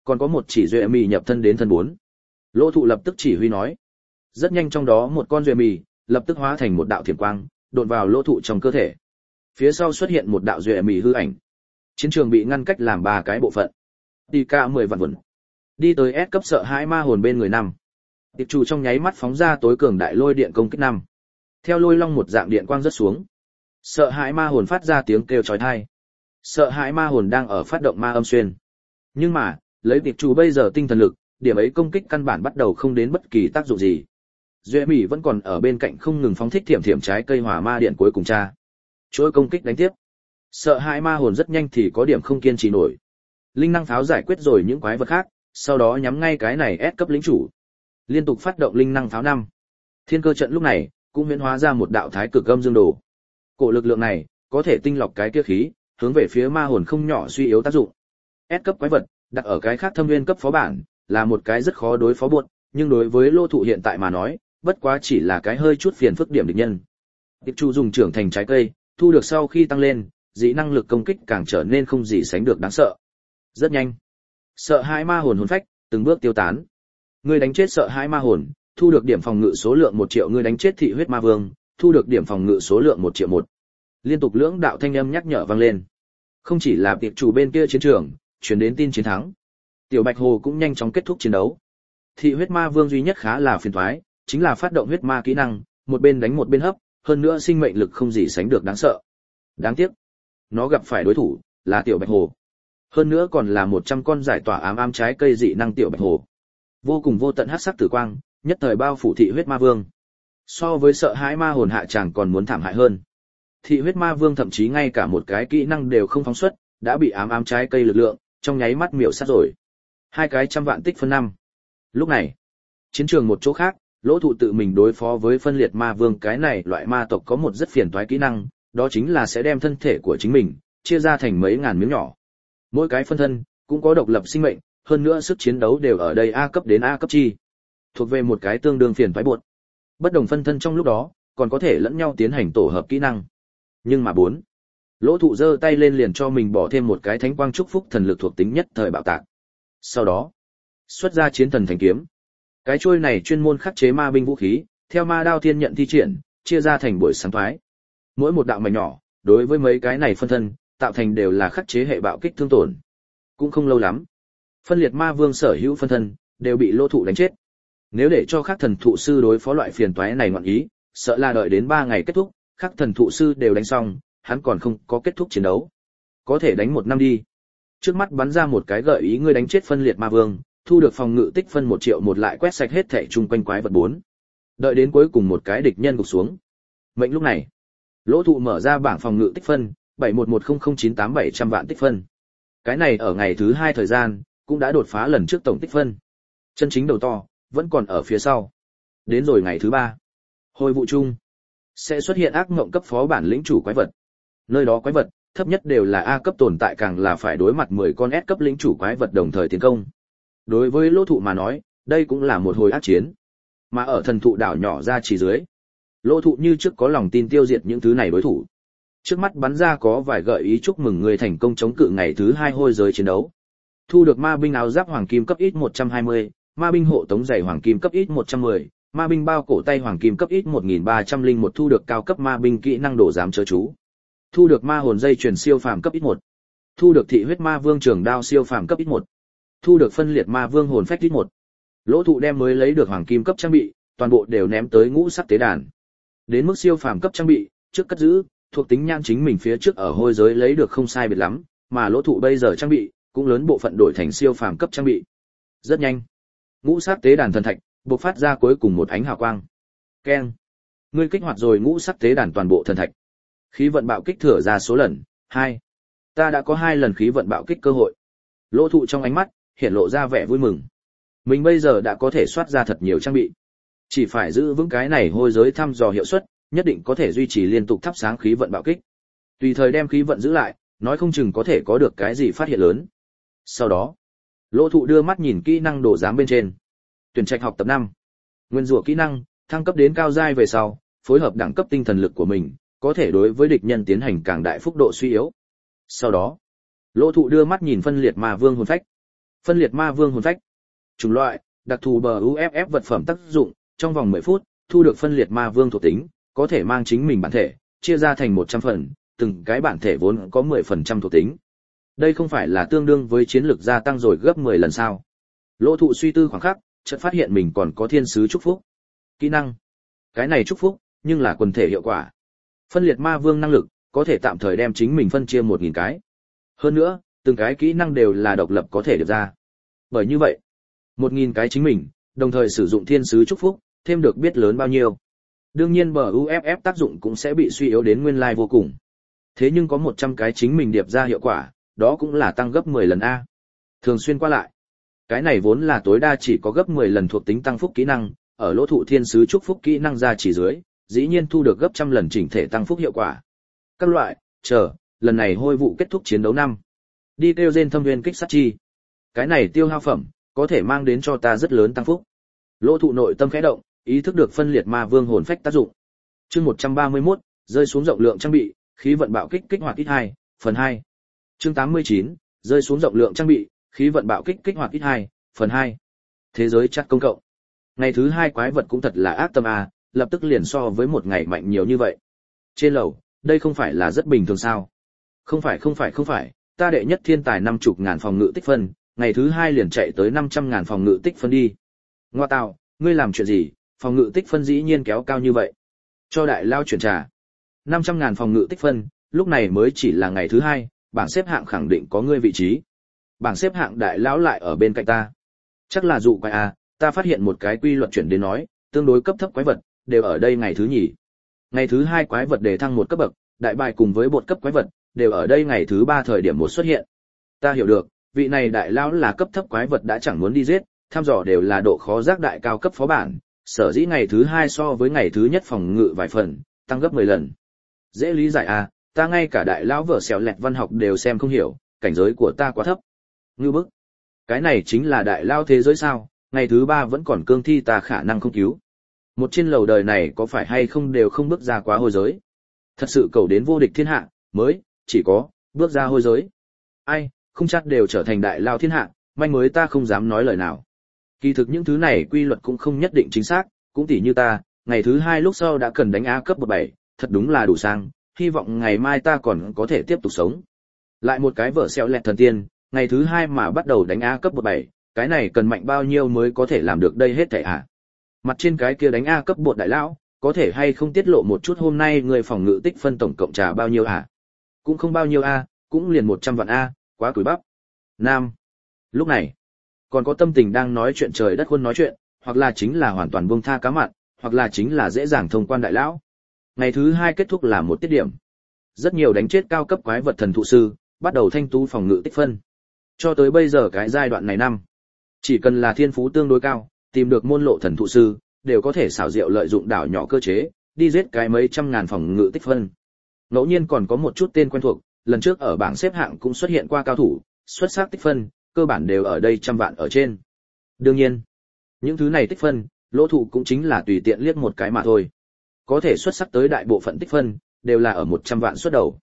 Còn có một chỉ duệ mì nhập thân đến thân 4. Lỗ thụ lập tức chỉ huy nói. Rất nhanh trong đó một con duệ mì lập tức hóa thành một đạo thiểm quang, đột vào lỗ thụ trong cơ thể. Phía sau xuất hiện một đạo duệ mì hư ảnh. Chiến trường bị ngăn cách làm 3 cái bộ phận. Đi ca 10 vạn vụn. Đi tới S cấp sợ hãi ma hồn bên người 5. Tiệp chủ trong nháy mắt phóng ra tối cường đại lôi điện công kích 5. Theo lôi long một dạng điện quang rớt xuống. Sợ hãi ma hồn phát ra tiếng kêu chói tai. Sợ hãi ma hồn đang ở phát động ma âm xuyên. Nhưng mà, lấy tiệp chủ bây giờ tinh thần lực, điểm ấy công kích căn bản bắt đầu không đến bất kỳ tác dụng gì. Duệ Mỹ vẫn còn ở bên cạnh không ngừng phóng thích thiểm trái cây hỏa ma điện cuối cùng tra. Chuỗi công kích đánh tiếp. Sợ hãi ma hồn rất nhanh thì có điểm không kiên trì nổi. Linh năng pháo giải quyết rồi những quái vật khác, sau đó nhắm ngay cái này S cấp lĩnh chủ. Liên tục phát động linh năng pháo 5. Thiên cơ trận lúc này cũng huyễn hóa ra một đạo thái cực âm dương đồ. Cổ lực lượng này có thể tinh lọc cái kia khí, hướng về phía ma hồn không nhỏ suy yếu tác dụng. S cấp quái vật đặt ở cái khác thâm viên cấp phó bản là một cái rất khó đối phó buộc, nhưng đối với Lô Thụ hiện tại mà nói, bất quá chỉ là cái hơi chút phiền phức điểm địch nhân. Tiệp chủ dùng trưởng thành trái cây, thu được sau khi tăng lên, dị năng lực công kích càng trở nên không gì sánh được đáng sợ. Rất nhanh, sợ hãi ma hồn hồn phách từng bước tiêu tán. Người đánh chết sợ hãi ma hồn, thu được điểm phòng ngự số lượng 1 triệu. Người đánh chết thị huyết ma vương, thu được điểm phòng ngự số lượng 1 triệu 1. Liên tục lưỡng đạo thanh âm nhắc nhở vang lên. Không chỉ là tiệp chủ bên kia chiến trường, truyền đến tin chiến thắng. Tiểu Bạch Hồ cũng nhanh chóng kết thúc chiến đấu. Thị huyết ma vương duy nhất khá là phiền toái, chính là phát động huyết ma kỹ năng, một bên đánh một bên hấp, hơn nữa sinh mệnh lực không gì sánh được đáng sợ. Đáng tiếc, nó gặp phải đối thủ là Tiểu Bạch Hồ. Hơn nữa còn là 100 con giải tỏa ám trái cây dị năng Tiểu Bạch Hồ. Vô cùng vô tận hắc sắc tử quang, nhất thời bao phủ thị huyết ma vương. So với sợ hãi ma hồn hạ chàng còn muốn thảm hại hơn. Thị huyết ma vương thậm chí ngay cả một cái kỹ năng đều không phóng xuất, đã bị ám trái cây lực lượng trong nháy mắt miểu sát rồi. 2 cái trăm vạn tích phân 5. Lúc này, chiến trường một chỗ khác, Lỗ Thụ tự mình đối phó với phân liệt ma vương. Cái này loại ma tộc có một rất phiền toái kỹ năng, đó chính là sẽ đem thân thể của chính mình chia ra thành mấy ngàn miếng nhỏ. Mỗi cái phân thân cũng có độc lập sinh mệnh, hơn nữa sức chiến đấu đều ở đây A cấp đến A cấp chi. Thuộc về một cái tương đương phiền toái buột. Bất đồng phân thân trong lúc đó còn có thể lẫn nhau tiến hành tổ hợp kỹ năng. Nhưng mà 4. Lỗ Thụ giơ tay lên liền cho mình bỏ thêm một cái thánh quang chúc phúc thần lực thuộc tính nhất thời bạo tạc. Sau đó, xuất ra chiến thần thành kiếm. Cái chuôi này chuyên môn khắc chế ma binh vũ khí, theo ma đao thiên nhận thi triển, chia ra thành buổi sáng thoái. Mỗi một đạo mảnh nhỏ, đối với mấy cái này phân thân, tạo thành đều là khắc chế hệ bạo kích thương tổn. Cũng không lâu lắm, phân liệt ma vương sở hữu phân thân đều bị Lỗ Thụ đánh chết. Nếu để cho khắc thần thụ sư đối phó loại phiền toái này ngoạn ý, sợ là đợi đến 3 ngày kết thúc, khắc thần thụ sư đều đánh xong, hắn còn không có kết thúc chiến đấu. Có thể đánh 1 năm đi. Trước mắt bắn ra một cái gợi ý, ngươi đánh chết phân liệt ma vương, thu được phòng ngự tích phân 1 triệu 1, lại quét sạch hết thảy chung quanh quái vật 4. Đợi đến cuối cùng một cái địch nhân gục xuống. Mệnh lúc này, Lỗ Thụ mở ra bảng phòng ngự tích phân, 7110098 vạn tích phân. Cái này ở ngày thứ 2 thời gian, cũng đã đột phá lần trước tổng tích phân. Chân chính đầu to vẫn còn ở phía sau. Đến rồi ngày thứ 3, hồi vụ chung sẽ xuất hiện ác mộng cấp phó bản lĩnh chủ quái vật. Nơi đó quái vật thấp nhất đều là A cấp tồn tại, càng là phải đối mặt 10 con S cấp lĩnh chủ quái vật đồng thời tiến công. Đối với Lỗ Thụ mà nói, đây cũng là một hồi ác chiến. Mà ở thần thụ đảo nhỏ ra chỉ dưới, Lỗ Thụ như trước có lòng tin tiêu diệt những thứ này đối thủ. Trước mắt bắn ra có vài gợi ý chúc mừng người thành công chống cự ngày thứ 2 hôi giới chiến đấu. Thu được ma binh áo giáp hoàng kim cấp ít 120, ma binh hộ tống giày hoàng kim cấp ít 110, ma binh bao cổ tay hoàng kim cấp ít 1301, thu được cao cấp ma binh kỹ năng đổ giám chớ chú. Thu được ma hồn dây chuyền siêu phàm cấp ít 1. Thu được thị huyết ma vương trường đao siêu phàm cấp ít 1. Thu được phân liệt ma vương hồn phách ít 1. Lỗ Thụ đem mới lấy được hoàng kim cấp trang bị, toàn bộ đều ném tới ngũ sắc tế đàn. Đến mức siêu phàm cấp trang bị, trước cất giữ, thuộc tính nhan chính mình phía trước ở hôi giới lấy được không sai biệt lắm, mà Lỗ Thụ bây giờ trang bị cũng lớn bộ phận đổi thành siêu phàm cấp trang bị. Rất nhanh, ngũ sắc tế đàn thần thạch bộc phát ra cuối cùng một ánh hào quang. Keng, ngươi kích hoạt rồi ngũ sắc tế đàn toàn bộ thần thạch. Khí vận bạo kích thừa ra số lần 2. Ta đã có 2 lần khí vận bạo kích cơ hội. Lỗ Thụ trong ánh mắt hiện lộ ra vẻ vui mừng. Mình bây giờ đã có thể soát ra thật nhiều trang bị. Chỉ phải giữ vững cái này hôi giới thăm dò hiệu suất, nhất định có thể duy trì liên tục thắp sáng khí vận bạo kích. Tùy thời đem khí vận giữ lại, nói không chừng có thể có được cái gì phát hiện lớn. Sau đó, Lỗ Thụ đưa mắt nhìn kỹ năng đồ giám bên trên. Tuyển trạch học tập 5. Nguyên rủa kỹ năng, thăng cấp đến cao giai về sau, phối hợp đẳng cấp tinh thần lực của mình, có thể đối với địch nhân tiến hành càng đại phúc độ suy yếu. Sau đó, Lỗ Thụ đưa mắt nhìn phân liệt ma vương hồn phách. Phân liệt ma vương hồn phách. Chủng loại, đặc thù BUFF vật phẩm tác dụng, trong vòng 10 phút, thu được phân liệt ma vương thuộc tính, có thể mang chính mình bản thể, chia ra thành 100 phần, từng cái bản thể vốn có 10% thuộc tính. Đây không phải là tương đương với chiến lược gia tăng rồi gấp 10 lần sao? Lỗ Thụ suy tư khoảng khắc, chợt phát hiện mình còn có thiên sứ chúc phúc. Kỹ năng. Cái này chúc phúc, nhưng là quần thể hiệu quả. Phân liệt ma vương năng lực, có thể tạm thời đem chính mình phân chia 1000 cái. Hơn nữa, từng cái kỹ năng đều là độc lập có thể được ra. Bởi như vậy, 1000 cái chính mình, đồng thời sử dụng thiên sứ chúc phúc, thêm được biết lớn bao nhiêu. Đương nhiên BUFF tác dụng cũng sẽ bị suy yếu đến nguyên lai vô cùng. Thế nhưng có 100 cái chính mình điệp ra hiệu quả, đó cũng là tăng gấp 10 lần A. Thường xuyên qua lại. Cái này vốn là tối đa chỉ có gấp 10 lần thuộc tính tăng phúc kỹ năng, ở Lỗ Thụ thiên sứ chúc phúc kỹ năng ra chỉ dưới, dĩ nhiên thu được gấp trăm lần chỉnh thể tăng phúc hiệu quả. Các loại, lần này hôi vụ kết thúc chiến đấu năm. Đi kêu gen thâm nguyên kích sát chi. Cái này tiêu hao phẩm, có thể mang đến cho ta rất lớn tăng phúc. Lỗ Thụ nội tâm khẽ động, ý thức được phân liệt ma vương hồn phách tác dụng. Chương 131, rơi xuống rộng lượng trang bị, khí vận bạo kích kích hoạt ít 2, phần 2. Chương 89, rơi xuống rộng lượng trang bị, khí vận bạo kích kích hoạt ít 2, phần 2. Thế giới chat công cộng. Ngày thứ 2 quái vật cũng thật là ác tâm a, lập tức liền so với một ngày mạnh nhiều như vậy. Trên lầu, đây không phải là rất bình thường sao? Không phải, ta đệ nhất thiên tài 50.000 phòng ngự tích phân, ngày thứ 2 liền chạy tới 500.000 phòng ngự tích phân đi. Ngoa tào, ngươi làm chuyện gì, phòng ngự tích phân dĩ nhiên kéo cao như vậy. Cho đại lao chuyển trà. 500.000 phòng ngự tích phân, lúc này mới chỉ là ngày thứ 2, bảng xếp hạng khẳng định có ngươi vị trí. Bảng xếp hạng đại lão lại ở bên cạnh ta. Chắc là dụ quái a, ta phát hiện một cái quy luật chuyển đến nói, tương đối cấp thấp quái vật, đều ở đây ngày thứ nhì. Ngày thứ 2 quái vật đề thăng một cấp bậc, đại bài cùng với bột cấp quái vật, đều ở đây ngày thứ 3 thời điểm một xuất hiện. Ta hiểu được, vị này đại lão là cấp thấp quái vật đã chẳng muốn đi giết, thăm dò đều là độ khó giác đại cao cấp phó bản, sở dĩ ngày thứ 2 so với ngày thứ nhất phòng ngự vài phần, tăng gấp 10 lần. Dễ lý giải à, ta ngay cả đại lão vở xèo lẹt văn học đều xem không hiểu, cảnh giới của ta quá thấp. Ngư bức. Cái này chính là đại lão thế giới sao, ngày thứ 3 vẫn còn cương thi ta khả năng không cứu. Một trên lầu đời này có phải hay không đều không bước ra quá hôi giới. Thật sự cầu đến vô địch thiên hạ, mới, chỉ có, bước ra hôi giới. Ai, không chắc đều trở thành đại lao thiên hạ, manh mới ta không dám nói lời nào. Kỳ thực những thứ này quy luật cũng không nhất định chính xác, cũng tỉ như ta, ngày thứ 2 lúc sau đã cần đánh A cấp 17, thật đúng là đủ sang, hy vọng ngày mai ta còn có thể tiếp tục sống. Lại một cái vở xeo lẹt thần tiên, ngày thứ 2 mà bắt đầu đánh A cấp 17, cái này cần mạnh bao nhiêu mới có thể làm được đây hết thảy hả? Mặt trên cái kia đánh A cấp bột đại lão, có thể hay không tiết lộ một chút hôm nay người phòng ngự tích phân tổng cộng trả bao nhiêu hả? Cũng không bao nhiêu A, cũng liền 100 vạn A, quá cùi bắp. Nam. Lúc này, còn có tâm tình đang nói chuyện trời đất khuôn nói chuyện, hoặc là chính là hoàn toàn buông tha cá mặn, hoặc là chính là dễ dàng thông quan đại lão. Ngày thứ 2 kết thúc là một tiết điểm. Rất nhiều đánh chết cao cấp quái vật thần thụ sư, bắt đầu thanh tu phòng ngự tích phân. Cho tới bây giờ cái giai đoạn này năm, chỉ cần là thiên phú tương đối cao, tìm được môn lộ thần thụ sư, đều có thể xảo diệu lợi dụng đảo nhỏ cơ chế, đi giết cái mấy trăm ngàn phòng ngự tích phân. Ngẫu nhiên còn có một chút tên quen thuộc, lần trước ở bảng xếp hạng cũng xuất hiện qua cao thủ, xuất sắc tích phân, cơ bản đều ở đây trăm vạn ở trên. Đương nhiên, những thứ này tích phân, Lỗ Thụ cũng chính là tùy tiện liếc một cái mà thôi. Có thể xuất sắc tới đại bộ phận tích phân, đều là ở 100 vạn xuất đầu.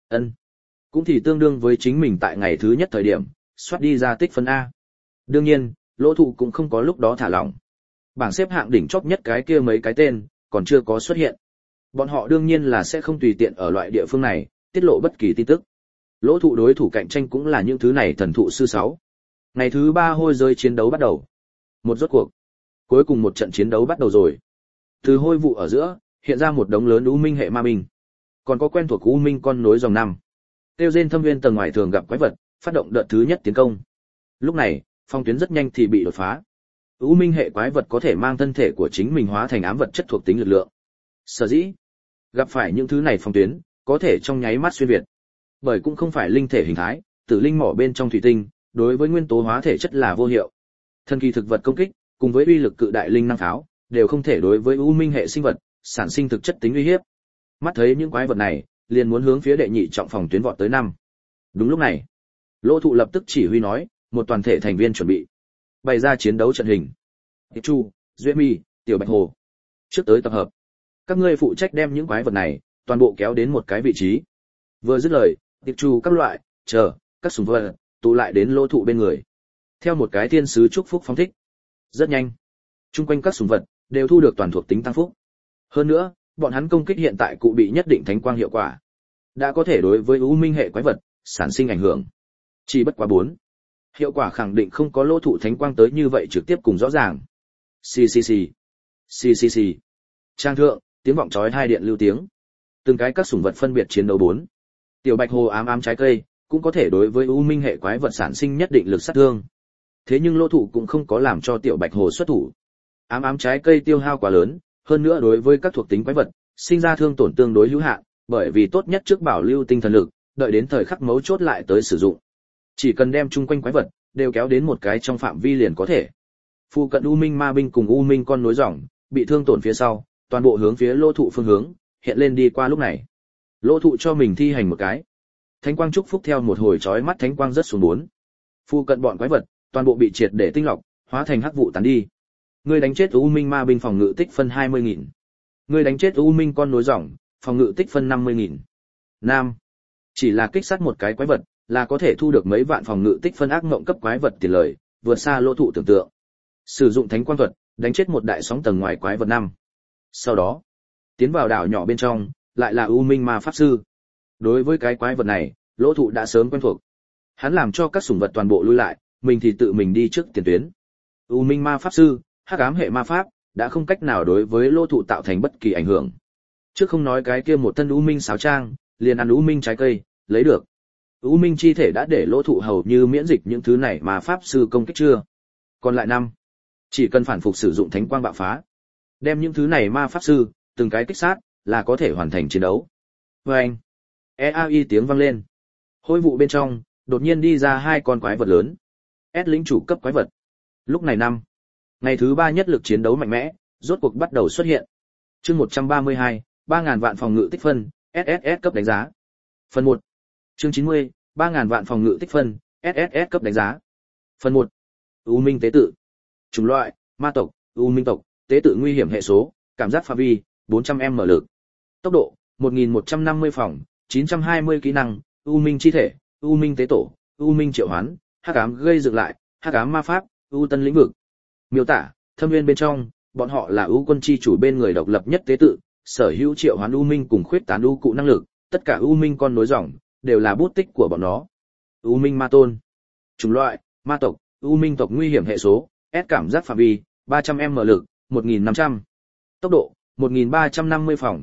Cũng thì tương đương với chính mình tại ngày thứ nhất thời điểm, soát đi ra tích phân A. Đương nhiên, Lỗ Thụ cũng không có lúc đó thả lỏng. Bảng xếp hạng đỉnh chóp nhất cái kia mấy cái tên, còn chưa có xuất hiện. Bọn họ đương nhiên là sẽ không tùy tiện ở loại địa phương này, tiết lộ bất kỳ tin tức. Lỗ Thụ đối thủ cạnh tranh cũng là những thứ này thần thụ sư 6. Ngày thứ 3 hôi giới chiến đấu bắt đầu. Một rốt cuộc. Cuối cùng một trận chiến đấu bắt đầu rồi. Từ hôi vụ ở giữa, hiện ra một đống lớn U Minh hệ ma binh. Còn có quen thuộc U Minh con nối dòng năm. Tiêu Diên thâm viên tầng ngoài thường gặp quái vật, phát động đợt thứ nhất tiến công. Lúc này, phong tuyến rất nhanh thì bị đột phá. U Minh hệ quái vật có thể mang thân thể của chính mình hóa thành ám vật chất thuộc tính lực lượng. Sở dĩ, gặp phải những thứ này phong tuyến, có thể trong nháy mắt xuyên việt. Bởi cũng không phải linh thể hình thái, tử linh mỏ bên trong thủy tinh, đối với nguyên tố hóa thể chất là vô hiệu. Thần kỳ thực vật công kích, cùng với uy lực cự đại linh năng pháo, đều không thể đối với U Minh hệ sinh vật sản sinh thực chất tính uy hiếp. Mắt thấy những quái vật này, liền muốn hướng phía đệ nhị trọng phòng tuyến vọt tới 5. Đúng lúc này, Lỗ Thụ lập tức chỉ huy nói, một toàn thể thành viên chuẩn bị bày ra chiến đấu trận hình. Tiệp Chu, Duệ Mi, Tiểu Bạch Hồ, trước tới tập hợp. Các ngươi phụ trách đem những quái vật này toàn bộ kéo đến một cái vị trí. Vừa dứt lời, Tiệp Chu các loại, các súng vật tụ lại đến Lỗ Thụ bên người. Theo một cái thiên sứ chúc phúc phóng thích. Rất nhanh, chung quanh các sủng vật đều thu được toàn thuộc tính tăng phúc. Hơn nữa, bọn hắn công kích hiện tại cụ bị nhất định thánh quang hiệu quả, đã có thể đối với u minh hệ quái vật sản sinh ảnh hưởng. Chỉ bất quá 4. Hiệu quả khẳng định không có lỗ thụ thánh quang tới như vậy trực tiếp cùng rõ ràng. Xì xì xì. Xì xì xì. Trang thượng, tiếng vọng chói hai điện lưu tiếng. Từng cái các sủng vật phân biệt chiến đấu 4. Tiểu bạch hồ ám ám trái cây cũng có thể đối với u minh hệ quái vật sản sinh nhất định lực sát thương. Thế nhưng lỗ thụ cũng không có làm cho tiểu bạch hồ xuất thủ. Ám ám trái cây tiêu hao quá lớn, hơn nữa đối với các thuộc tính quái vật, sinh ra thương tổn tương đối hữu hạn, bởi vì tốt nhất trước bảo lưu tinh thần lực, đợi đến thời khắc mấu chốt lại tới sử dụng. Chỉ cần đem chung quanh quái vật đều kéo đến một cái trong phạm vi liền có thể. Phụ cận u minh ma binh cùng u minh con nối dòng bị thương tổn phía sau, toàn bộ hướng phía lỗ thụ phương hướng hiện lên đi qua lúc này. Lỗ thụ cho mình thi hành một cái thánh quang chúc phúc, theo một hồi chói mắt thánh quang rất xuống 4. Phụ cận bọn quái vật toàn bộ bị triệt để tinh lọc, hóa thành hắc vụ tán đi. Ngươi đánh chết u minh ma binh phòng ngự tích phân 20.000. Ngươi đánh chết u minh con nối dòng phòng ngự tích phân 50.000. Nam. Chỉ là kích sát một cái quái vật là có thể thu được mấy vạn phòng ngự tích phân ác mộng cấp quái vật tiền lời, vượt xa lỗ thụ tưởng tượng. Sử dụng thánh quang thuật, đánh chết một đại sóng tầng ngoài quái vật 5. Sau đó, tiến vào đảo nhỏ bên trong, lại là u minh ma pháp sư. Đối với cái quái vật này, lỗ thụ đã sớm quen thuộc. Hắn làm cho các sủng vật toàn bộ lui lại, mình thì tự mình đi trước tiền tuyến. U minh ma pháp sư, hắc ám hệ ma pháp, đã không cách nào đối với lỗ thụ tạo thành bất kỳ ảnh hưởng. Trước không nói cái kia một thân u minh sáo trang, liền ăn u minh trái cây, lấy được. U minh chi thể đã để lỗ thụ hầu như miễn dịch những thứ này mà pháp sư công kích chưa. Còn lại 5. Chỉ cần phản phục sử dụng thánh quang bạo phá, đem những thứ này ma pháp sư từng cái kích sát là có thể hoàn thành chiến đấu. Vâng. EAI tiếng vang lên. Hôi vụ bên trong đột nhiên đi ra 2 con quái vật lớn. S lĩnh chủ cấp quái vật. Lúc này 5. Ngày thứ 3 nhất lực chiến đấu mạnh mẽ rốt cuộc bắt đầu xuất hiện. Chương 132, 3000 vạn phòng ngự tích phân, SSS cấp đánh giá. Phần 1. Chương 90, 3000 vạn phòng ngự tích phân, SSS cấp đánh giá. Phần 1. U minh tế tự. Chủng loại: ma tộc, u minh tộc, tế tự nguy hiểm hệ số, cảm giác phạm vi 400m lực. Tốc độ 1150 phòng, 920 kỹ năng, u minh chi thể, u minh tế tổ, u minh triệu hoán, hắc ám gây dựng lại, hắc ám ma pháp, u tân lĩnh vực. Miêu tả: thâm nguyên bên trong, bọn họ là u quân chi chủ bên người độc lập nhất tế tự, sở hữu triệu hoán u minh cùng khuyết tán u cụ năng lực, tất cả u minh con nối dòng đều là bút tích của bọn nó. U minh ma tôn. Chủng loại: ma tộc, u minh tộc nguy hiểm hệ số, S cảm giác phạm vi 300m lực, 1500. Tốc độ 1350 phòng,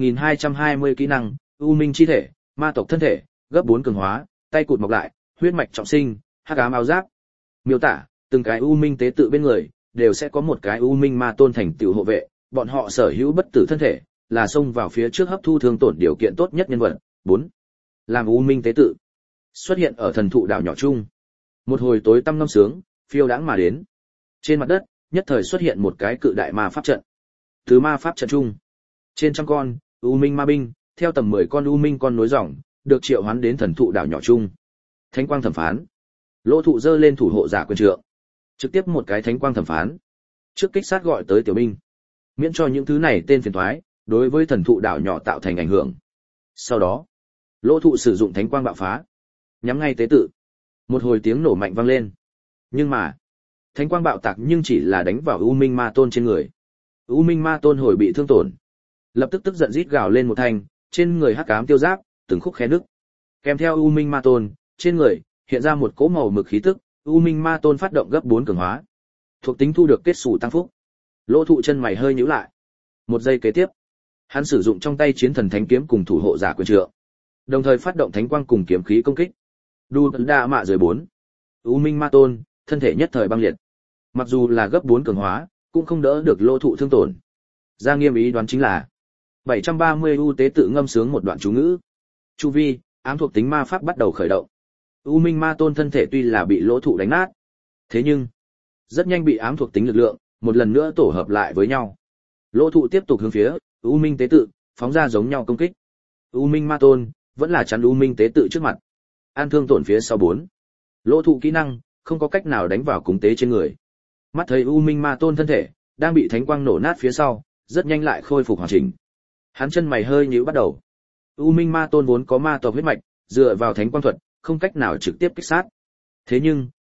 1220 kỹ năng, u minh chi thể, ma tộc thân thể, gấp 4 cường hóa, tay cụt mọc lại, huyết mạch trọng sinh, hắc ám áo giáp. Miêu tả: từng cái u minh tế tự bên người đều sẽ có một cái u minh ma tôn thành tựu hộ vệ, bọn họ sở hữu bất tử thân thể, là xông vào phía trước hấp thu thương tổn điều kiện tốt nhất nhân vật. 4. Làm u minh tế tự xuất hiện ở thần thụ đảo nhỏ chung. Một hồi tối tăm ngâm sướng phiêu đãng mà đến. Trên mặt đất nhất thời xuất hiện một cái cự đại ma pháp trận. Từ ma pháp trận chung, trên trăm con u minh ma binh theo tầm 10 con u minh con nối dòng được triệu hoán đến thần thụ đảo nhỏ chung. Thánh quang thẩm phán. Lỗ thụ giơ lên thủ hộ giả quyền trượng, trực tiếp một cái thánh quang thẩm phán, trước kích sát gọi tới tiểu binh, miễn cho những thứ này tên phiền toái đối với thần thụ đảo nhỏ tạo thành ảnh hưởng. Sau đó, lỗ thụ sử dụng thánh quang bạo phá, nhắm ngay tế tự. Một hồi tiếng nổ mạnh vang lên. Nhưng mà, thánh quang bạo tạc nhưng chỉ là đánh vào u minh ma tôn trên người. U minh ma tôn hồi bị thương tổn, lập tức tức giận rít gào lên một thanh, trên người hắc ám tiêu giáp từng khúc khe nứt. Kèm theo u minh ma tôn, trên người hiện ra một cỗ màu mực khí tức, u minh ma tôn phát động gấp 4 cường hóa. Thuộc tính thu được kết xù tăng phúc. Lỗ thụ chân mày hơi nhíu lại. Một giây kế tiếp, hắn sử dụng trong tay chiến thần thánh kiếm cùng thủ hộ giả quyền trượng, đồng thời phát động thánh quang cùng kiếm khí công kích. Đu đa mạ rời 4. U minh ma tôn, thân thể nhất thời băng liệt. Mặc dù là gấp 4 cường hóa, cũng không đỡ được lỗ thụ thương tổn. Ra nghiêm ý đoán chính là 730 u tế tự ngâm sướng một đoạn chú ngữ. Chu vi, ám thuộc tính ma pháp bắt đầu khởi động. U minh ma tôn thân thể tuy là bị lỗ thụ đánh nát, thế nhưng rất nhanh bị ám thuộc tính lực lượng một lần nữa tổ hợp lại với nhau. Lỗ thụ tiếp tục hướng phía U minh tế tự phóng ra giống nhau công kích. U minh ma tôn vẫn là chắn U minh tế tự trước mặt. An thương tổn phía sau 4. Lỗ thụ kỹ năng không có cách nào đánh vào cúng tế trên người. Mắt thấy U minh ma tôn thân thể đang bị thánh quang nổ nát phía sau, rất nhanh lại khôi phục hoàn chỉnh. Hắn chân mày hơi nhíu bắt đầu. U minh ma tôn vốn có ma tộc huyết mạch, dựa vào thánh quang thuật không cách nào trực tiếp kích sát. Thế nhưng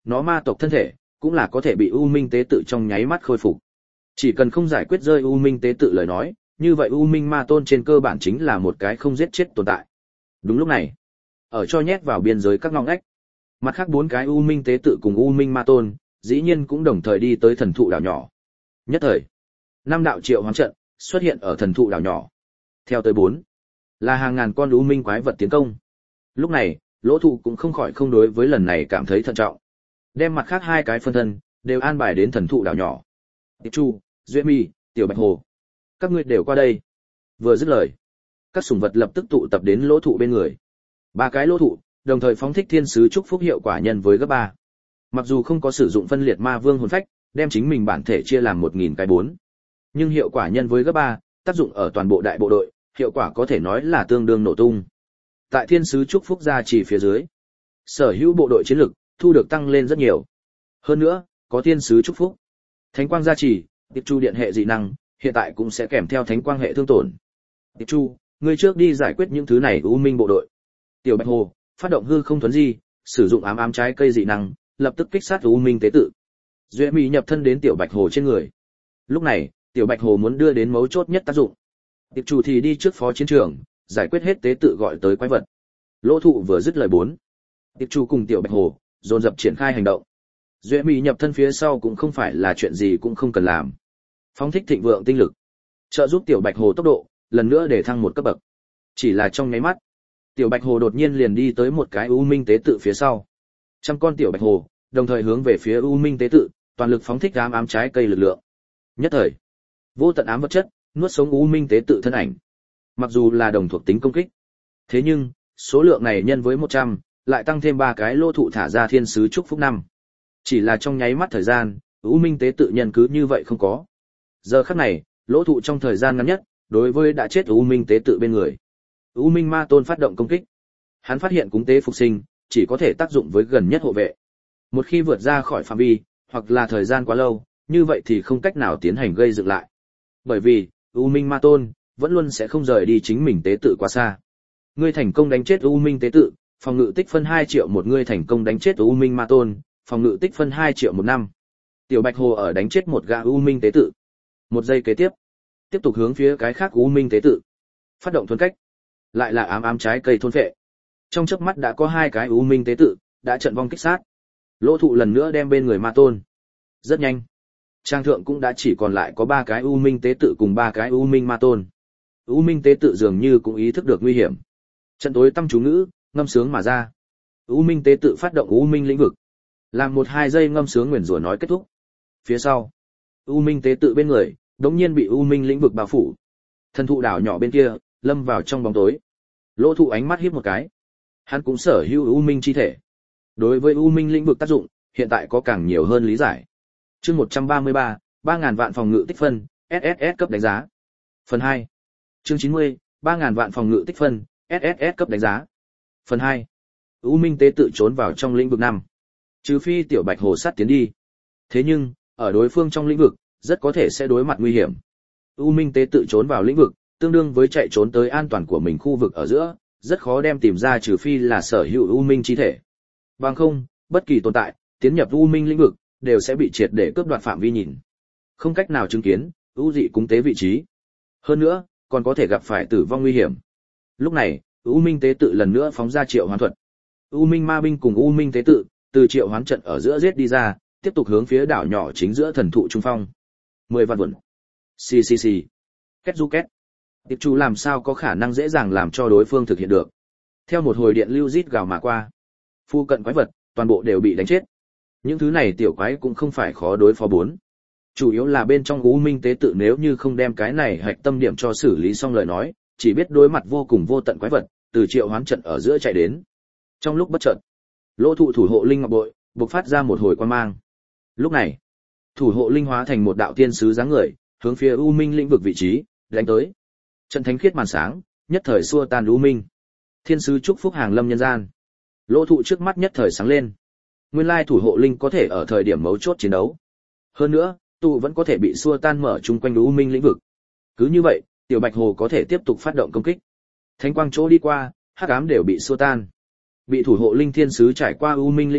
nó ma tộc thân thể cũng là có thể bị U Minh tế tự trong nháy mắt khôi phục. Chỉ cần không giải quyết rơi U Minh tế tự lời nói, như vậy U Minh ma tôn trên cơ bản chính là một cái không giết chết tồn tại. Đúng lúc này, ở cho nhét vào biên giới các ngóc ngách, mặt khác 4 cái U Minh tế tự cùng U Minh ma tôn, dĩ nhiên cũng đồng thời đi tới thần thụ đảo nhỏ. Nhất thời, 5 đạo triệu hoán trận xuất hiện ở thần thụ đảo nhỏ. Theo tới 4, là hàng ngàn con U Minh quái vật tiến công. Lúc này, Lỗ Thụ cũng không khỏi không đối với lần này cảm thấy thận trọng. Đem mặt khác 2 cái phân thân đều an bài đến thần thụ đảo nhỏ. Tiệp Chu, Duệ Mi, Tiểu Bạch Hồ, các ngươi đều qua đây. Vừa dứt lời, các sủng vật lập tức tụ tập đến Lỗ Thụ bên người. 3 cái Lỗ Thụ đồng thời phóng thích thiên sứ chúc phúc hiệu quả nhân với gấp 3. Mặc dù không có sử dụng phân liệt ma vương hồn phách, đem chính mình bản thể chia làm 1000 cái 4, nhưng hiệu quả nhân với gấp 3, tác dụng ở toàn bộ đại bộ đội, hiệu quả có thể nói là tương đương nổ tung. Tại thiên sứ chúc phúc gia trì phía dưới, sở hữu bộ đội chiến lực thu được tăng lên rất nhiều. Hơn nữa, có thiên sứ chúc phúc, thánh quang gia trì, Tiệp Chu điện hệ dị năng, hiện tại cũng sẽ kèm theo thánh quang hệ thương tổn. Tiệp Chu, ngươi trước đi giải quyết những thứ này U Minh bộ đội. Tiểu Bạch Hồ, phát động hư không thuấn di, sử dụng ám ám trái cây dị năng, lập tức kích sát U Minh tế tự. Duệ Mỹ nhập thân đến Tiểu Bạch Hồ trên người. Lúc này, Tiểu Bạch Hồ muốn đưa đến mấu chốt nhất tác dụng. Tiệp Chu thì đi trước phó chiến trường, giải quyết hết tế tự gọi tới quái vật. Lỗ Thụ vừa dứt lời 4, Tiệp Chu cùng Tiểu Bạch Hồ dồn dập triển khai hành động. Duệ Mỹ nhập thân phía sau cũng không phải là chuyện gì cũng không cần làm. Phóng thích thịnh vượng tinh lực, trợ giúp Tiểu Bạch Hồ tốc độ lần nữa để thăng một cấp bậc. Chỉ là trong nháy mắt, Tiểu Bạch Hồ đột nhiên liền đi tới một cái U Minh tế tự phía sau. Trăm con Tiểu Bạch Hồ đồng thời hướng về phía U Minh tế tự, toàn lực phóng thích ám ám trái cây lực lượng. Nhất thời, vô tận ám vật chất nuốt sống U Minh tế tự thân ảnh. Mặc dù là đồng thuộc tính công kích, thế nhưng số lượng này nhân với 100, lại tăng thêm 3 cái Lỗ Thụ thả ra thiên sứ chúc phúc 5. Chỉ là trong nháy mắt thời gian, U Minh tế tự nhân cứ như vậy không có. Giờ khắc này, Lỗ Thụ trong thời gian ngắn nhất, đối với đã chết U Minh tế tự bên người, U Minh ma tôn phát động công kích. Hắn phát hiện cúng tế phục sinh chỉ có thể tác dụng với gần nhất hộ vệ. Một khi vượt ra khỏi phạm vi, hoặc là thời gian quá lâu, như vậy thì không cách nào tiến hành gây dựng lại. Bởi vì, U Minh ma tôn vẫn luôn sẽ không rời đi chính mình tế tự quá xa. Ngươi thành công đánh chết U Minh tế tự, phòng ngự tích phân 2 triệu một. Ngươi thành công đánh chết U Minh ma tôn, phòng ngự tích phân 2 triệu một năm. Tiểu Bạch Hồ ở đánh chết một gã U Minh tế tự. Một giây kế tiếp tục hướng phía cái khác U Minh tế tự phát động thuần cách, lại là ám ám trái cây thôn phệ. Trong chớp mắt đã có 2 cái U Minh tế tự đã trận vong kích sát. Lỗ Thụ lần nữa đem bên người ma tôn. Rất nhanh, trang thượng cũng đã chỉ còn lại có 3 cái U Minh tế tự cùng 3 cái U Minh ma tôn. U Minh tế tự dường như cũng ý thức được nguy hiểm. Trận tối tâm chú ngữ, ngâm sướng mà ra. U Minh tế tự phát động U Minh lĩnh vực. Làm 1-2 giây ngâm sướng nguyền rủa nói kết thúc. Phía sau, U Minh tế tự bên người đống nhiên bị U Minh lĩnh vực bao phủ. Thần thụ đảo nhỏ bên kia lâm vào trong bóng tối. Lỗ Thụ ánh mắt híp một cái. Hắn cũng sở hữu U Minh chi thể. Đối với U Minh lĩnh vực tác dụng, hiện tại có càng nhiều hơn lý giải. Chương 133, 3000 vạn phòng ngự tích phân, SSS cấp đánh giá. Phần 2. Chương 90, 3000 vạn phòng ngự tích phân, SSS cấp đánh giá. Phần 2. U Minh tế tự trốn vào trong lĩnh vực 5. Trừ phi Tiểu Bạch Hồ sát tiến đi. Thế nhưng, ở đối phương trong lĩnh vực, rất có thể sẽ đối mặt nguy hiểm. U Minh tế tự trốn vào lĩnh vực, tương đương với chạy trốn tới an toàn của mình khu vực ở giữa, rất khó đem tìm ra trừ phi là sở hữu U Minh chi thể. Bằng không, bất kỳ tồn tại tiến nhập U Minh lĩnh vực đều sẽ bị triệt để cướp đoạt phạm vi nhìn. Không cách nào chứng kiến U dị cúng tế vị trí. Hơn nữa, còn có thể gặp phải tử vong nguy hiểm. Lúc này, U Minh tế tự lần nữa phóng ra triệu hoán thuật. U Minh ma binh cùng U Minh tế tự từ triệu hoán trận ở giữa giết đi ra, tiếp tục hướng phía đảo nhỏ chính giữa thần thụ trung phong. 10 vạn vụn. Xì xì xì. Két du két. Tiệp Chu làm sao có khả năng dễ dàng làm cho đối phương thực hiện được. Theo một hồi điện lưu rít gào mà qua, phu cận quái vật toàn bộ đều bị đánh chết. Những thứ này tiểu quái cũng không phải khó đối phó 4. Chủ yếu là bên trong U Minh tế tự nếu như không đem cái này hạch tâm điểm cho xử lý xong lời nói, chỉ biết đối mặt vô cùng vô tận quái vật, từ triệu hoán trận ở giữa chạy đến. Trong lúc bất chợt, Lỗ Thụ thủ hộ linh ngọc bội bộc phát ra một hồi quang mang. Lúc này, thủ hộ linh hóa thành một đạo tiên sứ dáng người, hướng phía U Minh lĩnh vực vị trí đánh tới. Trận thánh khiết màn sáng, nhất thời xua tan U Minh. Thiên sứ chúc phúc hàng lâm nhân gian. Lỗ Thụ trước mắt nhất thời sáng lên. Nguyên lai thủ hộ linh có thể ở thời điểm mấu chốt chiến đấu. Hơn nữa, tụ vẫn có thể bị xua tan mở chung quanh U Minh lĩnh vực. Cứ như vậy, Tiểu Bạch Hồ có thể tiếp tục phát động công kích. Thánh quang chỗ đi qua, hắc ám đều bị xua tan. Bị thủ hộ linh thiên sứ trải qua U Minh lĩnh vực,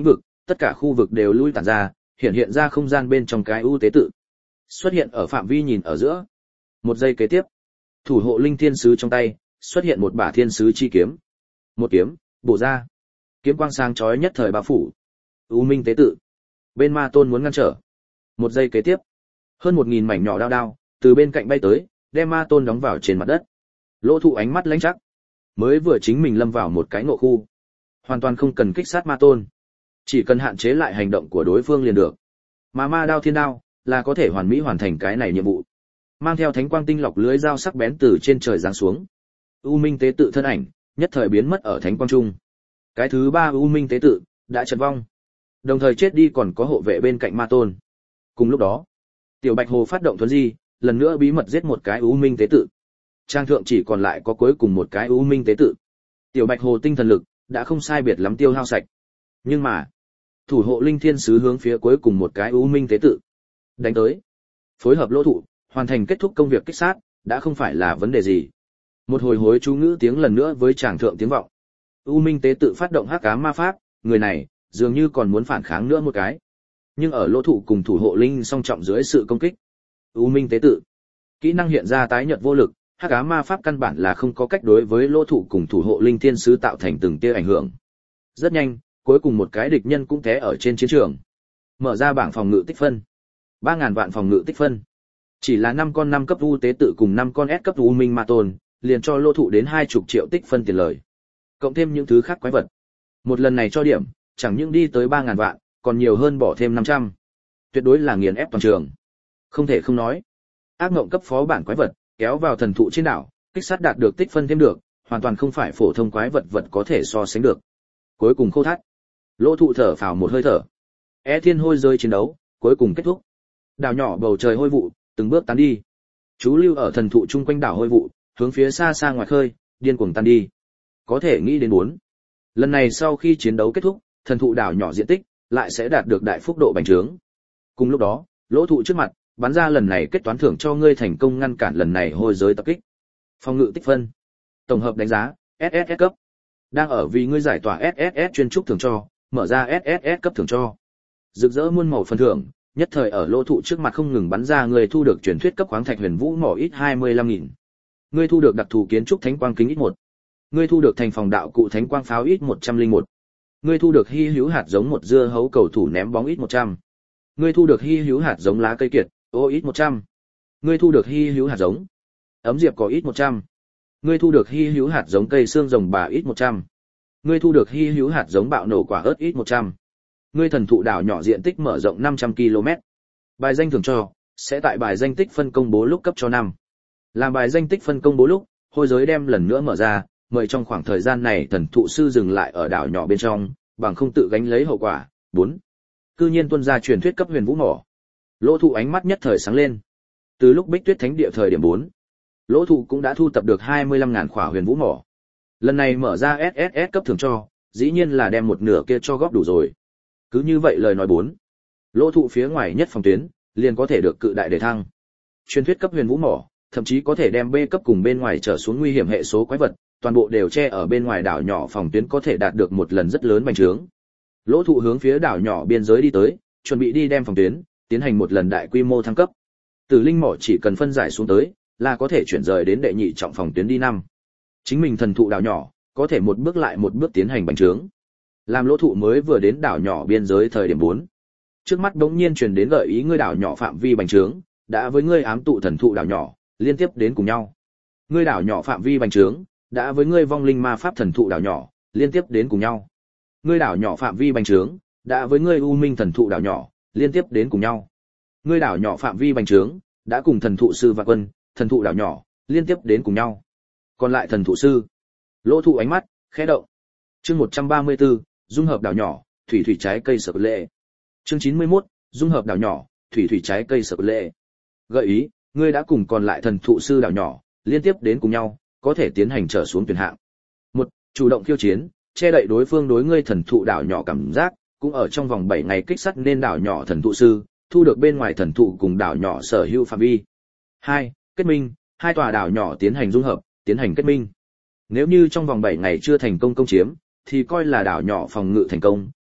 tất cả khu vực đều lui tản ra, hiện ra không gian bên trong cái ưu tế tự. Xuất hiện ở phạm vi nhìn ở giữa. Một giây kế tiếp, thủ hộ linh thiên sứ trong tay xuất hiện một bả thiên sứ chi kiếm. Một kiếm bổ ra, kiếm quang sáng chói nhất thời bao phủ. U minh tế tự. Bên ma tôn muốn ngăn trở. Một giây kế tiếp, hơn 1000 mảnh nhỏ đao từ bên cạnh bay tới, đem ma tôn đóng vào trên mặt đất. Lỗ Thụ ánh mắt lãnh chắc, mới vừa chính mình lâm vào một cái ngộ khu, hoàn toàn không cần kích sát ma tôn, chỉ cần hạn chế lại hành động của đối phương liền được. Mà ma đao thiên đao là có thể hoàn mỹ hoàn thành cái này nhiệm vụ. Mang theo thánh quang tinh lọc lưới dao sắc bén từ trên trời giáng xuống. U minh tế tự thân ảnh nhất thời biến mất ở thánh quang trung. Cái thứ ba U minh tế tự đã trận vong, đồng thời chết đi còn có hộ vệ bên cạnh ma tôn. Cùng lúc đó, Tiểu Bạch Hồ phát động thuấn di, lần nữa bí mật giết một cái U minh tế tự. Trang thượng chỉ còn lại có cuối cùng một cái U minh tế tự. Tiểu Bạch Hồ tinh thần lực đã không sai biệt lắm tiêu hao sạch. Nhưng mà, thủ hộ linh thiên sứ hướng phía cuối cùng một cái U minh tế tự đánh tới. Phối hợp Lỗ Thụ, hoàn thành kết thúc công việc kích sát, đã không phải là vấn đề gì. Một hồi hối chú ngữ tiếng lần nữa với tràng thượng tiếng vọng. U minh tế tự phát động hắc ám ma pháp, người này dường như còn muốn phản kháng nữa một cái. Nhưng ở Lỗ Thụ cùng thủ hộ linh song trọng dưới sự công kích, U minh tế tự kỹ năng hiện ra tái nhợt vô lực, hắc ám ma pháp căn bản là không có cách đối với Lỗ Thụ cùng thủ hộ linh thiên sứ tạo thành từng tia ảnh hưởng. Rất nhanh, cuối cùng một cái địch nhân cũng té ở trên chiến trường. Mở ra bảng phòng ngự tích phân. 3000 vạn phòng ngự tích phân. Chỉ là 5 con 5 cấp U tế tự cùng 5 con S cấp U minh ma tôn, liền cho Lỗ Thụ đến 20 triệu tích phân tiền lời. Cộng thêm những thứ khác quái vật. Một lần này cho điểm, chẳng những đi tới 3000 vạn, còn nhiều hơn bỏ thêm 500. Tuyệt đối là nghiền ép toàn trường. Không thể không nói. Ác mộng cấp phó bản quái vật, kéo vào thần thụ trên đảo, kích sát đạt được tích phân thêm được, hoàn toàn không phải phổ thông quái vật vật có thể so sánh được. Cuối cùng khô thắt. Lỗ Thụ thở phào một hơi thở. Thiên hôi rơi chiến đấu, cuối cùng kết thúc. Đảo nhỏ bầu trời hôi vụ, từng bước tán đi. Chú lưu ở thần thụ chung quanh đảo hôi vụ, hướng phía xa xa ngoài khơi, điên cuồng tan đi. Có thể nghĩ đến 4. Lần này sau khi chiến đấu kết thúc, thần thụ đảo nhỏ diện tích lại sẽ đạt được đại phúc độ bành trướng. Cùng lúc đó, Lỗ Thụ trước mặt bắn ra lần này kết toán thưởng cho ngươi thành công ngăn cản lần này hôi giới tập kích. Phòng ngự tích phân, tổng hợp đánh giá SSS cấp, đang ở vì ngươi giải tỏa SSS chuyên trúc thưởng cho, mở ra SSS cấp thưởng cho. Rực rỡ muôn màu phần thưởng, nhất thời ở Lỗ Thụ trước mặt không ngừng bắn ra, người thu được truyền thuyết cấp khoáng thạch huyền vũ mỏ ít 25.000. Ngươi thu được đặc thù kiến trúc thánh quang kính ít 1. Ngươi thu được thành phòng đạo cụ thánh quang pháo ít 101. Ngươi thu được hy hữu hạt giống một dưa hấu cầu thủ ném bóng ít 100. Ngươi thu được hy hữu hạt giống lá cây kiệt, ô ít 100. Ngươi thu được hy hữu hạt giống ấm diệp có ít 100. Ngươi thu được hy hữu hạt giống cây xương rồng bà ít 100. Ngươi thu được hy hữu hạt giống bạo nổ quả ớt ít 100. Ngươi thần thụ đảo nhỏ diện tích mở rộng 500 km. Bài danh thưởng cho sẽ tại bài danh tích phân công bố lúc cấp cho 5. Làm bài danh tích phân công bố lúc, hôi giới đem lần nữa mở ra, mời trong khoảng thời gian này thần thụ sư dừng lại ở đảo nhỏ bên trong, bằng không tự gánh lấy hậu quả. 4. Cư nhiên tuân ra truyền thuyết cấp huyền vũ mỏ. Lỗ Thụ ánh mắt nhất thời sáng lên. Từ lúc Bích Tuyết Thánh địa thời điểm 4, Lỗ Thụ cũng đã thu tập được 25.000 khỏa huyền vũ mỏ. Lần này mở ra SSS cấp thưởng cho, dĩ nhiên là đem một nửa kia cho góp đủ rồi. Cứ như vậy lời nói 4, Lỗ Thụ phía ngoài nhất phòng tuyến liền có thể được cự đại đề thăng. Truyền thuyết cấp huyền vũ mỏ, thậm chí có thể đem B cấp cùng bên ngoài trở xuống nguy hiểm hệ số quái vật, toàn bộ đều che ở bên ngoài đảo nhỏ, phòng tuyến có thể đạt được một lần rất lớn bành trướng. Lỗ Thụ hướng phía đảo nhỏ biên giới đi tới, chuẩn bị đi đem phòng tuyến tiến hành một lần đại quy mô thăng cấp. Tử linh mỏ chỉ cần phân giải xuống tới, là có thể chuyển rời đến đệ nhị trọng phòng tuyến đi 5. Chính mình thần thụ đảo nhỏ, có thể một bước lại một bước tiến hành bành trướng. Làm Lỗ Thụ mới vừa đến đảo nhỏ biên giới thời điểm 4. Trước mắt đống nhiên truyền đến gợi ý, ngươi đảo nhỏ phạm vi bành trướng, đã với ngươi ám tụ thần thụ đảo nhỏ, liên tiếp đến cùng nhau. Ngươi đảo nhỏ phạm vi bành trướng, đã với ngươi vong linh ma pháp thần thụ đảo nhỏ, liên tiếp đến cùng nhau. Ngươi đảo nhỏ phạm vi bành trướng, đã với ngươi u minh thần thụ đảo nhỏ, liên tiếp đến cùng nhau. Ngươi đảo nhỏ phạm vi bành trướng, đã cùng thần thụ sư và quân, thần thụ đảo nhỏ, liên tiếp đến cùng nhau. Còn lại thần thụ sư. Lỗ Thụ ánh mắt khẽ động. Chương 134, dung hợp đảo nhỏ, thủy thủy trái cây sở lệ. Chương 91, dung hợp đảo nhỏ, thủy thủy trái cây sở lệ. Gợi ý, ngươi đã cùng còn lại thần thụ sư đảo nhỏ, liên tiếp đến cùng nhau, có thể tiến hành trở xuống tuyển hạng. 1. Chủ động khiêu chiến, che đậy đối phương đối ngươi thần thụ đảo nhỏ cảm giác, cũng ở trong vòng 7 ngày kích sát nên đảo nhỏ thần thụ sư, thu được bên ngoài thần thụ cùng đảo nhỏ sở hữu phạm vi. 2. Kết minh, hai tòa đảo nhỏ tiến hành dung hợp, tiến hành kết minh. Nếu như trong vòng 7 ngày chưa thành công công chiếm, thì coi là đảo nhỏ phòng ngự thành công,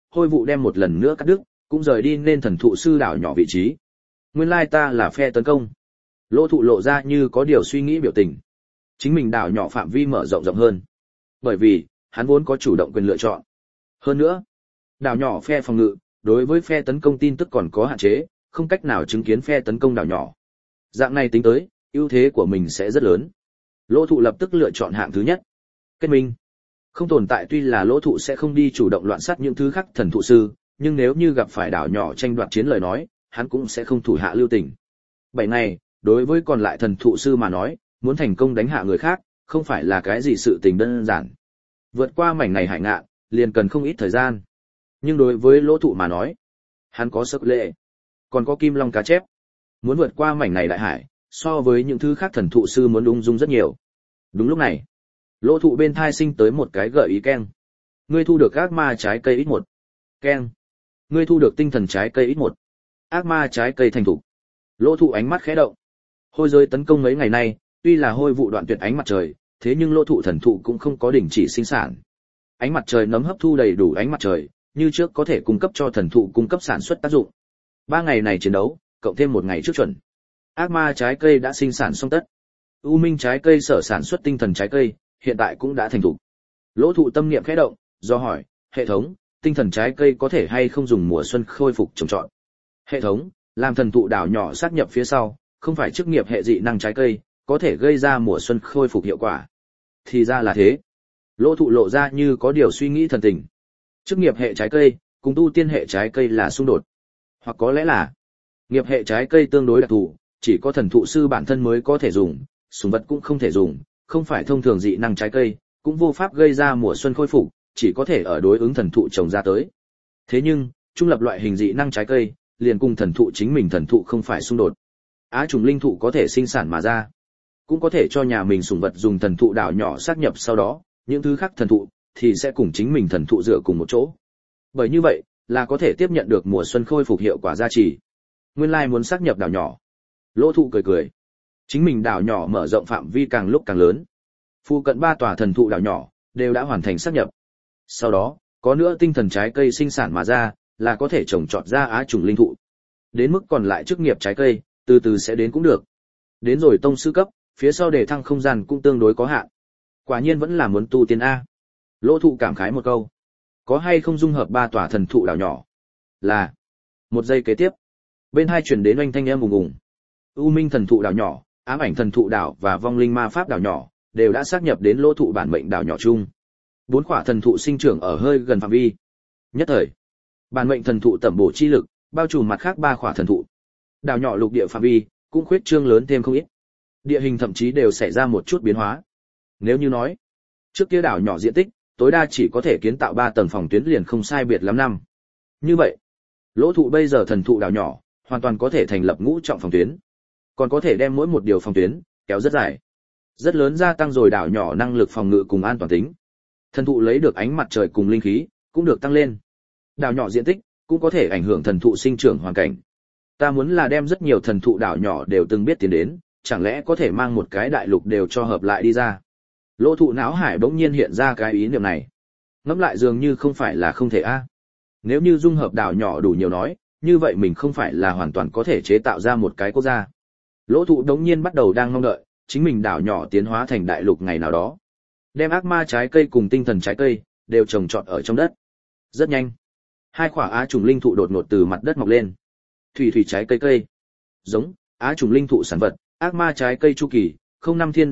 hôi vụ đem một lần nữa cắt đứt, cũng rời đi nên thần thụ sư đảo nhỏ vị trí. Nguyên lai ta là phe tấn công. Lỗ thụ lộ ra như có điều suy nghĩ biểu tình. Chính mình đảo nhỏ phạm vi mở rộng hơn. Bởi vì, hắn vốn có chủ động quyền lựa chọn. Hơn nữa, đảo nhỏ phe phòng ngự, đối với phe tấn công tin tức còn có hạn chế, không cách nào chứng kiến phe tấn công đảo nhỏ. Dạng này tính tới, ưu thế của mình sẽ rất lớn. Lỗ thụ lập tức lựa chọn hạng thứ nhất. Kết minh. Không tồn tại, tuy là lỗ thụ sẽ không đi chủ động loạn sát những thứ khác thần thụ sư, nhưng nếu như gặp phải đảo nhỏ tranh đoạt chiến lời nói, hắn cũng sẽ không thủ hạ lưu tình. 7 ngày, đối với còn lại thần thụ sư mà nói, muốn thành công đánh hạ người khác, không phải là cái gì sự tình đơn giản. Vượt qua mảnh này hải ngạn, liền cần không ít thời gian. Nhưng đối với lỗ thụ mà nói, hắn có sức lệ, còn có kim long cá chép. Muốn vượt qua mảnh này đại hải, so với những thứ khác thần thụ sư muốn ung dung rất nhiều. Đúng lúc này, lỗ thụ bên thai sinh tới một cái gợi ý keng. Ngươi thu được ác ma trái cây ít 1. Keng. Ngươi thu được tinh thần trái cây ít 1. Ác ma trái cây thành thục. Lỗ thụ ánh mắt khẽ động. Hôi giới tấn công mấy ngày nay, tuy là hôi vụ đoạn tuyệt ánh mặt trời, thế nhưng lỗ thụ thần thụ cũng không có đình chỉ sinh sản. Ánh mặt trời nấm hấp thu đầy đủ ánh mặt trời, như trước có thể cung cấp cho thần thụ cung cấp sản xuất tác dụng. 3 ngày này chiến đấu, cộng thêm 1 ngày trước chuẩn. Ác ma trái cây đã sinh sản xong tất. U minh trái cây sở sản xuất tinh thần trái cây, hiện tại cũng đã thành thục. Lỗ thụ tâm niệm khẽ động, do hỏi, hệ thống, tinh thần trái cây có thể hay không dùng mùa xuân khôi phục trồng trọt? Hệ thống, làm thần thụ đảo nhỏ sát nhập phía sau, không phải chức nghiệp hệ dị năng trái cây, có thể gây ra mùa xuân khôi phục hiệu quả. Thì ra là thế. Lỗ thụ lộ ra như có điều suy nghĩ thần tình. Chức nghiệp hệ trái cây, cùng tu tiên hệ trái cây là xung đột. Hoặc có lẽ là, nghiệp hệ trái cây tương đối đặc thù, chỉ có thần thụ sư bản thân mới có thể dùng, sủng vật cũng không thể dùng, không phải thông thường dị năng trái cây, cũng vô pháp gây ra mùa xuân khôi phục, chỉ có thể ở đối ứng thần thụ trồng ra tới. Thế nhưng, trung lập loại hình dị năng trái cây, liền cùng thần thụ chính mình thần thụ không phải xung đột. Á trùng linh thụ có thể sinh sản mà ra, cũng có thể cho nhà mình sủng vật dùng thần thụ đảo nhỏ sát nhập, sau đó, những thứ khác thần thụ thì sẽ cùng chính mình thần thụ dựa cùng một chỗ. Bởi như vậy, là có thể tiếp nhận được mùa xuân khôi phục hiệu quả gia trì. Nguyên lai muốn sát nhập đảo nhỏ. Lỗ thụ cười cười. Chính mình đảo nhỏ mở rộng phạm vi càng lúc càng lớn. Phụ cận 3 tòa thần thụ đảo nhỏ đều đã hoàn thành sát nhập. Sau đó, có nữa tinh thần trái cây sinh sản mà ra, là có thể trồng trọt ra á trùng linh thụ. Đến mức còn lại chức nghiệp trái cây, từ từ sẽ đến cũng được. Đến rồi tông sư cấp, phía sau để thăng không gian cũng tương đối có hạn. Quả nhiên vẫn là muốn tu tiên A. Lỗ thụ cảm khái một câu. Có hay không dung hợp 3 tòa thần thụ đảo nhỏ? Là. Một giây kế tiếp. Bên hai chuyển đến oanh thanh em ùng ùng. U minh thần thụ đảo nhỏ, ám ảnh thần thụ đảo và vong linh ma pháp đảo nhỏ, đều đã xác nhập đến lỗ thụ bản mệnh đảo nhỏ chung. 4 quả thần thụ sinh trưởng ở hơi gần phạm vi. Nhất thời, bản mệnh thần thụ tẩm bổ chi lực, bao trùm mặt khác 3 quả thần thụ. Đảo nhỏ lục địa phạm vi cũng khuyết trương lớn thêm không ít. Địa hình thậm chí đều xảy ra một chút biến hóa. Nếu như nói, trước kia đảo nhỏ diện tích, tối đa chỉ có thể kiến tạo 3 tầng phòng tuyến liền không sai biệt lắm năm. Như vậy, lỗ thụ bây giờ thần thụ đảo nhỏ, hoàn toàn có thể thành lập ngũ trọng phòng tuyến. Còn có thể đem mỗi một điều phòng tuyến kéo rất dài, rất lớn, gia tăng rồi đảo nhỏ năng lực phòng ngự cùng an toàn tính. Thần thụ lấy được ánh mặt trời cùng linh khí cũng được tăng lên. Đảo nhỏ diện tích cũng có thể ảnh hưởng thần thụ sinh trưởng hoàn cảnh. Ta muốn là đem rất nhiều thần thụ đảo nhỏ đều từng biết tiến đến, chẳng lẽ có thể mang một cái đại lục đều cho hợp lại đi ra? Lỗ thụ não hải bỗng nhiên hiện ra cái ý niệm này. Ngẫm lại dường như không phải là không thể a. Nếu như dung hợp đảo nhỏ đủ nhiều nói, như vậy mình không phải là hoàn toàn có thể chế tạo ra một cái quốc gia. Lỗ thụ đống nhiên bắt đầu đang mong đợi, chính mình đảo nhỏ tiến hóa thành đại lục ngày nào đó. Đem ác ma trái cây cùng tinh thần trái cây, đều trồng trọt ở trong đất. Rất nhanh. 2 quả á trùng linh thụ đột ngột từ mặt đất mọc lên. Thủy thủy trái cây cây. Giống, á trùng linh thụ sản vật, ác ma trái cây chu kỳ, 05 thiên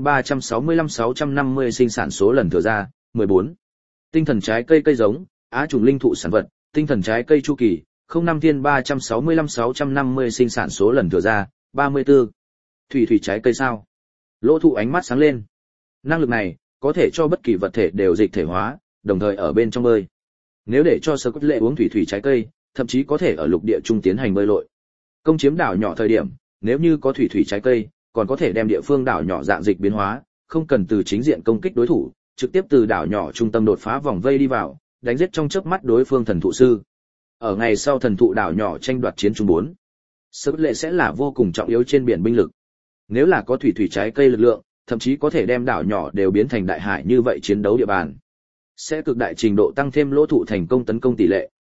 365-650 sinh sản số lần thừa ra, 14. Tinh thần trái cây cây giống, á trùng linh thụ sản vật, tinh thần trái cây chu kỳ, 05 thiên 365-650 sinh sản số lần thừa ra, 34. Thủy thủy trái cây sao? Lỗ thụ ánh mắt sáng lên. Năng lực này, có thể cho bất kỳ vật thể đều dịch thể hóa, đồng thời ở bên trong bơi. Nếu để cho sơ cốt lệ uống thủy thủy trái cây, thậm chí có thể ở lục địa trung tiến hành bơi lội. Công chiếm đảo nhỏ thời điểm, nếu như có thủy thủy trái cây, còn có thể đem địa phương đảo nhỏ dạng dịch biến hóa, không cần từ chính diện công kích đối thủ, trực tiếp từ đảo nhỏ trung tâm đột phá vòng vây đi vào, đánh giết trong chớp mắt đối phương thần thụ sư. Ở ngày sau thần thụ đảo nhỏ tranh đoạt chiến chung 4, sơ cốt lệ sẽ là vô cùng trọng yếu trên biển binh lực. Nếu là có thủy thủy trái cây lực lượng, thậm chí có thể đem đảo nhỏ đều biến thành đại hải, như vậy chiến đấu địa bàn sẽ cực đại trình độ tăng thêm lỗ thụ thành công tấn công tỷ lệ.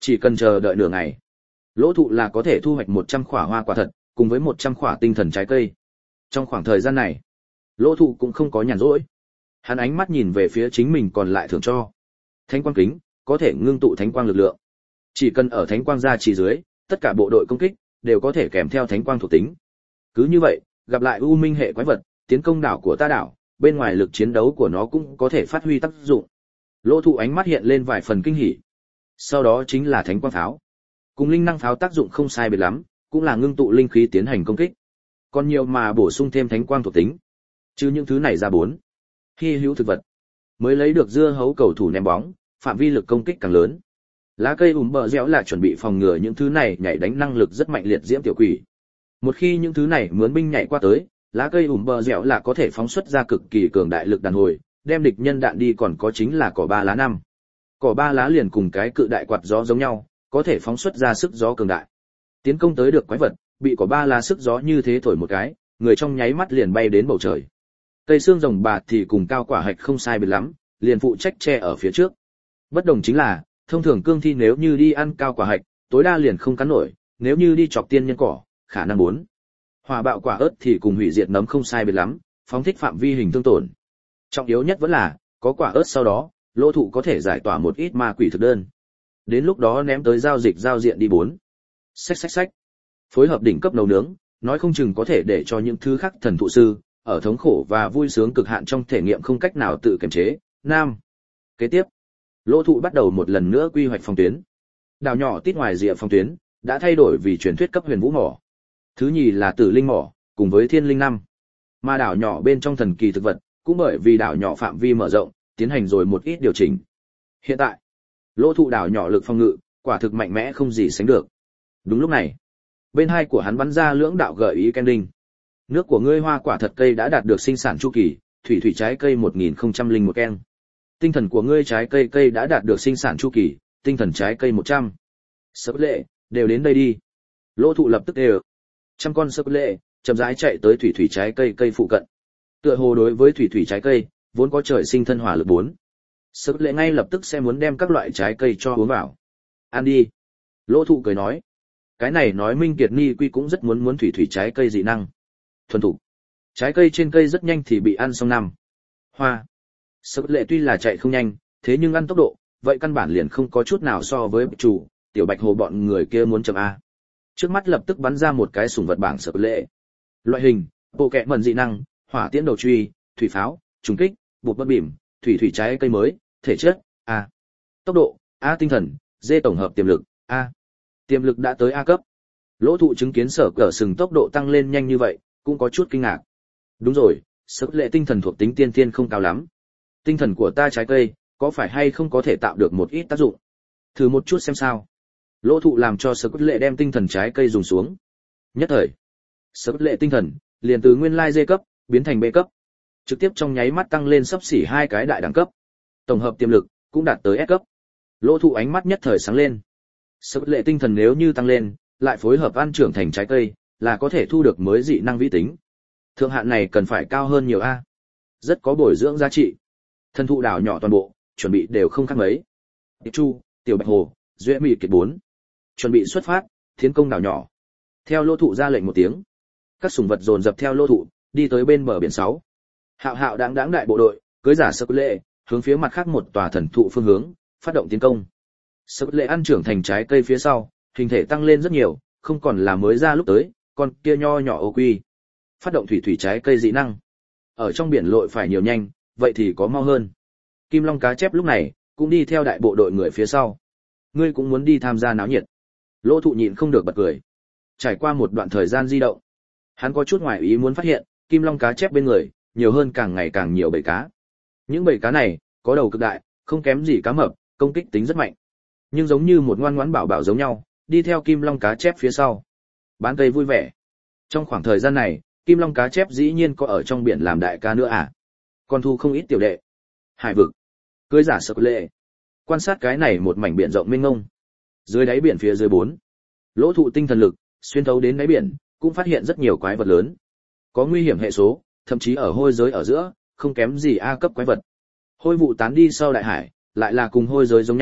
Chỉ cần chờ đợi nửa ngày, lỗ thụ là có thể thu hoạch 100 khỏa hoa quả thật, cùng với 100 khỏa tinh thần trái cây. Trong khoảng thời gian này, lỗ thụ cũng không có nhàn rỗi. Hắn ánh mắt nhìn về phía chính mình còn lại thưởng cho. Thánh quang kính, có thể ngưng tụ thánh quang lực lượng. Chỉ cần ở thánh quang gia trì dưới, tất cả bộ đội công kích đều có thể kèm theo thánh quang thuộc tính. Cứ như vậy, gặp lại u minh hệ quái vật, tiến công đảo của ta đảo, bên ngoài lực chiến đấu của nó cũng có thể phát huy tác dụng. Lỗ thụ ánh mắt hiện lên vài phần kinh hỉ. Sau đó chính là thánh quang pháo. Cùng linh năng pháo tác dụng không sai biệt lắm, cũng là ngưng tụ linh khí tiến hành công kích. Còn nhiều mà bổ sung thêm thánh quang thuộc tính. Chứ những thứ này ra 4. Hy hữu thực vật. Mới lấy được dưa hấu cầu thủ ném bóng, phạm vi lực công kích càng lớn. Lá cây bờ dẻo là chuẩn bị phòng ngừa những thứ này nhảy đánh năng lực rất mạnh liệt diễm tiểu quỷ. Một khi những thứ này mướn binh nhảy qua tới, lá cây bờ dẻo là có thể phóng xuất ra cực kỳ cường đại lực đàn hồi, đem địch nhân đạn đi. Còn có chính là cỏ 3 lá 5. Cỏ 3 lá liền cùng cái cự đại quạt gió giống nhau, có thể phóng xuất ra sức gió cường đại. Tiến công tới được quái vật, bị cỏ 3 lá sức gió như thế thổi một cái, người trong nháy mắt liền bay đến bầu trời. Cây xương rồng bạc thì cùng cao quả hạch không sai biệt lắm, liền phụ trách che ở phía trước. Bất đồng chính là, thông thường cương thi nếu như đi ăn cao quả hạch, tối đa liền không cắn nổi, nếu như đi chọc tiên nhân cỏ, khả năng 4. Hỏa bạo quả ớt thì cùng hủy diệt nấm không sai biệt lắm, phóng thích phạm vi hình tương tổn. Trọng yếu nhất vẫn là, có quả ớt sau đó, lỗ thụ có thể giải tỏa một ít ma quỷ thực đơn. Đến lúc đó ném tới giao diện đi 4. Xách. Phối hợp đỉnh cấp nấu nướng, nói không chừng có thể để cho những thứ khác thần thụ sư, ở thống khổ và vui sướng cực hạn trong thể nghiệm không cách nào tự kiềm chế. Nam. Kế tiếp, lỗ thụ bắt đầu một lần nữa quy hoạch phòng tuyến. Đảo nhỏ tít ngoài rìa phòng tuyến, đã thay đổi vì truyền thuyết cấp huyền vũ mỏ. Thứ nhì là tử linh mỏ, cùng với thiên linh 5. Mà đảo nhỏ bên trong thần kỳ thực vật, cũng bởi vì đảo nhỏ phạm vi mở rộng, tiến hành rồi một ít điều chỉnh. Hiện tại, lỗ thụ đảo nhỏ lực phòng ngự, quả thực mạnh mẽ không gì sánh được. Đúng lúc này, bên hai của hắn bắn ra lưỡng đạo gợi ý ken đinh. Nước của ngươi hoa quả thật cây đã đạt được sinh sản chu kỳ, thủy trái cây 1001 ken. Tinh thần của ngươi trái cây đã đạt được sinh sản chu kỳ, tinh thần trái cây 100. Sập lệ, đều đến đây đi. Lỗ thụ lập tức đều. 100 con sập lệ, chậm rãi chạy tới thủy trái cây phụ cận. Tựa hồ đối với thủy trái cây, vốn có trời sinh thân hỏa lực 4. Sập lệ ngay lập tức sẽ muốn đem các loại trái cây cho uống vào. Ăn đi. Lỗ thụ cười nói. Cái này nói Minh Kiệt Ni Quy cũng rất muốn thủy trái cây dị năng. Thuần thủ. Trái cây trên cây rất nhanh thì bị ăn xong năm. Hoa. Sập lệ tuy là chạy không nhanh, thế nhưng ăn tốc độ, vậy căn bản liền không có chút nào so với chủ, tiểu bạch hồ bọn người kia muốn chậm A. Trước mắt lập tức bắn ra một cái sủng vật bảng sập lệ. Loại hình, bộ kẹ mẩn dị năng, hỏa tiễn đầu truy, thủy pháo, trùng kích, bột bất bìm, thủy trái cây mới, thể chất, A. Tốc độ, A tinh thần, D tổng hợp tiềm lực, A. Tiềm lực đã tới A cấp. Lỗ thụ chứng kiến Sở Cờ Sừng tốc độ tăng lên nhanh như vậy, cũng có chút kinh ngạc. Đúng rồi, sập lệ tinh thần thuộc tính tiên tiên không cao lắm. Tinh thần của ta trái cây, có phải hay không có thể tạo được một ít tác dụng? Thử một chút xem sao. Lỗ thụ làm cho sập lệ đem tinh thần trái cây dùng xuống. Nhất thời, sập lệ tinh thần, liền từ nguyên lai D cấp, biến thành B cấp. Trực tiếp trong nháy mắt tăng lên xấp xỉ 2 cái đại đẳng cấp. Tổng hợp tiềm lực, cũng đạt tới S cấp. Lỗ thụ ánh mắt nhất thời sáng lên. Sập lệ tinh thần nếu như tăng lên, lại phối hợp ăn trưởng thành trái cây, là có thể thu được mới dị năng vĩ tính. Thượng hạn này cần phải cao hơn nhiều A. Rất có bồi dưỡng giá trị. Thần thụ đảo nhỏ toàn bộ, chuẩn bị đều không khác mấy. Tiệp Chu, Tiểu Bạch Hồ, Duệ Mị Kiệt 4. Chuẩn bị xuất phát, tiến công đảo nhỏ. Theo lỗ thụ ra lệnh một tiếng. Các sủng vật dồn dập theo lỗ thụ, đi tới bên bờ biển 6. Hạo đáng đại bộ đội, cưới giả sập lệ, hướng phía mặt khác một tòa thần thụ phương hướng, phát động tiến công. Sập lệ ăn trưởng thành trái cây phía sau, hình thể tăng lên rất nhiều, không còn là mới ra lúc tới, con kia nho nhỏ ô quy. Phát động thủy trái cây dị năng. Ở trong biển lội phải nhiều nhanh, vậy thì có mau hơn. Kim Long cá chép lúc này, cũng đi theo đại bộ đội người phía sau. Ngươi cũng muốn đi tham gia náo nhiệt. Lỗ thụ nhịn không được bật cười. Trải qua một đoạn thời gian di động, hắn có chút ngoài ý muốn phát hiện, Kim Long cá chép bên người, nhiều hơn càng ngày càng nhiều bầy cá. Những bầy cá này, có đầu cực đại, không kém gì cá mập, công kích tính rất mạnh. Nhưng giống như một ngoan ngoãn bảo bảo giống nhau, đi theo Kim Long cá chép phía sau. Bán cây vui vẻ. Trong khoảng thời gian này, Kim Long cá chép dĩ nhiên có ở trong biển làm đại ca nữa à? Còn thu không ít tiểu đệ. Hải vực. Cưới giả sập lệ. Quan sát cái này một mảnh biển rộng mênh mông. Dưới đáy biển phía dưới 4. Lỗ thụ tinh thần lực, xuyên thấu đến đáy biển, cũng phát hiện rất nhiều quái vật lớn. Có nguy hiểm hệ số, thậm chí ở hôi giới ở giữa, không kém gì A cấp quái vật. Hôi vụ tán đi sau đại hải, lại là cùng hôi giới giống nhau,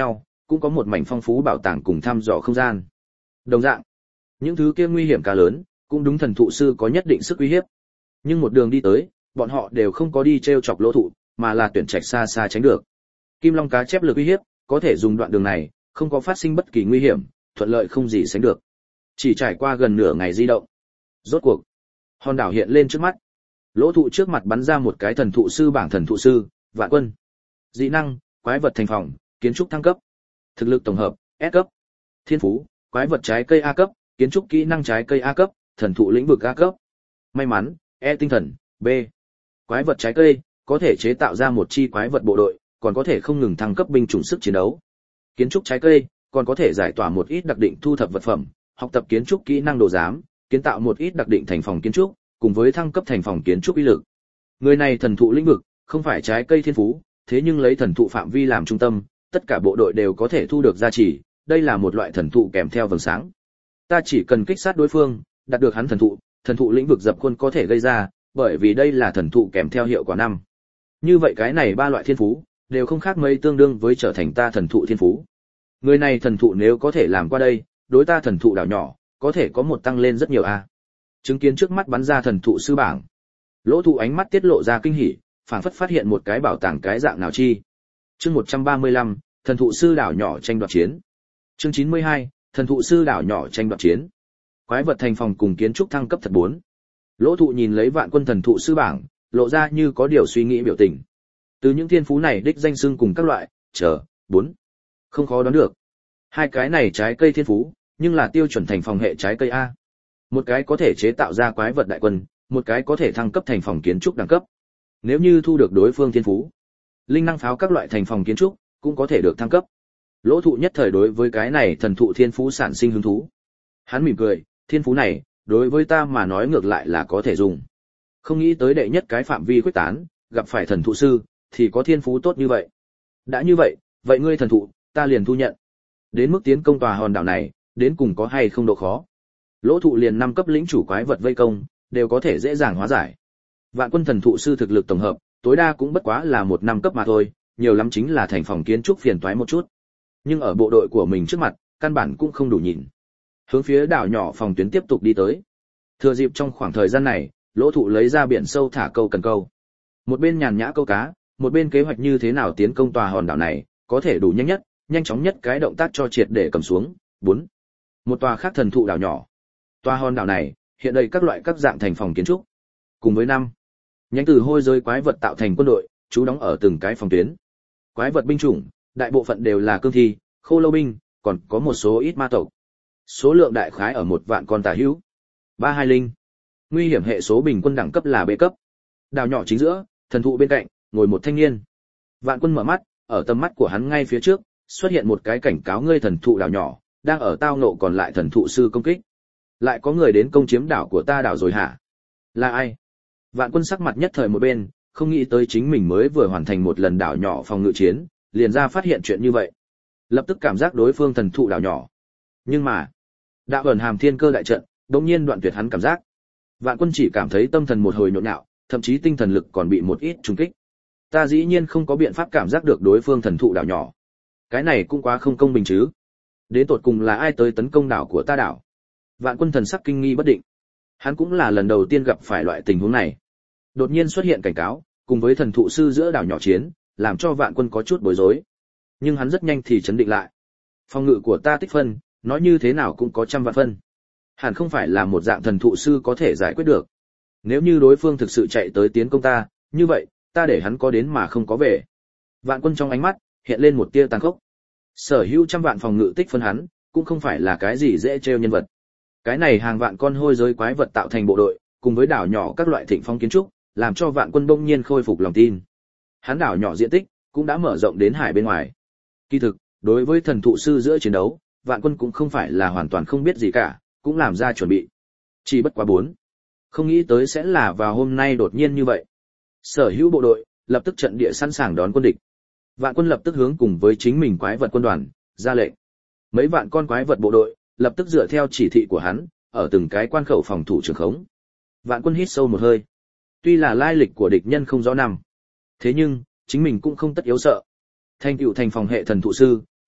cũng có một mảnh phong phú bảo tàng cùng thăm dò không gian. Đồng dạng, những thứ kia nguy hiểm cá lớn, cũng đúng thần thụ sư có nhất định sức uy hiếp. Nhưng một đường đi tới, bọn họ đều không có đi treo chọc lỗ thụ, mà là tuyển trạch xa xa tránh được. Kim long cá chép lực uy hiếp, có thể dùng đoạn đường này, không có phát sinh bất kỳ nguy hiểm, thuận lợi không gì sánh được. Chỉ trải qua gần nửa ngày di động, rốt cuộc, hòn đảo hiện lên trước mắt. Lỗ thụ trước mặt bắn ra một cái thần thụ sư bảng thần thụ sư, Vạn Quân. Dị năng, quái vật thành phòng, kiến trúc thăng cấp. Thực lực tổng hợp, S cấp. Thiên phú, quái vật trái cây A cấp, kiến trúc kỹ năng trái cây A cấp, thần thụ lĩnh vực A cấp. May mắn, E tinh thần, B. Quái vật trái cây, có thể chế tạo ra một chi quái vật bộ đội, còn có thể không ngừng thăng cấp binh chủng sức chiến đấu. Kiến trúc trái cây, còn có thể giải tỏa một ít đặc định thu thập vật phẩm, học tập kiến trúc kỹ năng đồ giám, kiến tạo một ít đặc định thành phòng kiến trúc, cùng với thăng cấp thành phòng kiến trúc uy lực. Người này thần thụ lĩnh vực, không phải trái cây thiên phú, thế nhưng lấy thần thụ phạm vi làm trung tâm, tất cả bộ đội đều có thể thu được gia trì, đây là một loại thần thụ kèm theo vầng sáng. Ta chỉ cần kích sát đối phương, đạt được hắn thần thụ lĩnh vực dập khuôn có thể gây ra, bởi vì đây là thần thụ kèm theo hiệu quả năm. Như vậy cái này ba loại thiên phú đều không khác mấy tương đương với trở thành ta thần thụ thiên phú. Người này thần thụ nếu có thể làm qua đây, đối ta thần thụ đảo nhỏ, có thể có một tăng lên rất nhiều a. Chứng kiến trước mắt bắn ra thần thụ sư bảng, lỗ thụ ánh mắt tiết lộ ra kinh hỉ, phảng phất phát hiện một cái bảo tàng cái dạng nào chi. Chương 135, thần thụ sư đảo nhỏ tranh đoạt chiến. Chương 92, thần thụ sư đảo nhỏ tranh đoạt chiến. Quái vật thành phòng cùng kiến trúc thăng cấp thật 4. Lỗ thụ nhìn lấy Vạn Quân thần thụ sư bảng, lộ ra như có điều suy nghĩ biểu tình. Từ những thiên phú này đích danh xưng cùng các loại, 4. Không khó đoán được. Hai cái này trái cây thiên phú, nhưng là tiêu chuẩn thành phòng hệ trái cây A. Một cái có thể chế tạo ra quái vật đại quân, một cái có thể thăng cấp thành phòng kiến trúc đẳng cấp. Nếu như thu được đối phương thiên phú, linh năng pháo các loại thành phòng kiến trúc cũng có thể được thăng cấp. Lỗ thụ nhất thời đối với cái này thần thụ thiên phú sản sinh hứng thú. Hắn mỉm cười, thiên phú này, đối với ta mà nói ngược lại là có thể dùng. Không nghĩ tới đệ nhất cái phạm vi quyết tán, gặp phải thần thụ sư, thì có thiên phú tốt như vậy. Đã như vậy, vậy ngươi thần thụ, ta liền thu nhận. Đến mức tiến công tòa hòn đảo này, đến cùng có hay không độ khó. Lỗ thụ liền 5 cấp lĩnh chủ quái vật vây công, đều có thể dễ dàng hóa giải. Vạn Quân thần thụ sư thực lực tổng hợp, tối đa cũng bất quá là 1 năm cấp mà thôi, nhiều lắm chính là thành phòng kiến trúc phiền toái một chút. Nhưng ở bộ đội của mình trước mặt, căn bản cũng không đủ nhìn. Hướng phía đảo nhỏ phòng tuyến tiếp tục đi tới. Thừa dịp trong khoảng thời gian này, lỗ thụ lấy ra biển sâu thả câu cần câu. Một bên nhàn nhã câu cá, một bên kế hoạch như thế nào tiến công tòa hòn đảo này, có thể đủ nhanh nhất, nhanh chóng nhất cái động tác cho triệt để cầm xuống. 4. Một tòa khác thần thụ đảo nhỏ. Tòa hòn đảo này, hiện đầy các loại các dạng thành phòng kiến trúc. Cùng với 5. Nhánh từ hôi rơi quái vật tạo thành quân đội, trú đóng ở từng cái phòng tuyến. Quái vật binh chủng, đại bộ phận đều là cương thi, khô lâu binh, còn có một số ít ma tộc. Số lượng đại khái ở 1 vạn con tà hữu. 320. Nguy hiểm hệ số bình quân đẳng cấp là B cấp. Đảo nhỏ chính giữa, thần thụ bên cạnh, ngồi một thanh niên. Vạn Quân mở mắt, ở tầm mắt của hắn ngay phía trước, xuất hiện một cái cảnh cáo ngươi thần thụ đảo nhỏ, đang ở tao ngộ còn lại thần thụ sư công kích. Lại có người đến công chiếm đảo của ta đảo rồi hả? Là ai? Vạn Quân sắc mặt nhất thời một bên, không nghĩ tới chính mình mới vừa hoàn thành một lần đảo nhỏ phòng ngự chiến, liền ra phát hiện chuyện như vậy. Lập tức cảm giác đối phương thần thụ đảo nhỏ. Nhưng mà, đạo ẩn hàm thiên cơ đại trận, đột nhiên đoạn tuyệt hắn cảm giác. Vạn Quân chỉ cảm thấy tâm thần một hồi nhộn nhạo, thậm chí tinh thần lực còn bị một ít trùng kích. Ta dĩ nhiên không có biện pháp cảm giác được đối phương thần thụ đảo nhỏ. Cái này cũng quá không công bình chứ. Đến tột cùng là ai tới tấn công đảo của ta đảo? Vạn Quân thần sắc kinh nghi bất định. Hắn cũng là lần đầu tiên gặp phải loại tình huống này. Đột nhiên xuất hiện cảnh cáo, cùng với thần thụ sư giữa đảo nhỏ chiến, làm cho Vạn Quân có chút bối rối. Nhưng hắn rất nhanh thì chấn định lại. Phòng ngự của ta tích phân, nói như thế nào cũng có 100 vạn phân. Hẳn không phải là một dạng thần thụ sư có thể giải quyết được. Nếu như đối phương thực sự chạy tới tiến công ta, như vậy, ta để hắn có đến mà không có về. Vạn Quân trong ánh mắt, hiện lên một tia tàn khốc. Sở hữu 100 vạn phòng ngự tích phân hắn, cũng không phải là cái gì dễ trêu nhân vật. Cái này hàng vạn con hôi giới quái vật tạo thành bộ đội, cùng với đảo nhỏ các loại thịnh phong kiến trúc, làm cho Vạn Quân bỗng nhiên khôi phục lòng tin. Hắn đảo nhỏ diện tích cũng đã mở rộng đến hải bên ngoài. Kỳ thực, đối với thần thụ sư giữa chiến đấu, Vạn Quân cũng không phải là hoàn toàn không biết gì cả, cũng làm ra chuẩn bị. Chỉ bất quá 4. Không nghĩ tới sẽ là vào hôm nay đột nhiên như vậy. Sở hữu bộ đội, lập tức trận địa sẵn sàng đón quân địch. Vạn Quân lập tức hướng cùng với chính mình quái vật quân đoàn, ra lệnh. Mấy vạn con quái vật bộ đội, lập tức dựa theo chỉ thị của hắn, ở từng cái quan khẩu phòng thủ trường khống. Vạn Quân hít sâu một hơi. Tuy là lai lịch của địch nhân không rõ nằm, thế nhưng, chính mình cũng không tất yếu sợ. Thành tựu thành phòng hệ thần thụ sư,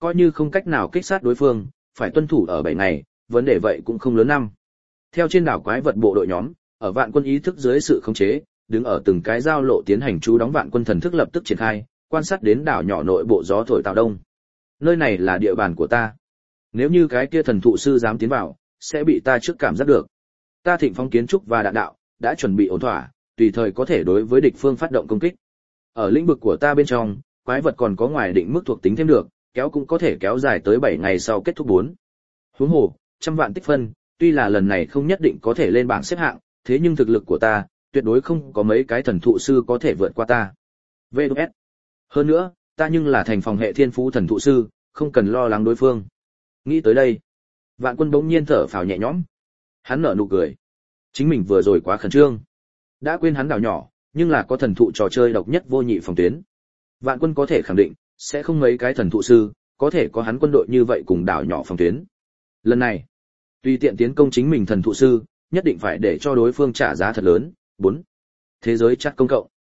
coi như không cách nào kích sát đối phương, phải tuân thủ ở 7 ngày, vấn đề vậy cũng không lớn năm. Theo trên đảo quái vật bộ đội nhóm, ở vạn quân ý thức dưới sự khống chế, đứng ở từng cái giao lộ tiến hành chú đóng vạn quân thần thức lập tức triển khai, quan sát đến đảo nhỏ nội bộ gió thổi tạo đông. Nơi này là địa bàn của ta. Nếu như cái kia thần thụ sư dám tiến vào, sẽ bị ta trước cảm giác được. Ta thịnh phong kiến trúc và đạn đạo đã chuẩn bị ổn thỏa, tùy thời có thể đối với địch phương phát động công kích. Ở lĩnh vực của ta bên trong, quái vật còn có ngoài định mức thuộc tính thêm được, kéo cũng có thể kéo dài tới 7 ngày sau kết thúc 4. Huống hồ, 100 vạn tích phân, tuy là lần này không nhất định có thể lên bảng xếp hạng, thế nhưng thực lực của ta, tuyệt đối không có mấy cái thần thụ sư có thể vượt qua ta. VS. Hơn nữa, ta nhưng là thành phòng hệ thiên phú thần thụ sư, không cần lo lắng đối phương. Nghĩ tới đây, Vạn Quân bỗng nhiên thở phào nhẹ nhõm. Hắn nở nụ cười. Chính mình vừa rồi quá khẩn trương, đã quên hắn đảo nhỏ, nhưng là có thần thụ trò chơi độc nhất vô nhị phòng tuyến. Vạn Quân có thể khẳng định, sẽ không mấy cái thần thụ sư có thể có hắn quân đội như vậy cùng đảo nhỏ phòng tuyến. Lần này, tùy tiện tiến công chính mình thần thụ sư, nhất định phải để cho đối phương trả giá thật lớn. 4. Thế giới chắc công cộng.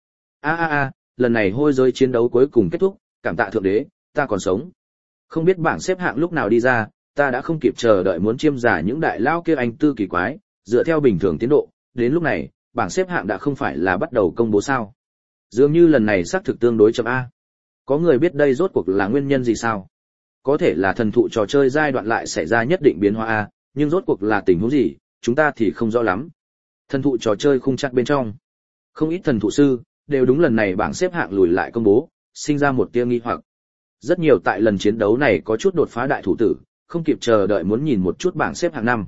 Lần này hôi giới chiến đấu cuối cùng kết thúc, cảm tạ thượng đế, ta còn sống. Không biết bảng xếp hạng lúc nào đi ra, ta đã không kịp chờ đợi muốn chiêm giả những đại lao kia anh tư kỳ quái, dựa theo bình thường tiến độ, đến lúc này, bảng xếp hạng đã không phải là bắt đầu công bố sao. Dường như lần này xác thực tương đối chậm A. Có người biết đây rốt cuộc là nguyên nhân gì sao? Có thể là thần thụ trò chơi giai đoạn lại xảy ra nhất định biến hóa A, nhưng rốt cuộc là tình huống gì, chúng ta thì không rõ lắm. Thần thụ trò chơi khung chắc bên trong. Không ít thần thụ sư, đều đúng lần này bảng xếp hạng lùi lại công bố, sinh ra một tia nghi hoặc. Rất nhiều tại lần chiến đấu này có chút đột phá đại thủ tử, không kịp chờ đợi muốn nhìn một chút bảng xếp hạng năm.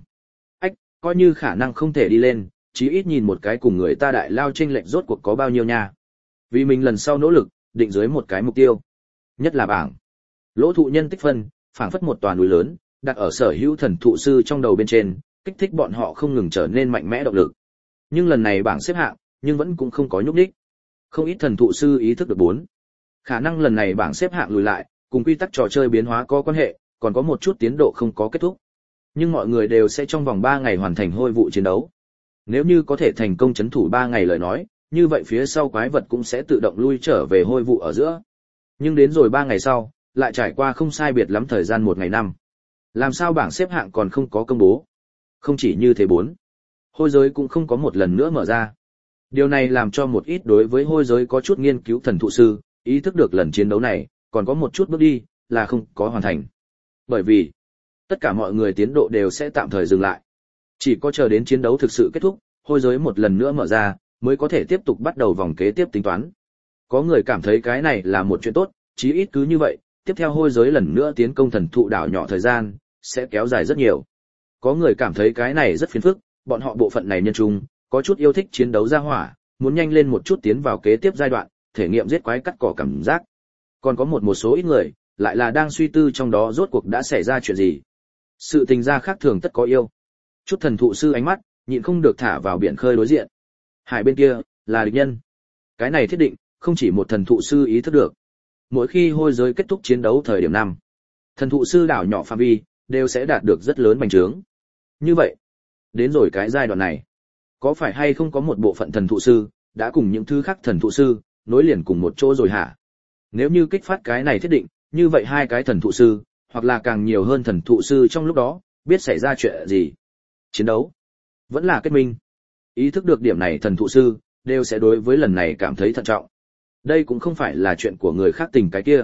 Coi như khả năng không thể đi lên, chí ít nhìn một cái cùng người ta đại lao chênh lệch rốt cuộc có bao nhiêu nha. Vì mình lần sau nỗ lực, định dưới một cái mục tiêu. Nhất là bảng. Lỗ thụ nhân tích phân, phảng phất một tòa núi lớn, đặt ở sở hữu thần thụ sư trong đầu bên trên, kích thích bọn họ không ngừng trở nên mạnh mẽ động lực. Nhưng lần này bảng xếp hạng, nhưng vẫn cũng không có nhúc nhích. Không ít thần thụ sư ý thức được 4. Khả năng lần này bảng xếp hạng lùi lại, cùng quy tắc trò chơi biến hóa có quan hệ, còn có một chút tiến độ không có kết thúc. Nhưng mọi người đều sẽ trong vòng 3 ngày hoàn thành hôi vụ chiến đấu. Nếu như có thể thành công chấn thủ 3 ngày lời nói, như vậy phía sau quái vật cũng sẽ tự động lui trở về hôi vụ ở giữa. Nhưng đến rồi 3 ngày sau, lại trải qua không sai biệt lắm thời gian 1 ngày năm. Làm sao bảng xếp hạng còn không có công bố? Không chỉ như thế 4. Hôi giới cũng không có một lần nữa mở ra. Điều này làm cho một ít đối với hôi giới có chút nghiên cứu thần thụ sư, ý thức được lần chiến đấu này, còn có một chút bước đi, là không có hoàn thành. Bởi vì, tất cả mọi người tiến độ đều sẽ tạm thời dừng lại. Chỉ có chờ đến chiến đấu thực sự kết thúc, hôi giới một lần nữa mở ra, mới có thể tiếp tục bắt đầu vòng kế tiếp tính toán. Có người cảm thấy cái này là một chuyện tốt, chí ít cứ như vậy, tiếp theo hôi giới lần nữa tiến công thần thụ đảo nhỏ thời gian, sẽ kéo dài rất nhiều. Có người cảm thấy cái này rất phiền phức, bọn họ bộ phận này nhân chung, có chút yêu thích chiến đấu ra hỏa, muốn nhanh lên một chút tiến vào kế tiếp giai đoạn, thể nghiệm giết quái cắt cỏ cảm giác. Còn có một số ít người, lại là đang suy tư trong đó rốt cuộc đã xảy ra chuyện gì. Sự tình ra khác thường tất có yêu. Chút thần thụ sư ánh mắt, nhịn không được thả vào biển khơi đối diện. Hải bên kia, là địch nhân. Cái này thiết định, không chỉ một thần thụ sư ý thức được. Mỗi khi hôi giới kết thúc chiến đấu thời điểm 5, thần thụ sư đảo nhỏ phạm vi, đều sẽ đạt được rất lớn bành trướng. Như vậy, đến rồi cái giai đoạn này, có phải hay không có một bộ phận thần thụ sư, đã cùng những thứ khác thần thụ sư, nối liền cùng một chỗ rồi hả? Nếu như kích phát cái này thiết định, như vậy hai cái thần thụ sư, hoặc là càng nhiều hơn thần thụ sư trong lúc đó, biết xảy ra chuyện gì? Chiến đấu, vẫn là kết minh. Ý thức được điểm này thần thụ sư, đều sẽ đối với lần này cảm thấy thận trọng. Đây cũng không phải là chuyện của người khác tình cái kia.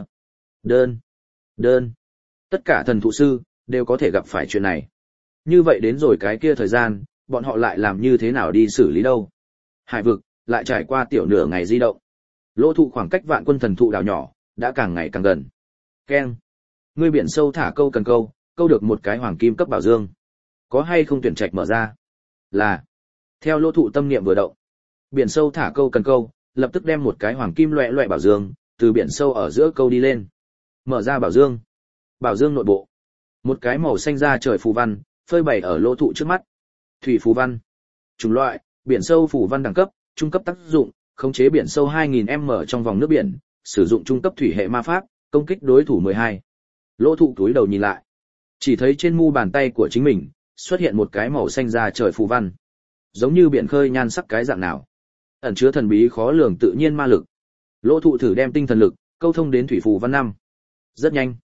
Đơn. Tất cả thần thụ sư, đều có thể gặp phải chuyện này. Như vậy đến rồi cái kia thời gian, bọn họ lại làm như thế nào đi xử lý đâu? Hải vực, lại trải qua tiểu nửa ngày di động. Lỗ thụ khoảng cách vạn quân thần thụ đảo nhỏ, đã càng ngày càng gần. Keng. Ngươi biển sâu thả câu cần câu, câu được một cái hoàng kim cấp bảo dương. Có hay không tuyển trạch mở ra? Là. Theo lỗ thụ tâm niệm vừa động. Biển sâu thả câu cần câu, lập tức đem một cái hoàng kim loẹ loẹ bảo dương, từ biển sâu ở giữa câu đi lên. Mở ra bảo dương. Bảo dương nội bộ. Một cái màu xanh da trời phù văn, phơi bày ở lỗ thụ trước mắt. Thủy phù văn. Chủng loại, biển sâu phù văn đẳng cấp, trung cấp tác dụng, khống chế biển sâu 2000m trong vòng nước biển, sử dụng trung cấp thủy hệ ma pháp, công kích đối thủ 12. Lỗ thụ túi đầu nhìn lại. Chỉ thấy trên mu bàn tay của chính mình, xuất hiện một cái màu xanh da trời phù văn. Giống như biển khơi nhan sắc cái dạng nào. Ẩn chứa thần bí khó lường tự nhiên ma lực. Lỗ thụ thử đem tinh thần lực, câu thông đến thủy phù văn 5. Rất nhanh.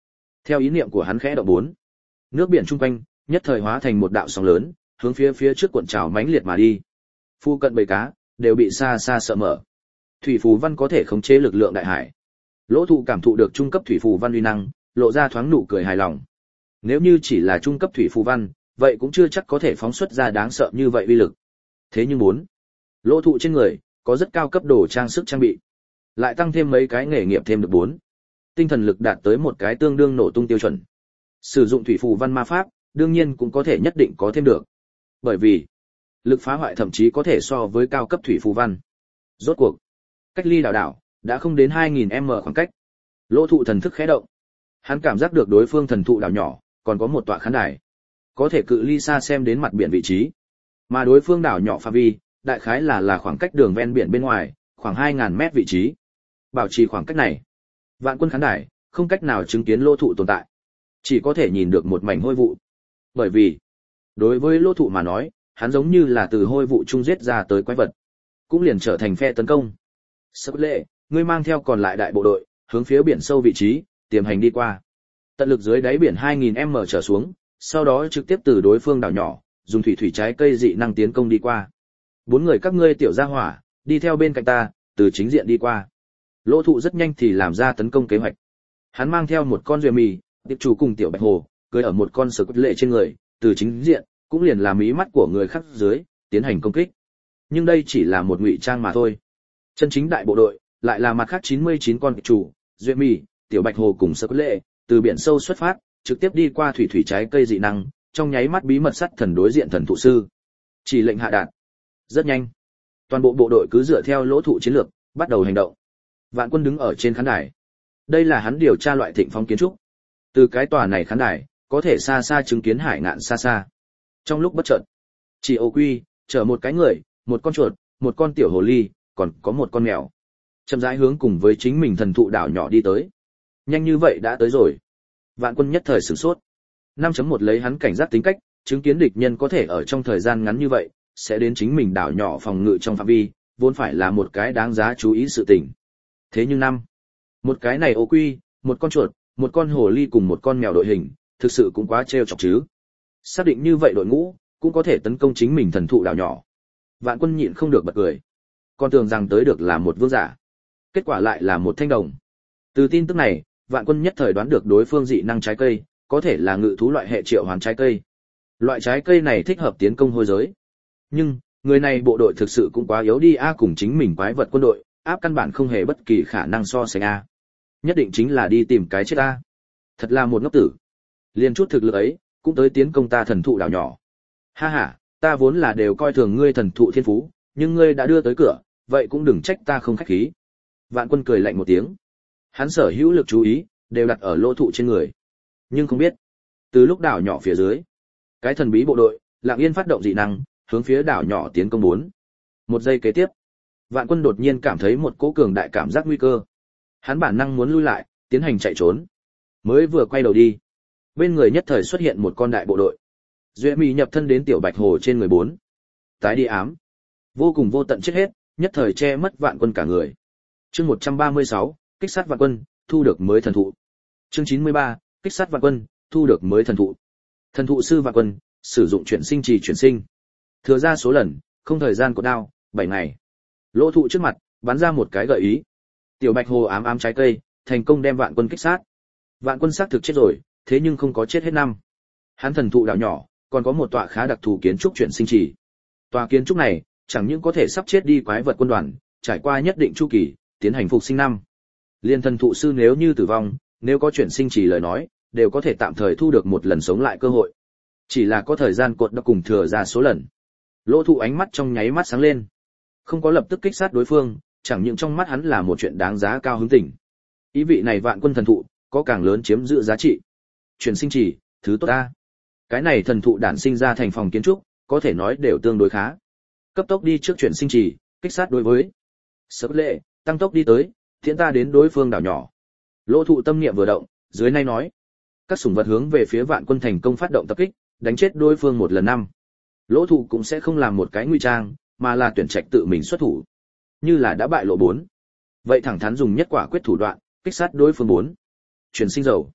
Theo ý niệm của hắn khẽ động bốn, nước biển chung quanh nhất thời hóa thành một đạo sóng lớn, hướng phía trước cuộn trào mãnh liệt mà đi. Phu cận bầy cá đều bị xa xa sợ mở. Thủy phù văn có thể khống chế lực lượng đại hải. Lỗ Thụ cảm thụ được trung cấp thủy phù văn uy năng, lộ ra thoáng nụ cười hài lòng. Nếu như chỉ là trung cấp thủy phù văn, vậy cũng chưa chắc có thể phóng xuất ra đáng sợ như vậy uy lực. Thế nhưng bốn, Lỗ Thụ trên người có rất cao cấp đồ trang sức trang bị, lại tăng thêm mấy cái nghề nghiệp thêm được bốn, tinh thần lực đạt tới một cái tương đương nổ tung tiêu chuẩn. Sử dụng thủy phù văn ma pháp, đương nhiên cũng có thể nhất định có thêm được. Bởi vì, lực phá hoại thậm chí có thể so với cao cấp thủy phù văn. Rốt cuộc, cách ly đảo đã không đến 2000m khoảng cách. Lỗ Thụ thần thức khẽ động. Hắn cảm giác được đối phương thần thụ đảo nhỏ còn có một tọa khán đài, có thể cự ly xa xem đến mặt biển vị trí. Mà đối phương đảo nhỏ phạm vi, đại khái là khoảng cách đường ven biển bên ngoài, khoảng 2000m vị trí. Bảo trì khoảng cách này, Vạn Quân khán đài không cách nào chứng kiến Lỗ Thụ tồn tại, chỉ có thể nhìn được một mảnh hôi vụ. Bởi vì, đối với Lỗ Thụ mà nói, hắn giống như là từ hôi vụ trung giết ra tới quái vật, cũng liền trở thành phe tấn công. Sắc Lệ, ngươi mang theo còn lại đại bộ đội, hướng phía biển sâu vị trí, tiềm hành đi qua. Tận lực dưới đáy biển 2000m trở xuống, sau đó trực tiếp từ đối phương đảo nhỏ, dùng thủy trái cây dị năng tiến công đi qua. 4 người các ngươi tiểu gia hỏa, đi theo bên cạnh ta, từ chính diện đi qua. Lỗ Thụ rất nhanh thì làm ra tấn công kế hoạch. Hắn mang theo một con rùa mì, tiệp chủ cùng tiểu bạch hồ, cưỡi ở một con Sở Cốt Lệ trên người, từ chính diện, cũng liền làm mí mắt của người khác dưới, tiến hành công kích. Nhưng đây chỉ là một ngụy trang mà thôi. Chân chính đại bộ đội, lại là mặt khác 99 con tiệp chủ, rùa mì, tiểu bạch hồ cùng Sở Cốt Lệ, từ biển sâu xuất phát, trực tiếp đi qua thủy trái cây dị năng, trong nháy mắt bí mật sắt thần đối diện thần thụ sư. Chỉ lệnh hạ đạt. Rất nhanh, toàn bộ bộ đội cứ dựa theo Lỗ Thụ chiến lược, bắt đầu hành động. Vạn Quân đứng ở trên khán đài. Đây là hắn điều tra loại thịnh phong kiến trúc. Từ cái tòa này khán đài, có thể xa xa chứng kiến hải ngạn xa xa. Trong lúc bất chợt, chỉ Ô Quy chở một cái người, một con chuột, một con tiểu hồ ly, còn có một con mèo, chậm rãi hướng cùng với chính mình thần thụ đảo nhỏ đi tới. Nhanh như vậy đã tới rồi. Vạn Quân nhất thời sửng sốt. 5.1 lấy hắn cảnh giác tính cách, chứng kiến địch nhân có thể ở trong thời gian ngắn như vậy, sẽ đến chính mình đảo nhỏ phòng ngự trong phạm vi, vốn phải là một cái đáng giá chú ý sự tình. Thế nhưng một cái này Ô Quy, một con chuột, một con hồ ly cùng một con mèo đội hình, thực sự cũng quá trêu chọc chứ. Xác định như vậy đội ngũ, cũng có thể tấn công chính mình thần thụ đảo nhỏ. Vạn Quân nhịn không được bật cười. Con tưởng rằng tới được là một vương giả. Kết quả lại là một thanh đồng. Từ tin tức này, Vạn Quân nhất thời đoán được đối phương dị năng trái cây, có thể là ngự thú loại hệ triệu hoán trái cây. Loại trái cây này thích hợp tiến công hôi giới. Nhưng, người này bộ đội thực sự cũng quá yếu đi a, cùng chính mình quái vật quân đội, áp căn bản không hề bất kỳ khả năng so sánh a. Nhất định chính là đi tìm cái chết a. Thật là một ngốc tử. Liên chút thực lực ấy, cũng tới tiến công ta thần thụ đảo nhỏ. Ha ha, ta vốn là đều coi thường ngươi thần thụ thiên phú, nhưng ngươi đã đưa tới cửa, vậy cũng đừng trách ta không khách khí. Vạn Quân cười lạnh một tiếng. Hắn sở hữu lực chú ý đều đặt ở Lỗ Thụ trên người. Nhưng không biết, từ lúc đảo nhỏ phía dưới, cái thần bí bộ đội lặng yên phát động dị năng, hướng phía đảo nhỏ tiến công 4. Một giây kế tiếp, Vạn Quân đột nhiên cảm thấy một cỗ cường đại cảm giác nguy cơ. Hắn bản năng muốn lui lại, tiến hành chạy trốn. Mới vừa quay đầu đi, bên người nhất thời xuất hiện một con đại bộ đội. Duệ Mị nhập thân đến tiểu bạch hồ trên người 4. Tái đi ám, vô cùng vô tận chết hết, nhất thời che mất Vạn Quân cả người. Chương 136, kích sát Vạn Quân, thu được mới thần thụ. Chương 93, kích sát Vạn Quân, thu được mới thần thụ. Thần thụ sư Vạn Quân, sử dụng chuyển sinh trì chuyển sinh. Thừa ra số lần, không thời gian của đao, 7 ngày. Lỗ Thụ trước mặt, bắn ra một cái gợi ý. Tiểu bạch hồ ám ám trái cây, thành công đem Vạn Quân kích sát. Vạn Quân xác thực chết rồi, thế nhưng không có chết hết năm. Hắn thần thụ đảo nhỏ, còn có một tọa khá đặc thù kiến trúc chuyển sinh trì. Tòa kiến trúc này, chẳng những có thể sắp chết đi quái vật quân đoàn, trải qua nhất định chu kỳ, tiến hành phục sinh năm. Liên thần thụ sư nếu như tử vong, nếu có chuyển sinh trì lời nói, đều có thể tạm thời thu được một lần sống lại cơ hội. Chỉ là có thời gian cột đã cùng thừa ra số lần. Lỗ Thụ ánh mắt trong nháy mắt sáng lên. Không có lập tức kích sát đối phương, chẳng những trong mắt hắn là một chuyện đáng giá cao hứng tỉnh. Ý vị này Vạn Quân thần thụ, có càng lớn chiếm giữ giá trị. Chuyển sinh trì, thứ tốt ta. Cái này thần thụ đản sinh ra thành phòng kiến trúc, có thể nói đều tương đối khá. Cấp tốc đi trước chuyển sinh trì, kích sát đối với. Sở Lệ, tăng tốc đi tới, tiễn ta đến đối phương đảo nhỏ. Lỗ Thụ tâm niệm vừa động, dưới nay nói. Các sủng vật hướng về phía Vạn Quân thành công phát động tập kích, đánh chết đối phương một lần năm. Lỗ Thụ cũng sẽ không làm một cái nguy trang, mà là tuyển trạch tự mình xuất thủ. Như là đã bại lộ 4. Vậy thẳng thắn dùng nhất quả quyết thủ đoạn, kích sát đối phương 4. Chuyển sinh dầu.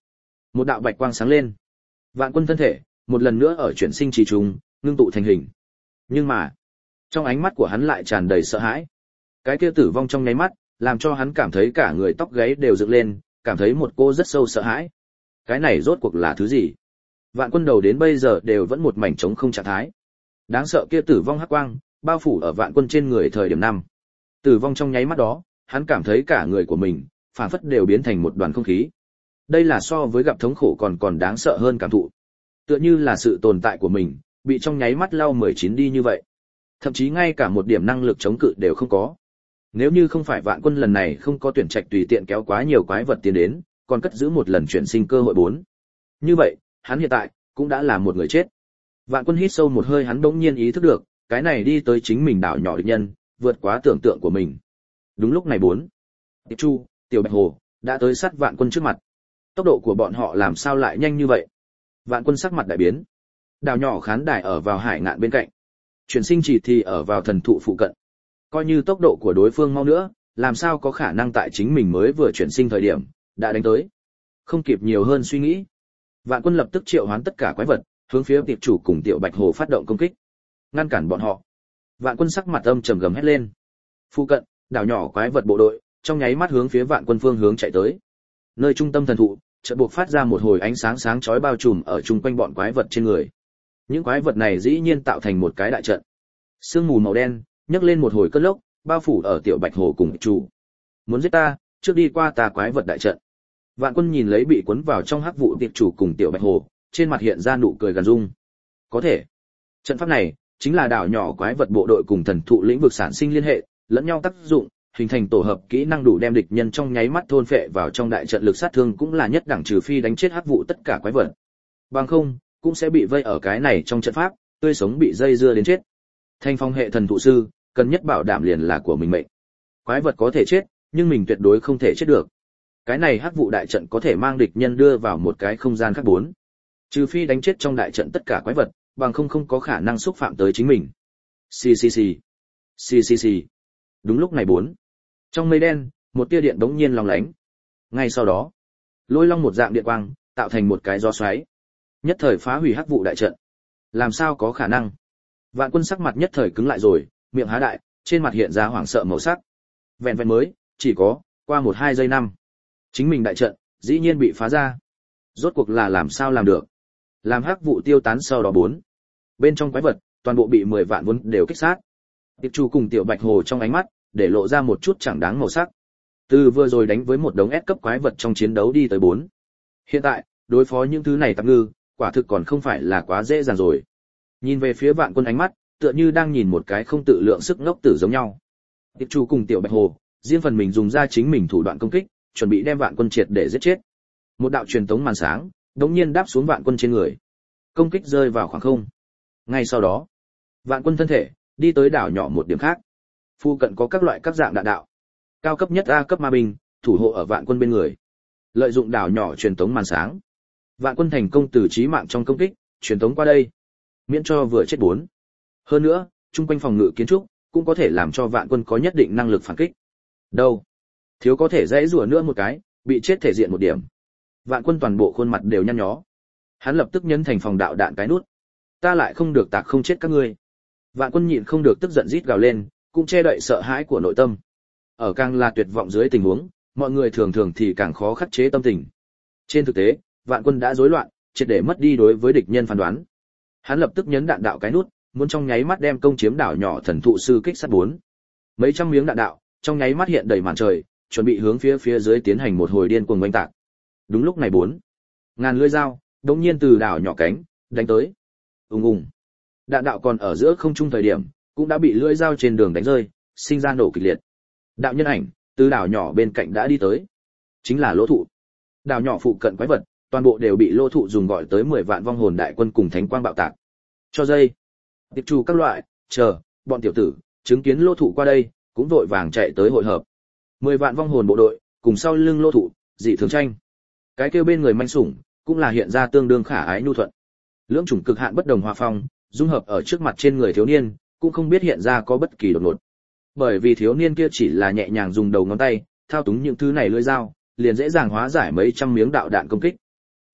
Một đạo bạch quang sáng lên. Vạn Quân thân thể một lần nữa ở chuyển sinh trì trùng, ngưng tụ thành hình. Nhưng mà, trong ánh mắt của hắn lại tràn đầy sợ hãi. Cái kia tử vong trong nháy mắt, làm cho hắn cảm thấy cả người tóc gáy đều dựng lên, cảm thấy một cô rất sâu sợ hãi. Cái này rốt cuộc là thứ gì? Vạn Quân đầu đến bây giờ đều vẫn một mảnh trống không trạng thái. Đáng sợ kia tử vong hắc quang, bao phủ ở Vạn Quân trên người thời điểm năm. Tử vong trong nháy mắt đó, hắn cảm thấy cả người của mình, phảng phất đều biến thành một đoàn không khí. Đây là so với gặp thống khổ còn đáng sợ hơn cảm thụ. Tựa như là sự tồn tại của mình, bị trong nháy mắt lao 19 đi như vậy. Thậm chí ngay cả một điểm năng lực chống cự đều không có. Nếu như không phải Vạn Quân lần này không có tuyển trạch tùy tiện kéo quá nhiều quái vật tiến đến, còn cất giữ một lần chuyển sinh cơ hội 4. Như vậy, hắn hiện tại cũng đã là một người chết. Vạn Quân hít sâu một hơi, hắn bỗng nhiên ý thức được, cái này đi tới chính mình đảo nhỏ địch nhân, vượt quá tưởng tượng của mình. Đúng lúc này 4. Tiệp Chu, Tiểu Bạch Hồ đã tới sát Vạn Quân trước mặt. Tốc độ của bọn họ làm sao lại nhanh như vậy? Vạn Quân sắc mặt đại biến. Đảo nhỏ khán đài ở vào hải ngạn bên cạnh, chuyển sinh chỉ thì ở vào thần thụ phụ cận. Coi như tốc độ của đối phương mau nữa, làm sao có khả năng tại chính mình mới vừa chuyển sinh thời điểm đã đánh tới? Không kịp nhiều hơn suy nghĩ, Vạn Quân lập tức triệu hoán tất cả quái vật, hướng phía Tiệp Chủ cùng Tiểu Bạch Hồ phát động công kích, ngăn cản bọn họ. Vạn Quân sắc mặt âm trầm gầm hét lên. Phụ cận, đảo nhỏ quái vật bộ đội trong nháy mắt hướng phía Vạn Quân phương hướng chạy tới. Nơi trung tâm thần thụ, chợt buộc phát ra một hồi ánh sáng sáng chói bao trùm ở chung quanh bọn quái vật trên người. Những quái vật này dĩ nhiên tạo thành một cái đại trận. Sương mù màu đen nhấc lên một hồi cơn lốc, bao phủ ở Tiểu Bạch Hồ cùng Chủ. Muốn giết ta, trước đi qua ta quái vật đại trận. Vạn Quân nhìn lấy bị cuốn vào trong hắc vụ Tiệp Chủ cùng Tiểu Bạch Hồ, trên mặt hiện ra nụ cười gần dung. Có thể, trận pháp này chính là đảo nhỏ quái vật bộ đội cùng thần thụ lĩnh vực sản sinh liên hệ, lẫn nhau tác dụng, hình thành tổ hợp kỹ năng đủ đem địch nhân trong nháy mắt thôn phệ vào trong đại trận, lực sát thương cũng là nhất đẳng, trừ phi đánh chết hắc vụ tất cả quái vật. Bằng không, cũng sẽ bị vây ở cái này trong trận pháp, tươi sống bị dây dưa đến chết. Thanh phong hệ thần thụ sư, cần nhất bảo đảm liền là của mình mệnh. Quái vật có thể chết, nhưng mình tuyệt đối không thể chết được. Cái này hắc vụ đại trận có thể mang địch nhân đưa vào một cái không gian khác 4. Trừ phi đánh chết trong đại trận tất cả quái vật, bằng không có khả năng xúc phạm tới chính mình. Xì xì xì. Xì xì xì. Đúng lúc này 4. Trong mây đen, một tia điện bỗng nhiên long lánh. Ngay sau đó, lôi long một dạng điện quang, tạo thành một cái gió xoáy, nhất thời phá hủy hắc vụ đại trận. Làm sao có khả năng? Vạn Quân sắc mặt nhất thời cứng lại rồi, miệng há đại, trên mặt hiện ra hoảng sợ màu sắc. Vẹn vẹn mới, chỉ có qua 1-2 giây năm, chính mình đại trận dĩ nhiên bị phá ra. Rốt cuộc là làm sao làm được? Làm hắc vụ tiêu tán sau đó 4. Bên trong quái vật, toàn bộ bị 10 vạn vốn đều kích sát. Tiệp Chu cùng Tiểu Bạch Hồ trong ánh mắt để lộ ra một chút chẳng đáng màu sắc. Từ vừa rồi đánh với một đống S cấp quái vật trong chiến đấu đi tới 4. Hiện tại, đối phó những thứ này tạp ngư, quả thực còn không phải là quá dễ dàng rồi. Nhìn về phía Vạn Quân ánh mắt, tựa như đang nhìn một cái không tự lượng sức ngốc tử giống nhau. Tiệp Chu cùng Tiểu Bạch Hồ, riêng phần mình dùng ra chính mình thủ đoạn công kích, chuẩn bị đem Vạn Quân triệt để giết chết. Một đạo truyền tống màn sáng, đống nhiên đáp xuống Vạn Quân trên người. Công kích rơi vào khoảng không. Ngay sau đó, Vạn Quân thân thể đi tới đảo nhỏ một điểm khác. Phu cận có các loại các dạng đạn đạo. Cao cấp nhất A cấp ma binh, thủ hộ ở Vạn Quân bên người. Lợi dụng đảo nhỏ truyền tống màn sáng, Vạn Quân thành công từ chí mạng trong công kích, truyền tống qua đây, miễn cho vừa chết 4. Hơn nữa, chung quanh phòng ngự kiến trúc cũng có thể làm cho Vạn Quân có nhất định năng lực phản kích. Đâu, thiếu có thể dãy rủa nữa một cái, bị chết thể diện một điểm. Vạn Quân toàn bộ khuôn mặt đều nhăn nhó. Hắn lập tức nhấn thành phòng đạo đạn cái nút. Ta lại không được tạc không chết các ngươi. Vạn Quân nhịn không được tức giận rít gào lên, cũng che đậy sợ hãi của nội tâm. Ở càng là tuyệt vọng dưới tình huống, mọi người thường thường thì càng khó khắc chế tâm tình. Trên thực tế, Vạn Quân đã rối loạn, triệt để mất đi đối với địch nhân phán đoán. Hắn lập tức nhấn đạn đạo cái nút, muốn trong nháy mắt đem công chiếm đảo nhỏ thần thụ sư kích sát 4. Mấy trăm miếng đạn đạo, trong nháy mắt hiện đầy màn trời, chuẩn bị hướng phía dưới tiến hành một hồi điên cuồng oanh tạc. Đúng lúc này 4. Ngàn lưỡi dao, đống nhiên từ đảo nhỏ cánh đánh tới. Ùng ùng. Đạn đạo còn ở giữa không trung thời điểm, cũng đã bị lưỡi dao trên đường đánh rơi, sinh ra nổ kịch liệt. Đạo nhân ảnh từ đảo nhỏ bên cạnh đã đi tới, chính là Lỗ Thụ. Đảo nhỏ phụ cận quái vật, toàn bộ đều bị Lỗ Thụ dùng gọi tới 10 vạn vong hồn đại quân cùng thánh quang bạo tạc. Cho dây, Tiệp Chu các loại, chờ, bọn tiểu tử chứng kiến Lỗ Thụ qua đây, cũng vội vàng chạy tới hội hợp. 10 vạn vong hồn bộ đội, cùng sau lưng Lỗ Thụ, dị thường tranh. Cái kêu bên người manh sủng, cũng là hiện ra tương đương khả ái nhu thuận. Lưỡng chủng cực hạn bất đồng hòa phong, dung hợp ở trước mặt trên người thiếu niên, cũng không biết hiện ra có bất kỳ đột ngột. Bởi vì thiếu niên kia chỉ là nhẹ nhàng dùng đầu ngón tay, thao túng những thứ này lưỡi dao, liền dễ dàng hóa giải mấy trăm miếng đạo đạn công kích.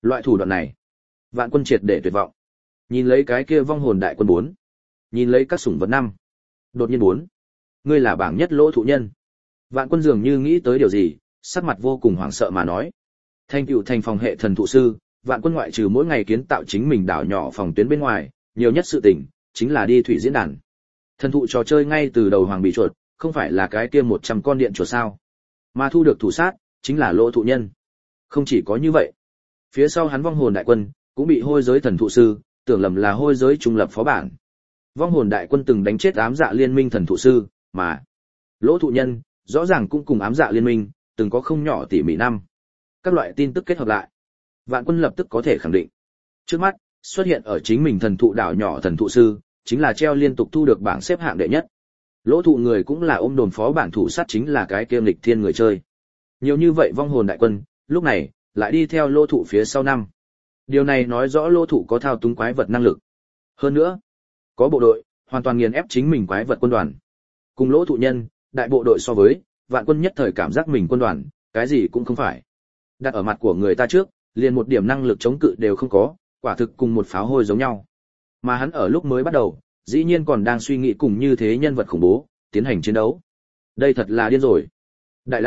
Loại thủ đoạn này, Vạn Quân triệt để tuyệt vọng. Nhìn lấy cái kia vong hồn đại quân 4, nhìn lấy các sủng vật 5. Đột nhiên 4, ngươi là bảng nhất Lỗ thụ nhân. Vạn Quân dường như nghĩ tới điều gì, sắc mặt vô cùng hoảng sợ mà nói. Thành tựu thành phòng hệ thần thụ sư, Vạn Quân ngoại trừ mỗi ngày kiến tạo chính mình đảo nhỏ phòng tuyến bên ngoài, nhiều nhất sự tình chính là đi thủy diễn đàn. Thần thụ trò chơi ngay từ đầu hoàng bị chuột, không phải là cái kia 100 con điện chuột sao? Mà thu được thủ sát, chính là Lỗ thụ nhân. Không chỉ có như vậy, phía sau hắn vong hồn đại quân cũng bị hôi giới thần thụ sư tưởng lầm là hôi giới trung lập phó bản. Vong hồn đại quân từng đánh chết ám dạ liên minh thần thụ sư, mà Lỗ thụ nhân rõ ràng cũng cùng ám dạ liên minh từng có không nhỏ tỉ mỉ năm. Các loại tin tức kết hợp lại, Vạn Quân lập tức có thể khẳng định. Trước mắt, xuất hiện ở chính mình thần thụ đảo nhỏ thần thụ sư, chính là treo liên tục thu được bảng xếp hạng đệ nhất. Lỗ thụ người cũng là ôm đồn phó bản thủ sát chính là cái kiêm lịch thiên người chơi. Nhiều như vậy vong hồn đại quân, lúc này lại đi theo Lỗ thụ phía sau năm. Điều này nói rõ Lỗ thụ có thao túng quái vật năng lực. Hơn nữa, có bộ đội hoàn toàn nghiền ép chính mình quái vật quân đoàn. Cùng Lỗ thụ nhân, đại bộ đội so với, Vạn Quân nhất thời cảm giác mình quân đoàn, cái gì cũng không phải. Đặt ở mặt của người ta trước, liền một điểm năng lực chống cự đều không có, quả thực cùng một pháo hôi giống nhau. Mà hắn ở lúc mới bắt đầu, dĩ nhiên còn đang suy nghĩ cùng như thế nhân vật khủng bố, tiến hành chiến đấu. Đây thật là điên rồi. Đại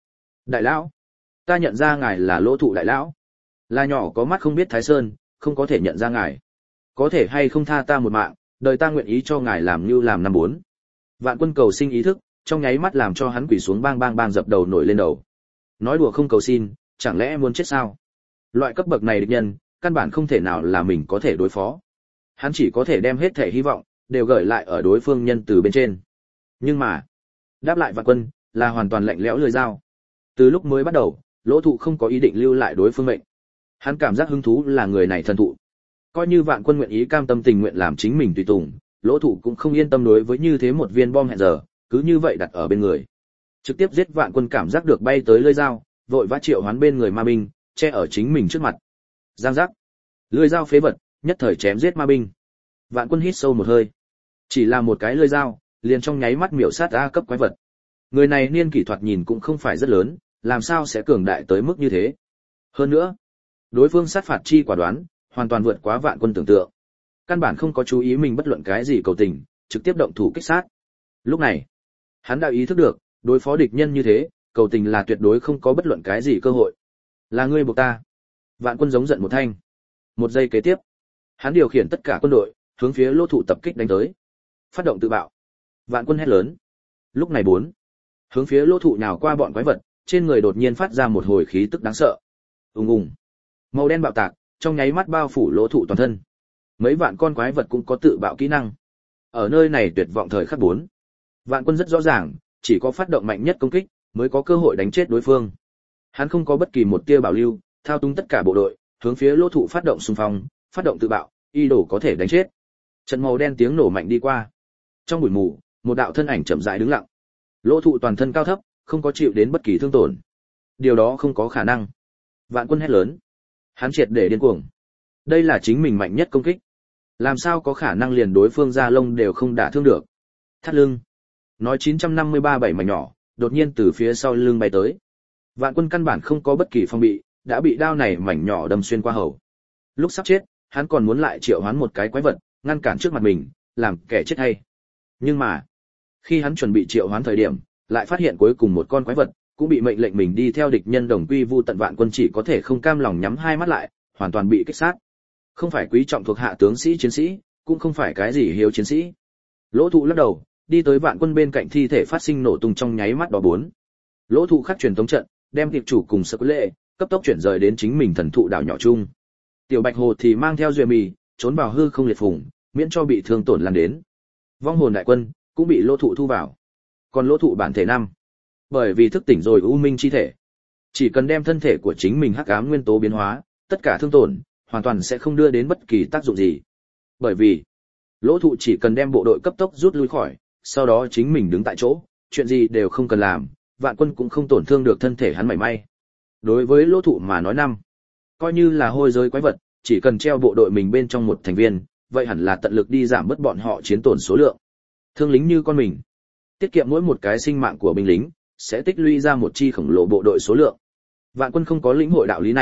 lão, ta nhận ra ngài là Lỗ thụ đại lão. Là nhỏ có mắt không biết Thái Sơn, không có thể nhận ra ngài. Có thể hay không tha ta một mạng, đời ta nguyện ý cho ngài làm như làm năm 4. Vạn Quân cầu sinh ý thức, trong nháy mắt làm cho hắn quỳ xuống bang bang bang dập đầu nổi lên đầu. Nói đùa không cầu xin, chẳng lẽ muốn chết sao? Loại cấp bậc này địch nhân, căn bản không thể nào là mình có thể đối phó. Hắn chỉ có thể đem hết thể hy vọng đều gửi lại ở đối phương nhân từ bên trên. Nhưng mà, đáp lại Vạn Quân là hoàn toàn lạnh lẽo lưỡi dao. Từ lúc mới bắt đầu, Lỗ thụ không có ý định lưu lại đối phương mệnh. Hắn cảm giác hứng thú là người này thần thụ. Coi như Vạn Quân nguyện ý cam tâm tình nguyện làm chính mình tùy tùng, Lỗ thụ cũng không yên tâm đối với như thế một viên bom hẹn giờ, cứ như vậy đặt ở bên người. Trực tiếp giết Vạn Quân cảm giác được bay tới lưỡi dao, vội vã triệu hoán bên người ma binh, che ở chính mình trước mặt. Giang giác. Lưỡi dao phế vật, nhất thời chém giết ma binh. Vạn Quân hít sâu một hơi. Chỉ là một cái lưỡi dao, liền trong nháy mắt miểu sát A cấp quái vật. Người này niên kỷ thoạt nhìn cũng không phải rất lớn, làm sao sẽ cường đại tới mức như thế? Hơn nữa, đối phương sát phạt chi quả đoán, hoàn toàn vượt quá Vạn Quân tưởng tượng. Căn bản không có chú ý mình bất luận cái gì cầu tình, trực tiếp động thủ kích sát. Lúc này, hắn đã ý thức được, đối phó địch nhân như thế, cầu tình là tuyệt đối không có bất luận cái gì cơ hội. Là ngươi buộc ta. Vạn Quân giống giận một thanh. Một giây kế tiếp, hắn điều khiển tất cả quân đội, hướng phía Lỗ thụ tập kích đánh tới. Phát động tự bạo. Vạn Quân hét lớn. Lúc này 4, hướng phía Lỗ thụ nhào qua bọn quái vật, trên người đột nhiên phát ra một hồi khí tức đáng sợ. Ùng ùng. Màu đen bạo tạc, trong nháy mắt bao phủ Lỗ thụ toàn thân. Mấy vạn con quái vật cũng có tự bạo kỹ năng. Ở nơi này tuyệt vọng thời khắc 4, Vạn Quân rất rõ ràng, chỉ có phát động mạnh nhất công kích mới có cơ hội đánh chết đối phương. Hắn không có bất kỳ một tia bảo lưu, thao túng tất cả bộ đội, hướng phía Lỗ thụ phát động xung phong, phát động tự bạo, y đồ có thể đánh chết. Trận màu đen tiếng nổ mạnh đi qua. Trong bụi mù, một đạo thân ảnh chậm rãi đứng lặng. Lỗ thụ toàn thân cao thấp, không có chịu đến bất kỳ thương tổn. Điều đó không có khả năng. Vạn Quân hét lớn. Hắn triệt để điên cuồng. Đây là chính mình mạnh nhất công kích. Làm sao có khả năng liền đối phương ra lông đều không đả thương được. Thắt lưng. Nói 953 bảy mảnh nhỏ, đột nhiên từ phía sau lưng bay tới. Vạn Quân căn bản không có bất kỳ phòng bị, đã bị đao này mảnh nhỏ đâm xuyên qua hầu. Lúc sắp chết, hắn còn muốn lại triệu hoán một cái quái vật, ngăn cản trước mặt mình, làm kẻ chết hay. Nhưng mà, khi hắn chuẩn bị triệu hoán thời điểm, lại phát hiện cuối cùng một con quái vật cũng bị mệnh lệnh mình đi theo địch nhân đồng quy vu tận. Vạn Quân chỉ có thể không cam lòng nhắm hai mắt lại, hoàn toàn bị kích sát. Không phải quý trọng thuộc hạ tướng sĩ chiến sĩ, cũng không phải cái gì hiếu chiến sĩ. Lỗ thụ lắc đầu, đi tới Vạn Quân bên cạnh thi thể phát sinh nổ tung trong nháy mắt đó 4. Lỗ thụ khắc truyền tống trận, đem tiệp chủ cùng Sơ Lệ cấp tốc chuyển rời đến chính mình thần thụ đảo nhỏ chung. Tiểu Bạch Hồ thì mang theo Duệ Mì, trốn vào hư không liệt phùng, miễn cho bị thương tổn lan đến. Vong hồn đại quân cũng bị Lỗ thụ thu vào. Còn Lỗ thụ bản thể 5, bởi vì thức tỉnh rồi u minh chi thể, chỉ cần đem thân thể của chính mình hắc ám nguyên tố biến hóa, tất cả thương tổn hoàn toàn sẽ không đưa đến bất kỳ tác dụng gì. Bởi vì Lỗ thụ chỉ cần đem bộ đội cấp tốc rút lui khỏi, sau đó chính mình đứng tại chỗ, chuyện gì đều không cần làm, Vạn Quân cũng không tổn thương được thân thể hắn mảy may. Đối với Lỗ thụ mà nói 5, coi như là hôi giới quái vật, chỉ cần treo bộ đội mình bên trong một thành viên, vậy hẳn là tận lực đi giảm bớt bọn họ chiến tổn số lượng. Thương lính như con mình, tiết kiệm mỗi một cái sinh mạng của binh lính, sẽ tích lũy ra một chi khổng lồ bộ đội số lượng. Vạn Quân không có lĩnh hội đạo lý này,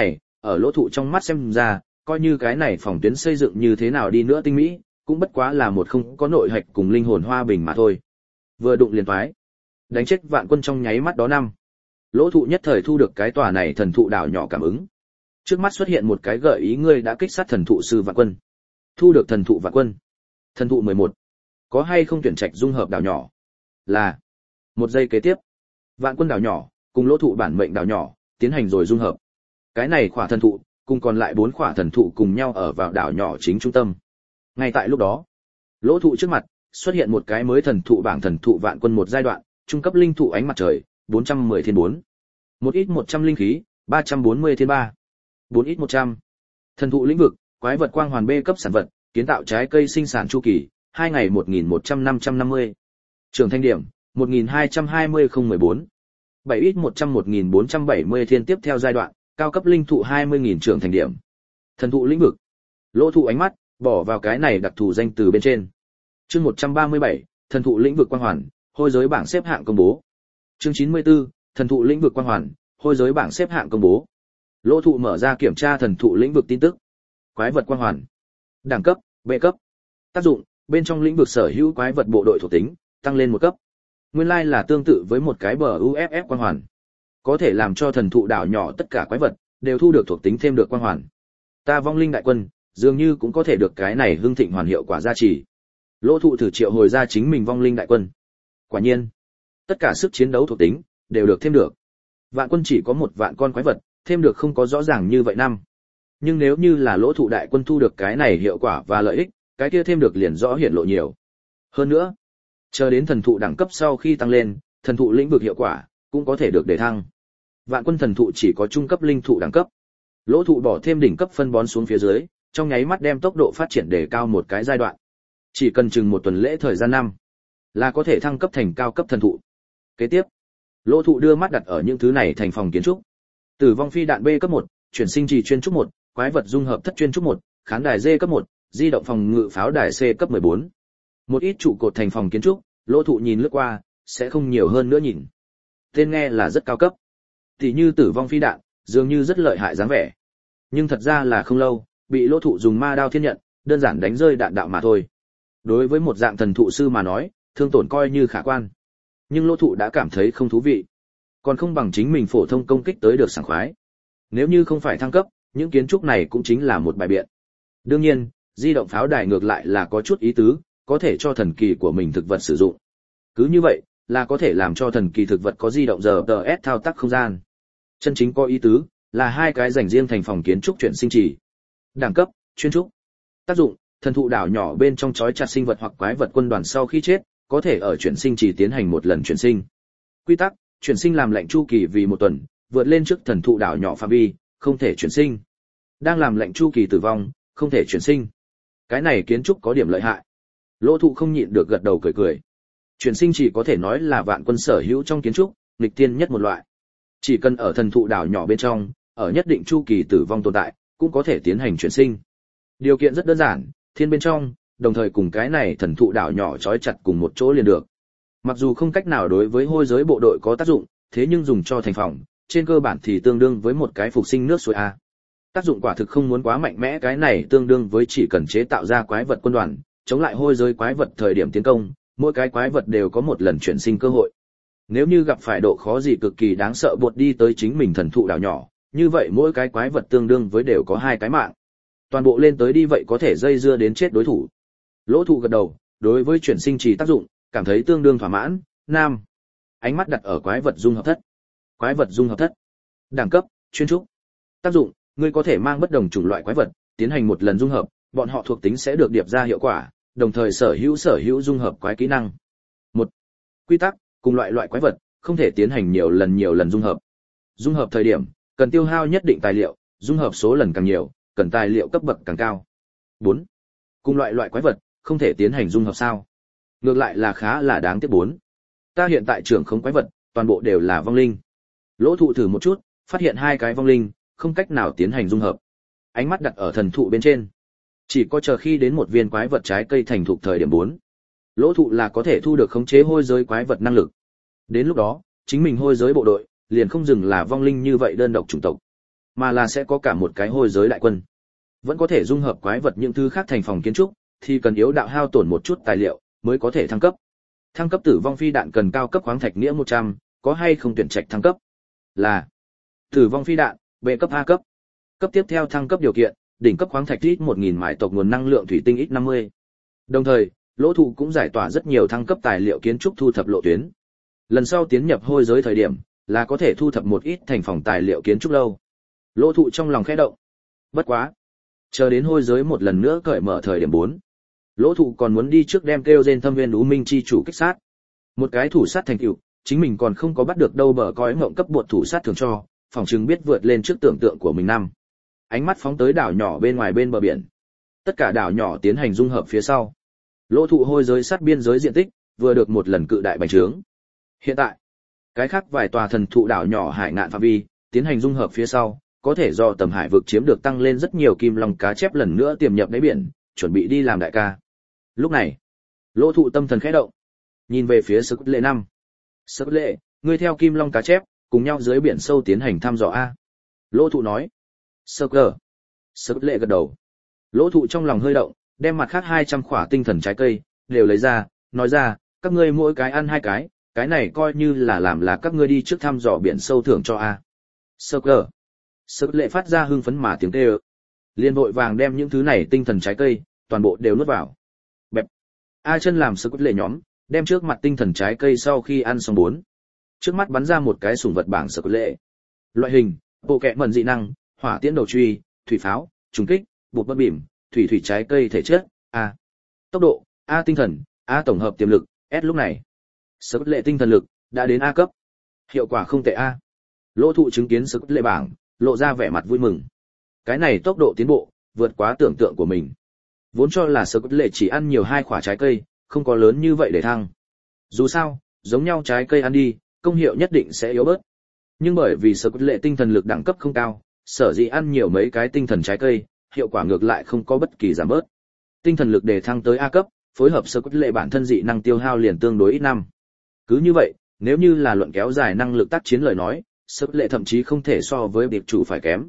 ở lỗ thụ trong mắt xem ra, coi như cái này phòng tuyến xây dựng như thế nào đi nữa tinh mỹ, cũng bất quá là một không có nội hạch cùng linh hồn hoa bình mà thôi. Vừa đụng liền thoái, đánh chết Vạn Quân trong nháy mắt đó năm. Lỗ thụ nhất thời thu được cái tòa này thần thụ đảo nhỏ cảm ứng. Trước mắt xuất hiện một cái gợi ý ngươi đã kích sát thần thụ sư Vạn Quân. Thu được thần thụ Vạn Quân. Thần thụ 11. Có hay không tuyển trạch dung hợp đảo nhỏ? Là. Một giây kế tiếp, Vạn Quân đảo nhỏ cùng lỗ thụ bản mệnh đảo nhỏ tiến hành rồi dung hợp. Cái này khỏa thần thụ cùng còn lại 4 khỏa thần thụ cùng nhau ở vào đảo nhỏ chính trung tâm. Ngay tại lúc đó, lỗ thụ trước mặt xuất hiện một cái mới thần thụ bảng thần thụ Vạn Quân một giai đoạn, trung cấp linh thụ ánh mặt trời, 410 thiên 4. Một ít 100 linh khí, 340 thiên 3. 4 ít 100. Thần thụ lĩnh vực, quái vật quang hoàn B cấp sản vật, kiến tạo trái cây sinh sản chu kỳ, 2 ngày 1100-550. Trưởng thành điểm, 1220-014. 7 ít 100-1470 thiên tiếp theo giai đoạn, cao cấp linh thụ 20.000 trưởng thành điểm. Thần thụ lĩnh vực. Lỗ thụ ánh mắt bỏ vào cái này đặc thù danh từ bên trên. Chương 137, thần thụ lĩnh vực quang hoàn, hôi giới bảng xếp hạng công bố. Chương 94, thần thụ lĩnh vực quang hoàn, hôi giới bảng xếp hạng công bố. Lỗ thụ mở ra kiểm tra thần thụ lĩnh vực tin tức. Quái vật quang hoàn. Đẳng cấp, B cấp. Tác dụng, bên trong lĩnh vực sở hữu quái vật bộ đội thuộc tính, tăng lên 1 cấp. Nguyên lai là tương tự với một cái bờ UFF quang hoàn. Có thể làm cho thần thụ đảo nhỏ tất cả quái vật đều thu được thuộc tính thêm được quang hoàn. Ta vong linh đại quân, dường như cũng có thể được cái này hưng thịnh hoàn hiệu quả gia trì. Lỗ thụ thử triệu hồi ra chính mình vong linh đại quân. Quả nhiên, tất cả sức chiến đấu thuộc tính đều được thêm được. Vạn quân chỉ có 1 vạn con quái vật, thêm được không có rõ ràng như vậy năm. Nhưng nếu như là lỗ thụ đại quân thu được cái này hiệu quả và lợi ích, cái kia thêm được liền rõ hiển lộ nhiều. Hơn nữa, chờ đến thần thụ đẳng cấp sau khi tăng lên, thần thụ lĩnh vực hiệu quả cũng có thể được đề thăng. Vạn quân thần thụ chỉ có trung cấp linh thụ đẳng cấp. Lỗ thụ bỏ thêm đỉnh cấp phân bón xuống phía dưới, trong nháy mắt đem tốc độ phát triển đề cao một cái giai đoạn. Chỉ cần chừng 1 tuần lễ thời gian năm, là có thể thăng cấp thành cao cấp thần thụ. Kế tiếp, lỗ thụ đưa mắt đặt ở những thứ này thành phòng kiến trúc. Tử vong phi đạn B cấp 1, chuyển sinh trì chuyên trúc 1, quái vật dung hợp thất chuyên trúc 1, khán đài D cấp 1, di động phòng ngự pháo đài C cấp 14. Một ít trụ cột thành phòng kiến trúc, lỗ thụ nhìn lướt qua, sẽ không nhiều hơn nữa nhìn. Tên nghe là rất cao cấp. Tỷ như tử vong phi đạn, dường như rất lợi hại dáng vẻ. Nhưng thật ra là không lâu, bị lỗ thụ dùng ma đao thiên nhận, đơn giản đánh rơi đạn đạo mà thôi. Đối với một dạng thần thụ sư mà nói, thương tổn coi như khả quan. Nhưng lỗ thụ đã cảm thấy không thú vị. Còn không bằng chính mình phổ thông công kích tới được sảng khoái. Nếu như không phải thăng cấp, những kiến trúc này cũng chính là một bài biện. Đương nhiên, di động pháo đài ngược lại là có chút ý tứ, có thể cho thần kỳ của mình thực vật sử dụng. Cứ như vậy, là có thể làm cho thần kỳ thực vật có di động giờ DS thao tác không gian. Chân chính có ý tứ, là 2 cái dành riêng thành phòng kiến trúc chuyển sinh trì. Đẳng cấp, chuyên trúc. Tác dụng, thần thụ đảo nhỏ bên trong trói chặt sinh vật hoặc quái vật quân đoàn sau khi chết, có thể ở chuyển sinh trì tiến hành 1 lần chuyển sinh. Quy tắc, chuyển sinh làm lệnh chu kỳ vì 1 tuần, vượt lên trước thần thụ đảo nhỏ phạm vi, không thể chuyển sinh. Đang làm lệnh chu kỳ tử vong, không thể chuyển sinh. Cái này kiến trúc có điểm lợi hại. Lỗ thụ không nhịn được gật đầu cười cười. Chuyển sinh chỉ có thể nói là vạn quân sở hữu trong kiến trúc, nghịch tiên nhất một loại. Chỉ cần ở thần thụ đảo nhỏ bên trong, ở nhất định chu kỳ tử vong tồn tại, cũng có thể tiến hành chuyển sinh. Điều kiện rất đơn giản, thiên bên trong, đồng thời cùng cái này thần thụ đảo nhỏ trói chặt cùng một chỗ liền được. Mặc dù không cách nào đối với hôi giới bộ đội có tác dụng, thế nhưng dùng cho thành phòng, trên cơ bản thì tương đương với một cái phục sinh nước suối A. Tác dụng quả thực không muốn quá mạnh mẽ, cái này tương đương với chỉ cần chế tạo ra quái vật quân đoàn, chống lại hôi giới quái vật thời điểm tiến công, mỗi cái quái vật đều có 1 lần chuyển sinh cơ hội. Nếu như gặp phải độ khó gì cực kỳ đáng sợ buột đi tới chính mình thần thụ đảo nhỏ, như vậy mỗi cái quái vật tương đương với đều có 2 cái mạng. Toàn bộ lên tới đi vậy có thể dây dưa đến chết đối thủ. Lỗ thụ gật đầu, đối với chuyển sinh trì tác dụng, cảm thấy tương đương thỏa mãn. Nam. Ánh mắt đặt ở quái vật dung hợp thất. Quái vật dung hợp thất. Đẳng cấp, chuyên trúc. Tác dụng, ngươi có thể mang bất đồng chủng loại quái vật, tiến hành 1 lần dung hợp, bọn họ thuộc tính sẽ được điệp ra hiệu quả, đồng thời sở hữu dung hợp quái kỹ năng. 1. Quy tắc, cùng loại quái vật, không thể tiến hành nhiều lần dung hợp. Dung hợp thời điểm, cần tiêu hao nhất định tài liệu, dung hợp số lần càng nhiều, cần tài liệu cấp bậc càng cao. 4. Cùng loại quái vật, không thể tiến hành dung hợp sao? Ngược lại là khá là đáng tiếc. 4. Ta hiện tại trưởng không quái vật, toàn bộ đều là vong linh. Lỗ thụ thử một chút, phát hiện 2 cái vong linh, không cách nào tiến hành dung hợp. Ánh mắt đặt ở thần thụ bên trên. Chỉ có chờ khi đến một viên quái vật trái cây thành thục thời điểm 4. Lỗ thụ là có thể thu được khống chế hôi giới quái vật năng lực. Đến lúc đó, chính mình hôi giới bộ đội, liền không dừng là vong linh như vậy đơn độc chủng tộc. mà là sẽ có cả một cái hôi giới đại quân. Vẫn có thể dung hợp quái vật những thứ khác thành phòng kiến trúc, thì cần yếu đạo hao tổn một chút tài liệu mới có thể thăng cấp. Thăng cấp tử vong phi đạn cần cao cấp khoáng thạch nghĩa 100, có hay không tuyển trạch thăng cấp? Là tử vong phi đạn, B cấp A cấp. Cấp tiếp theo thăng cấp điều kiện, đỉnh cấp khoáng thạch ít 1000 mãi tộc nguồn năng lượng thủy tinh ít 50. Đồng thời, Lỗ Thụ cũng giải tỏa rất nhiều thăng cấp tài liệu kiến trúc thu thập lộ tuyến. Lần sau tiến nhập hôi giới thời điểm, là có thể thu thập một ít thành phòng tài liệu kiến trúc lâu. Lỗ Thụ trong lòng khẽ động. Bất quá, chờ đến hôi giới một lần nữa cởi mở thời điểm 4. Lỗ Thụ còn muốn đi trước đem kêu gen thâm viên U Minh chi chủ kích sát. Một cái thủ sát thành tựu, chính mình còn không có bắt được đâu bờ cõi ngộng cấp bột thủ sát thường cho, phòng chứng biết vượt lên trước tưởng tượng của mình năm. Ánh mắt phóng tới đảo nhỏ bên ngoài bên bờ biển. Tất cả đảo nhỏ tiến hành dung hợp phía sau. Lỗ Thụ hôi giới sát biên giới diện tích vừa được một lần cự đại bành trướng. Hiện tại, cái khác vài tòa thần thụ đảo nhỏ hải ngạn phạm vi tiến hành dung hợp phía sau, có thể do tầm hải vực chiếm được tăng lên rất nhiều kim long cá chép lần nữa tiềm nhập đáy biển, chuẩn bị đi làm đại ca. Lúc này, Lỗ Thụ tâm thần khẽ động, nhìn về phía Sức Lệ 5. Sức Lệ, ngươi theo kim long cá chép cùng nhau dưới biển sâu tiến hành thăm dò a. Lỗ Thụ nói. Sức Lệ gật đầu. Lỗ Thụ trong lòng hơi động, đem mặt khác 200 khỏa tinh thần trái cây đều lấy ra, nói ra, các ngươi mỗi cái ăn 2 cái này coi như là làm là các ngươi đi trước thăm dò biển sâu thưởng cho a. Sức Lệ phát ra hưng phấn mà tiếng kêu. Liên vội vàng đem những thứ này tinh thần trái cây toàn bộ đều nuốt vào. Bẹp. A Chân làm Sức Lệ nhóm, đem trước mặt tinh thần trái cây sau khi ăn xong 4. Trước mắt bắn ra một cái sủng vật bảng Sức Lệ. Loại hình: bộ kệ mẩn dị năng, hỏa tiễn đầu truy, thủy pháo, trùng kích, bột bất bìm, thủy trái cây thể chất, A. Tốc độ, A tinh thần, A tổng hợp tiềm lực, S lúc này. Sức Lệ tinh thần lực đã đến A cấp. Hiệu quả không tệ A. Lỗ Thụ chứng kiến Sức Lệ bảng, lộ ra vẻ mặt vui mừng. Cái này tốc độ tiến bộ vượt quá tưởng tượng của mình. Vốn cho là Sức Lệ chỉ ăn nhiều 2 quả trái cây, không có lớn như vậy để thăng. Dù sao, giống nhau trái cây ăn đi, công hiệu nhất định sẽ yếu bớt. Nhưng bởi vì Sức Lệ tinh thần lực đẳng cấp không cao, sở dĩ ăn nhiều mấy cái tinh thần trái cây, hiệu quả ngược lại không có bất kỳ giảm bớt. Tinh thần lực để thăng tới A cấp, phối hợp Sức Lệ bản thân dị năng tiêu hao liền tương đối ít năm. Cứ như vậy, nếu như là luận kéo dài năng lực tác chiến lời nói, Sức Lệ thậm chí không thể so với điệp chủ phải kém.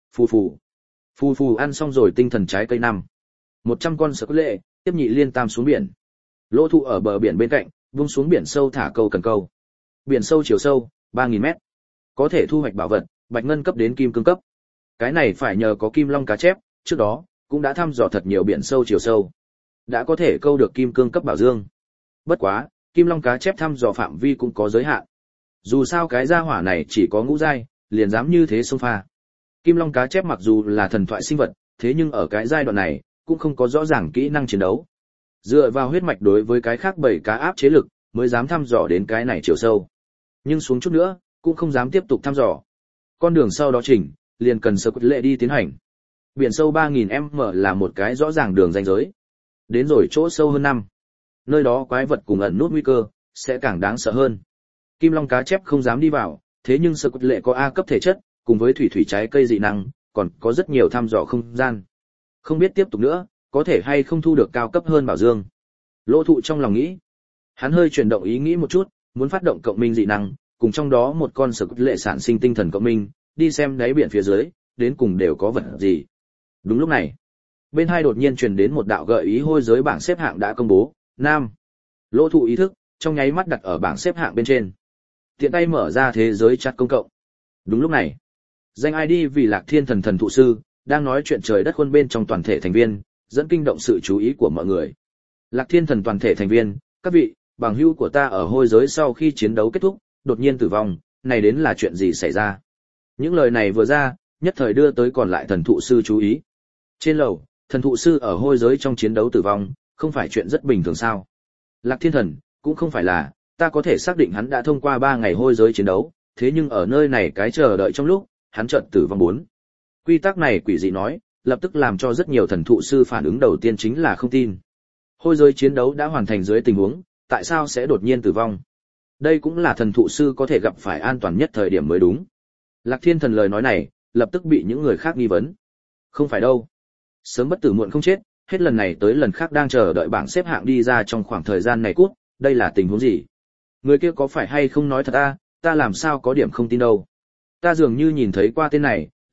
Phù phù ăn xong rồi tinh thần trái cây 5. 100 con Sức Lệ tiếp nhị liên tam xuống biển. Lỗ Thụ ở bờ biển bên cạnh, vung xuống biển sâu thả câu cần câu. Biển sâu chiều sâu 3000 mét. Có thể thu hoạch bảo vật, bạch ngân cấp đến kim cương cấp. Cái này phải nhờ có kim long cá chép, trước đó cũng đã thăm dò thật nhiều biển sâu chiều sâu. Đã có thể câu được kim cương cấp bảo dương. Bất quá, kim long cá chép thăm dò phạm vi cũng có giới hạn. Dù sao cái gia hỏa này chỉ có ngũ giai, liền dám như thế xông pha. Kim long cá chép mặc dù là thần thoại sinh vật, thế nhưng ở cái giai đoạn này cũng không có rõ ràng kỹ năng chiến đấu. Dựa vào huyết mạch đối với cái khác 7 cá áp chế lực, mới dám thăm dò đến cái này chiều sâu. Nhưng xuống chút nữa, cũng không dám tiếp tục thăm dò. Con đường sau đó chỉnh, liền cần Sức Lệ đi tiến hành. Biển sâu 3000m là một cái rõ ràng đường ranh giới. Đến rồi chỗ sâu hơn 5. Nơi đó quái vật cùng ẩn nút nguy cơ, sẽ càng đáng sợ hơn. Kim long cá chép không dám đi vào, thế nhưng Sức Lệ có A cấp thể chất, cùng với thủy trái cây dị năng, còn có rất nhiều thăm dò không gian. Không biết tiếp tục nữa, có thể hay không thu được cao cấp hơn bảo dương. Lỗ Thụ trong lòng nghĩ. Hắn hơi chuyển động ý nghĩ một chút, muốn phát động cộng minh dị năng, cùng trong đó một con Sức Lệ sản sinh tinh thần cộng minh, đi xem đáy biển phía dưới, đến cùng đều có vật gì. Đúng lúc này, bên hai đột nhiên truyền đến một đạo gợi ý hôi giới bảng xếp hạng đã công bố, nam. Lỗ Thụ ý thức, trong nháy mắt đặt ở bảng xếp hạng bên trên. Tiện tay mở ra thế giới chat công cộng. Đúng lúc này, danh ID vì Lạc Thiên Thần thần thụ sư, đang nói chuyện trời đất khuôn bên trong toàn thể thành viên, dẫn kinh động sự chú ý của mọi người. Lạc Thiên Thần toàn thể thành viên, các vị, bằng hữu của ta ở hôi giới sau khi chiến đấu kết thúc, đột nhiên tử vong, này đến là chuyện gì xảy ra? Những lời này vừa ra, nhất thời đưa tới còn lại thần thụ sư chú ý. Trên lầu, thần thụ sư ở hôi giới trong chiến đấu tử vong, không phải chuyện rất bình thường sao? Lạc Thiên Thần, cũng không phải là, ta có thể xác định hắn đã thông qua 3 ngày hôi giới chiến đấu, thế nhưng ở nơi này cái chờ đợi trong lúc, hắn chợt tử vong 4. Quy tắc này quỷ dị nói, lập tức làm cho rất nhiều thần thụ sư phản ứng đầu tiên chính là không tin. Hôi giới chiến đấu đã hoàn thành dưới tình huống, tại sao sẽ đột nhiên tử vong? Đây cũng là thần thụ sư có thể gặp phải an toàn nhất thời điểm mới đúng. Lạc Thiên Thần lời nói này, lập tức bị những người khác nghi vấn. Không phải đâu. Sớm bất tử muộn không chết, hết lần này tới lần khác đang chờ đợi bảng xếp hạng đi ra trong khoảng thời gian này cút, đây là tình huống gì? Người kia có phải hay không nói thật ta làm sao có điểm không tin đâu. Ta dường như nhìn thấy qua tên này,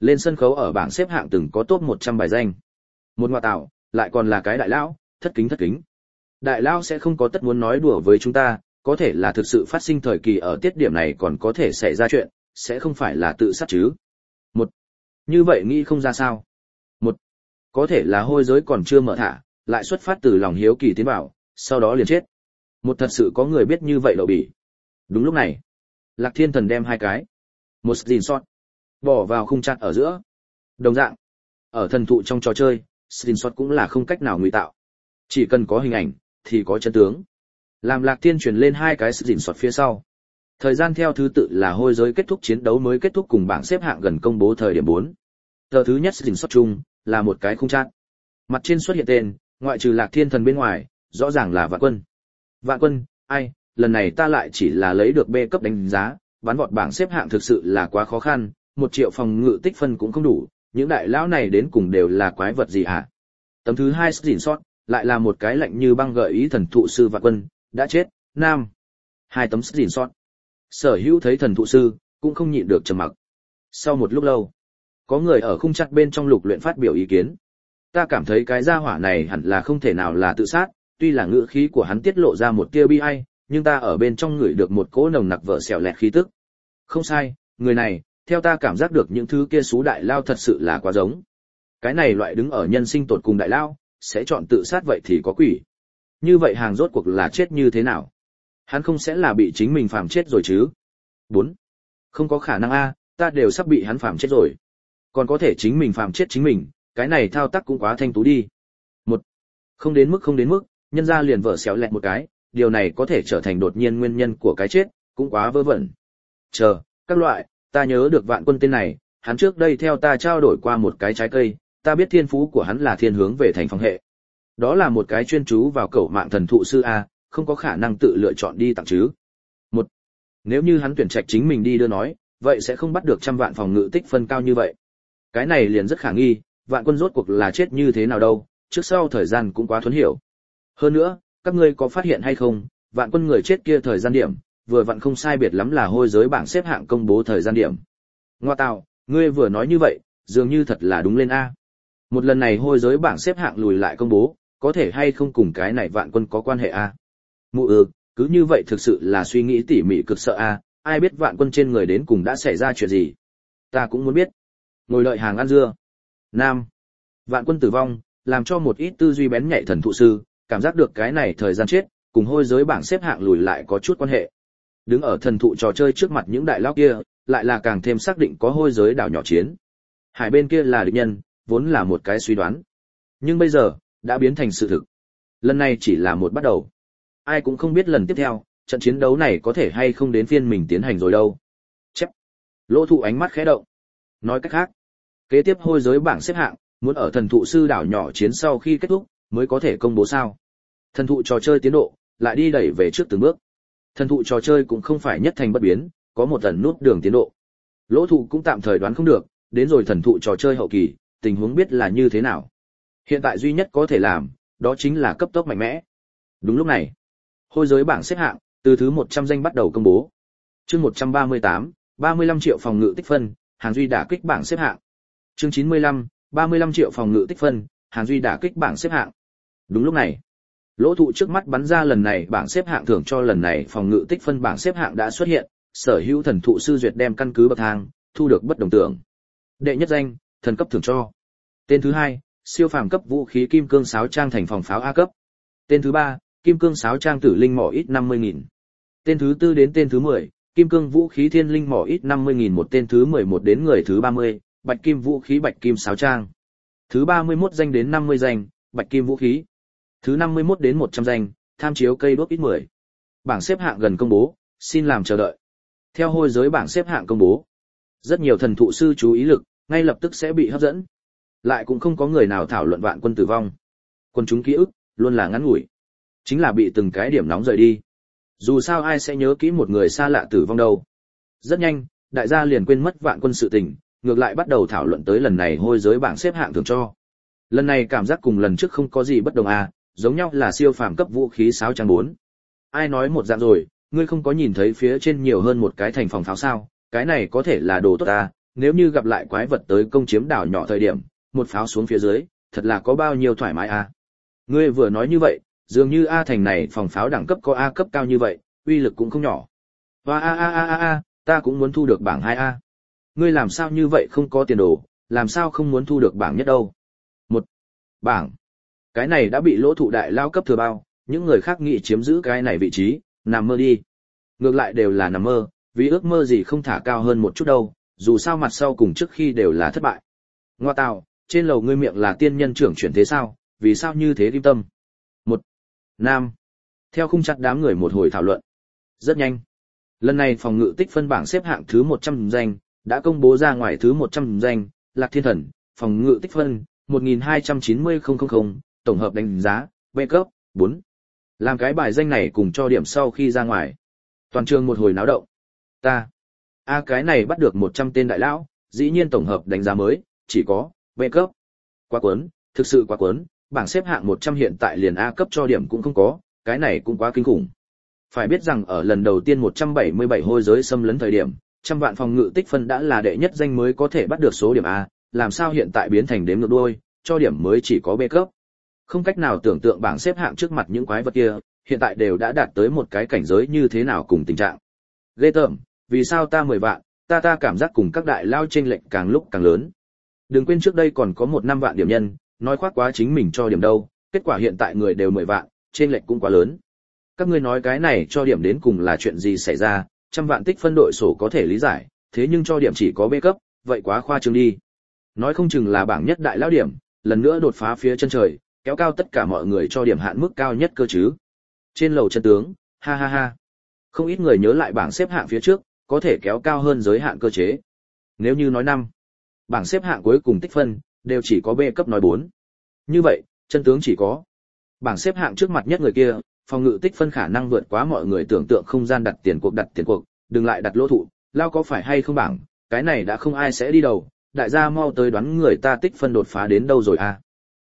lên sân khấu ở bảng xếp hạng từng có top 100 bài danh. Một ngoại tạo, lại còn là cái đại lão, thất kính. Đại lão sẽ không có tất muốn nói đùa với chúng ta, có thể là thực sự phát sinh thời kỳ ở tiết điểm này còn có thể xảy ra chuyện, sẽ không phải là tự sát chứ. Một, như vậy nghĩ không ra sao. Một, có thể là hôi giới còn chưa mở thả, lại xuất phát từ lòng hiếu kỳ tiến vào, sau đó liền chết. Một, thật sự có người biết như vậy đậu bỉ. Đúng lúc này, Lạc Thiên Thần đem hai cái, một screenshot, bỏ vào khung chat ở giữa. Đồng dạng, ở thần thụ trong trò chơi, screenshot cũng là không cách nào ngụy tạo. Chỉ cần có hình ảnh, thì có chân tướng. Làm Lạc Thiên truyền lên hai cái screenshot phía sau. Thời gian theo thứ tự là hôi giới kết thúc chiến đấu mới kết thúc cùng bảng xếp hạng gần công bố thời điểm 4. Tờ thứ nhất screenshot chung, là một cái khung chat. Mặt trên xuất hiện tên, ngoại trừ Lạc Thiên Thần bên ngoài, rõ ràng là Vạn Quân. Vạn Quân, ai, lần này ta lại chỉ là lấy được B cấp đánh giá, bắn vọt bảng xếp hạng thực sự là quá khó khăn, 1 triệu phòng ngự tích phân cũng không đủ, những đại lão này đến cùng đều là quái vật gì hả? Tấm thứ 2 screenshot, lại là một cái lạnh như băng gợi ý thần thụ sư Vạn Quân, đã chết, nam. 2 tấm screenshot. Sở hữu thấy thần thụ sư, cũng không nhịn được trầm mặc. Sau một lúc lâu, có người ở khung chat bên trong lục luyện phát biểu ý kiến. Ta cảm thấy cái gia hỏa này hẳn là không thể nào là tự sát, tuy là ngữ khí của hắn tiết lộ ra một tia bi ai, nhưng ta ở bên trong ngửi được một cỗ nồng nặc vợ xẻo lẹt khí tức. Không sai, người này, theo ta cảm giác được những thứ kia xú đại lao thật sự là quá giống. Cái này loại đứng ở nhân sinh tột cùng đại lao, sẽ chọn tự sát vậy thì có quỷ. Như vậy hàng rốt cuộc là chết như thế nào? Hắn không sẽ là bị chính mình phàm chết rồi chứ? 4. Không có khả năng a, ta đều sắp bị hắn phàm chết rồi. Còn có thể chính mình phàm chết chính mình, cái này thao tác cũng quá thanh tú đi. 1. Không đến mức, nhân ra liền vợ xéo lẹt một cái, điều này có thể trở thành đột nhiên nguyên nhân của cái chết, cũng quá vớ vẩn. Chờ, các loại, ta nhớ được Vạn Quân tên này, hắn trước đây theo ta trao đổi qua một cái trái cây, ta biết thiên phú của hắn là thiên hướng về thành phong hệ. Đó là một cái chuyên chú vào cẩu mạng thần thụ sư A, không có khả năng tự lựa chọn đi tặng chứ. 1. Nếu như hắn tuyển trạch chính mình đi đưa nói, vậy sẽ không bắt được 100 vạn phòng ngự tích phân cao như vậy. Cái này liền rất khả nghi, Vạn Quân rốt cuộc là chết như thế nào đâu, trước sau thời gian cũng quá thuần hiểu. Hơn nữa, các ngươi có phát hiện hay không, Vạn Quân người chết kia thời gian điểm, vừa vặn không sai biệt lắm là hôi giới bảng xếp hạng công bố thời gian điểm. Ngoa tạo, ngươi vừa nói như vậy, dường như thật là đúng lên A. Một lần này hôi giới bảng xếp hạng lùi lại công bố, có thể hay không cùng cái này Vạn Quân có quan hệ A. Mụ cứ như vậy thực sự là suy nghĩ tỉ mỉ cực sợ A, ai biết Vạn Quân trên người đến cùng đã xảy ra chuyện gì. Ta cũng muốn biết. Ngồi đợi hàng ăn dưa. Nam. Vạn Quân tử vong, làm cho một ít tư duy bén nhạy thần thụ sư, cảm giác được cái này thời gian chết, cùng hôi giới bảng xếp hạng lùi lại có chút quan hệ. Đứng ở thần thụ trò chơi trước mặt những đại lão kia, lại là càng thêm xác định có hôi giới đảo nhỏ chiến. Hải bên kia là địch nhân, vốn là một cái suy đoán. Nhưng bây giờ, đã biến thành sự thực. Lần này chỉ là một bắt đầu. Ai cũng không biết lần tiếp theo, trận chiến đấu này có thể hay không đến phiên mình tiến hành rồi đâu. Chép. Lỗ thụ ánh mắt khẽ động. Nói cách khác, kế tiếp hôi giới bảng xếp hạng, muốn ở thần thụ sư đảo nhỏ chiến sau khi kết thúc, mới có thể công bố sao. Thần thụ trò chơi tiến độ, lại đi đẩy về trước từng bước. Thần thụ trò chơi cũng không phải nhất thành bất biến, có một lần nút đường tiến độ. Lỗ thụ cũng tạm thời đoán không được, đến rồi thần thụ trò chơi hậu kỳ, tình huống biết là như thế nào. Hiện tại duy nhất có thể làm, đó chính là cấp tốc mạnh mẽ. Đúng lúc này, hôi giới bảng xếp hạng, từ thứ 100 danh bắt đầu công bố. Chương 138, 35 triệu phòng ngự tích phân, Hàn Duy đả kích bảng xếp hạng. Chương 95, 35 triệu phòng ngự tích phân, Hàn Duy đả kích bảng xếp hạng. Đúng lúc này, lỗ thụ trước mắt bắn ra lần này bảng xếp hạng thưởng cho lần này phòng ngự tích phân bảng xếp hạng đã xuất hiện, sở hữu thần thụ sư duyệt đem căn cứ bậc thang, thu được bất đồng tưởng. Đệ nhất danh, thần cấp thưởng cho. Tên thứ hai, siêu phàm cấp vũ khí kim cương sáo trang thành phòng pháo A cấp. Tên thứ ba, kim cương sáo trang tử linh mỏ ít 50.000. Tên thứ tư đến tên thứ 10, kim cương vũ khí thiên linh mỏ ít 50.000 một. Tên thứ 11 đến người thứ 30, bạch kim vũ khí bạch kim sáo trang. Thứ 31 danh đến 50 danh, bạch kim vũ khí. Thứ 51 đến 100 danh, tham chiếu cây đuốc ít 10. Bảng xếp hạng gần công bố, xin làm chờ đợi. Theo hôi giới bảng xếp hạng công bố, rất nhiều thần thụ sư chú ý lực, ngay lập tức sẽ bị hấp dẫn. Lại cũng không có người nào thảo luận Vạn Quân tử vong. Quân chúng ký ức, luôn là ngắn ngủi. Chính là bị từng cái điểm nóng rời đi. Dù sao ai sẽ nhớ kỹ một người xa lạ tử vong đâu. Rất nhanh, đại gia liền quên mất Vạn Quân sự tình, ngược lại bắt đầu thảo luận tới lần này hôi giới bảng xếp hạng thưởng cho. Lần này cảm giác cùng lần trước không có gì bất đồng à, giống nhau là siêu phàm cấp vũ khí sáo trang 4. Ai nói một dạng rồi, ngươi không có nhìn thấy phía trên nhiều hơn một cái thành phòng pháo sao, cái này có thể là đồ tốt à, nếu như gặp lại quái vật tới công chiếm đảo nhỏ thời điểm, một pháo xuống phía dưới, thật là có bao nhiêu thoải mái a. Ngươi vừa nói như vậy, dường như A thành này phòng pháo đẳng cấp có A cấp cao như vậy, uy lực cũng không nhỏ. Và ta cũng muốn thu được bảng 2A. Ngươi làm sao như vậy không có tiền đồ, làm sao không muốn thu được bảng nhất đâu. Một bảng. Cái này đã bị Lỗ Thụ đại lao cấp thừa bao, những người khác nghĩ chiếm giữ cái này vị trí, nằm mơ đi. Ngược lại đều là nằm mơ, vì ước mơ gì không thả cao hơn một chút đâu, dù sao mặt sau cùng trước khi đều là thất bại. Ngoa tào, trên lầu ngươi miệng là tiên nhân trưởng chuyển thế sao, vì sao như thế kim tâm? Một nam. Theo khung chặt đám người một hồi thảo luận. Rất nhanh. Lần này phòng ngự tích phân bảng xếp hạng thứ 100 danh, đã công bố ra ngoài thứ 100 danh, Lạc Thiên Thần, phòng ngự tích phân, 1290,000, tổng hợp đánh giá, B cấp, 4. Làm cái bài danh này cùng cho điểm sau khi ra ngoài. Toàn trường một hồi náo động. Cái này bắt được 100 tên đại lão, dĩ nhiên tổng hợp đánh giá mới, chỉ có, B cấp. Quá cuốn, thực sự quá cuốn, bảng xếp hạng 100 hiện tại liền A cấp cho điểm cũng không có, cái này cũng quá kinh khủng. Phải biết rằng ở lần đầu tiên 177 hôi giới xâm lấn thời điểm, trăm vạn phòng ngự tích phân đã là đệ nhất danh mới có thể bắt được số điểm A, làm sao hiện tại biến thành đếm ngược đuôi, cho điểm mới chỉ có B cấp. Không cách nào tưởng tượng bảng xếp hạng trước mặt những quái vật kia, hiện tại đều đã đạt tới một cái cảnh giới như thế nào cùng tình trạng. Ghê tởm, vì sao ta 10 vạn, ta cảm giác cùng các đại lao chênh lệch càng lúc càng lớn. Đừng quên trước đây còn có 1 năm vạn điểm nhân, nói khoác quá chính mình cho điểm đâu, kết quả hiện tại người đều 10 vạn, chênh lệch cũng quá lớn. Các ngươi nói cái này cho điểm đến cùng là chuyện gì xảy ra, trăm vạn tích phân đội sổ có thể lý giải, thế nhưng cho điểm chỉ có B cấp, vậy quá khoa trương đi. Nói không chừng là bảng nhất đại lão điểm, lần nữa đột phá phía chân trời, kéo cao tất cả mọi người cho điểm hạn mức cao nhất cơ chứ. Trên lầu chân tướng, ha ha ha. Không ít người nhớ lại bảng xếp hạng phía trước, có thể kéo cao hơn giới hạn cơ chế. Nếu như nói 5, bảng xếp hạng cuối cùng tích phân, đều chỉ có B cấp nói 4. Như vậy, chân tướng chỉ có. Bảng xếp hạng trước mặt nhất người kia, phòng ngự tích phân khả năng vượt quá mọi người tưởng tượng không gian đặt tiền cuộc, đừng lại đặt Lỗ Thụ, lao có phải hay không bảng, cái này đã không ai sẽ đi đầu, đại gia mau tới đoán người ta tích phân đột phá đến đâu rồi à.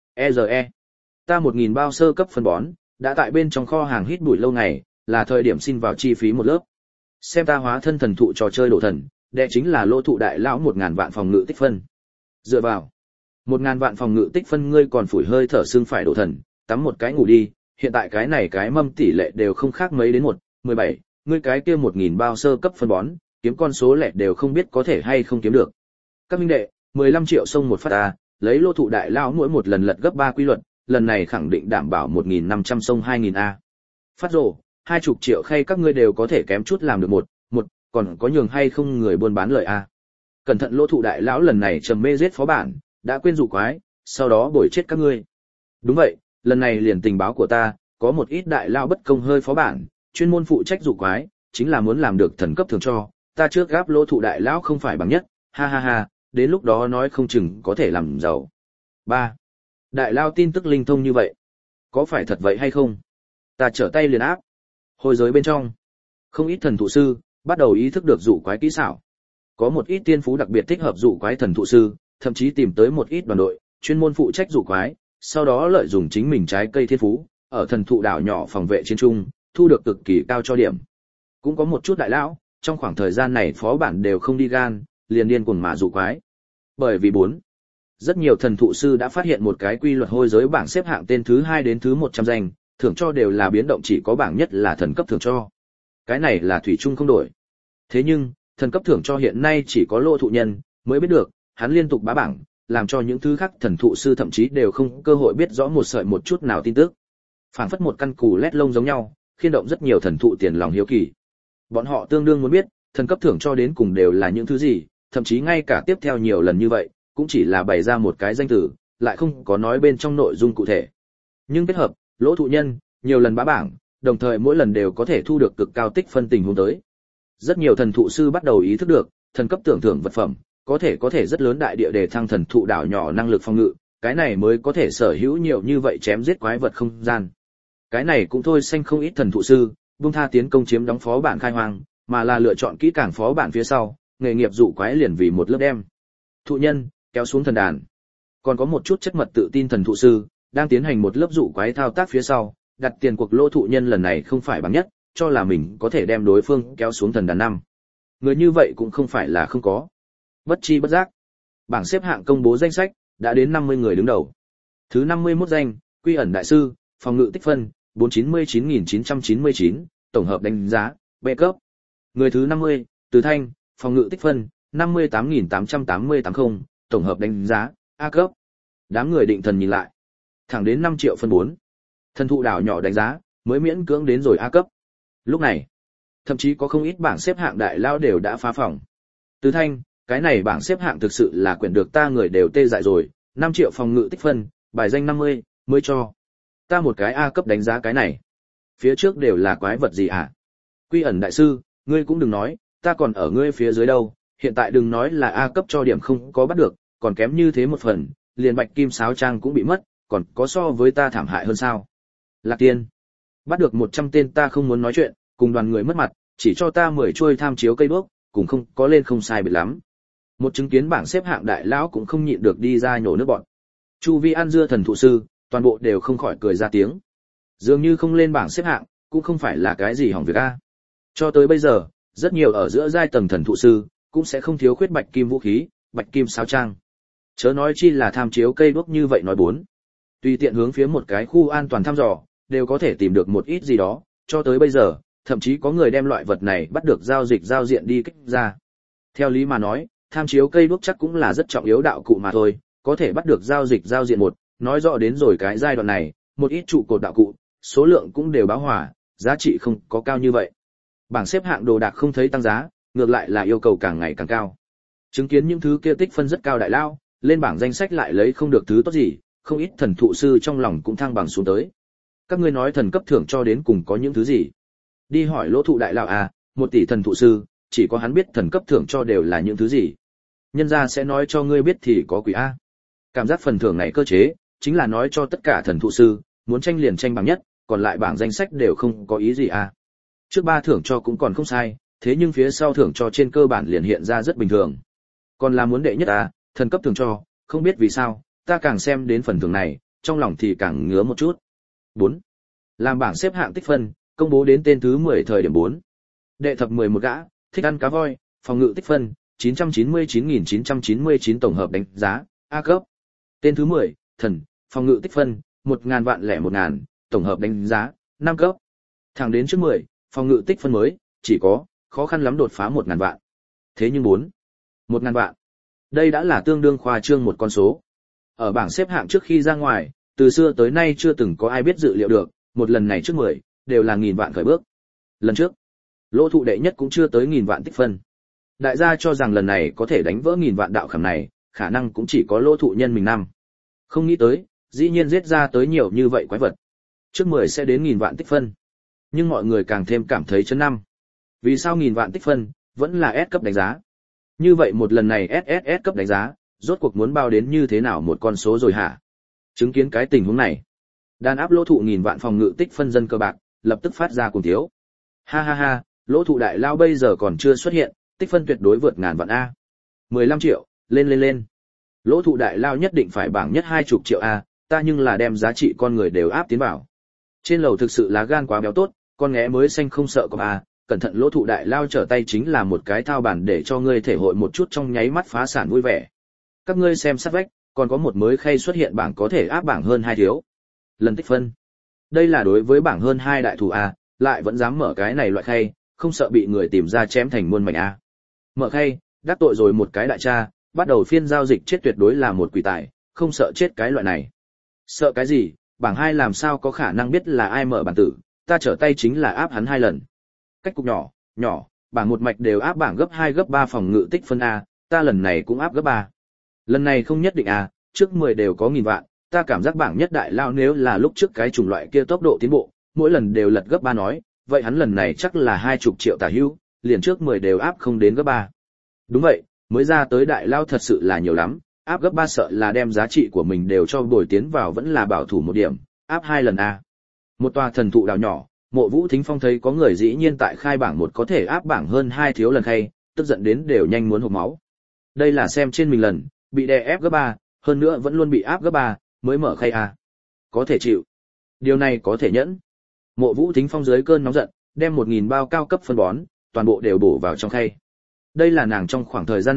Ta 1000 bao sơ cấp phân bón, đã tại bên trong kho hàng hít bụi lâu ngày, là thời điểm xin vào chi phí một lớp. Xem ta hóa thân thần thụ trò chơi đổ thần, đệ chính là Lỗ Thụ đại lão 1000 vạn phòng ngự tích phân. Dựa vào 1000 vạn phòng ngự tích phân ngươi còn phủi hơi thở xương phải đổ thần, tắm một cái ngủ đi, hiện tại cái này cái mâm tỷ lệ đều không khác mấy đến 17, ngươi cái kia 1000 bao sơ cấp phân bón, kiếm con số lẻ đều không biết có thể hay không kiếm được. Các minh đệ, 15 triệu xông một phát ta, lấy Lỗ Thụ đại lão mỗi một lần lật gấp 3 quy luật, lần này khẳng định đảm bảo 1500 xông 2000 a. Phát rồ, 20 triệu khay các ngươi đều có thể kém chút làm được một, còn có nhường hay không người buôn bán lợi a. Cẩn thận Lỗ Thụ đại lão lần này trầm mê giết phó bản, đã quên dụ quái, sau đó bồi chết các ngươi. Đúng vậy, lần này liền tình báo của ta, có một ít đại lao bất công hơi phó bản, chuyên môn phụ trách dụ quái, chính là muốn làm được thần cấp thường cho, ta trước gáp Lỗ Thụ đại lão không phải bằng nhất, ha ha ha, đến lúc đó nói không chừng có thể làm giàu. 3. Đại lao tin tức linh thông như vậy, có phải thật vậy hay không? Ta trở tay liền áp. Hồi giới bên trong, không ít thần thụ sư bắt đầu ý thức được dụ quái kỹ xảo. Có một ít tiên phú đặc biệt thích hợp dụ quái thần thụ sư, thậm chí tìm tới một ít đoàn đội chuyên môn phụ trách dụ quái, sau đó lợi dụng chính mình trái cây thiên phú, ở thần thụ đảo nhỏ phòng vệ chiến trung, thu được cực kỳ cao cho điểm. Cũng có một chút đại lão, trong khoảng thời gian này phó bản đều không đi gan, liền điên cuồng mà dụ quái. Bởi vì 4. Rất nhiều thần thụ sư đã phát hiện một cái quy luật hôi giới bảng xếp hạng tên thứ 2 đến thứ 100 danh, thưởng cho đều là biến động chỉ có bảng nhất là thần cấp thưởng cho. Cái này là thủy chung không đổi. Thế nhưng, thần cấp thưởng cho hiện nay chỉ có Lỗ Thụ nhân mới biết được, hắn liên tục bá bảng, làm cho những thứ khác thần thụ sư thậm chí đều không cơ hội biết rõ một sợi một chút nào tin tức. Phảng phất một căn cù lét lông giống nhau, khiên động rất nhiều thần thụ tiền lòng hiếu kỳ. Bọn họ tương đương muốn biết, thần cấp thưởng cho đến cùng đều là những thứ gì, thậm chí ngay cả tiếp theo nhiều lần như vậy, cũng chỉ là bày ra một cái danh từ, lại không có nói bên trong nội dung cụ thể. Nhưng kết hợp, Lỗ Thụ nhân, nhiều lần bá bảng, đồng thời mỗi lần đều có thể thu được cực cao tích phân tình huống tới. Rất nhiều thần thụ sư bắt đầu ý thức được, thần cấp thưởng vật phẩm, có thể rất lớn đại địa đề thăng thần thụ đảo nhỏ năng lực phòng ngự, cái này mới có thể sở hữu nhiều như vậy chém giết quái vật không gian. Cái này cũng thôi xanh không ít thần thụ sư, buông tha tiến công chiếm đóng phó bản khai hoang, mà là lựa chọn kỹ càng phó bản phía sau, nghề nghiệp dụ quái liền vì một lớp đem. Thụ nhân, kéo xuống thần đàn. Còn có một chút chất mật tự tin thần thụ sư, đang tiến hành một lớp dụ quái thao tác phía sau, đặt tiền cuộc Lỗ Thụ nhân lần này không phải bằng nhất, cho là mình có thể đem đối phương kéo xuống thần đàn 5. Người như vậy cũng không phải là không có. Bất chi bất giác, bảng xếp hạng công bố danh sách, đã đến 50 người đứng đầu. Thứ 51 danh, Quy ẩn đại sư, phòng ngự tích phân, 499.999, tổng hợp đánh giá, B cấp. Người thứ 50, Từ Thanh, phòng ngự tích phân, 58.880, tổng hợp đánh giá, A cấp. Đám người định thần nhìn lại. Thẳng đến 5 triệu phân 4. Thần thụ đảo nhỏ đánh giá, mới miễn cưỡng đến rồi A cấp. Lúc này, thậm chí có không ít bảng xếp hạng đại lao đều đã phá phòng. Từ Thanh, cái này bảng xếp hạng thực sự là quyển được ta người đều tê dại rồi, 5 triệu phòng ngự tích phân, bài danh 50, mới cho. Ta một cái A cấp đánh giá cái này. Phía trước đều là quái vật gì hả? Quy ẩn đại sư, ngươi cũng đừng nói, ta còn ở ngươi phía dưới đâu, hiện tại đừng nói là A cấp cho điểm không có bắt được, còn kém như thế một phần, liền bạch kim sáo trang cũng bị mất, còn có so với ta thảm hại hơn sao? Lạc Tiên, bắt được 100 tên ta không muốn nói chuyện, cùng đoàn người mất mặt, chỉ cho ta 10 chuôi tham chiếu cây đuốc, cùng không có lên không sai biệt lắm. Một chứng kiến bảng xếp hạng đại lão cũng không nhịn được đi ra nhổ nước bọn. Chu vi ăn dưa thần thụ sư, toàn bộ đều không khỏi cười ra tiếng. Dường như không lên bảng xếp hạng, cũng không phải là cái gì hỏng việc a. Cho tới bây giờ, rất nhiều ở giữa giai tầng thần thụ sư, cũng sẽ không thiếu khuyết bạch kim vũ khí, bạch kim sáo trang. Chớ nói chi là tham chiếu cây đuốc như vậy nói bốn. Tùy tiện hướng phía một cái khu an toàn thăm dò, đều có thể tìm được một ít gì đó, cho tới bây giờ, thậm chí có người đem loại vật này bắt được giao dịch giao diện đi kích ra. Theo lý mà nói, tham chiếu cây đuốc chắc cũng là rất trọng yếu đạo cụ mà thôi, có thể bắt được giao dịch giao diện một, nói rõ đến rồi cái giai đoạn này, một ít trụ cột đạo cụ, số lượng cũng đều báo hòa, giá trị không có cao như vậy. Bảng xếp hạng đồ đạc không thấy tăng giá, ngược lại là yêu cầu càng ngày càng cao. Chứng kiến những thứ kia tích phân rất cao đại lao, lên bảng danh sách lại lấy không được thứ tốt gì, không ít thần thụ sư trong lòng cũng thăng bằng xuống tới. Các ngươi nói thần cấp thưởng cho đến cùng có những thứ gì? Đi hỏi Lỗ Thụ đại lão à, 1 tỷ thần thụ sư, chỉ có hắn biết thần cấp thưởng cho đều là những thứ gì. Nhân gia sẽ nói cho ngươi biết thì có quỷ a. Cảm giác phần thưởng này cơ chế, chính là nói cho tất cả thần thụ sư, muốn tranh liền tranh bằng nhất, còn lại bảng danh sách đều không có ý gì a. Trước 3 thưởng cho cũng còn không sai, thế nhưng phía sau thưởng cho trên cơ bản liền hiện ra rất bình thường. Còn là muốn đệ nhất à, thần cấp thưởng cho, không biết vì sao, ta càng xem đến phần thưởng này, trong lòng thì càng ngứa một chút. 4. Làm bảng xếp hạng tích phân, công bố đến tên thứ 10 thời điểm 4. Đệ thập 11 gã, thích ăn cá voi, phòng ngự tích phân, 999.999 tổng hợp đánh giá, A cấp. Tên thứ 10, thần, phòng ngự tích phân, 1.000 vạn lẻ 1.000, tổng hợp đánh giá, 5 cấp. Thẳng đến trước 10, phòng ngự tích phân mới, chỉ có, khó khăn lắm đột phá 1.000 vạn. Thế nhưng 4. 1.000 vạn. Đây đã là tương đương khoa trương một con số. Ở bảng xếp hạng trước khi ra ngoài, từ xưa tới nay chưa từng có ai biết dự liệu được, một lần này trước 10, đều là 1.000 vạn khởi bước. Lần trước, Lỗ Thụ đệ nhất cũng chưa tới 1.000 vạn tích phân. Đại gia cho rằng lần này có thể đánh vỡ 1.000 vạn đạo khảm này, khả năng cũng chỉ có Lỗ Thụ nhân mình năm. Không nghĩ tới, dĩ nhiên giết ra tới nhiều như vậy quái vật. Trước 10 sẽ đến 1.000 vạn tích phân. Nhưng mọi người càng thêm cảm thấy chấn năm. Vì sao 1.000 vạn tích phân, vẫn là S cấp đánh giá. Như vậy một lần này SSS cấp đánh giá, rốt cuộc muốn bao đến như thế nào một con số rồi hả? Chứng kiến cái tình huống này, đàn áp Lỗ Thụ 1.000 vạn phòng ngự tích phân dân cơ bạc, lập tức phát ra cuồng tiếu. Ha ha ha, Lỗ Thụ đại lao bây giờ còn chưa xuất hiện, tích phân tuyệt đối vượt 1.000 vạn a. 15 triệu, lên lên lên. Lỗ Thụ đại lao nhất định phải bảng nhất 20 triệu a, ta nhưng là đem giá trị con người đều áp tiến vào. Trên lầu thực sự là gan quá béo tốt, con nghé mới xanh không sợ có a, cẩn thận Lỗ Thụ đại lao trở tay chính là một cái thao bản để cho ngươi thể hội một chút trong nháy mắt phá sản vui vẻ. Các ngươi xem sát vách, còn có một mới khay xuất hiện bảng có thể áp bảng hơn 2 thiếu. Lần tích phân. Đây là đối với bảng hơn 2 đại thủ a, lại vẫn dám mở cái này loại khay, không sợ bị người tìm ra chém thành muôn mảnh a. Mở khay, đắc tội rồi một cái đại cha, bắt đầu phiên giao dịch chết tuyệt đối là một quỷ tài, không sợ chết cái loại này. Sợ cái gì, bảng 2 làm sao có khả năng biết là ai mở bản tử, ta trở tay chính là áp hắn 2 lần. Cách cục nhỏ, nhỏ, bảng một mạch đều áp bảng gấp 2 gấp 3 phòng ngự tích phân a, ta lần này cũng áp gấp 3. Lần này không nhất định a, trước 10 đều có 1.000 vạn, ta cảm giác bảng nhất đại lao nếu là lúc trước cái chủng loại kia tốc độ tiến bộ, mỗi lần đều lật gấp 3 nói, vậy hắn lần này chắc là 20 triệu tả hữu, liền trước 10 đều áp không đến gấp 3. Đúng vậy, mới ra tới đại lao thật sự là nhiều lắm, áp gấp 3 sợ là đem giá trị của mình đều cho bồi tiến vào vẫn là bảo thủ một điểm, áp 2 lần a. Một tòa thần thụ đảo nhỏ, Mộ Vũ Thính Phong thấy có người dĩ nhiên tại khai bảng một có thể áp bảng hơn 2 thiếu lần khay, tức giận đến đều nhanh muốn hộc máu. Đây là xem trên mình lần, bị đè ép gấp 3, hơn nữa vẫn luôn bị áp gấp 3, mới mở khay a. Có thể chịu. Điều này có thể nhẫn. Mộ Vũ Thính Phong dưới cơn nóng giận, đem 1.000 bao cao cấp phân bón, toàn bộ đều bổ vào trong khay. Đây là nàng trong khoảng thời gian này,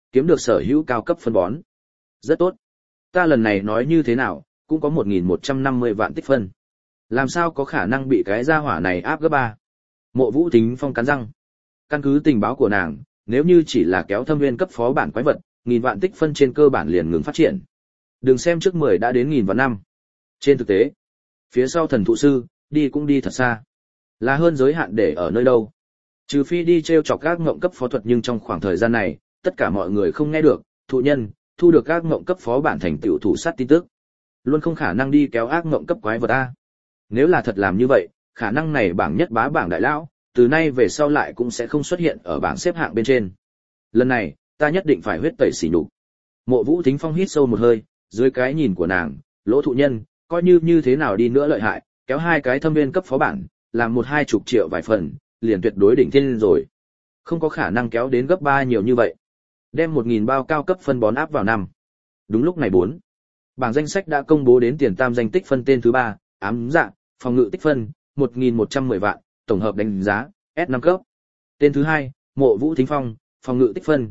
kiếm được sở hữu cao cấp phân bón. Rất tốt. Ta lần này nói như thế nào, cũng có 1.150 vạn tích phân. Làm sao có khả năng bị cái gia hỏa này áp gấp 3? Mộ Vũ Thính Phong cắn răng. Căn cứ tình báo của nàng, nếu như chỉ là kéo thâm viên cấp phó bản quái vật, 1000 vạn tích phân trên cơ bản liền ngừng phát triển. Đừng xem trước 10 đã đến 1000 vạn năm. Trên thực tế, phía sau thần thụ sư, đi cũng đi thật xa. Là hơn giới hạn để ở nơi đâu. Trừ phi đi treo chọc các ngộng cấp phó thuật, nhưng trong khoảng thời gian này, tất cả mọi người không nghe được, thụ nhân, thu được các ngộng cấp phó bản thành tựu thủ sát tin tức. Luôn không khả năng đi kéo ác ngộng cấp quái vật A. Nếu là thật làm như vậy, khả năng này bảng nhất bá bảng đại lão, từ nay về sau lại cũng sẽ không xuất hiện ở bảng xếp hạng bên trên. Lần này, ta nhất định phải huyết tẩy sỉ nhục. Mộ Vũ Thính Phong hít sâu một hơi, dưới cái nhìn của nàng, Lỗ thụ nhân, coi như thế nào đi nữa lợi hại, kéo 2 cái thâm viên cấp phó bản, làm 1-20 triệu vài phần, liền tuyệt đối đỉnh thiên rồi. Không có khả năng kéo đến gấp 3 nhiều như vậy. Đem 1000 bao cao cấp phân bón áp vào năm. Đúng lúc này 4. Bảng danh sách đã công bố đến tiền tam danh tích phân tên thứ 3, ám dạ, phòng ngự tích phân, 1.110 vạn, tổng hợp đánh giá, S5 cấp. Tên thứ 2, Mộ Vũ Thính Phong, phòng ngự tích phân,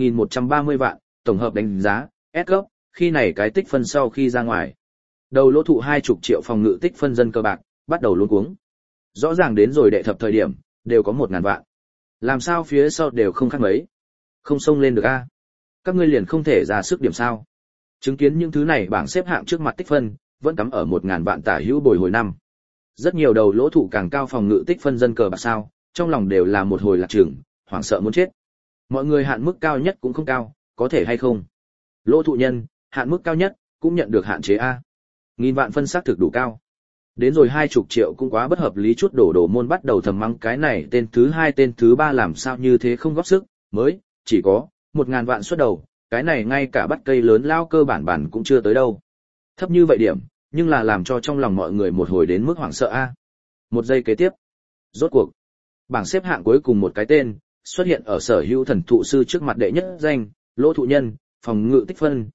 1.130 vạn, tổng hợp đánh giá, S cấp. Khi này cái tích phân sau khi ra ngoài. Đầu Lỗ thụ 20 triệu phòng ngự tích phân dân cơ bạc, bắt đầu luống cuống. Rõ ràng đến rồi đệ thập thời điểm, đều có 1000 vạn. Làm sao phía sau đều không khác mấy? Không xông lên được a? Các ngươi liền không thể ra sức điểm sao? Chứng kiến những thứ này bảng xếp hạng trước mặt tích phân, vẫn cắm ở 1000 vạn tả hữu bồi hồi năm. Rất nhiều đầu Lỗ thụ càng cao phòng ngự tích phân dân cờ bạc sao, trong lòng đều là một hồi lạc trưởng, hoảng sợ muốn chết. Mọi người hạn mức cao nhất cũng không cao, có thể hay không? Lỗ thụ nhân, hạn mức cao nhất, cũng nhận được hạn chế A. 1000 vạn phân xác thực đủ cao. Đến rồi 20 triệu cũng quá bất hợp lý, chút đổ môn bắt đầu thầm mắng cái này tên thứ 2 tên thứ 3 làm sao như thế không góp sức, mới, chỉ có, 1000 vạn xuất đầu, cái này ngay cả bắt cây lớn lao cơ bản cũng chưa tới đâu. Thấp như vậy điểm, nhưng là làm cho trong lòng mọi người một hồi đến mức hoảng sợ A. Một giây kế tiếp. Rốt cuộc. Bảng xếp hạng cuối cùng một cái tên, xuất hiện ở sở hữu thần thụ sư trước mặt đệ nhất danh, Lỗ thụ nhân, phòng ngự tích phân,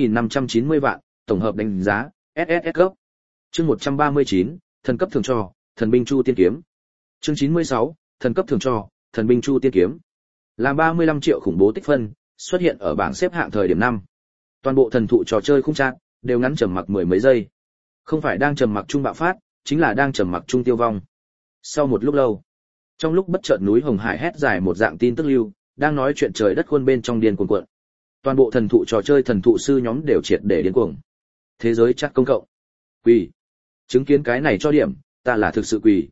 3.590 vạn, tổng hợp đánh giá, SSS cấp. Chương 139, thần cấp thường cho, thần binh chu tiên kiếm. Chương 96, thần cấp thường cho, thần binh chu tiên kiếm. Làm 35 triệu khủng bố tích phân, xuất hiện ở bảng xếp hạng thời điểm 5. Toàn bộ thần thụ trò chơi khung trạng, đều ngắn trầm mặc mười mấy giây. Không phải đang trầm mặc trung bạo phát, chính là đang trầm mặc trung tiêu vong. Sau một lúc lâu, trong lúc bất chợt núi Hồng Hải hét dài một dạng tin tức lưu, đang nói chuyện trời đất khuôn bên trong điên cuồng cuộn. Toàn bộ thần thụ trò chơi thần thụ sư nhóm đều triệt để điên cuồng. Thế giới chắc công cộng. Quỳ. Chứng kiến cái này cho điểm, ta là thực sự quỳ.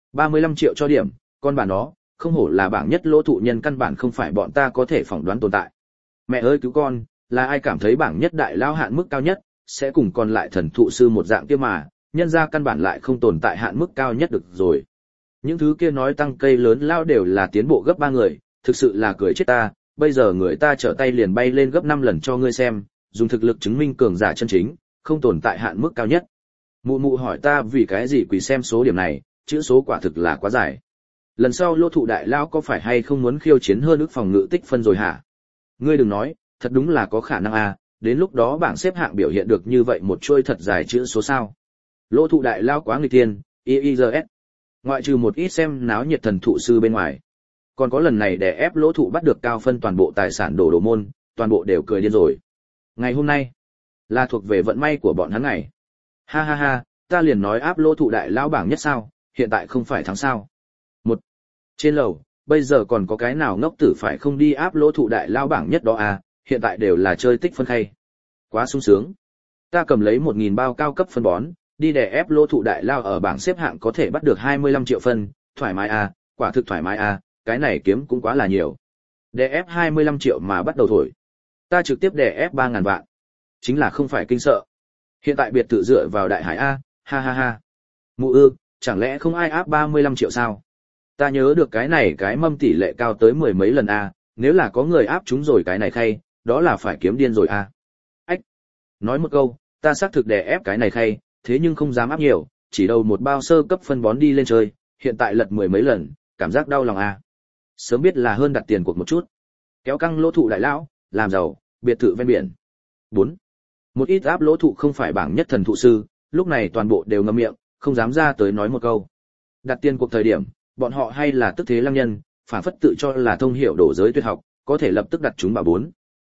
35 triệu cho điểm, con bà nó, không hổ là bảng nhất Lỗ thụ nhân, căn bản không phải bọn ta có thể phỏng đoán tồn tại. Mẹ ơi cứu con, là ai cảm thấy bảng nhất đại lao hạn mức cao nhất, sẽ cùng còn lại thần thụ sư một dạng kia mà, nhân ra căn bản lại không tồn tại hạn mức cao nhất được rồi. Những thứ kia nói tăng cây lớn lao đều là tiến bộ gấp 3 người, thực sự là cười chết ta, bây giờ người ta trở tay liền bay lên gấp 5 lần cho ngươi xem, dùng thực lực chứng minh cường giả chân chính, không tồn tại hạn mức cao nhất. Mụ mụ hỏi ta vì cái gì quỳ xem số điểm này, chữ số quả thực là quá dài. Lần sau Lỗ thụ đại lão có phải hay không muốn khiêu chiến hơn ước phòng ngự tích phân rồi hả? Ngươi đừng nói, thật đúng là có khả năng à, đến lúc đó bảng xếp hạng biểu hiện được như vậy một chuôi thật dài chữ số sao. Lỗ thụ đại lão quá nghịch thiên, IIRS. Ngoại trừ một ít xem náo nhiệt thần thụ sư bên ngoài. Còn có lần này để ép Lỗ thụ bắt được cao phân toàn bộ tài sản đồ môn, toàn bộ đều cười điên rồi. Ngày hôm nay, là thuộc về vận may của bọn hắn ngày. Ha ha ha, ta liền nói áp Lỗ thụ đại lão bảng nhất sao, hiện tại không phải thắng sao. Trên lầu, bây giờ còn có cái nào ngốc tử phải không đi áp Lỗ thụ đại lao bảng nhất đó à, hiện tại đều là chơi tích phân khay. Quá sung sướng. Ta cầm lấy 1000 bao cao cấp phân bón, đi đè ép Lỗ thụ đại lao ở bảng xếp hạng có thể bắt được 25 triệu phân, thoải mái à, quả thực thoải mái à, cái này kiếm cũng quá là nhiều. Đè ép 25 triệu mà bắt đầu thổi. Ta trực tiếp đè ép 3000 vạn. Chính là không phải kinh sợ. Hiện tại biệt thự dựa vào đại hải a, ha ha ha. Mụ ư, chẳng lẽ không ai áp 35 triệu sao? Ta nhớ được cái này cái mâm tỷ lệ cao tới 10 mấy lần a, nếu là có người áp chúng rồi cái này khay, đó là phải kiếm điên rồi a. Ách. Nói một câu, ta xác thực đè ép cái này khay, thế nhưng không dám áp nhiều, chỉ đầu một bao sơ cấp phân bón đi lên chơi, hiện tại lật 10 mấy lần, cảm giác đau lòng a. Sớm biết là hơn đặt tiền cuộc một chút. Kéo căng Lỗ thụ đại lão, làm giàu, biệt thự ven biển. 4. Một ít áp Lỗ thụ không phải bảng nhất thần thụ sư, lúc này toàn bộ đều ngậm miệng, không dám ra tới nói một câu. Đặt tiền cuộc thời điểm, bọn họ hay là tức thế lăng nhân, phản phất tự cho là thông hiểu đổ giới tuyệt học, có thể lập tức đặt chúng bảo 4.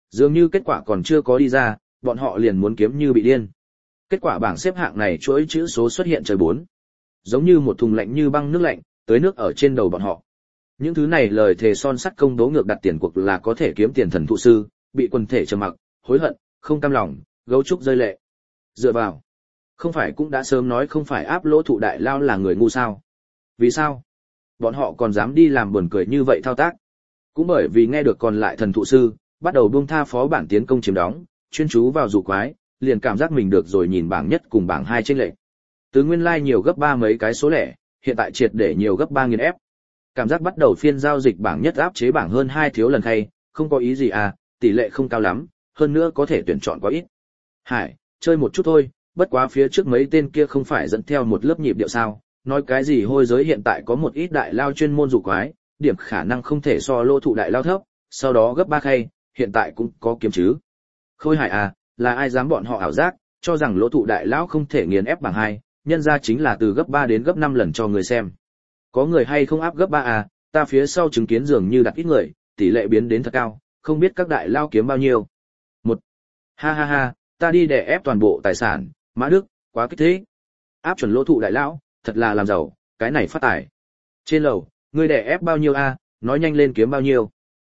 Dường như kết quả còn chưa có đi ra, bọn họ liền muốn kiếm như bị điên. Kết quả bảng xếp hạng này chuỗi chữ số xuất hiện trời 4. Giống như một thùng lạnh như băng nước lạnh, tới nước ở trên đầu bọn họ. Những thứ này lời thề son sắt công đố ngược đặt tiền cuộc là có thể kiếm tiền thần thụ sư, bị quần thể trầm mặc, hối hận, không cam lòng, gấu trúc rơi lệ. Dựa vào, không phải cũng đã sớm nói không phải áp lỗ thụ đại lao là người ngu sao? Vì sao? Bọn họ còn dám đi làm buồn cười như vậy thao tác. Cũng bởi vì nghe được còn lại thần thụ sư, bắt đầu buông tha phó bản tiến công chiếm đóng, chuyên chú vào dụ quái, liền cảm giác mình được rồi nhìn bảng nhất cùng bảng 2 chênh lệch. Từ nguyên lai nhiều gấp 3 mấy cái số lẻ, hiện tại triệt để nhiều gấp 3.000 ép. Cảm giác bắt đầu phiên giao dịch bảng nhất áp chế bảng hơn 2 thiếu lần thay, không có ý gì à, tỷ lệ không cao lắm, hơn nữa có thể tuyển chọn quá ít. Hải, chơi một chút thôi, bất quá phía trước mấy tên kia không phải dẫn theo một lớp nhịp điệu sao, nói cái gì hôi giới hiện tại có một ít đại lao chuyên môn dụ quái, điểm khả năng không thể so lô thụ đại lao thấp, sau đó gấp 3 khay, hiện tại cũng có kiếm chứ. Khôi Hải à, là ai dám bọn họ ảo giác, cho rằng lô thụ đại lão không thể nghiền ép bảng 2, nhân ra chính là từ gấp 3 đến gấp 5 lần cho người xem. Có người hay không áp gấp 3 à, ta phía sau chứng kiến dường như đặt ít người, tỷ lệ biến đến thật cao, không biết các đại lao kiếm bao nhiêu. Ha ha ha, ta đi đè ép toàn bộ tài sản, Mã Đức, quá kích thích. Áp chuẩn lỗ thụ đại lão, thật là làm giàu, cái này phát tài. Trên lầu, ngươi đè ép bao nhiêu a, nói nhanh lên kiếm bao nhiêu.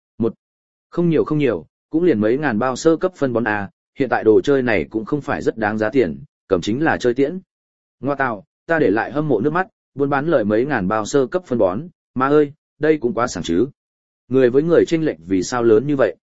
Không nhiều, cũng liền mấy ngàn bao sơ cấp phân bón a, hiện tại đồ chơi này cũng không phải rất đáng giá tiền, cầm chính là chơi tiễn. Ngoa tào, ta để lại hâm mộ nước mắt, buôn bán lời mấy ngàn bao sơ cấp phân bón, mà ơi, đây cũng quá sảng chứ. Người với người chênh lệch vì sao lớn như vậy?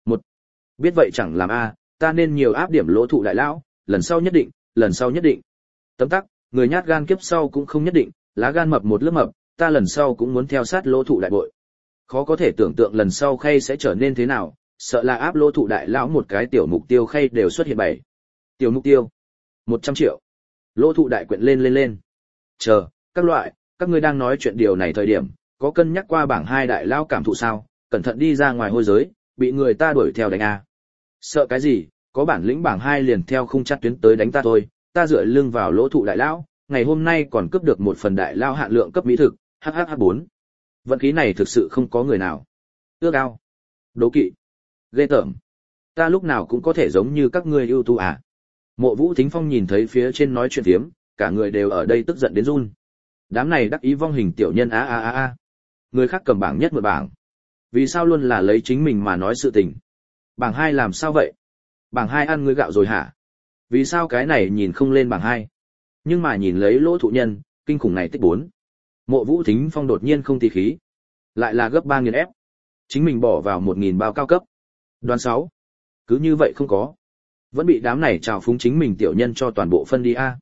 Biết vậy chẳng làm a, ta nên nhiều áp điểm lỗ thụ đại lão, lần sau nhất định. Tấm tắc, người nhát gan kiếp sau cũng không nhất định, lá gan mập một lớp mập, ta lần sau cũng muốn theo sát lỗ thụ đại bội. Khó có thể tưởng tượng lần sau khay sẽ trở nên thế nào, sợ là áp lỗ thụ đại lão một cái tiểu mục tiêu khay đều xuất hiện 7. Tiểu mục tiêu 100 triệu. Lỗ thụ đại quyện lên. Chờ, các ngươi đang nói chuyện điều này thời điểm, có cân nhắc qua bảng 2 đại lão cảm thụ sao, cẩn thận đi ra ngoài hôi giới, bị người ta đuổi theo đánh a. Sợ cái gì, có bản lĩnh bảng 2 liền theo khung chắt tuyến tới đánh ta thôi, ta dựa lưng vào lỗ thụ đại lão, ngày hôm nay còn cướp được một phần đại lao hạn lượng cấp mỹ thực, HHH4. Vận khí này thực sự không có người nào. Ước ao, đố kỵ, ghê tởm. Ta lúc nào cũng có thể giống như các ngươi ưu tú à. Mộ Vũ Thính Phong nhìn thấy phía trên nói chuyện thiếm, cả người đều ở đây tức giận đến run. Đám này đắc ý vong hình tiểu nhân a. Người khác cầm bảng nhất một bảng. Vì sao luôn là lấy chính mình mà nói sự tình? Bảng 2 làm sao vậy? Bảng 2 ăn ngươi gạo rồi hả? Vì sao cái này nhìn không lên bảng 2? Nhưng mà nhìn lấy lỗ thụ nhân, kinh khủng này tích 4. Mộ Vũ Thính Phong đột nhiên không tí khí. Lại là gấp 3.000 ép. Chính mình bỏ vào 1.000 bao cao cấp. Đoán 6. Cứ như vậy không có. Vẫn bị đám này trào phúng chính mình tiểu nhân cho toàn bộ phân đi a.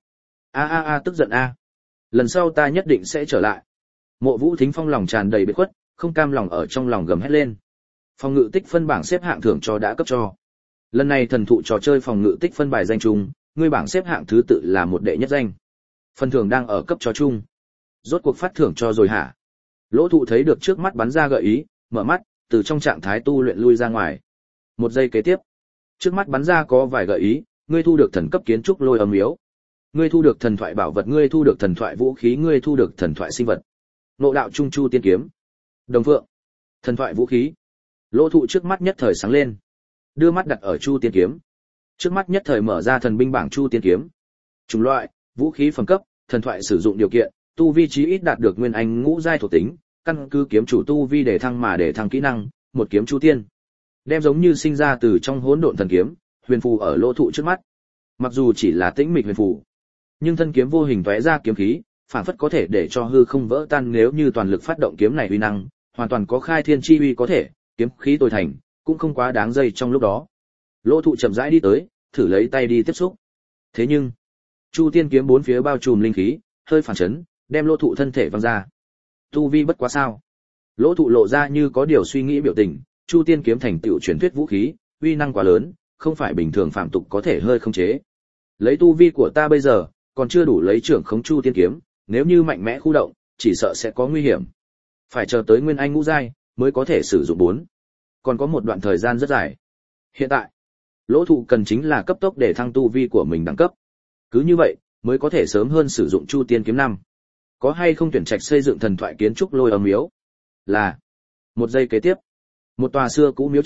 A tức giận a. Lần sau ta nhất định sẽ trở lại. Mộ Vũ Thính Phong lòng tràn đầy bết khuất, không cam lòng ở trong lòng gầm hét lên. Phòng ngự tích phân bảng xếp hạng thưởng cho đã cấp cho. Lần này thần thụ trò chơi phòng ngự tích phân bài danh chung, ngươi bảng xếp hạng thứ tự là một đệ nhất danh. Phần thưởng đang ở cấp cho chung. Rốt cuộc phát thưởng cho rồi hả? Lỗ thụ thấy được trước mắt bắn ra gợi ý, mở mắt, từ trong trạng thái tu luyện lui ra ngoài. Một giây kế tiếp, trước mắt bắn ra có vài gợi ý, ngươi thu được thần cấp kiến trúc lôi âm yếu. Ngươi thu được thần thoại bảo vật, ngươi thu được thần thoại vũ khí, ngươi thu được thần thoại sinh vật. Ngộ đạo trung chu tiên kiếm. Đồng phượng. Thần thoại vũ khí. Lỗ thụ trước mắt nhất thời sáng lên. Đưa mắt đặt ở chu tiên kiếm. Trước mắt nhất thời mở ra thần binh bảng chu tiên kiếm. Chủng loại, vũ khí phẩm cấp, thần thoại sử dụng điều kiện, tu vi chí ít đạt được nguyên anh ngũ giai thuộc tính, căn cứ kiếm chủ tu vi để thăng mà để thăng kỹ năng, một kiếm chu tiên. Đem giống như sinh ra từ trong hỗn độn thần kiếm, huyền phù ở lỗ thụ trước mắt. Mặc dù chỉ là tĩnh mịch huyền phù, nhưng thân kiếm vô hình tóe ra kiếm khí, phản phất có thể để cho hư không vỡ tan, nếu như toàn lực phát động kiếm này uy năng, hoàn toàn có khai thiên chi uy có thể, kiếm khí tồi thành, cũng không quá đáng dây trong lúc đó. Lỗ thụ chậm rãi đi tới, thử lấy tay đi tiếp xúc. Thế nhưng, chu tiên kiếm bốn phía bao trùm linh khí, hơi phản chấn, đem lỗ thụ thân thể văng ra. Tu vi bất quá sao? Lỗ thụ lộ ra như có điều suy nghĩ biểu tình, chu tiên kiếm thành tựu truyền thuyết vũ khí, uy năng quá lớn, không phải bình thường phạm tục có thể hơi không chế. Lấy tu vi của ta bây giờ, còn chưa đủ lấy trưởng khống chu tiên kiếm, nếu như mạnh mẽ khu động, chỉ sợ sẽ có nguy hiểm. Phải chờ tới nguyên anh ngũ giai mới có thể sử dụng 4. Còn có một đoạn thời gian rất dài. Hiện tại, lỗ thụ cần chính là cấp tốc để thăng tu vi của mình đẳng cấp. Cứ như vậy, mới có thể sớm hơn sử dụng chu tiên kiếm 5. Có hay không tuyển trạch xây dựng thần thoại kiến trúc lôi âm miếu? Là. Một giây kế tiếp, một tòa xưa cũ miếu chữ,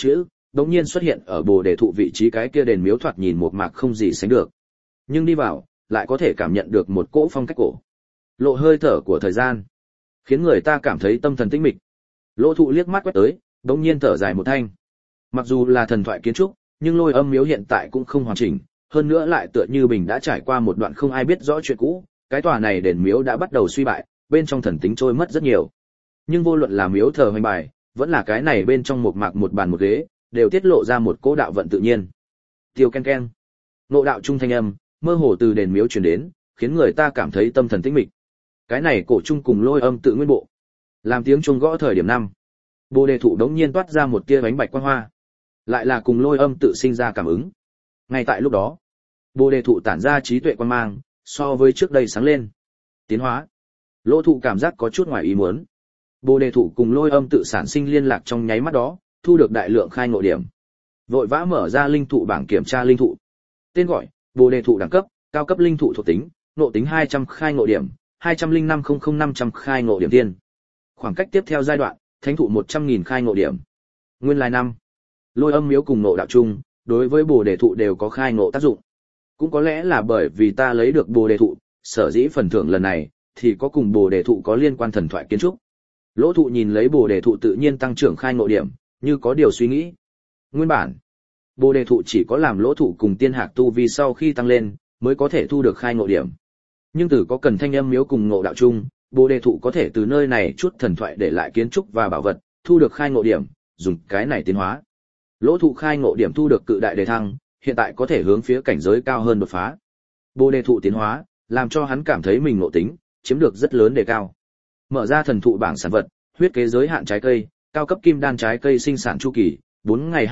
đột nhiên xuất hiện ở Bồ Đề thụ vị trí cái kia đền miếu thoạt nhìn một mạc không gì sánh được. Nhưng đi vào, lại có thể cảm nhận được một cỗ phong cách cổ. Lộ hơi thở của thời gian, khiến người ta cảm thấy tâm thần tĩnh mịch. Lỗ Thụ liếc mắt quét tới, đột nhiên thở dài một thanh. Mặc dù là thần thoại kiến trúc, nhưng Lôi Âm miếu hiện tại cũng không hoàn chỉnh, hơn nữa lại tựa như Bình đã trải qua một đoạn không ai biết rõ chuyện cũ, cái tòa này đền miếu đã bắt đầu suy bại, bên trong thần tính trôi mất rất nhiều. Nhưng vô luận là miếu thờ hoành bài, vẫn là cái này bên trong một mạc một bàn một ghế, đều tiết lộ ra một cỗ đạo vận tự nhiên. Tiêu ken ken. Ngộ đạo trung thanh âm, mơ hồ từ đền miếu truyền đến, khiến người ta cảm thấy tâm thần tĩnh mịch. Cái này cổ trung cùng Lôi Âm tự nguyên bộ. Làm tiếng chuông gõ thời điểm 5. Bồ Đề thụ đống nhiên toát ra một tia bánh bạch quang hoa. Lại là cùng Lôi Âm tự sinh ra cảm ứng. Ngay tại lúc đó, Bồ Đề thụ tản ra trí tuệ quang mang, so với trước đây sáng lên. Tiến hóa. Lỗ Thụ cảm giác có chút ngoài ý muốn. Bồ Đề thụ cùng Lôi Âm tự sản sinh liên lạc trong nháy mắt đó, thu được đại lượng khai ngộ điểm. Vội vã mở ra linh thụ bảng kiểm tra linh thụ. Tên gọi: Bồ Đề thụ đẳng cấp, cao cấp linh thụ thuộc tính, ngộ tính 200 khai ngộ điểm, 205.00500 khai ngộ điểm tiên. Khoảng cách tiếp theo giai đoạn, thánh thụ 100.000 khai ngộ điểm. Nguyên lai 5. Lôi Âm miếu cùng ngộ đạo chung, đối với Bồ Đề thụ đều có khai ngộ tác dụng. Cũng có lẽ là bởi vì ta lấy được Bồ Đề thụ, sở dĩ phần thưởng lần này thì có cùng Bồ Đề thụ có liên quan thần thoại kiến trúc. Lỗ Thụ nhìn lấy Bồ Đề thụ tự nhiên tăng trưởng khai ngộ điểm, như có điều suy nghĩ. Nguyên bản, Bồ Đề thụ chỉ có làm Lỗ Thụ cùng tiên hạc tu vi sau khi tăng lên, mới có thể thu được khai ngộ điểm. Nhưng từ có cần thanh âm miếu cùng ngộ đạo chung, Bồ Đề thụ có thể từ nơi này chút thần thoại để lại kiến trúc và bảo vật, thu được khai ngộ điểm, dùng cái này tiến hóa. Lỗ Thụ khai ngộ điểm thu được cự đại đề thăng, hiện tại có thể hướng phía cảnh giới cao hơn đột phá. Bồ Đề thụ tiến hóa, làm cho hắn cảm thấy mình ngộ tính chiếm được rất lớn đề cao. Mở ra thần thụ bảng sản vật, huyết kế giới hạn trái cây, cao cấp kim đan trái cây sinh sản chu kỳ, 4 ngày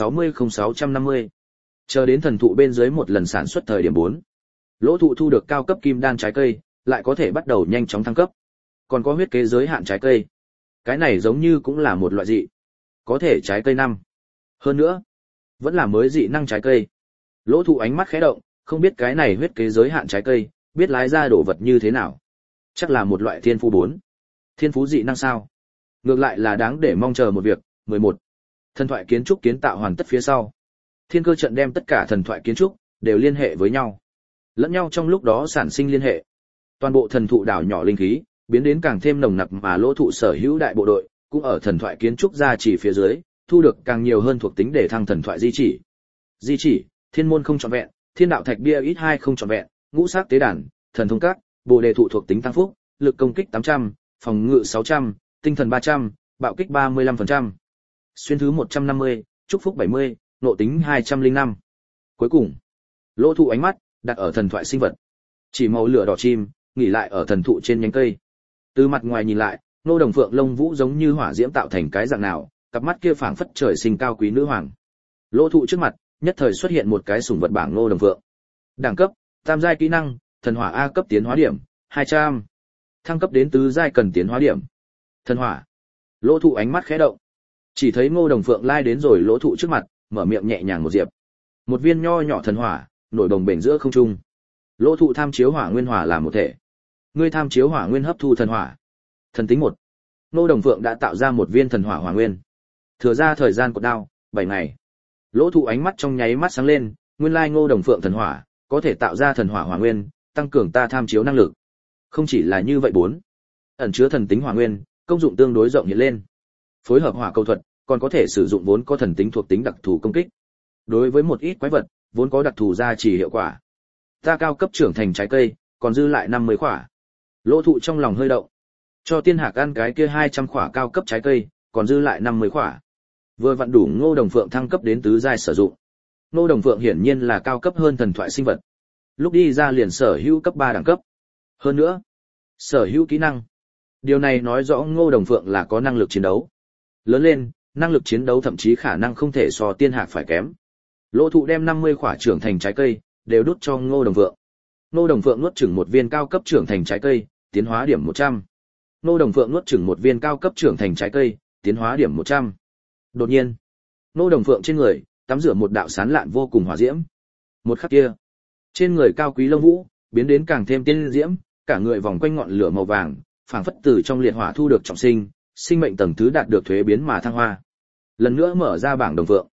260-0650. Chờ đến thần thụ bên dưới một lần sản xuất thời điểm 4. Lỗ Thụ thu được cao cấp kim đan trái cây, lại có thể bắt đầu nhanh chóng thăng cấp. Còn có huyết kế giới hạn trái cây. Cái này giống như cũng là một loại dị. Có thể trái cây 5. Hơn nữa, vẫn là mới dị năng trái cây. Lỗ Thụ ánh mắt khẽ động, không biết cái này huyết kế giới hạn trái cây, biết lái ra đồ vật như thế nào. Chắc là một loại thiên phú 4. Thiên phú dị năng sao? Ngược lại là đáng để mong chờ một việc. 11. Thần thoại kiến trúc kiến tạo hoàn tất phía sau. Thiên cơ trận đem tất cả thần thoại kiến trúc đều liên hệ với nhau. Lẫn nhau trong lúc đó sản sinh liên hệ. Toàn bộ thần thụ đảo nhỏ linh khí biến đến càng thêm nồng nặc, mà Lỗ Thụ sở hữu đại bộ đội cũng ở thần thoại kiến trúc gia chỉ phía dưới, thu được càng nhiều hơn thuộc tính để thăng thần thoại di chỉ. Di chỉ: Thiên môn không trọn vẹn, Thiên đạo thạch bia ít 2 không trọn vẹn, Ngũ sắc tế đàn, Thần thông các, Bồ Đề thụ thuộc tính tăng phúc, lực công kích 800, phòng ngự 600, tinh thần 300, bạo kích 35%. Xuyên thứ 150, chúc phúc 70, ngộ tính 205. Cuối cùng, Lỗ Thụ ánh mắt đặt ở thần thoại sinh vật. Chỉ màu lửa đỏ chim nghỉ lại ở thần thụ trên nhánh cây. Từ mặt ngoài nhìn lại, Ngô Đồng Phượng lông vũ giống như hỏa diễm tạo thành cái dạng nào, cặp mắt kia phảng phất trời sinh cao quý nữ hoàng. Lỗ Thụ trước mặt, nhất thời xuất hiện một cái sủng vật bảng Ngô Đồng Phượng. Đẳng cấp: tam giai kỹ năng, thần hỏa A cấp tiến hóa điểm 200. Thăng cấp đến tứ giai cần tiến hóa điểm. Thần hỏa. Lỗ Thụ ánh mắt khẽ động. Chỉ thấy Ngô Đồng Phượng lai đến rồi Lỗ Thụ trước mặt, mở miệng nhẹ nhàng một diệp. Một viên nho nhỏ thần hỏa nổi đồng bền giữa không trung. Lỗ Thụ tham chiếu hỏa nguyên hỏa làm một thể. Ngươi tham chiếu hỏa nguyên hấp thu thần hỏa. Thần tính 1. Ngô Đồng Phượng đã tạo ra một viên thần hỏa hỏa nguyên. Thừa ra thời gian cột đao 7 ngày. Lỗ Thụ ánh mắt trong nháy mắt sáng lên, nguyên lai Ngô Đồng Phượng thần hỏa có thể tạo ra thần hỏa hỏa nguyên, tăng cường ta tham chiếu năng lực. Không chỉ là như vậy 4. Ẩn chứa thần tính hỏa nguyên, công dụng tương đối rộng hiện lên. Phối hợp hỏa cầu thuật, còn có thể sử dụng vốn có thần tính thuộc tính đặc thù công kích. Đối với một ít quái vật, vốn có đặc thù gia trì hiệu quả. Ta cao cấp trưởng thành trái cây, còn dư lại 50 quả. Lỗ Thụ trong lòng hơi động. Cho tiên hạc ăn cái kia 200 quả cao cấp trái cây, còn dư lại 50 quả. Vừa vặn đủ Ngô Đồng Phượng thăng cấp đến tứ giai sử dụng. Ngô Đồng Phượng hiển nhiên là cao cấp hơn thần thoại sinh vật. Lúc đi ra liền sở hữu cấp 3 đẳng cấp. Hơn nữa, sở hữu kỹ năng. Điều này nói rõ Ngô Đồng Phượng là có năng lực chiến đấu. Lớn lên, năng lực chiến đấu thậm chí khả năng không thể so tiên hạc phải kém. Lỗ Thụ đem 50 quả trưởng thành trái cây đều đút cho Ngô Đồng Phượng. Ngô Đồng Phượng nuốt chửng một viên cao cấp trưởng thành trái cây, tiến hóa điểm 100. Ngô Đồng Phượng nuốt chửng một viên cao cấp trưởng thành trái cây, tiến hóa điểm 100. Đột nhiên, Ngô Đồng Phượng trên người tắm rửa một đạo sáng lạn vô cùng hỏa diễm. Một khắc kia, trên người cao quý lông vũ biến đến càng thêm tiên diễm, cả người vòng quanh ngọn lửa màu vàng, phảng phất từ trong liệt hỏa thu được trọng sinh, sinh mệnh tầng thứ đạt được thuế biến mà thăng hoa. Lần nữa mở ra bảng Đồng Phượng.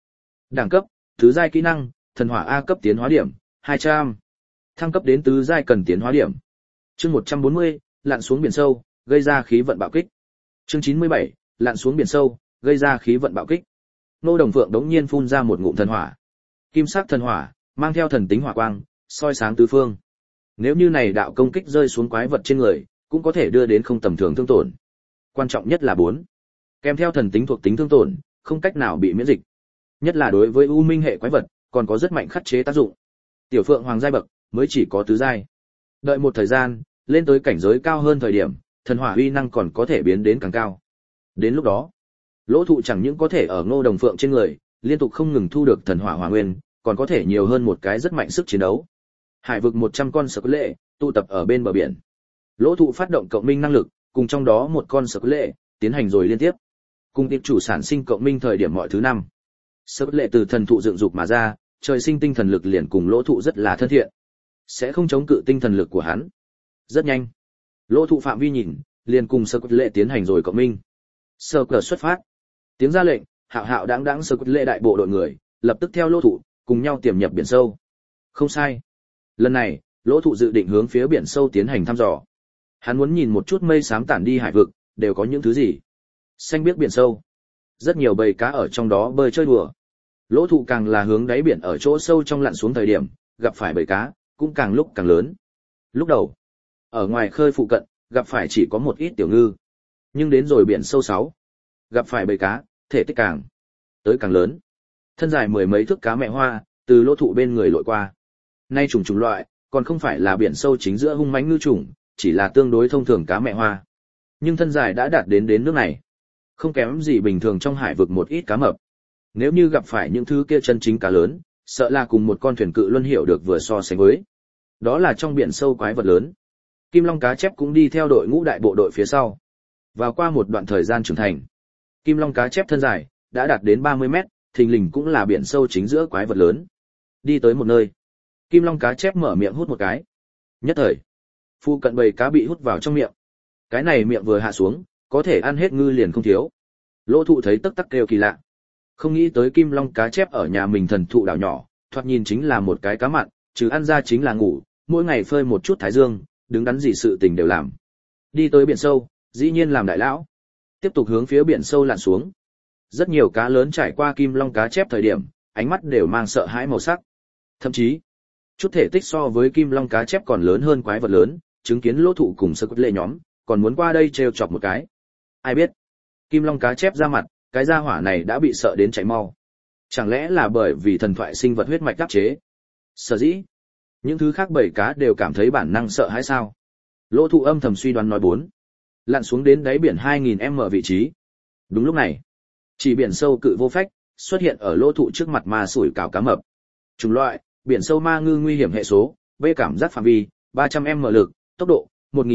Đẳng cấp, tứ giai kỹ năng, thần hỏa A cấp tiến hóa điểm, 200. Thăng cấp đến tứ giai cần tiến hóa điểm. Chương 140, lặn xuống biển sâu, gây ra khí vận bạo kích. Chương 97, lặn xuống biển sâu, gây ra khí vận bạo kích. Nô Đồng Phượng đống nhiên phun ra một ngụm thần hỏa. Kim sắc thần hỏa, mang theo thần tính hỏa quang, soi sáng tứ phương. Nếu như này đạo công kích rơi xuống quái vật trên người, cũng có thể đưa đến không tầm thường thương tổn. Quan trọng nhất là 4. Kèm theo thần tính thuộc tính thương tổn, không cách nào bị miễn dịch. Nhất là đối với u minh hệ quái vật, còn có rất mạnh khắc chế tác dụng. Tiểu Phượng hoàng giai bậc mới chỉ có tứ giai. Đợi một thời gian, lên tới cảnh giới cao hơn thời điểm, thần hỏa uy năng còn có thể biến đến càng cao. Đến lúc đó, Lỗ Thụ chẳng những có thể ở Ngô Đồng Phượng trên người, liên tục không ngừng thu được thần hỏa hỏa nguyên, còn có thể nhiều hơn một cái rất mạnh sức chiến đấu. Hải vực 100 con sở lệ tụ tập ở bên bờ biển. Lỗ Thụ phát động cộng minh năng lực, cùng trong đó một con sở lệ tiến hành rồi liên tiếp. Cùng tiệp chủ sản sinh cộng minh thời điểm mọi thứ năm. Sở lệ từ thần thụ dựng dục mà ra, trời sinh tinh thần lực liền cùng Lỗ Thụ rất là thân thiện, sẽ không chống cự tinh thần lực của hắn. Rất nhanh, Lỗ Thụ phạm vi nhìn, liền cùng sở lệ tiến hành rồi cộng minh. Sở cờ xuất phát. Tiếng ra lệnh, hạo hạo đáng đáng sở lệ đại bộ đội người, lập tức theo Lỗ Thụ, cùng nhau tiềm nhập biển sâu. Không sai. Lần này, Lỗ Thụ dự định hướng phía biển sâu tiến hành thăm dò. Hắn muốn nhìn một chút mây xám tản đi hải vực, đều có những thứ gì. Xanh biếc biển sâu. Rất nhiều bầy cá ở trong đó bơi chơi đùa. Lỗ Thụ càng là hướng đáy biển ở chỗ sâu trong lặn xuống thời điểm, gặp phải bầy cá, cũng càng lúc càng lớn. Lúc đầu, ở ngoài khơi phụ cận, gặp phải chỉ có một ít tiểu ngư. Nhưng đến rồi biển sâu 6, gặp phải bầy cá, thể tích càng tới càng lớn. Thân dài mười mấy thước cá mẹ hoa, từ Lỗ Thụ bên người lội qua. Nay chủng loại, còn không phải là biển sâu chính giữa hung mãnh ngư chủng, chỉ là tương đối thông thường cá mẹ hoa. Nhưng thân dài đã đạt đến nước này. Không kém gì bình thường trong hải vực một ít cá mập. Nếu như gặp phải những thứ kia chân chính cá lớn, sợ là cùng một con thuyền cự luân hiệu được vừa so sánh với. Đó là trong biển sâu quái vật lớn. Kim Long cá chép cũng đi theo đội ngũ đại bộ đội phía sau. Vào qua một đoạn thời gian trưởng thành, Kim Long cá chép thân dài đã đạt đến 30 mét, thình lình cũng là biển sâu chính giữa quái vật lớn. Đi tới một nơi, Kim Long cá chép mở miệng hút một cái. Nhất thời, phu cận bầy cá bị hút vào trong miệng. Cái này miệng vừa hạ xuống, có thể ăn hết ngư liền không thiếu. Lỗ Thụ thấy tắc tắc kêu kỳ lạ. Không nghĩ tới Kim Long cá chép ở nhà mình thần thụ đảo nhỏ, thoạt nhìn chính là một cái cá mặn, trừ ăn ra chính là ngủ, mỗi ngày phơi một chút thái dương, đứng đắn gì sự tình đều làm. Đi tới biển sâu, dĩ nhiên làm đại lão. Tiếp tục hướng phía biển sâu lặn xuống. Rất nhiều cá lớn trải qua Kim Long cá chép thời điểm, ánh mắt đều mang sợ hãi màu sắc. Thậm chí, chút thể tích so với Kim Long cá chép còn lớn hơn quái vật lớn, chứng kiến Lỗ Thụ cùng sơ cốt lệ nhóm, còn muốn qua đây trêu chọc một cái. Ai biết, Kim Long cá chép ra mặt, cái gia hỏa này đã bị sợ đến chạy mau. Chẳng lẽ là bởi vì thần thoại sinh vật huyết mạch áp chế? Sở dĩ, những thứ khác bầy cá đều cảm thấy bản năng sợ hãi sao? Lỗ Thụ âm thầm suy đoán nói 4. Lặn xuống đến đáy biển 2000m vị trí. Đúng lúc này, chỉ biển sâu cự vô phách xuất hiện ở Lỗ Thụ trước mặt ma sủi cào cá mập. Chủng loại, biển sâu ma ngư nguy hiểm hệ số, V cảm giác phạm vi, 300m lực, tốc độ,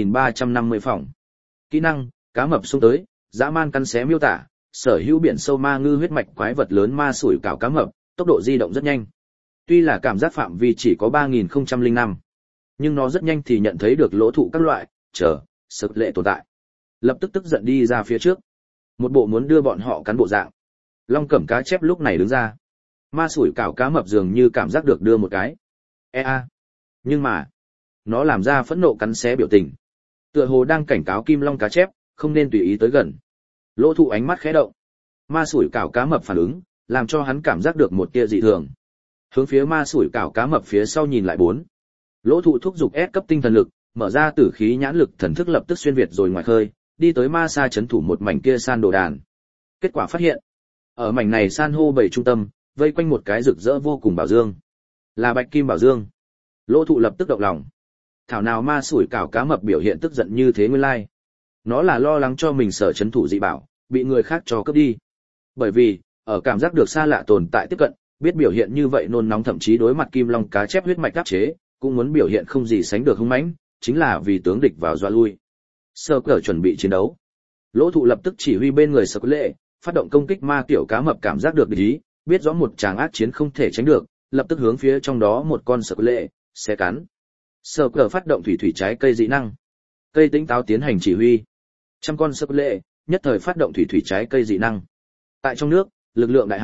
1350 phòng. Kỹ năng, cá mập xông tới, dã man cắn xé miêu tả, sở hữu biển sâu ma ngư huyết mạch quái vật lớn ma sủi cào cá mập, tốc độ di động rất nhanh. Tuy là cảm giác phạm vi chỉ có 3005, nhưng nó rất nhanh thì nhận thấy được Lỗ Thụ các loại, sở lệ tồn tại. Lập tức tức giận đi ra phía trước. Một bộ muốn đưa bọn họ cắn bộ dạng. Long Cẩm cá chép lúc này đứng ra. Ma sủi cào cá mập dường như cảm giác được đưa một cái. Nhưng mà, nó làm ra phẫn nộ cắn xé biểu tình. Tựa hồ đang cảnh cáo Kim Long cá chép, không nên tùy ý tới gần. Lỗ Thụ ánh mắt khẽ động. Ma sủi cào cá mập phản ứng, làm cho hắn cảm giác được một tia dị thường. Hướng phía ma sủi cào cá mập phía sau nhìn lại 4. Lỗ Thụ thúc giục S cấp tinh thần lực, mở ra tử khí nhãn lực thần thức lập tức xuyên việt rồi ngoài khơi, đi tới ma sa trấn thủ một mảnh kia san đồ đàn. Kết quả phát hiện, ở mảnh này san hô bảy trung tâm, vây quanh một cái rực rỡ vô cùng bảo dương. Là bạch kim bảo dương. Lỗ Thụ lập tức động lòng. Thảo nào ma sủi cào cá mập biểu hiện tức giận như thế nguyên lai. Nó là lo lắng cho mình sở trấn thủ dị bảo, bị người khác cho cướp đi. Bởi vì, ở cảm giác được xa lạ tồn tại tiếp cận, biết biểu hiện như vậy nôn nóng thậm chí đối mặt Kim Long cá chép huyết mạch áp chế, cũng muốn biểu hiện không gì sánh được hung mãnh, chính là vì tướng địch vào dọa lui. Sơ cờ chuẩn bị chiến đấu. Lỗ Thụ lập tức chỉ huy bên người Sơ Lệ, phát động công kích ma tiểu cá mập cảm giác được địch ý, biết rõ một tràng ác chiến không thể tránh được, lập tức hướng phía trong đó một con Sơ Lệ, xé cắn. Sơ cờ phát động thủy trái cây dị năng. Cây tĩnh táo tiến hành chỉ huy. Trăm con Sơ Lệ, nhất thời phát động thủy trái cây dị năng. Tại trong nước, lực lượng đại hải,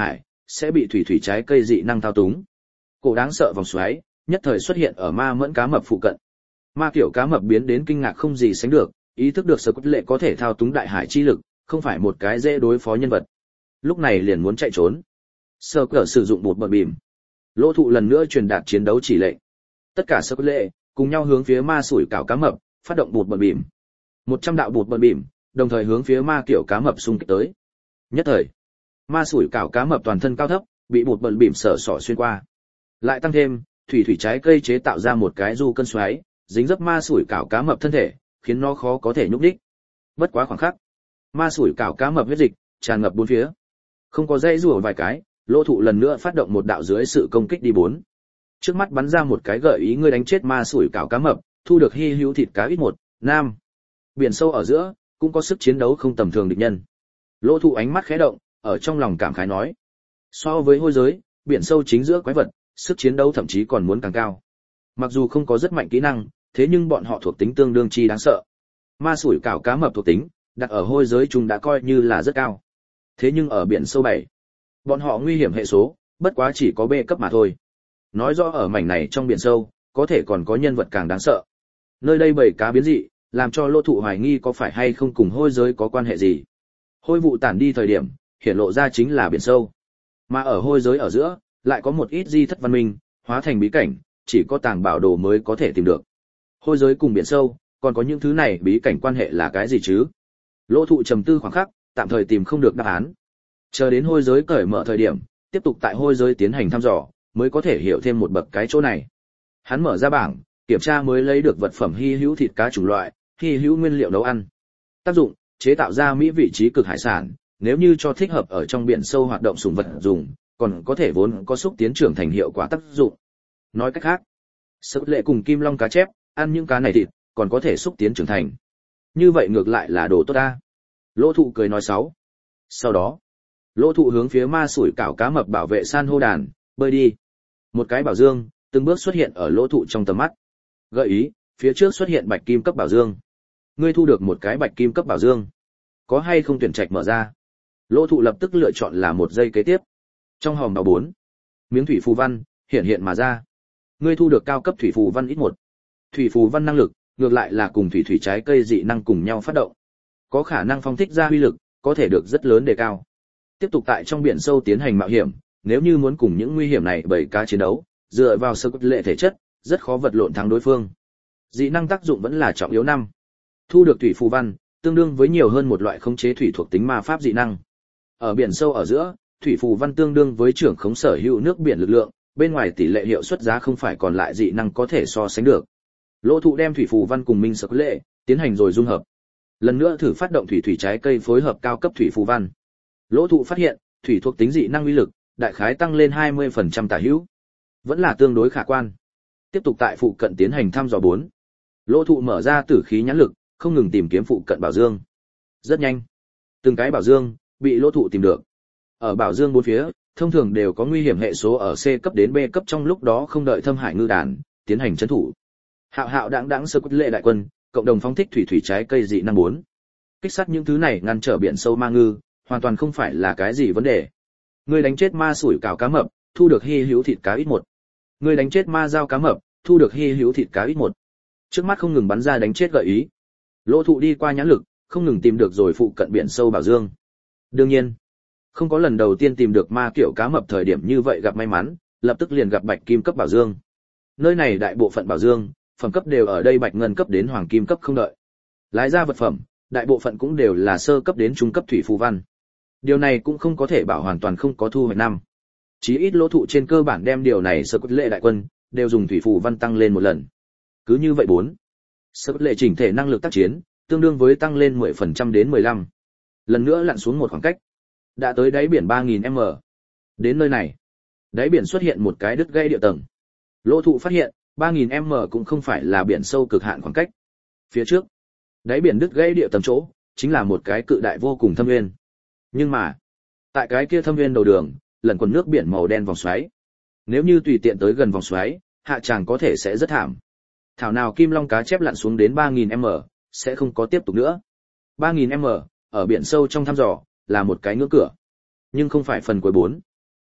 sẽ bị thủy thủy trái cây dị năng thao túng. Cổ đáng sợ vòng xoáy, nhất thời xuất hiện ở ma mẫn cá mập phụ cận. Ma kiểu cá mập biến đến kinh ngạc không gì sánh được, ý thức được Sở Cốt Lệ có thể thao túng đại hải chi lực, không phải một cái dễ đối phó nhân vật. Lúc này liền muốn chạy trốn. Sở Cờ sử dụng bột bật bìm. Lỗ Thụ lần nữa truyền đạt chiến đấu chỉ lệnh. Tất cả Sở Cốt Lệ cùng nhau hướng phía ma sủi cảo cá mập, phát động bột bật bìm. 100 đạo bột bật bìm, đồng thời hướng phía ma kiểu cá mập xung kích tới. Nhất thời, ma sủi cảo cá mập toàn thân cao thấp, bị bột bật bìm sở sỏ xuyên qua. Lại tăng thêm, thủy thủy trái cây chế tạo ra một cái du cân xoáy, dính dấp ma sủi cảo cá mập thân thể, khiến nó khó có thể nhúc nhích. Bất quá khoảng khắc, ma sủi cảo cá mập huyết dịch tràn ngập bốn phía. Không có dây rùa vài cái, Lỗ Thụ lần nữa phát động một đạo dưới sự công kích đi bốn. Trước mắt bắn ra một cái gợi ý ngươi đánh chết ma sủi cảo cá mập, thu được hy hữu thịt cá ít một, nam. Biển sâu ở giữa, cũng có sức chiến đấu không tầm thường địch nhân. Lỗ Thụ ánh mắt khẽ động, ở trong lòng cảm khái nói. So với hôi giới, biển sâu chính giữa quái vật, sức chiến đấu thậm chí còn muốn càng cao. Mặc dù không có rất mạnh kỹ năng, thế nhưng bọn họ thuộc tính tương đương chi đáng sợ. Ma sủi cảo cá mập thuộc tính, đặt ở hôi giới chúng đã coi như là rất cao. Thế nhưng ở biển sâu 7, bọn họ nguy hiểm hệ số, bất quá chỉ có B cấp mà thôi. Nói rõ ở mảnh này trong biển sâu, có thể còn có nhân vật càng đáng sợ. Nơi đây bầy cá biến dị, làm cho Lỗ Thụ hoài nghi có phải hay không cùng hôi giới có quan hệ gì. Hôi vụ tản đi thời điểm, hiển lộ ra chính là biển sâu. Mà ở hôi giới ở giữa, lại có một ít di thất văn minh, hóa thành bí cảnh, chỉ có tàng bảo đồ mới có thể tìm được. Hôi giới cùng biển sâu, còn có những thứ này bí cảnh quan hệ là cái gì chứ? Lỗ Thụ trầm tư khoảng khắc, tạm thời tìm không được đáp án. Chờ đến hôi giới cởi mở thời điểm, tiếp tục tại hôi giới tiến hành thăm dò, mới có thể hiểu thêm một bậc cái chỗ này. Hắn mở ra bảng, kiểm tra mới lấy được vật phẩm hy hữu thịt cá chủng loại, hy hữu nguyên liệu nấu ăn. Tác dụng: chế tạo ra mỹ vị trí cực hải sản, nếu như cho thích hợp ở trong biển sâu hoạt động sủng vật dùng, còn có thể vốn có xúc tiến trưởng thành hiệu quả tác dụng. Nói cách khác, Sở Cốt Lệ cùng Kim Long cá chép, ăn những cá này thịt, còn có thể xúc tiến trưởng thành. Như vậy ngược lại là đồ tốt ta. Lỗ Thụ cười nói sáu. Sau đó, Lỗ Thụ hướng phía ma sủi cảo cá mập bảo vệ san hô đàn, bơi đi. Một cái bảo dương, từng bước xuất hiện ở Lỗ Thụ trong tầm mắt. Gợi ý, phía trước xuất hiện bạch kim cấp bảo dương. Ngươi thu được một cái bạch kim cấp bảo dương. Có hay không tuyển trạch mở ra? Lỗ Thụ lập tức lựa chọn là một giây kế tiếp. Trong hòm bảo 4, miếng thủy phù văn hiện hiện mà ra. Ngươi thu được cao cấp thủy phù văn ít một. Thủy phù văn năng lực, ngược lại là cùng thủy thủy trái cây dị năng cùng nhau phát động. Có khả năng phong thích ra huy lực, có thể được rất lớn đề cao. Tiếp tục tại trong biển sâu tiến hành mạo hiểm, nếu như muốn cùng những nguy hiểm này bầy cá chiến đấu, dựa vào Sở Cốt Lệ thể chất, rất khó vật lộn thắng đối phương. Dị năng tác dụng vẫn là trọng yếu năm. Thu được thủy phù văn, tương đương với nhiều hơn một loại khống chế thủy thuộc tính ma pháp dị năng. Ở biển sâu ở giữa, thủy phù văn tương đương với trưởng khống sở hữu nước biển lực lượng, bên ngoài tỷ lệ hiệu suất giá không phải còn lại dị năng có thể so sánh được. Lỗ Thụ đem thủy phù văn cùng Minh Sở Cốt Lệ tiến hành rồi dung hợp. Lần nữa thử phát động thủy thủy trái cây phối hợp cao cấp thủy phù văn. Lỗ Thụ phát hiện, thủy thuộc tính dị năng uy lực, đại khái tăng lên 20% tả hữu. Vẫn là tương đối khả quan. Tiếp tục tại phụ cận tiến hành thăm dò 4. Lỗ Thụ mở ra tử khí nhãn lực, không ngừng tìm kiếm phụ cận bảo dương. Rất nhanh, từng cái bảo dương bị Lỗ Thụ tìm được. Ở bảo dương bốn phía, thông thường đều có nguy hiểm hệ số ở C cấp đến B cấp, trong lúc đó không đợi Thâm Hải ngư đàn tiến hành trấn thủ. Hạo hạo đãng đãng Sở Cốt Lệ đại quân, cộng đồng phóng thích thủy thủy trái cây dị năng 4. Kích sát những thứ này ngăn trở biển sâu ma ngư, hoàn toàn không phải là cái gì vấn đề. Ngươi đánh chết ma sủi cảo cá mập, thu được hy hữu thịt cá ít một. Ngươi đánh chết ma dao cá mập, thu được hy hữu thịt cá ít một. Trước mắt không ngừng bắn ra đánh chết gợi ý. Lỗ Thụ đi qua nhãn lực, không ngừng tìm được rồi phụ cận biển sâu bảo dương. Đương nhiên, không có lần đầu tiên tìm được ma kiểu cá mập thời điểm như vậy gặp may mắn, lập tức liền gặp bạch kim cấp bảo dương. Nơi này đại bộ phận bảo dương, phẩm cấp đều ở đây bạch ngân cấp đến hoàng kim cấp không đợi. Lái ra vật phẩm, đại bộ phận cũng đều là sơ cấp đến trung cấp thủy phù văn. Điều này cũng không có thể bảo hoàn toàn không có thu hoạch năm. Chí ít Lỗ Thụ trên cơ bản đem điều này Sở Cốt Lệ đại quân đều dùng thủy phù văn tăng lên một lần. Cứ như vậy 4. Sở Cốt Lệ chỉnh thể năng lực tác chiến, tương đương với tăng lên 10% đến 15. Lần nữa lặn xuống một khoảng cách, đã tới đáy biển 3000m. Đến nơi này, đáy biển xuất hiện một cái đứt gãy địa tầng. Lỗ Thụ phát hiện, 3000m cũng không phải là biển sâu cực hạn khoảng cách. Phía trước, đáy biển đứt gãy địa tầng chỗ, chính là một cái cự đại vô cùng thâm nguyên. Nhưng mà, tại cái kia thâm nguyên đầu đường, lần quần nước biển màu đen vòng xoáy. Nếu như tùy tiện tới gần vòng xoáy, hạ tràng có thể sẽ rất thảm. Thảo nào Kim Long cá chép lặn xuống đến 3000m, sẽ không có tiếp tục nữa. 3000m, ở biển sâu trong thăm dò, là một cái ngưỡng cửa. Nhưng không phải phần cuối 4.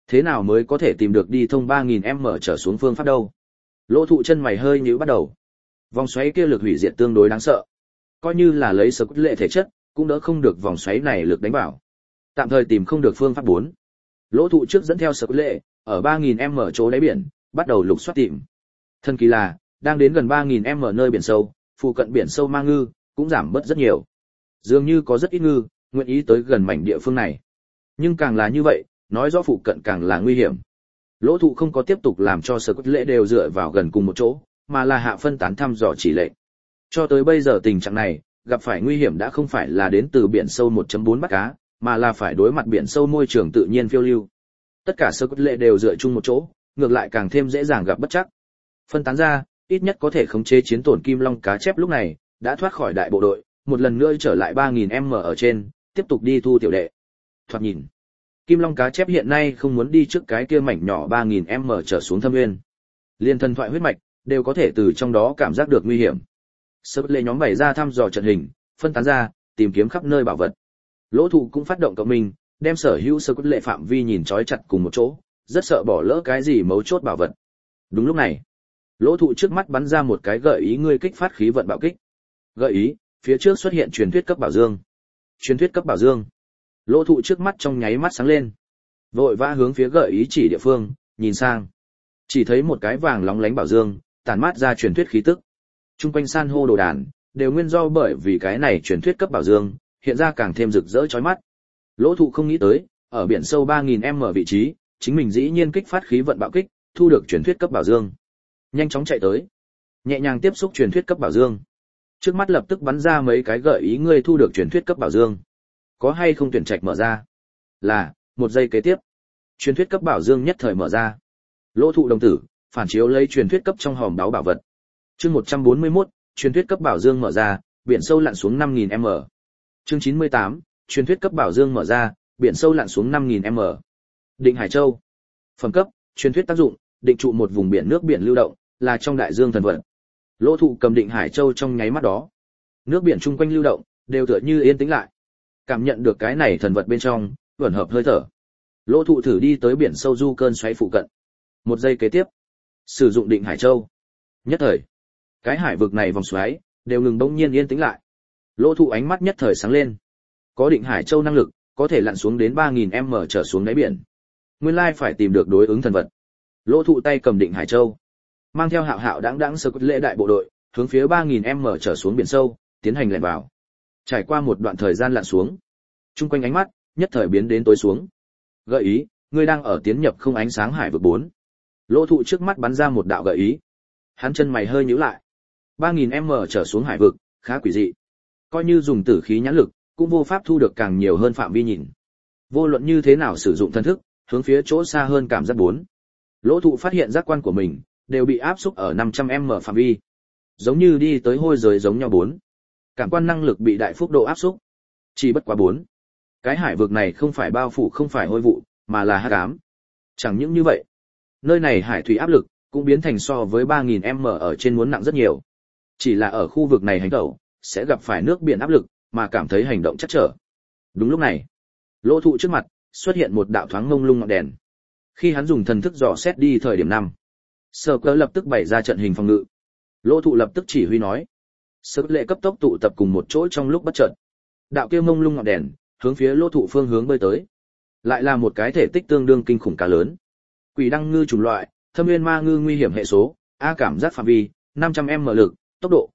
Thế nào mới có thể tìm được đi thông 3000m trở xuống phương pháp đâu? Lỗ Thụ chân mày hơi nhíu bắt đầu. Vòng xoáy kia lực hủy diệt tương đối đáng sợ. Coi như là lấy sở cốt lệ thể chất, cũng đỡ không được vòng xoáy này lực đánh vào. Tạm thời tìm không được phương pháp 4. Lỗ Thụ trước dẫn theo sở cốt lệ, ở 3000m chỗ đáy biển, bắt đầu lục soát tìm. Thần kỳ là, đang đến gần 3000m nơi biển sâu, phụ cận biển sâu ma ngư cũng giảm bớt rất nhiều. Dường như có rất ít ngư nguyện ý tới gần mảnh địa phương này. Nhưng càng là như vậy, nói rõ phụ cận càng là nguy hiểm. Lỗ Thụ không có tiếp tục làm cho sở cốt lệ đều dựa vào gần cùng một chỗ, mà là hạ phân tán thăm dò chỉ lệnh. Cho tới bây giờ tình trạng này, gặp phải nguy hiểm đã không phải là đến từ biển sâu 1.4 bắt cá, mà là phải đối mặt biển sâu môi trường tự nhiên phiêu lưu. Tất cả sở cốt lệ đều dựa chung một chỗ, ngược lại càng thêm dễ dàng gặp bất trắc. Phân tán ra, ít nhất có thể khống chế chiến tổn kim long cá chép lúc này đã thoát khỏi đại bộ đội, một lần nữa trở lại 3000m ở trên, tiếp tục đi thu tiểu đệ. Thoạt nhìn, kim long cá chép hiện nay không muốn đi trước cái kia mảnh nhỏ 3000m trở xuống thâm nguyên. Liên thần thoại huyết mạch đều có thể từ trong đó cảm giác được nguy hiểm. Sở cốt lệ nhóm bày ra thăm dò trận hình, phân tán ra, tìm kiếm khắp nơi bảo vật. Lỗ Thụ cũng phát động cộng minh, đem sở hữu sở cốt lệ phạm vi nhìn trói chặt cùng một chỗ, rất sợ bỏ lỡ cái gì mấu chốt bảo vật. Đúng lúc này, Lỗ Thụ trước mắt bắn ra một cái gợi ý ngươi kích phát khí vận bạo kích. Gợi ý, phía trước xuất hiện truyền thuyết cấp bảo dương. Truyền thuyết cấp bảo dương. Lỗ Thụ trước mắt trong nháy mắt sáng lên. Vội vã hướng phía gợi ý chỉ địa phương, nhìn sang. Chỉ thấy một cái vàng lóng lánh bảo dương, tản mát ra truyền thuyết khí tức. Trung quanh san hô đồ đàn, đều nguyên do bởi vì cái này truyền thuyết cấp bảo dương, hiện ra càng thêm rực rỡ chói mắt. Lỗ Thụ không nghĩ tới, ở biển sâu 3000m vị trí, chính mình dĩ nhiên kích phát khí vận bạo kích, thu được truyền thuyết cấp bảo dương. Nhanh chóng chạy tới, nhẹ nhàng tiếp xúc truyền thuyết cấp bảo dương. Trước mắt lập tức bắn ra mấy cái gợi ý ngươi thu được truyền thuyết cấp bảo dương. Có hay không tuyển trạch mở ra? Là, một giây kế tiếp. Truyền thuyết cấp bảo dương nhất thời mở ra. Lỗ Thụ đồng tử, phản chiếu lấy truyền thuyết cấp trong hòm đáo bảo vật. Chương 141, truyền thuyết cấp bảo dương mở ra, biển sâu lặn xuống 5000m. Chương 98, truyền thuyết cấp bảo dương mở ra, biển sâu lặn xuống 5000m. Định Hải Châu. Phẩm cấp, truyền thuyết tác dụng, định trụ một vùng biển nước biển lưu động, là trong đại dương thần vật. Lỗ Thụ cầm Định Hải Châu trong nháy mắt đó. Nước biển chung quanh lưu động, đều tựa như yên tĩnh lại. Cảm nhận được cái này thần vật bên trong, ẩn hợp hơi thở. Lỗ Thụ thử đi tới biển sâu du cơn xoáy phụ cận. Một giây kế tiếp, sử dụng Định Hải Châu. Nhất thời, cái hải vực này vòng xoáy đều ngừng bỗng nhiên yên tĩnh lại. Lỗ Thụ ánh mắt nhất thời sáng lên. Có Định Hải Châu năng lực, có thể lặn xuống đến 3000m trở xuống đáy biển. Nguyên lai phải tìm được đối ứng thần vật. Lỗ Thụ tay cầm Định Hải Châu, mang theo hạo hạo đãng đãng sở cốt lệ đại bộ đội, hướng phía 3000m trở xuống biển sâu, tiến hành lặn vào. Trải qua một đoạn thời gian lặn xuống, chung quanh ánh mắt nhất thời biến đến tối xuống. Gợi ý, ngươi đang ở tiến nhập không ánh sáng hải vực 4. Lỗ Thụ trước mắt bắn ra một đạo gợi ý. Hắn chân mày hơi nhíu lại. 3000m trở xuống hải vực, khá quỷ dị. Coi như dùng tử khí nhãn lực, cũng vô pháp thu được càng nhiều hơn phạm vi nhìn. Vô luận như thế nào sử dụng thân thức, hướng phía chỗ xa hơn cảm giác 4. Lỗ Thụ phát hiện giác quan của mình đều bị áp xúc ở 500m phạm vi, giống như đi tới hôi giới giống nhau 4. Cảm quan năng lực bị đại phúc độ áp xúc. Chỉ bất quá 4. Cái hải vực này không phải bao phủ không phải hôi vụ, mà là hắc ám. Chẳng những như vậy, nơi này hải thủy áp lực cũng biến thành so với 3000m ở trên muốn nặng rất nhiều. Chỉ là ở khu vực này hành tẩu, sẽ gặp phải nước biển áp lực, mà cảm thấy hành động chắc trở. Đúng lúc này, Lỗ Thụ trước mặt xuất hiện một đạo thoáng ngông lung ngọn đèn. Khi hắn dùng thần thức dò xét đi thời điểm 5, Sở Cờ lập tức bày ra trận hình phòng ngự. Lỗ Thụ lập tức chỉ huy nói. Sở Lệ cấp tốc tụ tập cùng một chỗ trong lúc bất chợt. Đạo kia ngông lung ngọn đèn hướng phía Lỗ Thụ phương hướng bơi tới. Lại là một cái thể tích tương đương kinh khủng cá lớn. Quỷ đăng ngư chủng loại, thâm nguyên ma ngư nguy hiểm hệ số, A cảm giác phạm vi, 500m lực, tốc độ,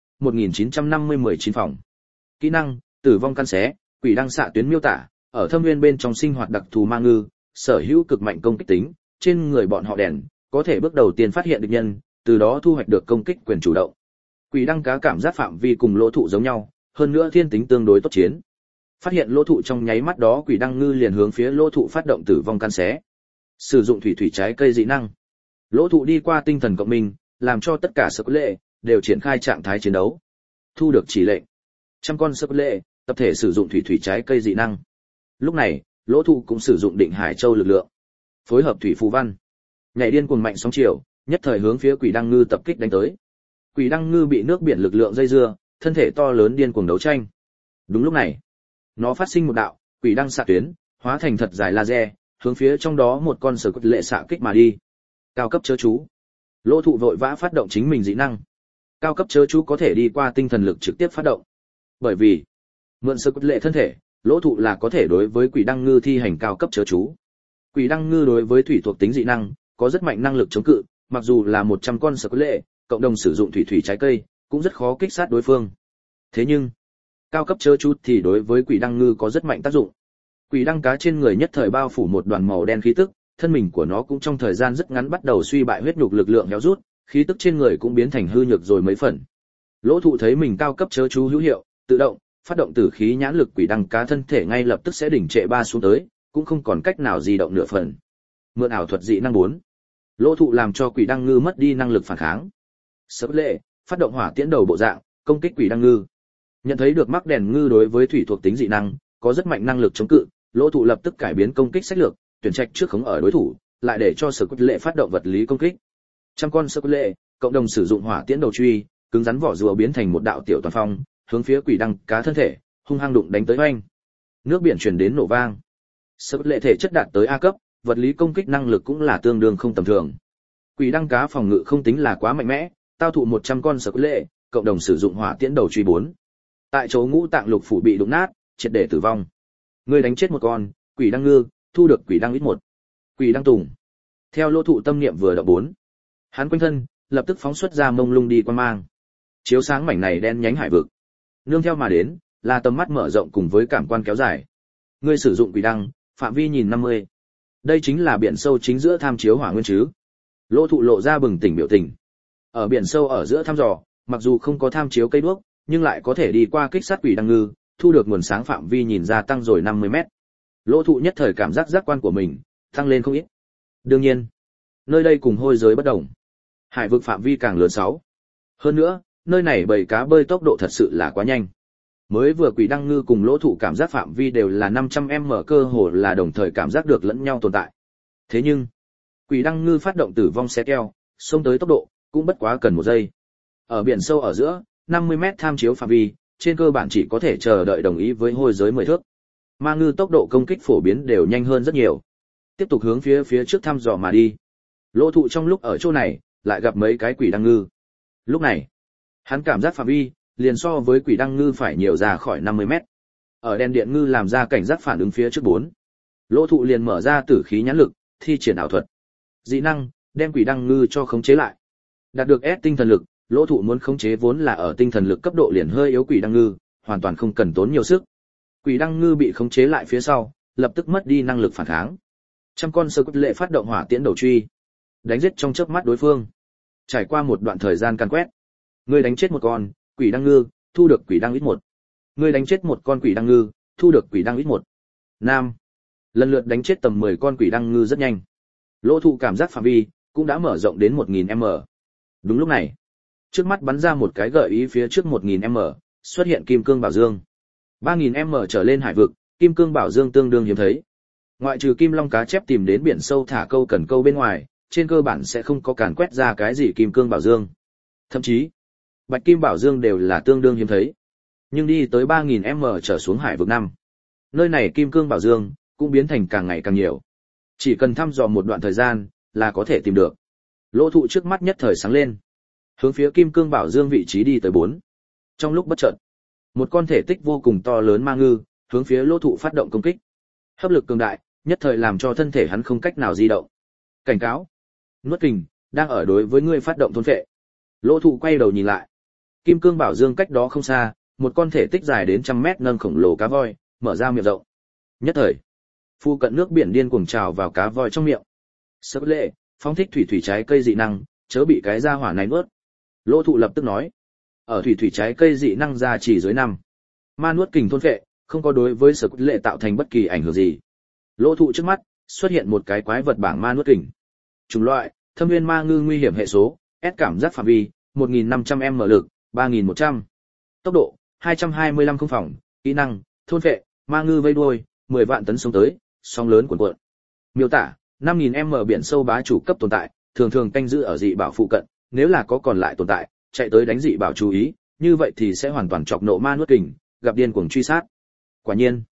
1950-19 phòng. Kỹ năng, tử vong căn xé, quỷ đăng xạ tuyến miêu tả, ở thâm nguyên bên trong sinh hoạt đặc thù ma ngư, sở hữu cực mạnh công kích tính, trên người bọn họ đèn, có thể bước đầu tiên phát hiện địch nhân, từ đó thu hoạch được công kích quyền chủ động. Quỷ đăng cá cảm giác phạm vi cùng Lỗ Thụ giống nhau, hơn nữa thiên tính tương đối tốt chiến. Phát hiện Lỗ Thụ trong nháy mắt đó quỷ đăng ngư liền hướng phía Lỗ Thụ phát động tử vong căn xé. Sử dụng thủy trái cây dị năng. Lỗ Thụ đi qua tinh thần cộng minh, làm cho tất cả sở cốt lệ đều triển khai trạng thái chiến đấu. Thu được chỉ lệnh. 100 con sở cốt lệ tập thể sử dụng thủy trái cây dị năng. Lúc này, Lỗ Thụ cũng sử dụng Định Hải Châu lực lượng, phối hợp thủy phù văn, nhảy điên cuồng mạnh sóng chiều, nhất thời hướng phía quỷ đăng ngư tập kích đánh tới. Quỷ đăng ngư bị nước biển lực lượng dây dưa, thân thể to lớn điên cuồng đấu tranh. Đúng lúc này, nó phát sinh một đạo quỷ đăng xạ tuyến, hóa thành thật dài laser, hướng phía trong đó một con sở quật lệ xạ kích mà đi. Cao cấp chớ chú. Lỗ thụ vội vã phát động chính mình dị năng. Cao cấp chớ chú có thể đi qua tinh thần lực trực tiếp phát động. Bởi vì mượn sở quật lệ thân thể, Lỗ thụ là có thể đối với quỷ đăng ngư thi hành cao cấp chớ chú. Quỷ đăng ngư đối với thủy thuộc tính dị năng có rất mạnh năng lực chống cự, mặc dù là 100 con sở quật lệ, cộng đồng sử dụng thủy trái cây, cũng rất khó kích sát đối phương. Thế nhưng, cao cấp chớ chú thì đối với quỷ đăng ngư có rất mạnh tác dụng. Quỷ đăng cá trên người nhất thời bao phủ một đoàn màu đen khí tức, thân mình của nó cũng trong thời gian rất ngắn bắt đầu suy bại huyết nhục lực lượng héo rút, khí tức trên người cũng biến thành hư nhược rồi mấy phần. Lỗ thụ thấy mình cao cấp chớ chú hữu hiệu, tự động phát động tử khí nhãn lực, quỷ đăng cá thân thể ngay lập tức sẽ đỉnh trệ 3 xuống tới, cũng không còn cách nào di động nửa phần. Mượn ảo thuật dị năng 4. Lỗ thụ làm cho quỷ đăng ngư mất đi năng lực phản kháng. Sớm lệ, phát động hỏa tiễn đầu bộ dạng, công kích quỷ đăng ngư. Nhận thấy được mắc đèn ngư đối với thủy thuộc tính dị năng có rất mạnh năng lực chống cự, Lỗ thụ lập tức cải biến công kích sách lược, tuyển trạch trước khống ở đối thủ, lại để cho sở quất lệ phát động vật lý công kích. Trăm con sở quất lệ, cộng đồng sử dụng hỏa tiễn đầu truy, cứng rắn vỏ rùa biến thành một đạo tiểu toàn phong, hướng phía quỷ đăng cá thân thể hung hăng đụng đánh tới oanh. Nước biển truyền đến nổ vang. Sở quất lệ thể chất đạt tới A cấp, vật lý công kích năng lực cũng là tương đương không tầm thường. Quỷ đăng cá phòng ngự không tính là quá mạnh mẽ, tao thụ 100 con sở quất lệ, cộng đồng sử dụng hỏa tiễn đầu truy 4. Tại chỗ ngũ tạng lục phủ bị đụng nát, triệt để tử vong. Ngươi đánh chết một con quỷ đăng ngư, thu được quỷ đăng ít 1. Quỷ đăng tùng. Theo Lỗ thụ tâm niệm vừa động 4, hắn quanh thân lập tức phóng xuất ra mông lung đi quan mang, chiếu sáng mảnh này đen nhánh hải vực. Nương theo mà đến là tầm mắt mở rộng cùng với cảm quan kéo dài. Ngươi sử dụng quỷ đăng, phạm vi nhìn 50. Đây chính là biển sâu chính giữa tham chiếu hỏa nguyên chứ? Lỗ thụ lộ ra bừng tỉnh biểu tình. Ở biển sâu ở giữa thăm dò, mặc dù không có tham chiếu cây đuốc, nhưng lại có thể đi qua kích sát quỷ đăng ngư, thu được nguồn sáng phạm vi nhìn ra tăng rồi 50 mét. Lỗ thụ nhất thời cảm giác giác quan của mình tăng lên không ít. Đương nhiên, nơi đây cùng hôi giới bất đồng. Hải vực phạm vi càng lớn 6. Hơn nữa, nơi này bầy cá bơi tốc độ thật sự là quá nhanh. Mới vừa quỷ đăng ngư cùng Lỗ thụ cảm giác phạm vi đều là 500m, cơ hồ là đồng thời cảm giác được lẫn nhau tồn tại. Thế nhưng, quỷ đăng ngư phát động tử vong xé keo, xông tới tốc độ cũng bất quá cần 1 giây. Ở biển sâu ở giữa, 50 mét tham chiếu phạm vi, trên cơ bản chỉ có thể chờ đợi đồng ý với hôi giới 10 thước. Ma ngư tốc độ công kích phổ biến đều nhanh hơn rất nhiều. Tiếp tục hướng phía trước thăm dò mà đi. Lỗ thụ trong lúc ở chỗ này, lại gặp mấy cái quỷ đăng ngư. Lúc này, hắn cảm giác phạm vi liền so với quỷ đăng ngư phải nhiều ra khỏi 50 mét. Ở đèn điện ngư làm ra cảnh giác phản ứng phía trước 4. Lỗ thụ liền mở ra tử khí nhãn lực, thi triển ảo thuật. Dị năng, đem quỷ đăng ngư cho khống chế lại. Đạt được S tinh thần lực, Lỗ thụ muốn khống chế vốn là ở tinh thần lực cấp độ liền hơi yếu quỷ đăng ngư, hoàn toàn không cần tốn nhiều sức. Quỷ đăng ngư bị khống chế lại phía sau, lập tức mất đi năng lực phản kháng. Trăm con sơ quất lệ phát động hỏa tiễn đầu truy, đánh giết trong chớp mắt đối phương. Trải qua một đoạn thời gian càn quét, ngươi đánh chết một con quỷ đăng ngư, thu được quỷ đăng ít 1. Ngươi đánh chết một con quỷ đăng ngư, thu được quỷ đăng ít 1. Nam, lần lượt đánh chết tầm 10 con quỷ đăng ngư rất nhanh. Lỗ thụ cảm giác phạm vi cũng đã mở rộng đến 1000m. Đúng lúc này, trước mắt bắn ra một cái gợi ý, phía trước 1000m xuất hiện kim cương bảo dương. 3000m trở lên hải vực, kim cương bảo dương tương đương hiếm thấy. Ngoại trừ kim long cá chép tìm đến biển sâu thả câu cần câu bên ngoài, trên cơ bản sẽ không có càn quét ra cái gì kim cương bảo dương. Thậm chí, bạch kim bảo dương đều là tương đương hiếm thấy. Nhưng đi tới 3000m trở xuống hải vực 5, nơi này kim cương bảo dương cũng biến thành càng ngày càng nhiều. Chỉ cần thăm dò một đoạn thời gian là có thể tìm được. Lỗ thụ trước mắt nhất thời sáng lên, hướng phía kim cương bảo dương vị trí đi tới 4. Trong lúc bất chợt, một con thể tích vô cùng to lớn ma ngư hướng phía Lỗ thụ phát động công kích. Hấp lực cường đại, nhất thời làm cho thân thể hắn không cách nào di động. Cảnh cáo, nuốt kình đang ở đối với ngươi phát động thôn phệ. Lỗ thụ quay đầu nhìn lại, kim cương bảo dương cách đó không xa, một con thể tích dài đến 100 mét nâng khổng lồ cá voi mở ra miệng rộng. Nhất thời, phu cận nước biển điên cuồng trào vào cá voi trong miệng. Sớp lệ, phóng thích thủy trái cây dị năng, chớ bị cái gia hỏa này nuốt. Lỗ thụ lập tức nói, ở thủy trái cây dị năng ra chỉ dưới 5, ma nuốt kình thôn phệ, không có đối với sở lệ tạo thành bất kỳ ảnh hưởng gì. Lỗ thụ trước mắt xuất hiện một cái quái vật bảng ma nuốt kình. Chủng loại, thâm viên ma ngư, nguy hiểm hệ số, S cảm giác phạm vi 1500m lực, 3100. Tốc độ 225 không phòng, kỹ năng thôn phệ, ma ngư vây đuôi, 10 vạn tấn sống tới, sóng lớn cuộn cuộn. Miêu tả, 5000m biển sâu bá chủ cấp tồn tại, thường thường canh giữ ở dị bảo phụ cận, nếu là có còn lại tồn tại, chạy tới đánh dị bảo chú ý, như vậy thì sẽ hoàn toàn chọc nộ ma nuốt kình, gặp điên cuồng truy sát. Quả nhiên,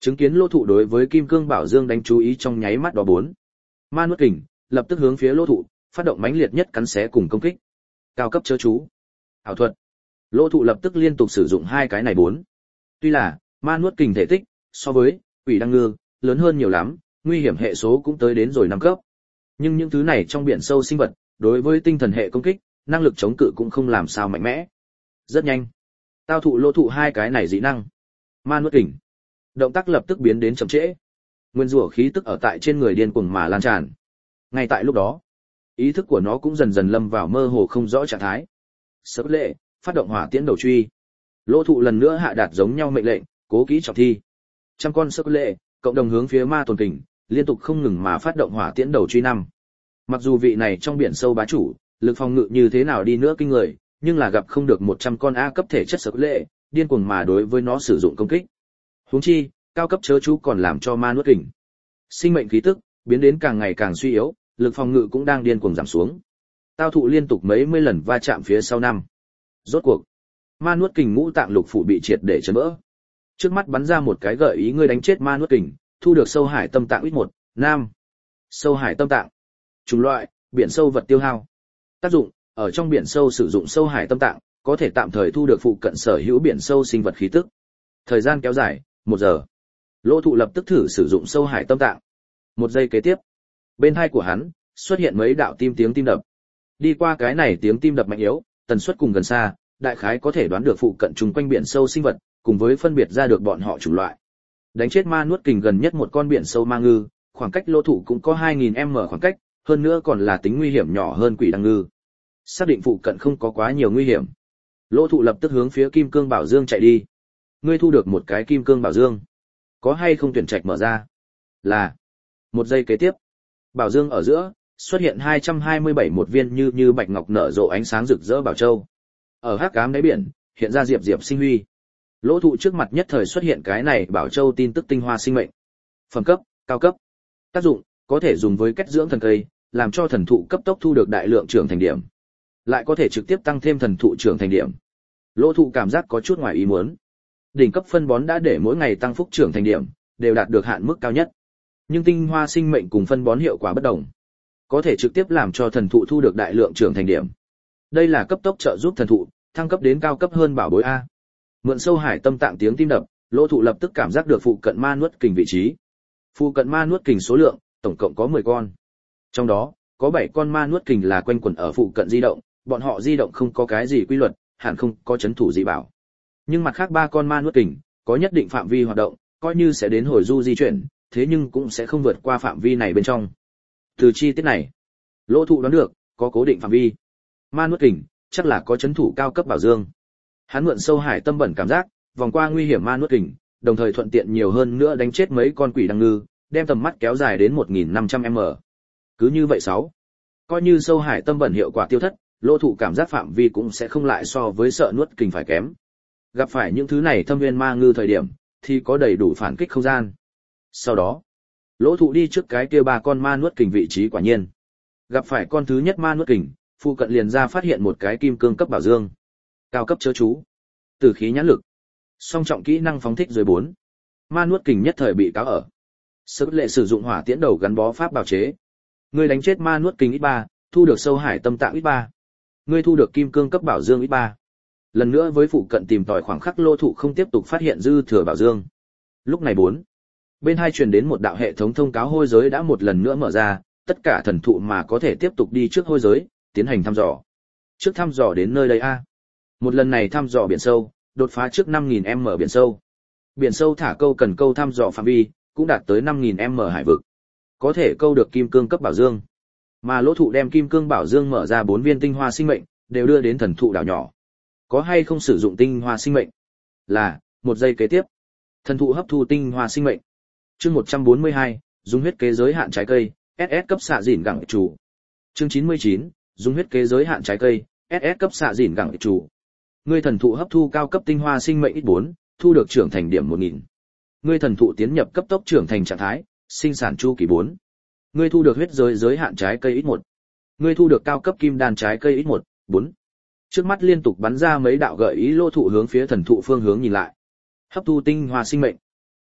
Chứng kiến lô thụ đối với kim cương bảo dương đánh chú ý trong nháy mắt đó bốn. Ma nuốt kình, lập tức hướng phía lô thụ, phát động mãnh liệt nhất cắn xé cùng công kích. Cao cấp chớ chú. Ảo thuật. Lô thụ lập tức liên tục sử dụng hai cái này bốn. Tuy là, ma nuốt kình thể tích, so với, quỷ đăng ngư, lớn hơn nhiều lắm, nguy hiểm hệ số cũng tới đến rồi 5 cấp. Nhưng những thứ này trong biển sâu sinh vật, đối với tinh thần hệ công kích, năng lực chống cự cũng không làm sao mạnh mẽ. Rất nhanh. Tao thụ lô thụ hai cái này dị năng. Ma nuốt kình. Động tác lập tức biến đến chậm trễ. Nguyên rủa khí tức ở tại trên người điên cuồng mà lan tràn. Ngay tại lúc đó, ý thức của nó cũng dần dần lâm vào mơ hồ không rõ trạng thái. Sở lệ, phát động hỏa tiễn đầu truy. Lô thụ lần nữa hạ đạt giống nhau mệnh lệnh, cố kỹ trọng thi. Trăm con sở lệ, cộng đồng hướng phía ma tồn kình, liên tục không ngừng mà phát động hỏa tiễn đầu truy năm. Mặc dù vị này trong biển sâu bá chủ, lực phòng ngự như thế nào đi nữa kinh người, nhưng là gặp không được 100 con A cấp thể chất sở lệ, điên cuồng mà đối với nó sử dụng công kích. Huống chi, cao cấp chớ chú còn làm cho ma nuốt kình. Sinh mệnh khí tức biến đến càng ngày càng suy yếu, lực phòng ngự cũng đang điên cuồng giảm xuống. Tao thụ liên tục mấy mươi lần va chạm phía sau năm. Rốt cuộc, ma nuốt kình ngũ tạng lục phủ bị triệt để chấn vỡ. Trước mắt bắn ra một cái gợi ý ngươi đánh chết ma nuốt kình, thu được sâu hải tâm tạng ít 1, nam. Sâu hải tâm tạng. Chủng loại, biển sâu vật tiêu hao. Tác dụng, ở trong biển sâu sử dụng sâu hải tâm tạng, có thể tạm thời thu được phụ cận sở hữu biển sâu sinh vật khí tức. Thời gian kéo dài, 1 giờ. Lô thụ lập tức thử sử dụng sâu hải tâm tạng. 1 giây kế tiếp, bên tai của hắn xuất hiện mấy đạo tiếng tim đập. Đi qua cái này tiếng tim đập mạnh yếu, tần suất cùng gần xa, đại khái có thể đoán được phụ cận chung quanh biển sâu sinh vật, cùng với phân biệt ra được bọn họ chủng loại. Đánh chết ma nuốt kình gần nhất một con biển sâu ma ngư, khoảng cách lô thụ cũng có 2000m khoảng cách, hơn nữa còn là tính nguy hiểm nhỏ hơn quỷ đăng ngư. Xác định phụ cận không có quá nhiều nguy hiểm. Lô thụ lập tức hướng phía kim cương bảo dương chạy đi. Ngươi thu được một cái kim cương bảo dương. Có hay không tuyển trạch mở ra? Là. 1 giây kế tiếp. Bảo dương ở giữa, xuất hiện 227 một viên như bạch ngọc nở rộ ánh sáng rực rỡ bảo châu. Ở hắc ám đáy biển, hiện ra diệp diệp sinh huy. Lỗ thụ trước mặt nhất thời xuất hiện cái này bảo châu tin tức tinh hoa sinh mệnh. Phẩm cấp, cao cấp. Tác dụng, có thể dùng với kết dưỡng thần cây, làm cho thần thụ cấp tốc thu được đại lượng trưởng thành điểm. Lại có thể trực tiếp tăng thêm thần thụ trưởng thành điểm. Lỗ thụ cảm giác có chút ngoài ý muốn. Đỉnh cấp phân bón đã để mỗi ngày tăng phúc trưởng thành điểm, đều đạt được hạn mức cao nhất. Nhưng tinh hoa sinh mệnh cùng phân bón hiệu quả bất đồng. Có thể trực tiếp làm cho thần thụ thu được đại lượng trưởng thành điểm. Đây là cấp tốc trợ giúp thần thụ thăng cấp đến cao cấp hơn bảo bối A. Mượn sâu hải tâm tạng tiếng tim đập, Lỗ thụ lập tức cảm giác được phụ cận ma nuốt kình vị trí. Phụ cận ma nuốt kình số lượng tổng cộng có 10 con. Trong đó, có 7 con ma nuốt kình là quanh quẩn ở phụ cận di động, bọn họ di động không có cái gì quy luật, hẳn không có chấn thủ gì bảo. Nhưng mặt khác 3 con ma nuốt kình có nhất định phạm vi hoạt động, coi như sẽ đến hồi du di chuyển, thế nhưng cũng sẽ không vượt qua phạm vi này bên trong. Từ chi tiết này, Lỗ thụ đoán được, có cố định phạm vi. Ma nuốt kình, chắc là có chấn thủ cao cấp bảo dương. Hắn mượn sâu hải tâm bẩn cảm giác, vòng qua nguy hiểm ma nuốt kình, đồng thời thuận tiện nhiều hơn nữa đánh chết mấy con quỷ đăng ngư, đem tầm mắt kéo dài đến 1500m. Cứ như vậy 6. Coi như sâu hải tâm bẩn hiệu quả tiêu thất, Lỗ thụ cảm giác phạm vi cũng sẽ không lại so với sợ nuốt kình phải kém. Gặp phải những thứ này thâm viên ma ngư thời điểm, thì có đầy đủ phản kích không gian. Sau đó, Lỗ thụ đi trước cái kia 3 con ma nuốt kình vị trí quả nhiên. Gặp phải con thứ nhất ma nuốt kình, phụ cận liền ra phát hiện một cái kim cương cấp bảo dương. Cao cấp chớ chú. Tử khí nhãn lực. Song trọng kỹ năng phóng thích dưới 4. Ma nuốt kình nhất thời bị cáo ở. Sức lệ sử dụng hỏa tiễn đầu gắn bó pháp bào chế. Ngươi đánh chết ma nuốt kình x3, thu được sâu hải tâm tạng x3. Ngươi thu được kim cương cấp bảo dương x3. Lần nữa với phụ cận tìm tòi khoảng khắc Lô thụ không tiếp tục phát hiện dư thừa bảo dương. Lúc này 4. Bên hai truyền đến một đạo hệ thống thông cáo hôi giới đã một lần nữa mở ra, tất cả thần thụ mà có thể tiếp tục đi trước hôi giới, tiến hành thăm dò. Trước thăm dò đến nơi đây A. Một lần này thăm dò biển sâu, đột phá trước 5000m biển sâu. Biển sâu thả câu cần câu thăm dò phạm vi, cũng đạt tới 5000m hải vực. Có thể câu được kim cương cấp bảo dương. Mà Lỗ thụ đem kim cương bảo dương mở ra 4 viên tinh hoa sinh mệnh, đều đưa đến thần thụ đảo nhỏ. Có hay không sử dụng tinh hoa sinh mệnh? Là, 1 giây kế tiếp. Thần thụ hấp thu tinh hoa sinh mệnh. Chương 142, dùng huyết kế giới hạn trái cây, SS cấp xạ dỉn gẳng chủ. Chương 99, dùng huyết kế giới hạn trái cây, SS cấp xạ dỉn gẳng chủ. Ngươi thần thụ hấp thu cao cấp tinh hoa sinh mệnh x4, thu được trưởng thành điểm 1000. Ngươi thần thụ tiến nhập cấp tốc trưởng thành trạng thái, sinh sản chu kỳ 4. Ngươi thu được huyết giới hạn trái cây x1. Ngươi thu được cao cấp kim đan trái cây x1, 4. Trước mắt liên tục bắn ra mấy đạo gợi ý. Lô thụ hướng phía thần thụ phương hướng nhìn lại. Hấp thu tinh hoa sinh mệnh.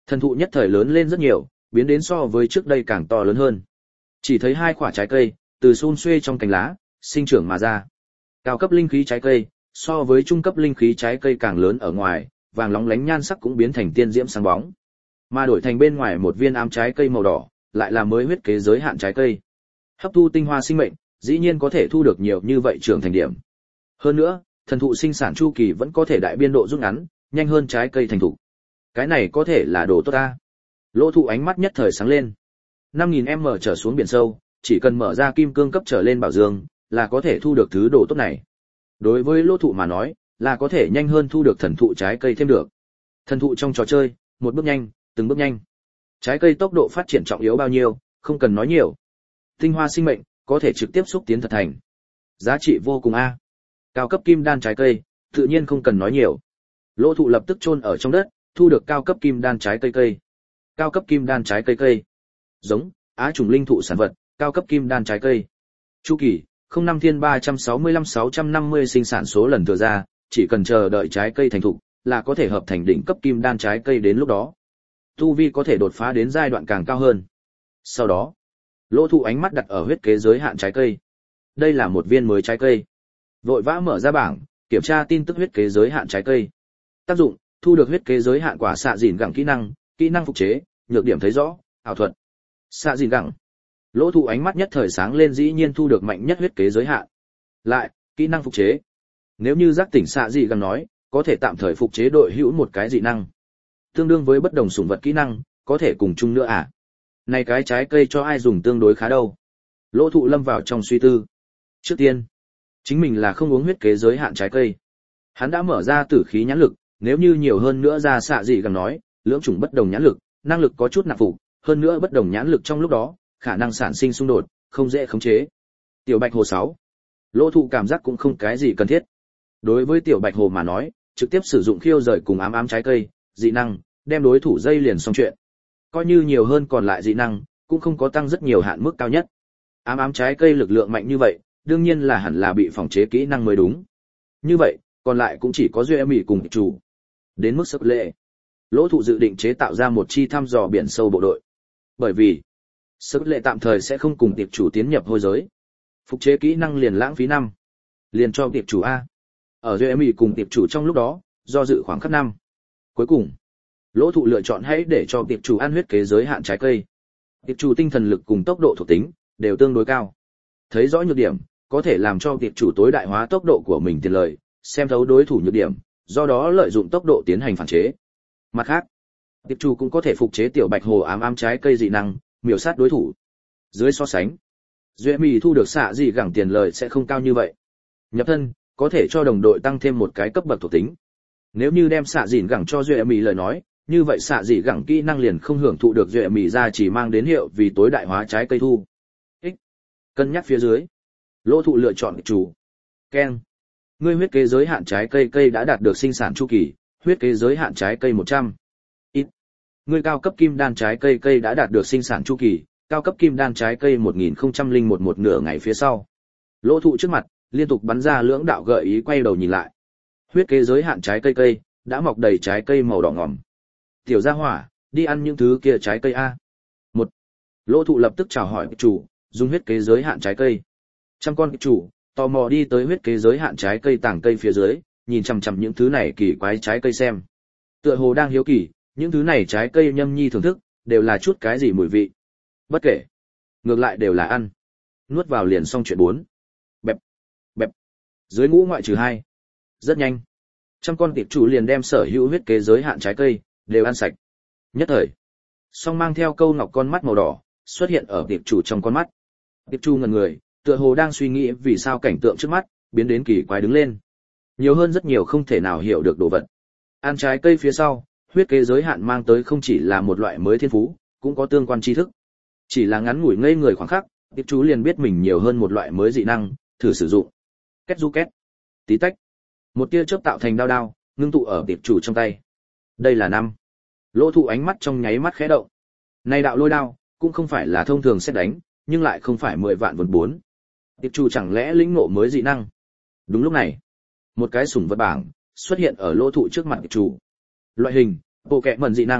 Thần thụ nhất thời lớn lên rất nhiều, biến đến so với trước đây càng to lớn hơn. Chỉ thấy hai quả trái cây từ xun xuê trong cành lá sinh trưởng mà ra. Cao cấp linh khí trái cây so với trung cấp linh khí trái cây càng lớn ở ngoài, vàng lóng lánh nhan sắc cũng biến thành tiên diễm sáng bóng. Mà đổi thành bên ngoài một viên ám trái cây màu đỏ, lại là mới huyết kế giới hạn trái cây. Hấp thu tinh hoa sinh mệnh, dĩ nhiên có thể thu được nhiều như vậy trưởng thành điểm. Hơn nữa, thần thụ sinh sản chu kỳ vẫn có thể đại biên độ rút ngắn, nhanh hơn trái cây thành thụ. Cái này có thể là đồ tốt ta. Lỗ Thụ ánh mắt nhất thời sáng lên. 5000m trở xuống biển sâu, chỉ cần mở ra kim cương cấp trở lên bảo dương, là có thể thu được thứ đồ tốt này. Đối với Lỗ Thụ mà nói, là có thể nhanh hơn thu được thần thụ trái cây thêm được. Thần thụ trong trò chơi, một bước nhanh, từng bước nhanh. Trái cây tốc độ phát triển trọng yếu bao nhiêu, không cần nói nhiều. Tinh hoa sinh mệnh, có thể trực tiếp xúc tiến thật thành. Giá trị vô cùng a. Cao cấp kim đan trái cây, tự nhiên không cần nói nhiều. Lỗ Thụ lập tức chôn ở trong đất, thu được cao cấp kim đan trái cây cây. Cao cấp kim đan trái cây cây. Giống, á trùng linh thụ sản vật, cao cấp kim đan trái cây. Chu kỳ, 05 thiên 365-650 sinh sản số lần thừa ra, chỉ cần chờ đợi trái cây thành thục, là có thể hợp thành đỉnh cấp kim đan trái cây đến lúc đó. Tu vi có thể đột phá đến giai đoạn càng cao hơn. Sau đó, Lỗ Thụ ánh mắt đặt ở huyết kế giới hạn trái cây. Đây là một viên mới trái cây. Vội vã mở ra bảng, kiểm tra tin tức huyết kế giới hạn trái cây. Tác dụng, thu được huyết kế giới hạn quả xạ dìn gẳng kỹ năng phục chế, nhược điểm thấy rõ, ảo thuật. Xạ dìn gẳng. Lỗ Thụ ánh mắt nhất thời sáng lên, dĩ nhiên thu được mạnh nhất huyết kế giới hạn. Lại, kỹ năng phục chế. Nếu như giác tỉnh xạ dị gẳng nói, có thể tạm thời phục chế đội hữu một cái dị năng. Tương đương với bất đồng sủng vật kỹ năng, có thể cùng chung nữa à? Này cái trái cây cho ai dùng tương đối khá đâu? Lỗ Thụ lâm vào trong suy tư. Trước tiên, chính mình là không uống huyết kế giới hạn trái cây. Hắn đã mở ra tử khí nhãn lực, nếu như nhiều hơn nữa ra xạ dị gẳng nói, lưỡng chủng bất đồng nhãn lực, năng lực có chút nạp phục, hơn nữa bất đồng nhãn lực trong lúc đó, khả năng sản sinh xung đột, không dễ khống chế. Tiểu Bạch Hồ 6. Lỗ Thụ cảm giác cũng không cái gì cần thiết. Đối với Tiểu Bạch Hồ mà nói, trực tiếp sử dụng khiêu rời cùng ám trái cây, dị năng, đem đối thủ dây liền xong chuyện. Coi như nhiều hơn còn lại dị năng, cũng không có tăng rất nhiều hạn mức cao nhất. Ám trái cây lực lượng mạnh như vậy, đương nhiên là hẳn là bị phòng chế kỹ năng mới đúng. Như vậy, còn lại cũng chỉ có Duy Mỹ cùng chủ. Đến mức sức lệ, Lỗ Thụ dự định chế tạo ra một chi thăm dò biển sâu bộ đội. Bởi vì, sức lệ tạm thời sẽ không cùng tiệp chủ tiến nhập hôi giới. Phục chế kỹ năng liền lãng phí năm. Liền cho tiệp chủ A. Ở Duy Mỹ cùng tiệp chủ trong lúc đó, do dự khoảng khắc năm. Cuối cùng, Lỗ Thụ lựa chọn hãy để cho tiệp chủ ăn huyết kế giới hạn trái cây. Tiệp chủ tinh thần lực cùng tốc độ thuộc tính đều tương đối cao. Thấy rõ nhược điểm, có thể làm cho tiệp chủ tối đại hóa tốc độ của mình tiền lợi, xem thấu đối thủ nhược điểm, do đó lợi dụng tốc độ tiến hành phản chế. Mặt khác, tiệp chủ cũng có thể phục chế Tiểu Bạch Hồ ám trái cây dị năng, miểu sát đối thủ. Dưới so sánh, Duy Mỹ thu được xạ dị gẳng tiền lợi sẽ không cao như vậy. Nhập thân, có thể cho đồng đội tăng thêm một cái cấp bậc thuộc tính. Nếu như đem xạ dị gẳng cho Duy Mỹ lời nói, như vậy xạ dị gẳng kỹ năng liền không hưởng thụ được Duy Mỹ ra chỉ mang đến hiệu vì tối đại hóa trái cây thu. Cân nhắc phía dưới, Lỗ Thụ lựa chọn chủ. Ken. Ngươi huyết kế giới hạn trái cây đã đạt được sinh sản chu kỳ, huyết kế giới hạn trái cây 100. Ít. Ngươi cao cấp kim đan trái cây đã đạt được sinh sản chu kỳ, cao cấp kim đan trái cây 1001 một nửa ngày phía sau. Lỗ Thụ trước mặt, liên tục bắn ra lưỡng đạo gợi ý, quay đầu nhìn lại. Huyết kế giới hạn trái cây đã mọc đầy trái cây màu đỏ ngòm. Tiểu gia hỏa, đi ăn những thứ kia trái cây a. Một. Lỗ Thụ lập tức chào hỏi chủ, dùng huyết kế giới hạn trái cây. Trăm con chủ tò mò đi tới huyết kế giới hạn trái cây tảng cây phía dưới, nhìn chằm chằm những thứ này kỳ quái trái cây xem. Tựa hồ đang hiếu kỳ, những thứ này trái cây nhâm nhi thưởng thức, đều là chút cái gì mùi vị. Bất kể, ngược lại đều là ăn. Nuốt vào liền xong chuyện 4. Bẹp, bẹp. Dưới ngũ ngoại trừ 2. Rất nhanh. Trăm con tiệp chủ liền đem sở hữu huyết kế giới hạn trái cây đều ăn sạch. Nhất thời, song mang theo câu ngọc con mắt màu đỏ xuất hiện ở tiệp chủ trong con mắt. Tiệp chủ ngẩn người, tựa hồ đang suy nghĩ vì sao cảnh tượng trước mắt biến đến kỳ quái đứng lên. Nhiều hơn rất nhiều không thể nào hiểu được đồ vật. Ăn trái cây phía sau, huyết kế giới hạn mang tới không chỉ là một loại mới thiên phú, cũng có tương quan tri thức. Chỉ là ngắn ngủi ngây người khoảng khắc, tiệp chủ liền biết mình nhiều hơn một loại mới dị năng, thử sử dụng. Két du két. Tí tách. Một tia chớp tạo thành đao, ngưng tụ ở tiệp chủ trong tay. Đây là 5. Lỗ Thụ ánh mắt trong nháy mắt khẽ động. Này đạo lôi đao, cũng không phải là thông thường xét đánh, nhưng lại không phải 10 vạn vốn 4. Tiệp chủ chẳng lẽ lĩnh ngộ mới dị năng? Đúng lúc này, một cái sủng vật bảng xuất hiện ở Lỗ Thụ trước mặt tiệp chủ. Loại hình, bộ kệ mẩn dị năng,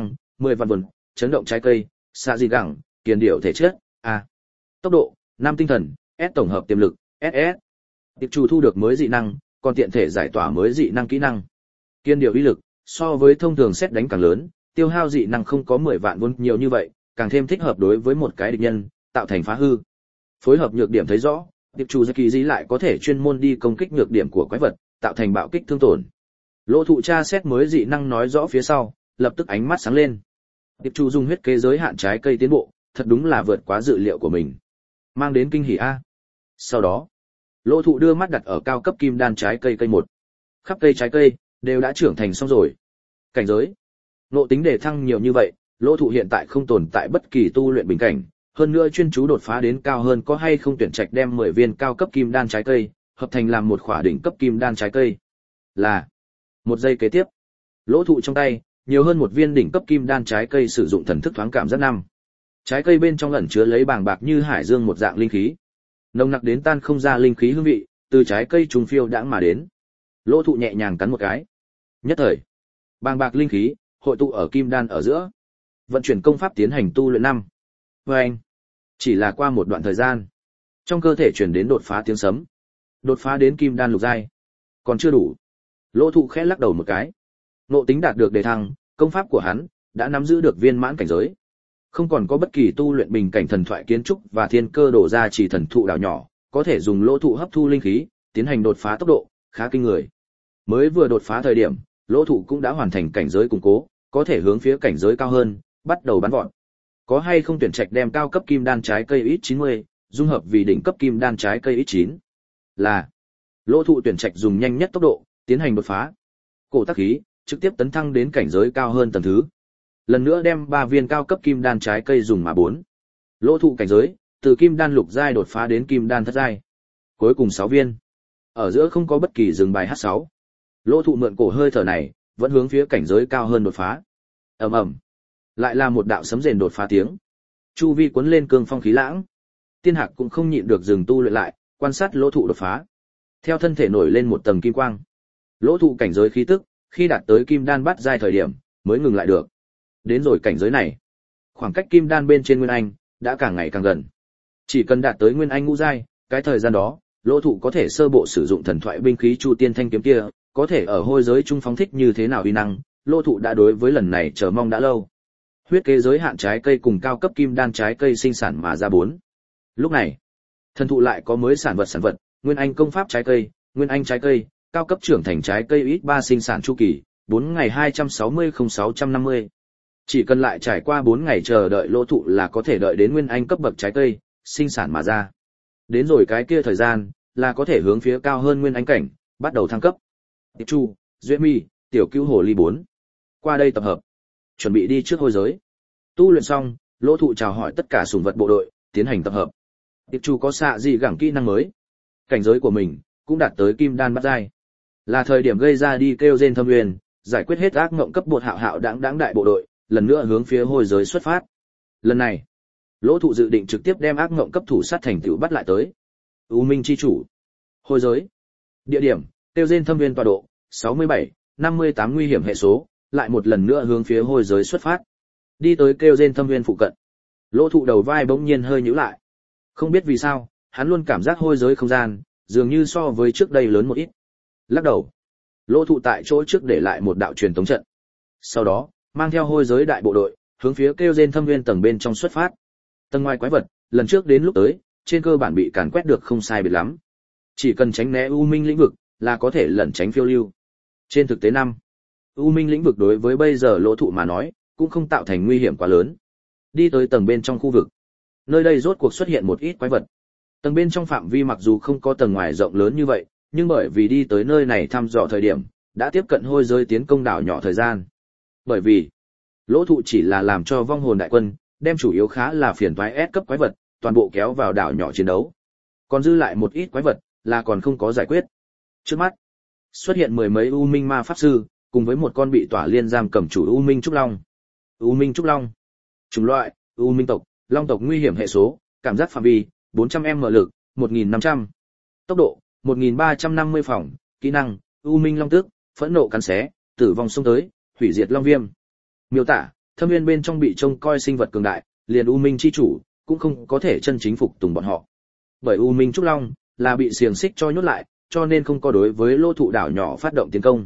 10 vạn vườn, chấn động trái cây, xạ dị gẳng, kiền điểu thể chất, A. Tốc độ, 5 tinh thần, S tổng hợp tiềm lực, SS. Tiệp chủ thu được mới dị năng, còn tiện thể giải tỏa mới dị năng kỹ năng. Kiên điểu uy lực, so với thông thường xét đánh càng lớn, tiêu hao dị năng không có 10 vạn vốn nhiều như vậy, càng thêm thích hợp đối với một cái địch nhân, tạo thành phá hư. Phối hợp nhược điểm thấy rõ, tiệp chủ kỳ dĩ lại có thể chuyên môn đi công kích nhược điểm của quái vật, tạo thành bạo kích thương tổn. Lỗ thụ tra xét mới dị năng nói rõ phía sau, lập tức ánh mắt sáng lên. Tiệp chủ dùng huyết kế giới hạn trái cây tiến bộ, thật đúng là vượt quá dự liệu của mình. Mang đến kinh hỉ a. Sau đó, Lỗ thụ đưa mắt đặt ở cao cấp kim đan trái cây cây 1. Khắp cây trái cây đều đã trưởng thành xong rồi. Cảnh giới, ngộ tính đề thăng nhiều như vậy, Lỗ thụ hiện tại không tồn tại bất kỳ tu luyện bình cảnh, hơn nữa chuyên chú đột phá đến cao hơn có hay không tuyển trạch đem 10 viên cao cấp kim đan trái cây, hợp thành làm một khỏa đỉnh cấp kim đan trái cây. Là, một giây kế tiếp, Lỗ thụ trong tay, nhiều hơn một viên đỉnh cấp kim đan trái cây sử dụng thần thức thoáng cảm giác năm. Trái cây bên trong ẩn chứa lấy bàng bạc như hải dương một dạng linh khí. Nồng nặc đến tan không ra linh khí hương vị, từ trái cây trùng phiêu đãng mà đến. Lỗ thụ nhẹ nhàng cắn một cái. Nhất thời, bàng bạc linh khí hội tụ ở kim đan ở giữa. Vận chuyển công pháp tiến hành tu luyện năm. Anh, chỉ là qua một đoạn thời gian, trong cơ thể truyền đến đột phá tiếng sấm. Đột phá đến kim đan lục giai, còn chưa đủ. Lỗ thụ khẽ lắc đầu một cái. Ngộ tính đạt được đề thăng, công pháp của hắn đã nắm giữ được viên mãn cảnh giới. Không còn có bất kỳ tu luyện bình cảnh thần thoại kiến trúc và thiên cơ đổ ra chỉ thần thụ đảo nhỏ, có thể dùng lỗ thụ hấp thu linh khí, tiến hành đột phá tốc độ, khá kinh người. Mới vừa đột phá thời điểm, lỗ thụ cũng đã hoàn thành cảnh giới củng cố, có thể hướng phía cảnh giới cao hơn, bắt đầu bắn vọt. Có hay không tuyển trạch đem cao cấp kim đan trái cây X90, dung hợp vì đỉnh cấp kim đan trái cây X9? Là, lỗ thụ tuyển trạch dùng nhanh nhất tốc độ, tiến hành đột phá. Cổ tắc khí, trực tiếp tấn thăng đến cảnh giới cao hơn tầng thứ. Lần nữa đem 3 viên cao cấp kim đan trái cây dùng mà 4. Lỗ thụ cảnh giới, từ kim đan lục giai đột phá đến kim đan thất giai. Cuối cùng 6 viên. Ở giữa không có bất kỳ dừng bài H6. Lỗ thụ mượn cổ hơi thở này, vẫn hướng phía cảnh giới cao hơn đột phá. Ầm ầm. Lại là một đạo sấm rền đột phá tiếng. Chu vi cuốn lên cương phong khí lãng. Tiên Hạc cũng không nhịn được dừng tu luyện lại, quan sát lỗ thụ đột phá. Theo thân thể nổi lên một tầng kim quang. Lỗ thụ cảnh giới khí tức, khi đạt tới kim đan bát giai thời điểm, mới ngừng lại được. Đến rồi cảnh giới này, khoảng cách kim đan bên trên nguyên anh đã càng ngày càng gần. Chỉ cần đạt tới nguyên anh ngũ giai, cái thời gian đó, lỗ thụ có thể sơ bộ sử dụng thần thoại binh khí Chu Tiên Thanh kiếm kia, có thể ở hôi giới trung phóng thích như thế nào uy năng, lỗ thụ đã đối với lần này chờ mong đã lâu. Huyết kế giới hạn trái cây cùng cao cấp kim đan trái cây sinh sản mà ra 4. Lúc này, thần thụ lại có mới sản vật, nguyên anh công pháp trái cây, nguyên anh trái cây, cao cấp trưởng thành trái cây X3 sinh sản chu kỳ, 4 ngày 260-0650. Chỉ cần lại trải qua 4 ngày chờ đợi lỗ thụ là có thể đợi đến nguyên anh cấp bậc trái cây, sinh sản mà ra. Đến rồi cái kia thời gian, là có thể hướng phía cao hơn nguyên anh cảnh, bắt đầu thăng cấp. Tiệp Chu, Duyệt Mi, Tiểu Cữu Hồ Ly 4. Qua đây tập hợp. Chuẩn bị đi trước hôi giới. Tu luyện xong, lỗ thụ chào hỏi tất cả sủng vật bộ đội, tiến hành tập hợp. Tiệp Chu có xạ gì gẳng kỹ năng mới. Cảnh giới của mình, cũng đạt tới kim đan bát giai. Là thời điểm gây ra đi kêu rên thâm nguyên, giải quyết hết ác ngộng cấp bột hạo hạo đãng đại bộ đội, lần nữa hướng phía hôi giới xuất phát. Lần này, lỗ thụ dự định trực tiếp đem ác ngộng cấp thủ sát thành tựu bắt lại tới. U Minh chi chủ, hôi giới. Địa điểm, tiêu diên thâm viên tọa độ, 67, 58 nguy hiểm hệ số, lại một lần nữa hướng phía hôi giới xuất phát. Đi tới kêu diên thâm viên phụ cận. Lỗ thụ đầu vai bỗng nhiên hơi nhíu lại. Không biết vì sao, hắn luôn cảm giác hôi giới không gian, dường như so với trước đây lớn một ít. Lắc đầu, lỗ thụ tại chỗ trước để lại một đạo truyền tống trận. Sau đó, mang theo hôi giới đại bộ đội, hướng phía kêu diên thâm viên tầng bên trong xuất phát. Tầng ngoài quái vật, lần trước đến lúc tới, trên cơ bản bị càn quét được không sai biệt lắm. Chỉ cần tránh né U Minh lĩnh vực, là có thể lẩn tránh phiêu lưu. Trên thực tế năm, U Minh lĩnh vực đối với bây giờ lỗ thụ mà nói, cũng không tạo thành nguy hiểm quá lớn. Đi tới tầng bên trong khu vực. Nơi đây rốt cuộc xuất hiện một ít quái vật. Tầng bên trong phạm vi mặc dù không có tầng ngoài rộng lớn như vậy, nhưng bởi vì đi tới nơi này thăm dò thời điểm, đã tiếp cận hôi giới tiến công đảo nhỏ thời gian. Bởi vì, lỗ thụ chỉ là làm cho vong hồn đại quân, đem chủ yếu khá là phiền toái S cấp quái vật, toàn bộ kéo vào đảo nhỏ chiến đấu. Còn dư lại một ít quái vật, là còn không có giải quyết. Trước mắt, xuất hiện mười mấy U Minh ma pháp sư, cùng với một con bị tỏa liên giam cầm chủ U Minh Trúc Long. U Minh Trúc Long. Chủng loại, U Minh tộc, Long tộc nguy hiểm hệ số, cảm giác phạm vi, 400m lực, 1500. Tốc độ, 1350 phòng, kỹ năng, U Minh Long Tước, phẫn nộ cắn xé, tử vong xông tới, hủy diệt long viêm. Miêu tả, thâm viên bên trong bị trông coi sinh vật cường đại, liền U Minh chi chủ cũng không có thể chân chính phục tùng bọn họ. Bởi U Minh Trúc Long là bị xiềng xích cho nhốt lại, cho nên không có đối với lô thụ đảo nhỏ phát động tiến công.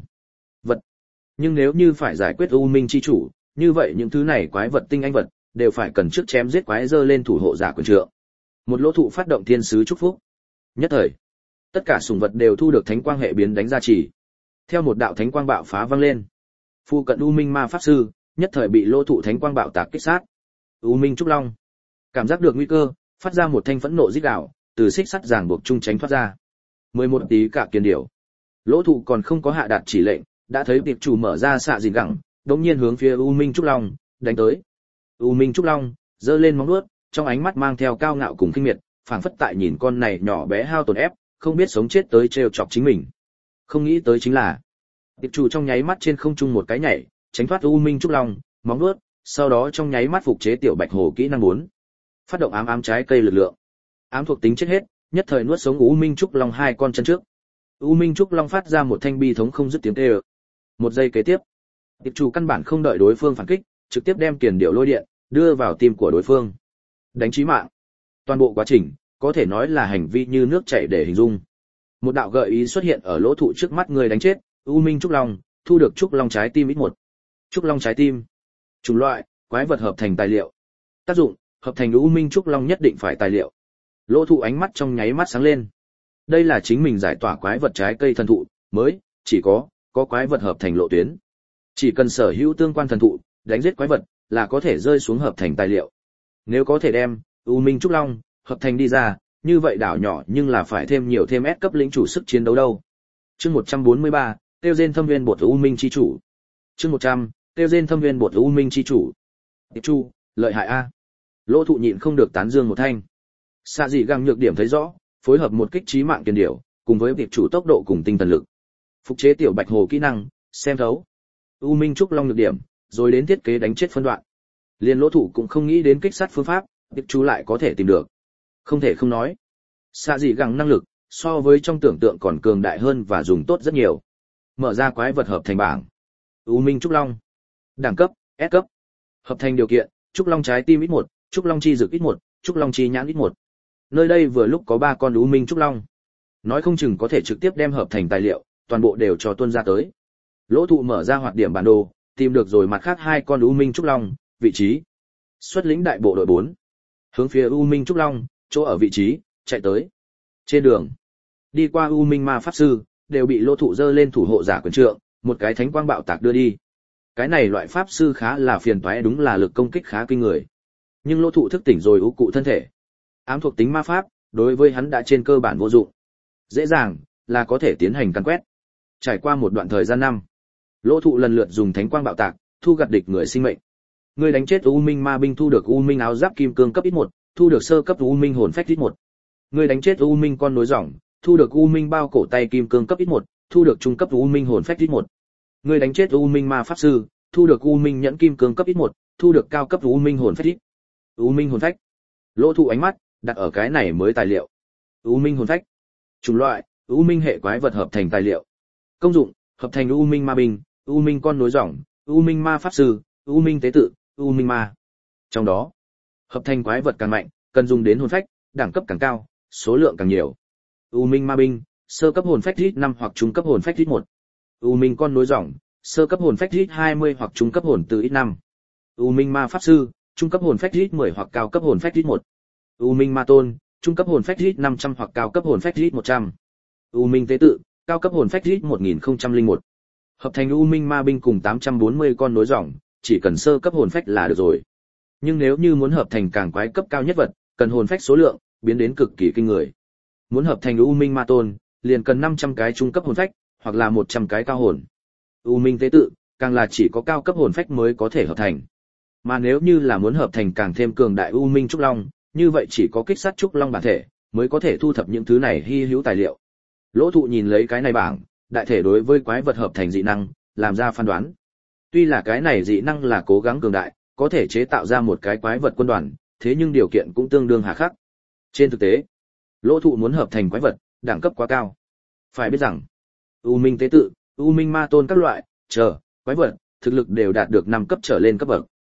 Nhưng nếu như phải giải quyết U Minh chi chủ, như vậy những thứ này quái vật tinh anh vật đều phải cần trước chém giết quái dơ lên thủ hộ giả quyền trượng. Một lỗ thụ phát động thiên sứ chúc phúc. Nhất thời, tất cả sủng vật đều thu được thánh quang hệ biến đánh ra chỉ. Theo một đạo thánh quang bạo phá vang lên, phu cận U Minh ma pháp sư nhất thời bị lỗ thụ thánh quang bạo tạc kích sát. U Minh Trúc Long cảm giác được nguy cơ, phát ra một thanh phẫn nộ rít gào, từ xích sắt ràng buộc trung tránh thoát ra. 11 tí cả kiền điểu. Lỗ thụ còn không có hạ đạt chỉ lệnh, đã thấy tiệp chủ mở ra xạ dìn gẳng, đống nhiên hướng phía U Minh Trúc Long đánh tới. U Minh Trúc Long giơ lên móng vuốt, trong ánh mắt mang theo cao ngạo cùng khinh miệt, phảng phất tại nhìn con này nhỏ bé hao tổn ép, không biết sống chết tới trêu chọc chính mình. Không nghĩ tới chính là tiệp chủ trong nháy mắt trên không trung một cái nhảy, tránh thoát U Minh Trúc Long móng vuốt, sau đó trong nháy mắt phục chế tiểu bạch hồ kỹ năng 4. Phát động ám ám trái cây lực lượng. Ám thuộc tính chết hết, nhất thời nuốt sống U Minh Trúc Long hai con chân trước. U Minh Trúc Long phát ra một thanh bi thống không dứt tiếng kêu. Một giây kế tiếp, tiệp chủ căn bản không đợi đối phương phản kích, trực tiếp đem kiền điệu lôi điện đưa vào tim của đối phương, đánh chí mạng. Toàn bộ quá trình có thể nói là hành vi như nước chảy để hình dung. Một đạo gợi ý xuất hiện ở lỗ thụ trước mắt người đánh chết, U Minh Trúc Long thu được Trúc Long trái tim ít 1. Trúc Long trái tim. Chủng loại, quái vật hợp thành tài liệu. Tác dụng, hợp thành U Minh Trúc Long nhất định phải tài liệu. Lỗ thụ ánh mắt trong nháy mắt sáng lên. Đây là chính mình giải tỏa quái vật trái cây thần thụ mới, chỉ có quái vật hợp thành lộ tuyến. Chỉ cần sở hữu tương quan thần thụ, đánh giết quái vật là có thể rơi xuống hợp thành tài liệu. Nếu có thể đem U Minh Trúc Long hợp thành đi ra, như vậy đảo nhỏ nhưng là phải thêm nhiều thêm S cấp lĩnh chủ sức chiến đấu đâu. Chương 143, tiêu diên thâm viên bột U Minh chi chủ. Chương 100, tiêu diên thâm viên bột U Minh chi chủ. Tiệp Chu, lợi hại a. Lỗ thụ nhịn không được tán dương một thanh. Xạ dị găng nhược điểm thấy rõ, phối hợp một kích chí mạng kiền điểu, cùng với tiệp chủ tốc độ cùng tinh thần lực. Phục chế tiểu bạch hồ kỹ năng, xem thấu. U Minh Trúc Long nhược điểm, rồi đến thiết kế đánh chết phân đoạn. Liên lỗ thủ cũng không nghĩ đến kích sát phương pháp, tiệp chủ lại có thể tìm được. Không thể không nói. Xạ dị găng năng lực, so với trong tưởng tượng còn cường đại hơn và dùng tốt rất nhiều. Mở ra quái vật hợp thành bảng. U Minh Trúc Long. Đẳng cấp, S cấp. Hợp thành điều kiện, Trúc Long trái tim ít 1, Trúc Long chi dược ít 1, Trúc Long chi nhãn ít 1. Nơi đây vừa lúc có 3 con U Minh Trúc Long. Nói không chừng có thể trực tiếp đem hợp thành tài liệu, toàn bộ đều cho tuân ra tới. Lỗ thụ mở ra hoạt điểm bản đồ, tìm được rồi mặt khác 2 con U Minh Trúc Long, vị trí. Xuất lĩnh đại bộ đội 4. Hướng phía U Minh Trúc Long, chỗ ở vị trí, chạy tới. Trên đường, đi qua U Minh ma pháp sư, đều bị lỗ thụ dơ lên thủ hộ giả quyền trượng, một cái thánh quang bạo tạc đưa đi. Cái này loại pháp sư khá là phiền toái, đúng là lực công kích khá kinh người. Nhưng lỗ thụ thức tỉnh rồi ú cụ thân thể. Ám thuộc tính ma pháp, đối với hắn đã trên cơ bản vô dụng. Dễ dàng, là có thể tiến hành căn quét. Trải qua một đoạn thời gian năm, lỗ thụ lần lượt dùng thánh quang bạo tạc, thu gặt địch người sinh mệnh. Người đánh chết U Minh ma binh thu được U Minh áo giáp kim cương cấp ít 1, thu được sơ cấp U Minh hồn phách ít 1. Người đánh chết U Minh con nối rỏng, thu được U Minh bao cổ tay kim cương cấp ít 1, thu được trung cấp U Minh hồn phách ít 1. Người đánh chết U Minh ma pháp sư, thu được U Minh nhẫn kim cương cấp ít 1, thu được cao cấp U Minh hồn phách ít. U Minh hồn phách. Lỗ thụ ánh mắt đặt ở cái này mới tài liệu. U Minh hồn phách. Chủng loại, U Minh hệ quái vật hợp thành tài liệu. Công dụng, hợp thành U Minh ma binh, U Minh con nối rỏng, U Minh ma pháp sư, U Minh tế tự, U Minh ma. Trong đó, hợp thành quái vật càng mạnh, cần dùng đến hồn phách, đẳng cấp càng cao, số lượng càng nhiều. U Minh ma binh, sơ cấp hồn phách ít 5 hoặc trung cấp hồn phách ít 1. U Minh con nối rỏng, sơ cấp hồn phách ít 20 hoặc trung cấp hồn từ ít 5. U Minh ma pháp sư, trung cấp hồn phách ít 10 hoặc cao cấp hồn phách ít 1. U Minh ma tôn, trung cấp hồn phách ít 500 hoặc cao cấp hồn phách ít 100. U Minh tế tự, cao cấp hồn phách ít 1001. Hợp thành U Minh ma binh cùng 840 con nối rỏng, chỉ cần sơ cấp hồn phách là được rồi. Nhưng nếu như muốn hợp thành càng quái cấp cao nhất vật, cần hồn phách số lượng biến đến cực kỳ kinh người. Muốn hợp thành U Minh ma tôn, liền cần 500 cái trung cấp hồn phách, hoặc là 100 cái cao hồn. U Minh tế tự, càng là chỉ có cao cấp hồn phách mới có thể hợp thành. Mà nếu như là muốn hợp thành càng thêm cường đại U Minh Trúc Long, như vậy chỉ có kích sát Trúc Long bản thể, mới có thể thu thập những thứ này hy hữu tài liệu. Lỗ thụ nhìn lấy cái này bảng, đại thể đối với quái vật hợp thành dị năng, làm ra phán đoán. Tuy là cái này dị năng là cố gắng cường đại, có thể chế tạo ra một cái quái vật quân đoàn, thế nhưng điều kiện cũng tương đương hà khắc. Trên thực tế, lỗ thụ muốn hợp thành quái vật, đẳng cấp quá cao. Phải biết rằng, U Minh tế tự, U Minh ma tôn các loại, quái vật, thực lực đều đạt được 5 cấp trở lên cấp bậc.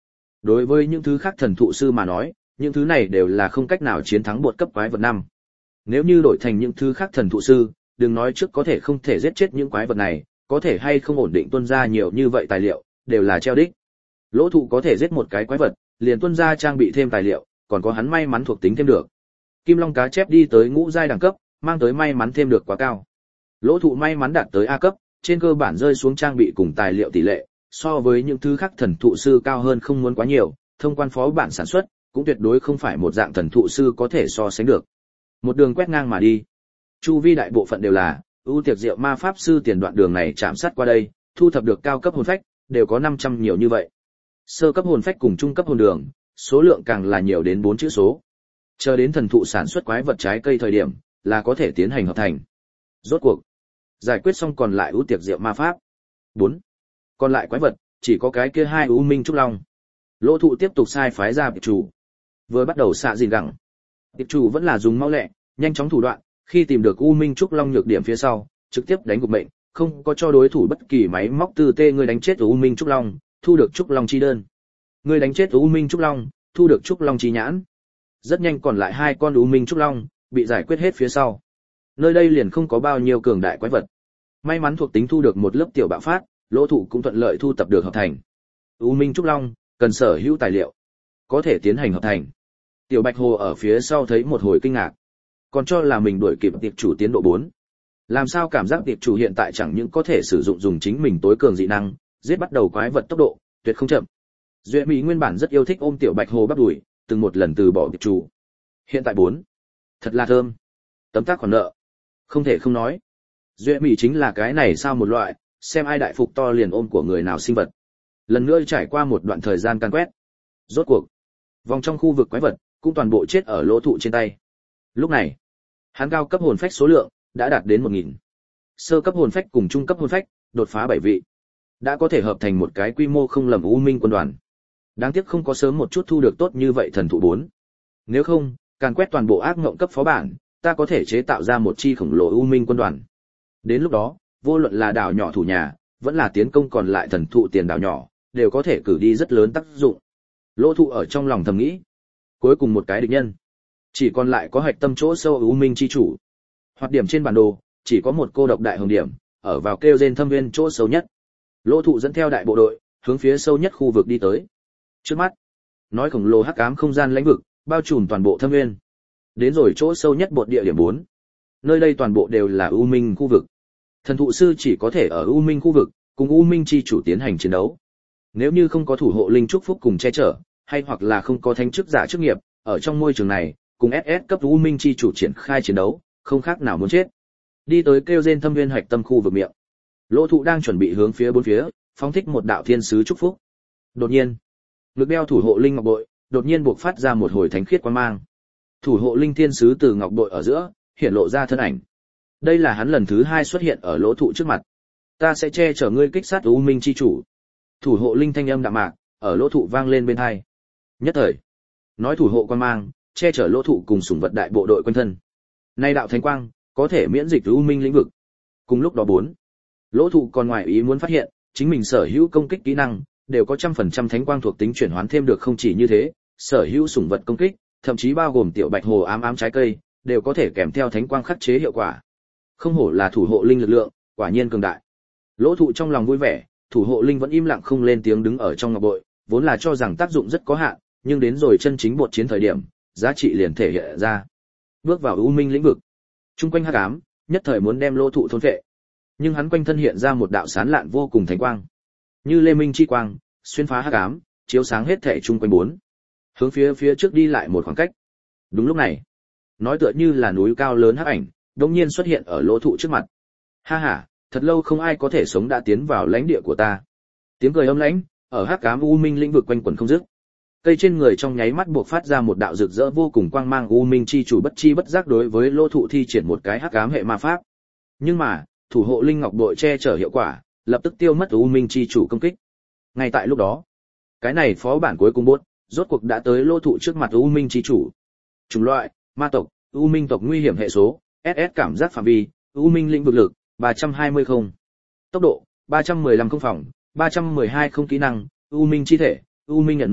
Đối với những thứ khác thần thụ sư mà nói, những thứ này đều là không cách nào chiến thắng bột cấp quái vật năm. Nếu như đổi thành những thứ khác thần thụ sư, đừng nói trước có thể không thể giết chết những quái vật này, có thể hay không ổn định tuân ra nhiều như vậy tài liệu, đều là treo đích. Lỗ thụ có thể giết một cái quái vật, liền tuân ra trang bị thêm tài liệu, còn có hắn may mắn thuộc tính thêm được. Kim Long cá chép đi tới ngũ giai đẳng cấp, mang tới may mắn thêm được quá cao. Lỗ thụ may mắn đạt tới A cấp, trên cơ bản rơi xuống trang bị cùng tài liệu tỷ lệ, so với những thứ khác thần thụ sư cao hơn không muốn quá nhiều, thông quan phó bản sản xuất, cũng tuyệt đối không phải một dạng thần thụ sư có thể so sánh được. Một đường quét ngang mà đi. Chu vi đại bộ phận đều là ưu tiệc diệu ma pháp sư tiền đoạn đường này chạm sát qua đây, thu thập được cao cấp hồn phách, đều có 500 nhiều như vậy. Sơ cấp hồn phách cùng trung cấp hồn đường, số lượng càng là nhiều đến 4 chữ số. Chờ đến thần thụ sản xuất quái vật trái cây thời điểm, là có thể tiến hành hợp thành. Rốt cuộc, giải quyết xong còn lại ưu tiệc diệu ma pháp. 4. Còn lại quái vật, chỉ có cái kia hai U Minh Trúc Long. Lỗ thụ tiếp tục sai phái ra tiệp chủ. Vừa bắt đầu xạ gìn gẳng. Tiệp chủ vẫn là dùng mau lẹ, nhanh chóng thủ đoạn, khi tìm được U Minh Trúc Long nhược điểm phía sau, trực tiếp đánh gục mệnh, không có cho đối thủ bất kỳ máy móc tư tê người đánh chết U Minh Trúc Long, thu được Trúc Long chi đơn. Người đánh chết U Minh Trúc Long, thu được Trúc Long chi nhãn. Rất nhanh còn lại hai con U Minh Trúc Long, bị giải quyết hết phía sau. Nơi đây liền không có bao nhiêu cường đại quái vật. May mắn thuộc tính thu được một lớp tiểu bạo phát, lỗ thụ cũng thuận lợi thu tập được hợp thành. U Minh Trúc Long, cần sở hữu tài liệu, có thể tiến hành hợp thành. Tiểu Bạch Hồ ở phía sau thấy một hồi kinh ngạc, còn cho là mình đuổi kịp tiệp chủ tiến độ 4. Làm sao cảm giác tiệp chủ hiện tại chẳng những có thể sử dụng dùng chính mình tối cường dị năng, giết bắt đầu quái vật tốc độ, tuyệt không chậm. Duệ Mỹ nguyên bản rất yêu thích ôm Tiểu Bạch Hồ bắp đuổi, từng một lần từ bỏ tiệp chủ. Hiện tại 4. Thật là thơm. Tấm tác còn nợ. Không thể không nói. Duệ Mỹ chính là cái này sao một loại, xem ai đại phục to liền ôm của người nào sinh vật. Lần nữa trải qua một đoạn thời gian can quét. Rốt cuộc, vòng trong khu vực quái vật, cũng toàn bộ chết ở lỗ thụ trên tay. Lúc này, hắn cao cấp hồn phách số lượng, đã đạt đến 1000. Sơ cấp hồn phách cùng trung cấp hồn phách, đột phá 7 vị. Đã có thể hợp thành một cái quy mô không lầm U Minh quân đoàn. Đáng tiếc không có sớm một chút thu được tốt như vậy thần thụ 4. Nếu không, càn quét toàn bộ ác ngộng cấp phó bản, ta có thể chế tạo ra một chi khổng lồ U Minh quân đoàn. Đến lúc đó, vô luận là đảo nhỏ thủ nhà, vẫn là tiến công còn lại thần thụ tiền đảo nhỏ, đều có thể cử đi rất lớn tác dụng. Lỗ thụ ở trong lòng thầm nghĩ. Cuối cùng một cái địch nhân. Chỉ còn lại có hạch tâm chỗ sâu U Minh chi chủ. Hoạt điểm trên bản đồ, chỉ có một cô độc đại hồng điểm, ở vào kêu rên thâm viên chỗ sâu nhất. Lỗ thụ dẫn theo đại bộ đội, hướng phía sâu nhất khu vực đi tới. Trước mắt, nói khổng lồ hắc ám không gian lãnh vực, bao trùm toàn bộ thâm viên. Đến rồi chỗ sâu nhất bột địa điểm 4. Nơi đây toàn bộ đều là U Minh khu vực. Thần thụ sư chỉ có thể ở U Minh khu vực, cùng U Minh chi chủ tiến hành chiến đấu. Nếu như không có thủ hộ linh chúc phúc cùng che chở, hay hoặc là không có thánh chức giả chức nghiệp, ở trong môi trường này, cùng SS cấp U Minh chi chủ triển khai chiến đấu, không khác nào muốn chết. Đi tới kêu rên thâm viên hạch tâm khu vực miệng. Lỗ thụ đang chuẩn bị hướng phía bốn phía, phóng thích một đạo thiên sứ chúc phúc. Đột nhiên, ngực đeo thủ hộ linh ngọc bội, đột nhiên buộc phát ra một hồi thánh khiết quang mang. Thủ hộ linh thiên sứ từ ngọc bội ở giữa, hiện lộ ra thân ảnh. Đây là hắn lần thứ 2 xuất hiện ở lỗ thụ trước mặt. Ta sẽ che chở ngươi kích sát U Minh chi chủ. Thủ hộ linh thanh âm đạm mạc, ở lỗ thụ vang lên bên tai. Nhất thời, nói thủ hộ quang mang, che chở lỗ thụ cùng sủng vật đại bộ đội quanh thân. Nay đạo thánh quang, có thể miễn dịch U Minh lĩnh vực. Cùng lúc đó 4. Lỗ thụ còn ngoài ý muốn phát hiện, chính mình sở hữu công kích kỹ năng, đều có 100% thánh quang thuộc tính chuyển hoán thêm được. Không chỉ như thế, sở hữu sủng vật công kích, thậm chí bao gồm tiểu bạch hồ ám ám trái cây, đều có thể kèm theo thánh quang khắc chế hiệu quả. Không hổ là thủ hộ linh lực lượng, quả nhiên cường đại. Lỗ thụ trong lòng vui vẻ, thủ hộ linh vẫn im lặng không lên tiếng đứng ở trong ngọc bội, vốn là cho rằng tác dụng rất có hạn, nhưng đến rồi chân chính bột chiến thời điểm, giá trị liền thể hiện ra. Bước vào U Minh lĩnh vực, chung quanh hắc ám, nhất thời muốn đem lỗ thụ thôn phệ. Nhưng hắn quanh thân hiện ra một đạo sáng lạn vô cùng thánh quang, như lê minh chi quang, xuyên phá hắc ám, chiếu sáng hết thảy chung quanh 4. Hướng phía trước đi lại một khoảng cách. Đúng lúc này, nói tựa như là núi cao lớn hắc ảnh, đột nhiên xuất hiện ở lỗ thụ trước mặt. Ha ha, thật lâu không ai có thể sống đã tiến vào lãnh địa của ta. Tiếng cười âm lãnh, ở hắc ám U Minh lĩnh vực quanh quẩn không dứt. Cây trên người trong nháy mắt buộc phát ra một đạo rực rỡ vô cùng quang mang. U Minh chi chủ bất chi bất giác đối với lỗ thụ thi triển một cái hắc ám hệ ma pháp. Nhưng mà, thủ hộ linh ngọc bội che chở hiệu quả, lập tức tiêu mất U Minh chi chủ công kích. Ngay tại lúc đó, cái này phó bản cuối cùng bốt, rốt cuộc đã tới lỗ thụ trước mặt U Minh chi chủ. Chủng loại, ma tộc, U Minh tộc nguy hiểm hệ số, SS cảm giác phạm vi, U Minh lĩnh vực lực, 320 không. Tốc độ, 315 không phòng, 312 không kỹ năng, U Minh chi thể, U Minh ẩn nấp,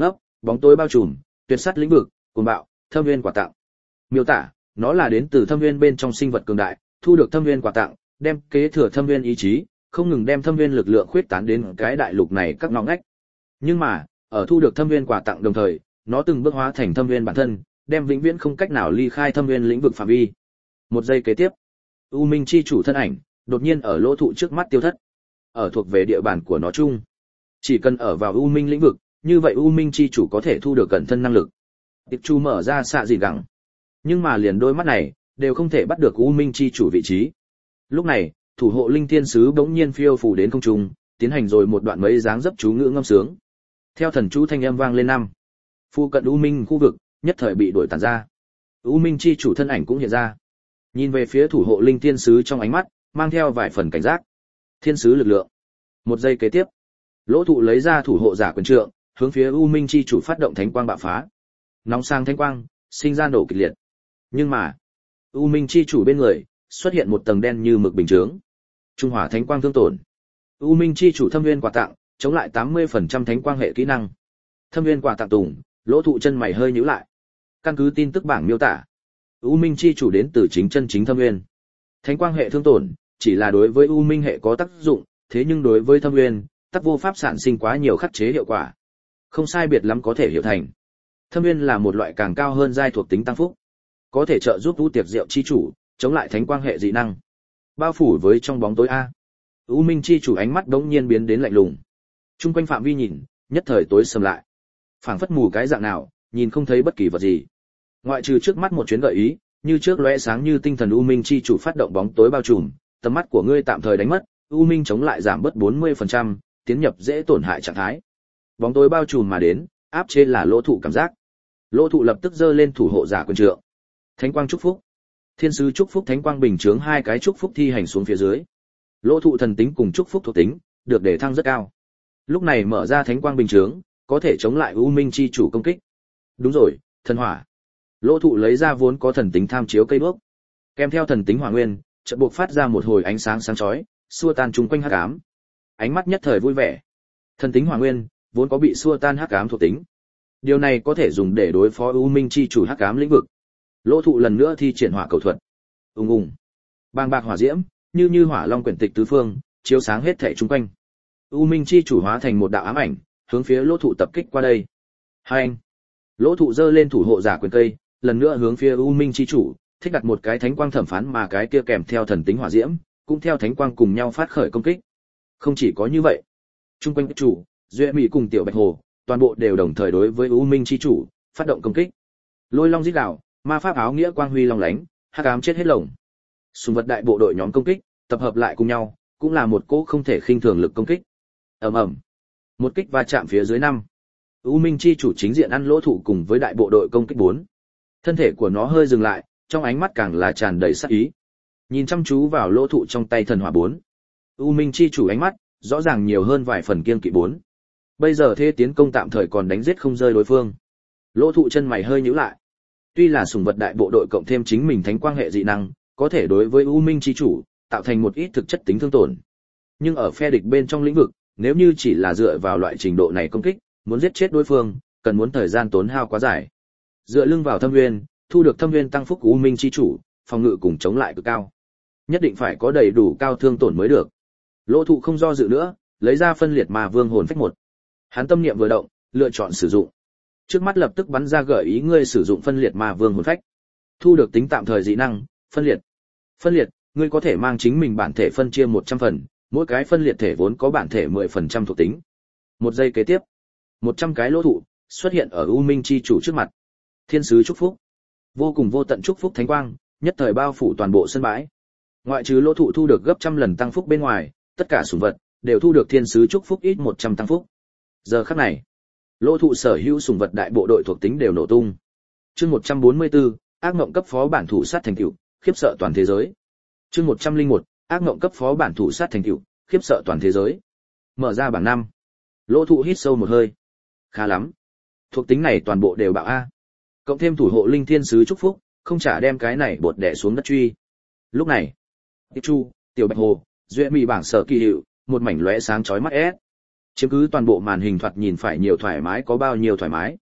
bóng tối bao trùm, tuyệt sắt lĩnh vực, cuồng bạo, thâm viên quà tặng. Miêu tả, nó là đến từ thâm viên bên trong sinh vật cường đại, thu được thâm viên quà tặng, đem kế thừa thâm viên ý chí, không ngừng đem thâm viên lực lượng khuyết tán đến cái đại lục này các ngõ ngách. Nhưng mà, ở thu được thâm viên quà tặng đồng thời, nó từng bước hóa thành thâm viên bản thân, đem vĩnh viễn không cách nào ly khai thâm viên lĩnh vực phạm vi. Một giây kế tiếp, U Minh chi chủ thân ảnh đột nhiên ở lỗ thụ trước mắt tiêu thất. Ở thuộc về địa bàn của nó chung, chỉ cần ở vào U Minh lĩnh vực, như vậy U Minh chi chủ có thể thu được cẩn thân năng lực. Tiệp Chu mở ra xạ gì gẳng, nhưng mà liền đôi mắt này đều không thể bắt được U Minh chi chủ vị trí. Lúc này, thủ hộ linh thiên sứ bỗng nhiên phiêu phù đến không trung, tiến hành rồi một đoạn mấy dáng dấp chú ngữ ngâm sướng. Theo thần chú thanh âm vang lên năm, phụ cận U Minh khu vực nhất thời bị đuổi tàn ra. U Minh chi chủ thân ảnh cũng hiện ra. Nhìn về phía thủ hộ linh thiên sứ trong ánh mắt mang theo vài phần cảnh giác. Thiên sứ lực lượng. Một giây kế tiếp, lỗ thụ lấy ra thủ hộ giả quyền trượng, hướng phía U Minh chi chủ phát động thánh quang bạo phá. Nóng sang thánh quang, sinh ra nổ kịch liệt. Nhưng mà, U Minh chi chủ bên người xuất hiện một tầng đen như mực bình chướng. Trung hỏa thánh quang thương tổn. U Minh chi chủ thâm nguyên quà tặng, chống lại 80% thánh quang hệ kỹ năng. Thâm nguyên quà tặng tùng, lỗ thụ chân mày hơi nhíu lại. Căn cứ tin tức bảng miêu tả, U Minh chi chủ đến từ chính chân chính thâm nguyên. Thánh quang hệ thương tổn, chỉ là đối với U Minh hệ có tác dụng, thế nhưng đối với thâm nguyên, tắc vô pháp sản sinh quá nhiều khắc chế hiệu quả. Không sai biệt lắm có thể hiểu thành. Thâm nguyên là một loại càng cao hơn giai thuộc tính tăng phúc, có thể trợ giúp U Tiệc Diệu chi chủ chống lại thánh quang hệ dị năng. Bao phủ với trong bóng tối a. U Minh chi chủ ánh mắt đống nhiên biến đến lạnh lùng. Trung quanh phạm vi nhìn, nhất thời tối sầm lại. Phảng phất mù cái dạng nào, nhìn không thấy bất kỳ vật gì. Ngoại trừ trước mắt một chuyến gợi ý, như trước lóe sáng như tinh thần U Minh chi chủ phát động bóng tối bao trùm, tầm mắt của ngươi tạm thời đánh mất, U Minh chống lại giảm bớt 40%, tiến nhập dễ tổn hại trạng thái. Bóng tối bao trùm mà đến, áp chế là lỗ thụ cảm giác. Lỗ thụ lập tức giơ lên thủ hộ giả quyền trượng. Thánh quang chúc phúc. Thiên sứ chúc phúc thánh quang bình chướng hai cái chúc phúc thi hành xuống phía dưới. Lỗ thụ thần tính cùng chúc phúc thuộc tính được đề thăng rất cao. Lúc này mở ra thánh quang bình chướng, có thể chống lại U Minh chi chủ công kích. Đúng rồi, thần hỏa. Lỗ thụ lấy ra vốn có thần tính tham chiếu cây đuốc, kèm theo thần tính hỏa nguyên, chợt buộc phát ra một hồi ánh sáng sáng chói, xua tan chung quanh hắc ám. Ánh mắt nhất thời vui vẻ. Thần tính hỏa nguyên vốn có bị xua tan hắc ám thuộc tính. Điều này có thể dùng để đối phó U Minh chi chủ hắc ám lĩnh vực. Lỗ thụ lần nữa thi triển hỏa cầu thuật. Ùng ùng. Bàng bạc hỏa diễm, như hỏa long quyển tịch tứ phương, chiếu sáng hết thảy chung quanh. U Minh chi chủ hóa thành một đạo ám ảnh, hướng phía lỗ thụ tập kích qua đây. Hành. Lỗ thụ giơ lên thủ hộ giả quyền cây, lần nữa hướng phía U Minh chi chủ, thích đặt một cái thánh quang thẩm phán mà cái kia kèm theo thần tính hỏa diễm, cũng theo thánh quang cùng nhau phát khởi công kích. Không chỉ có như vậy, chung quanh chủ, Duệ Mỹ cùng Tiểu Bạch Hồ, toàn bộ đều đồng thời đối với U Minh chi chủ phát động công kích. Lôi long rít gào, ma pháp áo nghĩa quang huy long lánh, hắc ám chết hết lồng. Sùng vật đại bộ đội nhóm công kích, tập hợp lại cùng nhau, cũng là một cỗ không thể khinh thường lực công kích. Ầm ầm. Một kích va chạm phía dưới năm. U Minh chi chủ chính diện ăn lỗ thụ cùng với đại bộ đội công kích 4. Thân thể của nó hơi dừng lại, trong ánh mắt càng là tràn đầy sát ý. Nhìn chăm chú vào lỗ thụ trong tay thần hỏa 4. U Minh chi chủ ánh mắt rõ ràng nhiều hơn vài phần kiêng kỵ 4. Bây giờ thế tiến công tạm thời còn đánh giết không rơi đối phương. Lỗ thụ chân mày hơi nhíu lại. Tuy là sủng vật đại bộ đội cộng thêm chính mình thánh quang hệ dị năng, có thể đối với U Minh chi chủ tạo thành một ít thực chất tính thương tổn. Nhưng ở phe địch bên trong lĩnh vực, nếu như chỉ là dựa vào loại trình độ này công kích, muốn giết chết đối phương, cần muốn thời gian tốn hao quá dài. Dựa lưng vào thâm nguyên, thu được thâm nguyên tăng phúc của U Minh chi chủ, phòng ngự cùng chống lại cực cao. Nhất định phải có đầy đủ cao thương tổn mới được. Lỗ thụ không do dự nữa, lấy ra phân liệt ma vương hồn phách 1. Hắn tâm niệm vừa động, lựa chọn sử dụng. Trước mắt lập tức bắn ra gợi ý ngươi sử dụng phân liệt ma vương hồn phách. Thu được tính tạm thời dị năng, phân liệt. Phân liệt, ngươi có thể mang chính mình bản thể phân chia 100 phần, mỗi cái phân liệt thể vốn có bản thể 10% thuộc tính. Một giây kế tiếp, 100 cái lỗ thụ xuất hiện ở U Minh chi chủ trước mặt. Thiên sứ chúc phúc. Vô cùng vô tận chúc phúc thánh quang, nhất thời bao phủ toàn bộ sân bãi. Ngoại trừ lỗ thụ thu được gấp trăm lần tăng phúc bên ngoài, tất cả sủng vật đều thu được thiên sứ chúc phúc ít 100 tăng phúc. Giờ khắc này, lỗ thụ sở hữu sủng vật đại bộ đội thuộc tính đều nổ tung. Chương 144, ác ngộng cấp phó bản thủ sát thành tựu, khiếp sợ toàn thế giới. Chương 101, ác ngộng cấp phó bản thủ sát thành tựu, khiếp sợ toàn thế giới. Mở ra bảng 5. Lỗ thụ hít sâu một hơi. Khá lắm. Thuộc tính này toàn bộ đều bạo a. Cộng thêm thủ hộ linh thiên sứ chúc phúc, không trả đem cái này bột đè xuống đất truy. Lúc này, Tiệp Chu, Tiểu Bạch Hồ, Duệ Mỹ bảng sở kỳ hiệu, một mảnh lóe sáng chói mắt ép. Chiếm cứ toàn bộ màn hình thoạt nhìn phải nhiều thoải mái có bao nhiêu thoải mái.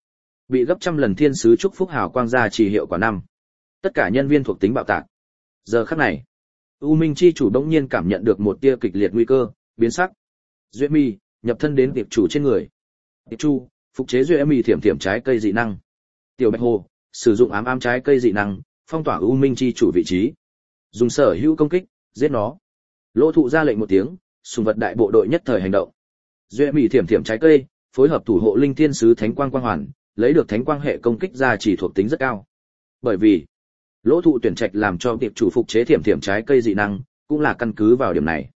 Bị gấp trăm lần thiên sứ chúc phúc hào quang gia trì hiệu quả năm. Tất cả nhân viên thuộc tính bạo tạc. Giờ khắc này, U Minh chi chủ bỗng nhiên cảm nhận được một tia kịch liệt nguy cơ, biến sắc. Duệ mi nhập thân đến tiệp chủ trên người. Tiệp chu phục chế Duệ mi thiểm thiểm trái cây dị năng. Tiểu Bạch Hồ sử dụng ám ám trái cây dị năng, phong tỏa U Minh chi chủ vị trí. Dùng sở hữu công kích, giết nó. Lỗ Thụ ra lệnh một tiếng, sùng vật đại bộ đội nhất thời hành động. Duệ mi thiểm thiểm trái cây, phối hợp thủ hộ linh thiên sứ thánh quang quang hoàn, lấy được thánh quang hệ công kích gia chỉ thuộc tính rất cao. Bởi vì Lỗ Thụ tuyển trạch làm cho tiệp chủ phục chế thiểm thiểm trái cây dị năng, cũng là căn cứ vào điểm này.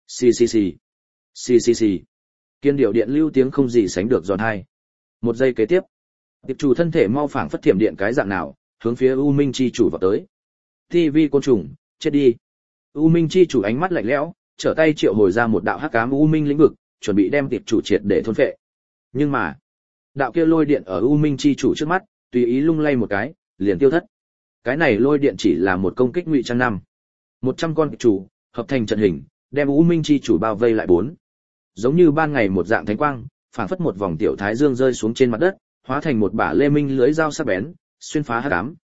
Xì. Kiên điệu điện lưu tiếng không gì sánh được giòn hay. Một giây kế tiếp, tiệp chủ thân thể mau phảng phất thiểm điện cái dạng nào, hướng phía U Minh chi chủ vào tới. TV côn trùng, chết đi. U Minh chi chủ ánh mắt lạnh lẽo, trở tay triệu hồi ra một đạo hắc ám U Minh lĩnh vực, chuẩn bị đem tiệp chủ triệt để thôn phệ. Nhưng mà, đạo kia lôi điện ở U Minh chi chủ trước mắt, tùy ý lung lay một cái, liền tiêu thất. Cái này lôi điện chỉ là một công kích ngụy trang năm. 100 con chủ, hợp thành trận hình, đem U Minh chi chủ bao vây lại bốn. Giống như ban ngày một dạng thánh quang, phảng phất một vòng tiểu thái dương rơi xuống trên mặt đất, hóa thành một bả lê minh lưới dao sắc bén, xuyên phá hắc ám.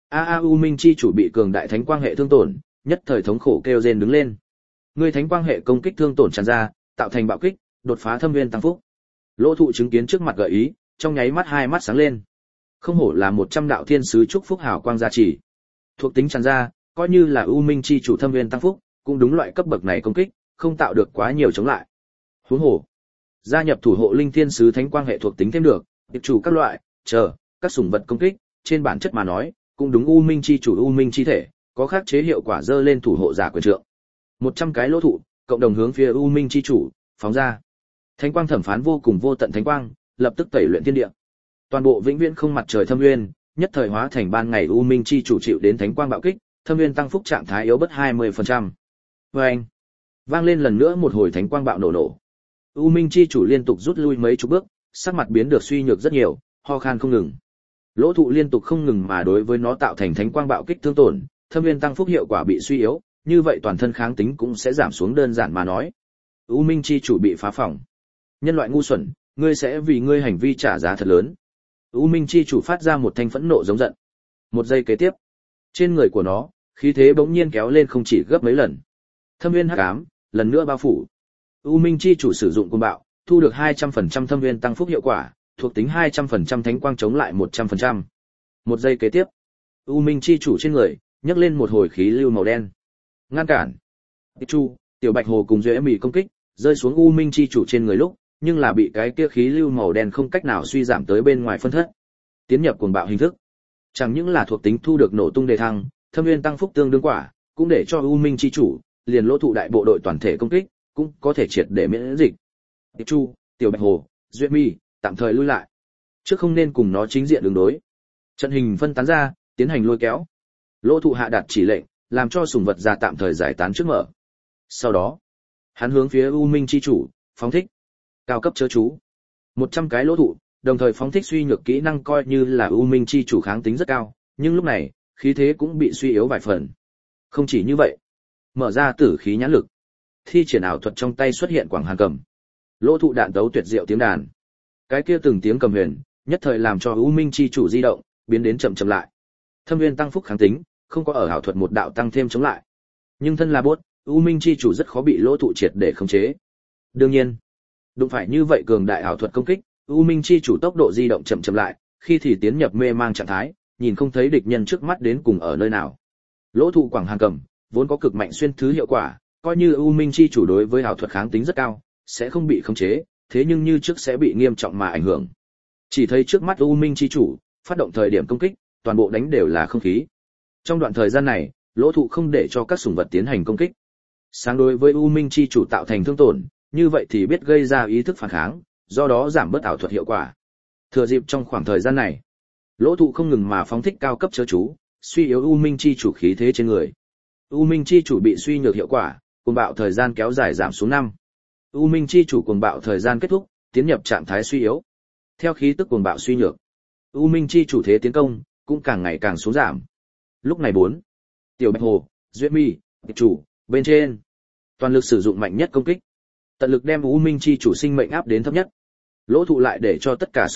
U Minh chi chủ bị cường đại thánh quang hệ thương tổn, nhất thời thống khổ kêu rên đứng lên. Người thánh quang hệ công kích thương tổn tràn ra, tạo thành bạo kích, đột phá thâm nguyên tăng phúc. Lỗ Thụ chứng kiến trước mặt gợi ý, trong nháy mắt hai mắt sáng lên. Không hổ là 100 đạo thiên sứ chúc phúc hào quang gia trì. Thuộc tính tràn ra, coi như là U Minh chi chủ thâm nguyên tăng phúc, cũng đúng loại cấp bậc này công kích, không tạo được quá nhiều chống lại. Huống hồ, gia nhập thủ hộ linh thiên sứ thánh quang hệ thuộc tính thêm được, tiệp chủ các loại, các sủng vật công kích, trên bản chất mà nói, cũng đúng U Minh chi chủ U Minh chi thể, có khắc chế hiệu quả dơ lên thủ hộ giả quyền trượng. 100 cái Lỗ Thụ, cộng đồng hướng phía U Minh chi chủ, phóng ra. Thánh quang thẩm phán vô cùng vô tận thánh quang, lập tức tẩy luyện thiên địa. Toàn bộ vĩnh viễn không mặt trời thâm nguyên, nhất thời hóa thành ban ngày U Minh chi chủ chịu đến thánh quang bạo kích, thâm nguyên tăng phúc trạng thái yếu bất 20%. Oeng! Vang lên lần nữa một hồi thánh quang bạo nổ. U Minh chi chủ liên tục rút lui mấy chục bước, sắc mặt biến được suy nhược rất nhiều, ho khan không ngừng. Lỗ Thụ liên tục không ngừng mà đối với nó tạo thành thánh quang bạo kích thương tổn, thâm nguyên tăng phúc hiệu quả bị suy yếu, như vậy toàn thân kháng tính cũng sẽ giảm xuống đơn giản mà nói. U Minh chi chủ bị phá phỏng. Nhân loại ngu xuẩn, ngươi sẽ vì ngươi hành vi trả giá thật lớn. U Minh chi chủ phát ra một thanh phẫn nộ giống giận. Một giây kế tiếp, trên người của nó, khí thế bỗng nhiên kéo lên không chỉ gấp mấy lần. Thâm nguyên hắc ám, lần nữa bao phủ. U Minh chi chủ sử dụng côn bạo, thu được 200% thâm nguyên tăng phúc hiệu quả, thuộc tính 200% thánh quang chống lại 100%. Một giây kế tiếp, U Minh chi chủ trên người nhấc lên một hồi khí lưu màu đen. Ngăn cản. Chu, Tiểu Bạch Hồ cùng Duệ Mị công kích, rơi xuống U Minh chi chủ trên người lúc, nhưng là bị cái kia khí lưu màu đen không cách nào suy giảm tới bên ngoài phân thất. Tiến nhập cuồng bạo hình thức. Chẳng những là thuộc tính thu được nổ tung đề thăng, thâm nguyên tăng phúc tương đương quả, cũng để cho U Minh chi chủ, liền Lỗ Thụ đại bộ đội toàn thể công kích, cũng có thể triệt để miễn dịch. Chu, Tiểu Bạch Hồ, Duệ Mị, tạm thời lui lại. Trước không nên cùng nó chính diện ứng đối. Trận hình phân tán ra, tiến hành lôi kéo. Lỗ Thụ hạ đạt chỉ lệnh, làm cho sủng vật già tạm thời giải tán trước mở. Sau đó, hắn hướng phía U Minh chi chủ, phóng thích cao cấp chớ chú. 100 cái Lỗ Thụ, đồng thời phóng thích suy nhược kỹ năng coi như là U Minh chi chủ kháng tính rất cao, nhưng lúc này, khí thế cũng bị suy yếu vài phần. Không chỉ như vậy, mở ra tử khí nhãn lực, thi triển ảo thuật trong tay xuất hiện quảng hàn cầm. Lỗ Thụ đạn tấu tuyệt diệu tiếng đàn. Cái kia từng tiếng cầm huyền, nhất thời làm cho U Minh chi chủ di động, biến đến chậm chậm lại. Thâm nguyên tăng phúc kháng tính, không có ở ảo thuật một đạo tăng thêm chống lại. Nhưng thân là bốt, U Minh chi chủ rất khó bị Lỗ Thụ triệt để khống chế. Đương nhiên, đụng phải như vậy cường đại ảo thuật công kích, U Minh chi chủ tốc độ di động chậm chậm lại, khi thì tiến nhập mê mang trạng thái, nhìn không thấy địch nhân trước mắt đến cùng ở nơi nào. Lỗ Thụ quảng hàn cầm, vốn có cực mạnh xuyên thứ hiệu quả, coi như U Minh chi chủ đối với ảo thuật kháng tính rất cao, sẽ không bị khống chế, thế nhưng như trước sẽ bị nghiêm trọng mà ảnh hưởng. Chỉ thấy trước mắt U Minh chi chủ, phát động thời điểm công kích, toàn bộ đánh đều là không khí. Trong đoạn thời gian này, Lỗ Thụ không để cho các sủng vật tiến hành công kích. Sáng đối với U Minh chi chủ tạo thành thương tổn, như vậy thì biết gây ra ý thức phản kháng, do đó giảm bớt ảo thuật hiệu quả. Thừa dịp trong khoảng thời gian này, Lỗ Thụ không ngừng mà phóng thích cao cấp chớ chú, suy yếu U Minh chi chủ khí thế trên người. U Minh chi chủ bị suy nhược hiệu quả, cuồng bạo thời gian kéo dài giảm xuống 5. U Minh chi chủ cuồng bạo thời gian kết thúc, tiến nhập trạng thái suy yếu. Theo khí tức cuồng bạo suy nhược, U Minh chi chủ thế tiến công cũng càng ngày càng xuống giảm. Lúc này 4, Tiểu Bạch Hồ, Duệ Mị, chủ, bên trên, toàn lực sử dụng mạnh nhất công kích, tận lực đem U Minh chi chủ sinh mệnh áp đến thấp nhất. Lỗ Thụ lại để cho tất cả sủng vật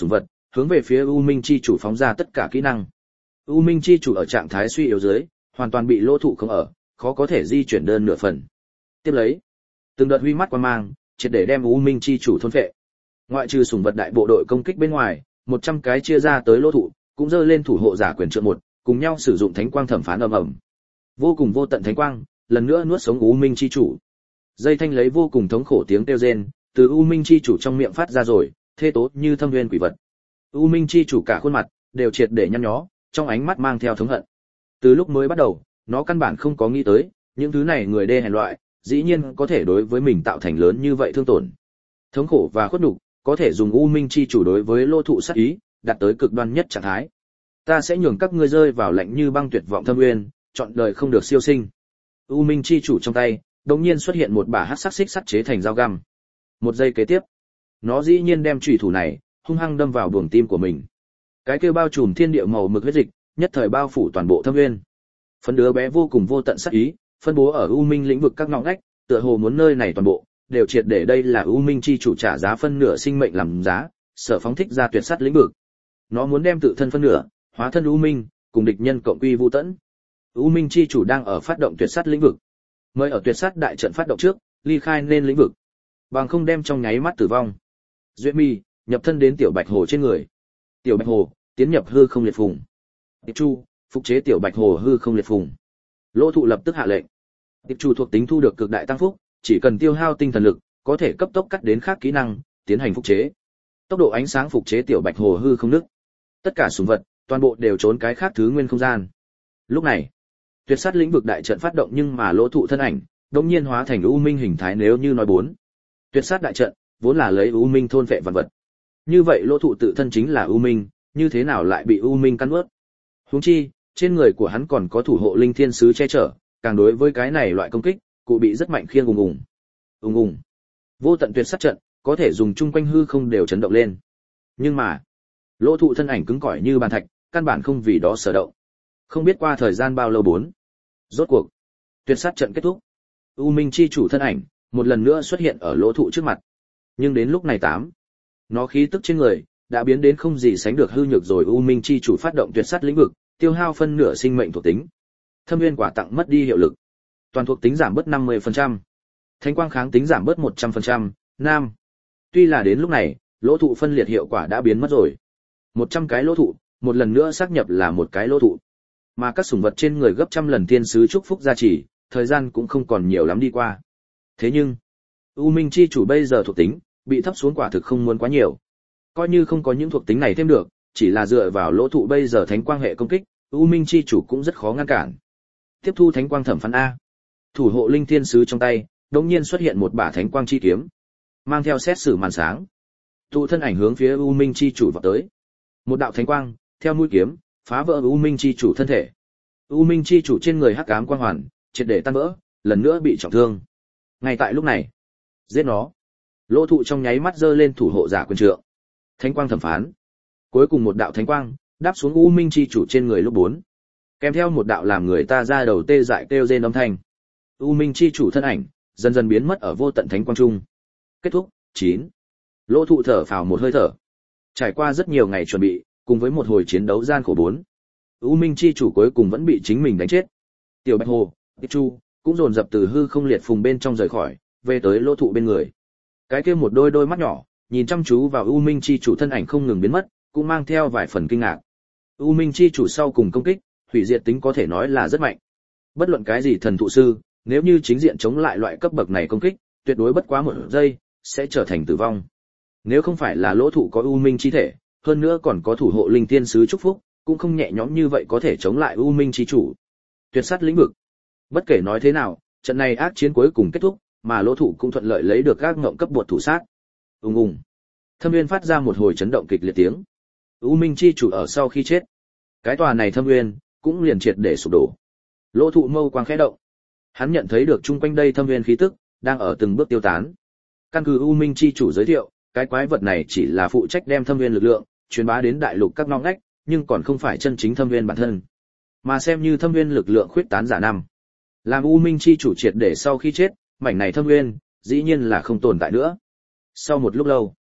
hướng về phía U Minh chi chủ phóng ra tất cả kỹ năng. U Minh chi chủ ở trạng thái suy yếu dưới, hoàn toàn bị lỗ thụ không ở, khó có thể di chuyển đơn nửa phần. Tiếp lấy, từng đợt huy mắt quang mang, triệt để đem U Minh chi chủ thôn phệ. Ngoại trừ sủng vật đại bộ đội công kích bên ngoài, 100 cái chia ra tới lỗ thụ, cũng giơ lên thủ hộ giả quyền trượng một, cùng nhau sử dụng thánh quang thẩm phán ầm ầm. Vô cùng vô tận thánh quang, lần nữa nuốt sống U Minh chi chủ. Dây thanh lấy vô cùng thống khổ tiếng kêu rên, từ U Minh chi chủ trong miệng phát ra rồi, thê tố như thâm nguyên quỷ vật. U Minh chi chủ cả khuôn mặt đều triệt để nhăn nhó, trong ánh mắt mang theo thống hận. Từ lúc mới bắt đầu, nó căn bản không có nghĩ tới, những thứ này người đê hèn loại, dĩ nhiên có thể đối với mình tạo thành lớn như vậy thương tổn. Thống khổ và khuất nhục, có thể dùng U Minh chi chủ đối với lô thụ sát ý, đạt tới cực đoan nhất trạng thái. Ta sẽ nhường các ngươi rơi vào lạnh như băng tuyệt vọng thâm nguyên, chọn đời không được siêu sinh. U Minh chi chủ trong tay, đột nhiên xuất hiện một bả hắc sắc xích sắt chế thành dao găm. Một giây kế tiếp, nó dĩ nhiên đem chủy thủ này hung hăng đâm vào buồng tim của mình. Cái kêu bao trùm thiên địa màu mực huyết dịch, nhất thời bao phủ toàn bộ thâm nguyên. Phấn đứa bé vô cùng vô tận sát ý, phân bố ở U Minh lĩnh vực các ngõ ngách, tựa hồ muốn nơi này toàn bộ đều triệt để đây là U Minh chi chủ trả giá phân nửa sinh mệnh làm giá, sở phóng thích ra tuyệt sát lĩnh vực. Nó muốn đem tự thân phân nửa, hóa thân U Minh, cùng địch nhân cộng quy vu tẫn. U Minh chi chủ đang ở phát động tuyệt sát lĩnh vực. Mới ở tuyệt sát đại trận phát động trước, ly khai nên lĩnh vực, bằng không đem trong nháy mắt tử vong. Duyệt Mi nhập thân đến tiểu bạch hồ trên người. Tiểu bạch hồ tiến nhập hư không liệt phùng. Tiệp Chu phục chế tiểu bạch hồ hư không liệt phùng. Lỗ thụ lập tức hạ lệnh. Tiệp Chu thuộc tính thu được cực đại tăng phúc, chỉ cần tiêu hao tinh thần lực, có thể cấp tốc cắt đến khác kỹ năng, tiến hành phục chế. Tốc độ ánh sáng phục chế tiểu bạch hồ hư không nứt. Tất cả sủng vật, toàn bộ đều trốn cái khác thứ nguyên không gian. Lúc này, tuyệt sát lĩnh vực đại trận phát động nhưng mà lỗ thụ thân ảnh, đột nhiên hóa thành U Minh hình thái nếu như nói bốn. Tuyệt sát đại trận, vốn là lấy U Minh thôn vệ vạn vật. Như vậy lỗ thụ tự thân chính là U Minh, như thế nào lại bị U Minh cắn nuốt? Huống chi, trên người của hắn còn có thủ hộ linh thiên sứ che chở, càng đối với cái này loại công kích, cụ bị rất mạnh khiêng ùng ùng. Ùng ùng. Vô tận tuyệt sát trận, có thể dùng chung quanh hư không đều chấn động lên. Nhưng mà, lỗ thụ thân ảnh cứng cỏi như bàn thạch, căn bản không vì đó sở động. Không biết qua thời gian bao lâu bốn. Rốt cuộc, tuyệt sát trận kết thúc. U Minh chi chủ thân ảnh, một lần nữa xuất hiện ở lỗ thụ trước mặt. Nhưng đến lúc này nó khí tức trên người, đã biến đến không gì sánh được hư nhược rồi. U Minh chi chủ phát động tuyệt sát lĩnh vực, tiêu hao phân nửa sinh mệnh thuộc tính. Thâm nguyên quả tặng mất đi hiệu lực. Toàn thuộc tính giảm bớt 50%. Thánh quang kháng tính giảm bớt 100%. Nam. Tuy là đến lúc này, lỗ thụ phân liệt hiệu quả đã biến mất rồi. 100 cái lỗ thụ, một lần nữa xác nhập là một cái lỗ thụ. Mà các sủng vật trên người gấp trăm lần thiên sứ chúc phúc gia trì, thời gian cũng không còn nhiều lắm đi qua. Thế nhưng, U Minh chi chủ bây giờ thuộc tính bị thấp xuống quả thực không muốn quá nhiều. Coi như không có những thuộc tính này thêm được, chỉ là dựa vào lỗ thụ bây giờ thánh quang hệ công kích, U Minh chi chủ cũng rất khó ngăn cản. Tiếp thu thánh quang thẩm phán a. Thủ hộ linh thiên sứ trong tay, đột nhiên xuất hiện một bả thánh quang chi kiếm, mang theo xét xử màn sáng. Tụ thân ảnh hướng phía U Minh chi chủ vọt tới. Một đạo thánh quang theo mũi kiếm phá vỡ U Minh chi chủ thân thể. U Minh chi chủ trên người hắc ám quang hoàn triệt để tan vỡ, lần nữa bị trọng thương. Ngay tại lúc này, giết nó. Lỗ thụ trong nháy mắt giơ lên thủ hộ giả quyền trượng. Thánh quang thẩm phán. Cuối cùng một đạo thánh quang đáp xuống U Minh chi chủ trên người lúc 4. Kèm theo một đạo làm người ta ra đầu tê dại kêu rên âm thanh. U Minh chi chủ thân ảnh dần dần biến mất ở vô tận thánh quang trung. Kết thúc. 9. Lỗ thụ thở phào một hơi thở. Trải qua rất nhiều ngày chuẩn bị, cùng với một hồi chiến đấu gian khổ 4. U Minh chi chủ cuối cùng vẫn bị chính mình đánh chết. Tiểu Bạch Hồ, Tiệp Chu cũng dồn dập từ hư không liệt phùng bên trong rời khỏi, về tới lỗ thụ bên người. Cái kia một đôi mắt nhỏ, nhìn chăm chú vào U Minh chi chủ thân ảnh không ngừng biến mất, cũng mang theo vài phần kinh ngạc. U Minh chi chủ sau cùng công kích, hủy diệt tính có thể nói là rất mạnh. Bất luận cái gì thần thụ sư, nếu như chính diện chống lại loại cấp bậc này công kích, tuyệt đối bất quá một giây sẽ trở thành tử vong. Nếu không phải là lỗ thụ có U Minh chi thể, hơn nữa còn có thủ hộ linh thiên sứ chúc phúc, cũng không nhẹ nhõm như vậy có thể chống lại U Minh chi chủ. Tuyệt sát lĩnh vực. Bất kể nói thế nào, trận này ác chiến cuối cùng kết thúc, mà lỗ thụ cũng thuận lợi lấy được các ngộng cấp bột thủ sát. Ùng ùng. Thâm nguyên phát ra một hồi chấn động kịch liệt tiếng. U Minh chi chủ ở sau khi chết, cái tòa này thâm nguyên cũng liền triệt để sụp đổ. Lỗ thụ mâu quang khẽ động. Hắn nhận thấy được chung quanh đây thâm nguyên khí tức đang ở từng bước tiêu tán. Căn cứ U Minh chi chủ giới thiệu, cái quái vật này chỉ là phụ trách đem thâm nguyên lực lượng truyền bá đến đại lục các ngóc ngách, nhưng còn không phải chân chính thâm nguyên bản thân, mà xem như thâm nguyên lực lượng khuyết tán giả năm. Làm U Minh chi chủ triệt để sau khi chết, mảnh này thâm nguyên dĩ nhiên là không tồn tại nữa. Sau một lúc lâu,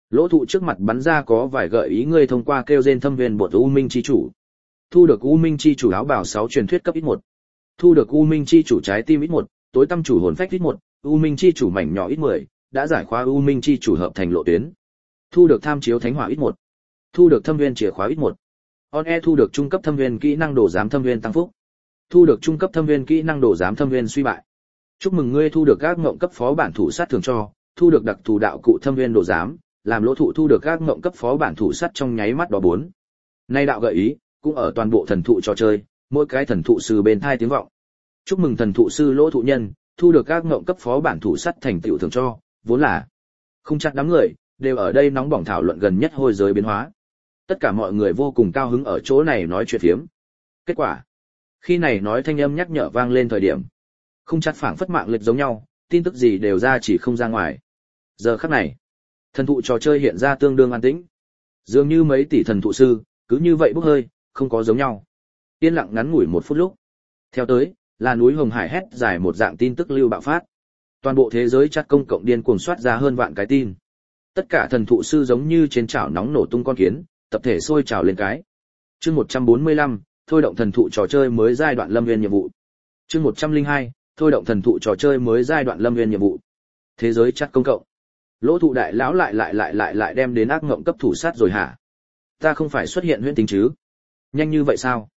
Lỗ thụ trước mặt bắn ra có vài gợi ý ngươi thông qua kêu rên thâm viên bột U Minh chi chủ. Thu được U Minh chi chủ áo bào 6 truyền thuyết cấp ít 1. Thu được U Minh chi chủ trái tim ít 1, tối tâm chủ hồn phách ít 1, U Minh chi chủ mảnh nhỏ ít 10, đã giải khóa U Minh chi chủ hợp thành lộ tuyến. Thu được tham chiếu thánh hỏa ít 1. Thu được thâm viên chìa khóa ít 1. Thu được trung cấp thâm viên kỹ năng đồ giám thâm viên tăng phúc. Thu được trung cấp thâm viên kỹ năng đồ giám thâm viên suy bại. Chúc mừng ngươi thu được các ngộng cấp phó bản thủ sát thường cho, thu được đặc thù đạo cụ thâm viên đồ giám, làm lỗ thụ thu được các ngộng cấp phó bản thủ sát trong nháy mắt đó 4. Nay đạo gợi ý, cũng ở toàn bộ thần thụ trò chơi, mỗi cái thần thụ sư bên thai tiếng vọng. Chúc mừng thần thụ sư lỗ thụ nhân, thu được các ngộng cấp phó bản thủ sát thành tựu thường cho, vốn là không chắc đám người đều ở đây nóng bỏng thảo luận gần nhất hôi giới biến hóa. Tất cả mọi người vô cùng cao hứng ở chỗ này nói chuyện phiếm. Kết quả, khi này nói thanh âm nhắc nhở vang lên thời điểm, không chắc phảng phất mạng lệch giống nhau, tin tức gì đều ra chỉ không ra ngoài. Giờ khắc này, thần thụ trò chơi hiện ra tương đương an tĩnh. Dường như mấy tỷ thần thụ sư, cứ như vậy bốc hơi, không có giống nhau. Yên lặng ngắn ngủi 1 phút lúc. Theo tới, là núi Hồng Hải hét dài một dạng tin tức lưu bạo phát. Toàn bộ thế giới chat công cộng điên cuồng soát ra hơn vạn cái tin. Tất cả thần thụ sư giống như trên chảo nóng nổ tung con kiến, tập thể sôi trào lên cái. Chương 145, thôi động thần thụ trò chơi mới giai đoạn lâm viên nhiệm vụ. Chương 102, thôi động thần thụ trò chơi mới giai đoạn lâm viên nhiệm vụ. Thế giới chat công cộng. Lỗ thụ đại lão lại đem đến ác ngộng cấp thủ sát rồi hả? Ta không phải xuất hiện huyễn tính chứ? Nhanh như vậy sao?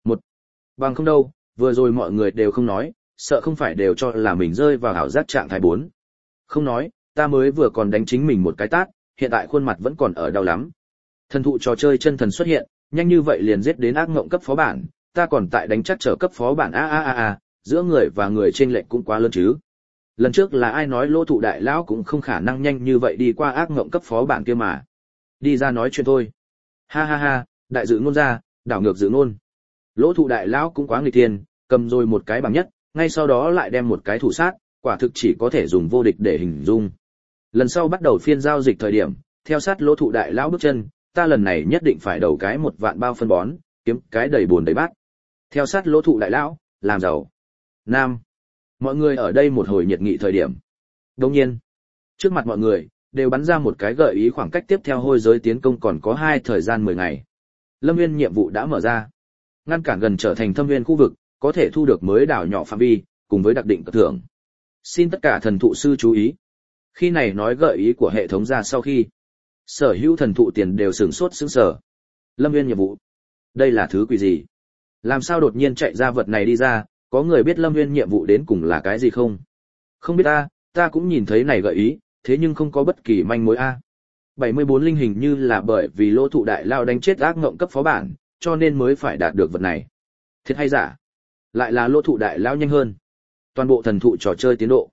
Bằng không đâu, vừa rồi mọi người đều không nói, sợ không phải đều cho là mình rơi vào ảo giác trạng thái 4. Không nói, ta mới vừa còn đánh chính mình một cái tát, hiện tại khuôn mặt vẫn còn ở đau lắm. Thần thụ trò chơi chân thần xuất hiện, nhanh như vậy liền giết đến ác ngộng cấp phó bản, ta còn tại đánh chắc trở cấp phó bản giữa người và người chênh lệch cũng quá lớn chứ. Lần trước là ai nói lỗ thụ đại lão cũng không khả năng nhanh như vậy đi qua ác ngộng cấp phó bản kia mà. Đi ra nói chuyện thôi. Ha, đại dự ngôn ra, đảo ngược dự ngôn. Lỗ thụ đại lão cũng quá nghịch thiên, cầm rồi một cái bảng nhất, ngay sau đó lại đem một cái thủ sát, quả thực chỉ có thể dùng vô địch để hình dung. Lần sau bắt đầu phiên giao dịch thời điểm, theo sát lỗ thụ đại lão bước chân, ta lần này nhất định phải đầu cái 1 vạn bao phân bón, kiếm cái đầy buồn đầy bát. Theo sát lỗ thụ đại lão, làm giàu. Nam. Mọi người ở đây một hồi nhiệt nghị thời điểm. Đồng nhiên, trước mặt mọi người, đều bắn ra một cái gợi ý khoảng cách tiếp theo hôi giới tiến công còn có 2 thời gian 10 ngày. Lâm viên nhiệm vụ đã mở ra. Ngăn cản gần trở thành thâm viên khu vực, có thể thu được mới đảo nhỏ phạm vi, cùng với đặc định cất thưởng. Xin tất cả thần thụ sư chú ý. Khi này nói gợi ý của hệ thống ra sau khi, sở hữu thần thụ tiền đều sửng sốt sững sờ. Lâm viên nhiệm vụ. Đây là thứ quỷ gì? Làm sao đột nhiên chạy ra vật này đi ra, có người biết lâm viên nhiệm vụ đến cùng là cái gì không? Không biết ta cũng nhìn thấy này gợi ý, thế nhưng không có bất kỳ manh mối 74 linh hình như là bởi vì lỗ thụ đại lao đánh chết ác ngộng cấp phó bản, cho nên mới phải đạt được vật này. Thiệt hay giả? Lại là lỗ thụ đại lao nhanh hơn. Toàn bộ thần thụ trò chơi tiến độ.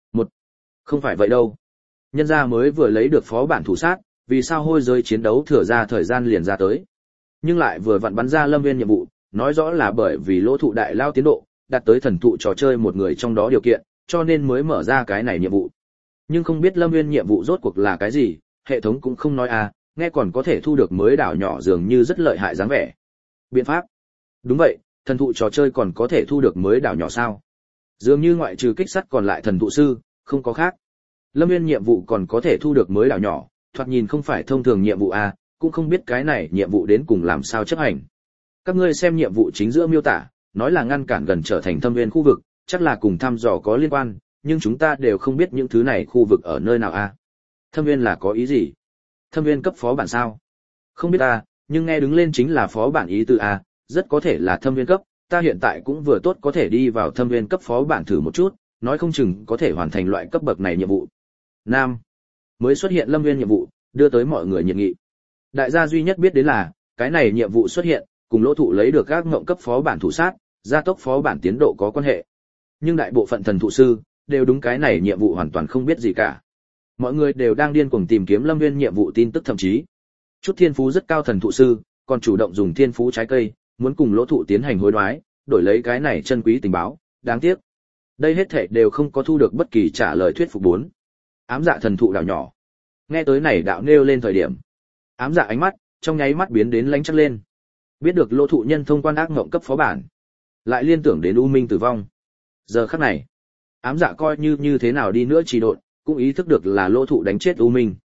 Không phải vậy đâu. Nhân gia mới vừa lấy được phó bản thủ sát, vì sao hôi giới chiến đấu thừa ra thời gian liền ra tới. Nhưng lại vừa vặn bắn ra lâm viên nhiệm vụ, nói rõ là bởi vì lỗ thụ đại lao tiến độ, đạt tới thần thụ trò chơi một người trong đó điều kiện, cho nên mới mở ra cái này nhiệm vụ. Nhưng không biết lâm viên nhiệm vụ rốt cuộc là cái gì, hệ thống cũng không nói nghe còn có thể thu được mới đảo nhỏ dường như rất lợi hại dáng vẻ. Biện pháp. Đúng vậy, thần thụ trò chơi còn có thể thu được mới đảo nhỏ sao? Dường như ngoại trừ kích sắt còn lại thần thụ sư, không có khác. Lâm viên nhiệm vụ còn có thể thu được mới đảo nhỏ, thoạt nhìn không phải thông thường nhiệm vụ cũng không biết cái này nhiệm vụ đến cùng làm sao chấp hành. Các ngươi xem nhiệm vụ chính giữa miêu tả, nói là ngăn cản gần trở thành thâm viên khu vực, chắc là cùng thăm dò có liên quan, nhưng chúng ta đều không biết những thứ này khu vực ở nơi nào Thâm viên là có ý gì? Thâm viên cấp phó bản sao? Không biết nhưng nghe đứng lên chính là phó bản ý từ rất có thể là thâm viên cấp, ta hiện tại cũng vừa tốt có thể đi vào thâm viên cấp phó bản thử một chút, nói không chừng có thể hoàn thành loại cấp bậc này nhiệm vụ. Nam. Mới xuất hiện lâm viên nhiệm vụ, đưa tới mọi người nhiệt nghị. Đại gia duy nhất biết đến là, cái này nhiệm vụ xuất hiện, cùng lỗ thụ lấy được các ngộng cấp phó bản thủ sát, gia tốc phó bản tiến độ có quan hệ. Nhưng đại bộ phận thần thụ sư, đều đúng cái này nhiệm vụ hoàn toàn không biết gì cả. Mọi người đều đang điên cuồng tìm kiếm lâm viên nhiệm vụ tin tức, thậm chí chút thiên phú rất cao thần thụ sư, còn chủ động dùng thiên phú trái cây, muốn cùng lỗ thụ tiến hành hối đoái, đổi lấy cái này chân quý tình báo, đáng tiếc. Đây hết thảy đều không có thu được bất kỳ trả lời thuyết phục 4. Ám dạ thần thụ đảo nhỏ. Nghe tới này đạo nêu lên thời điểm, ám dạ ánh mắt trong nháy mắt biến đến lánh chắc lên. Biết được lỗ thụ nhân thông quan ác ngộng cấp phó bản, lại liên tưởng đến U Minh tử vong. Giờ khắc này, ám dạ coi như thế nào đi nữa trì độn, cũng ý thức được là lỗ thụ đánh chết U Minh.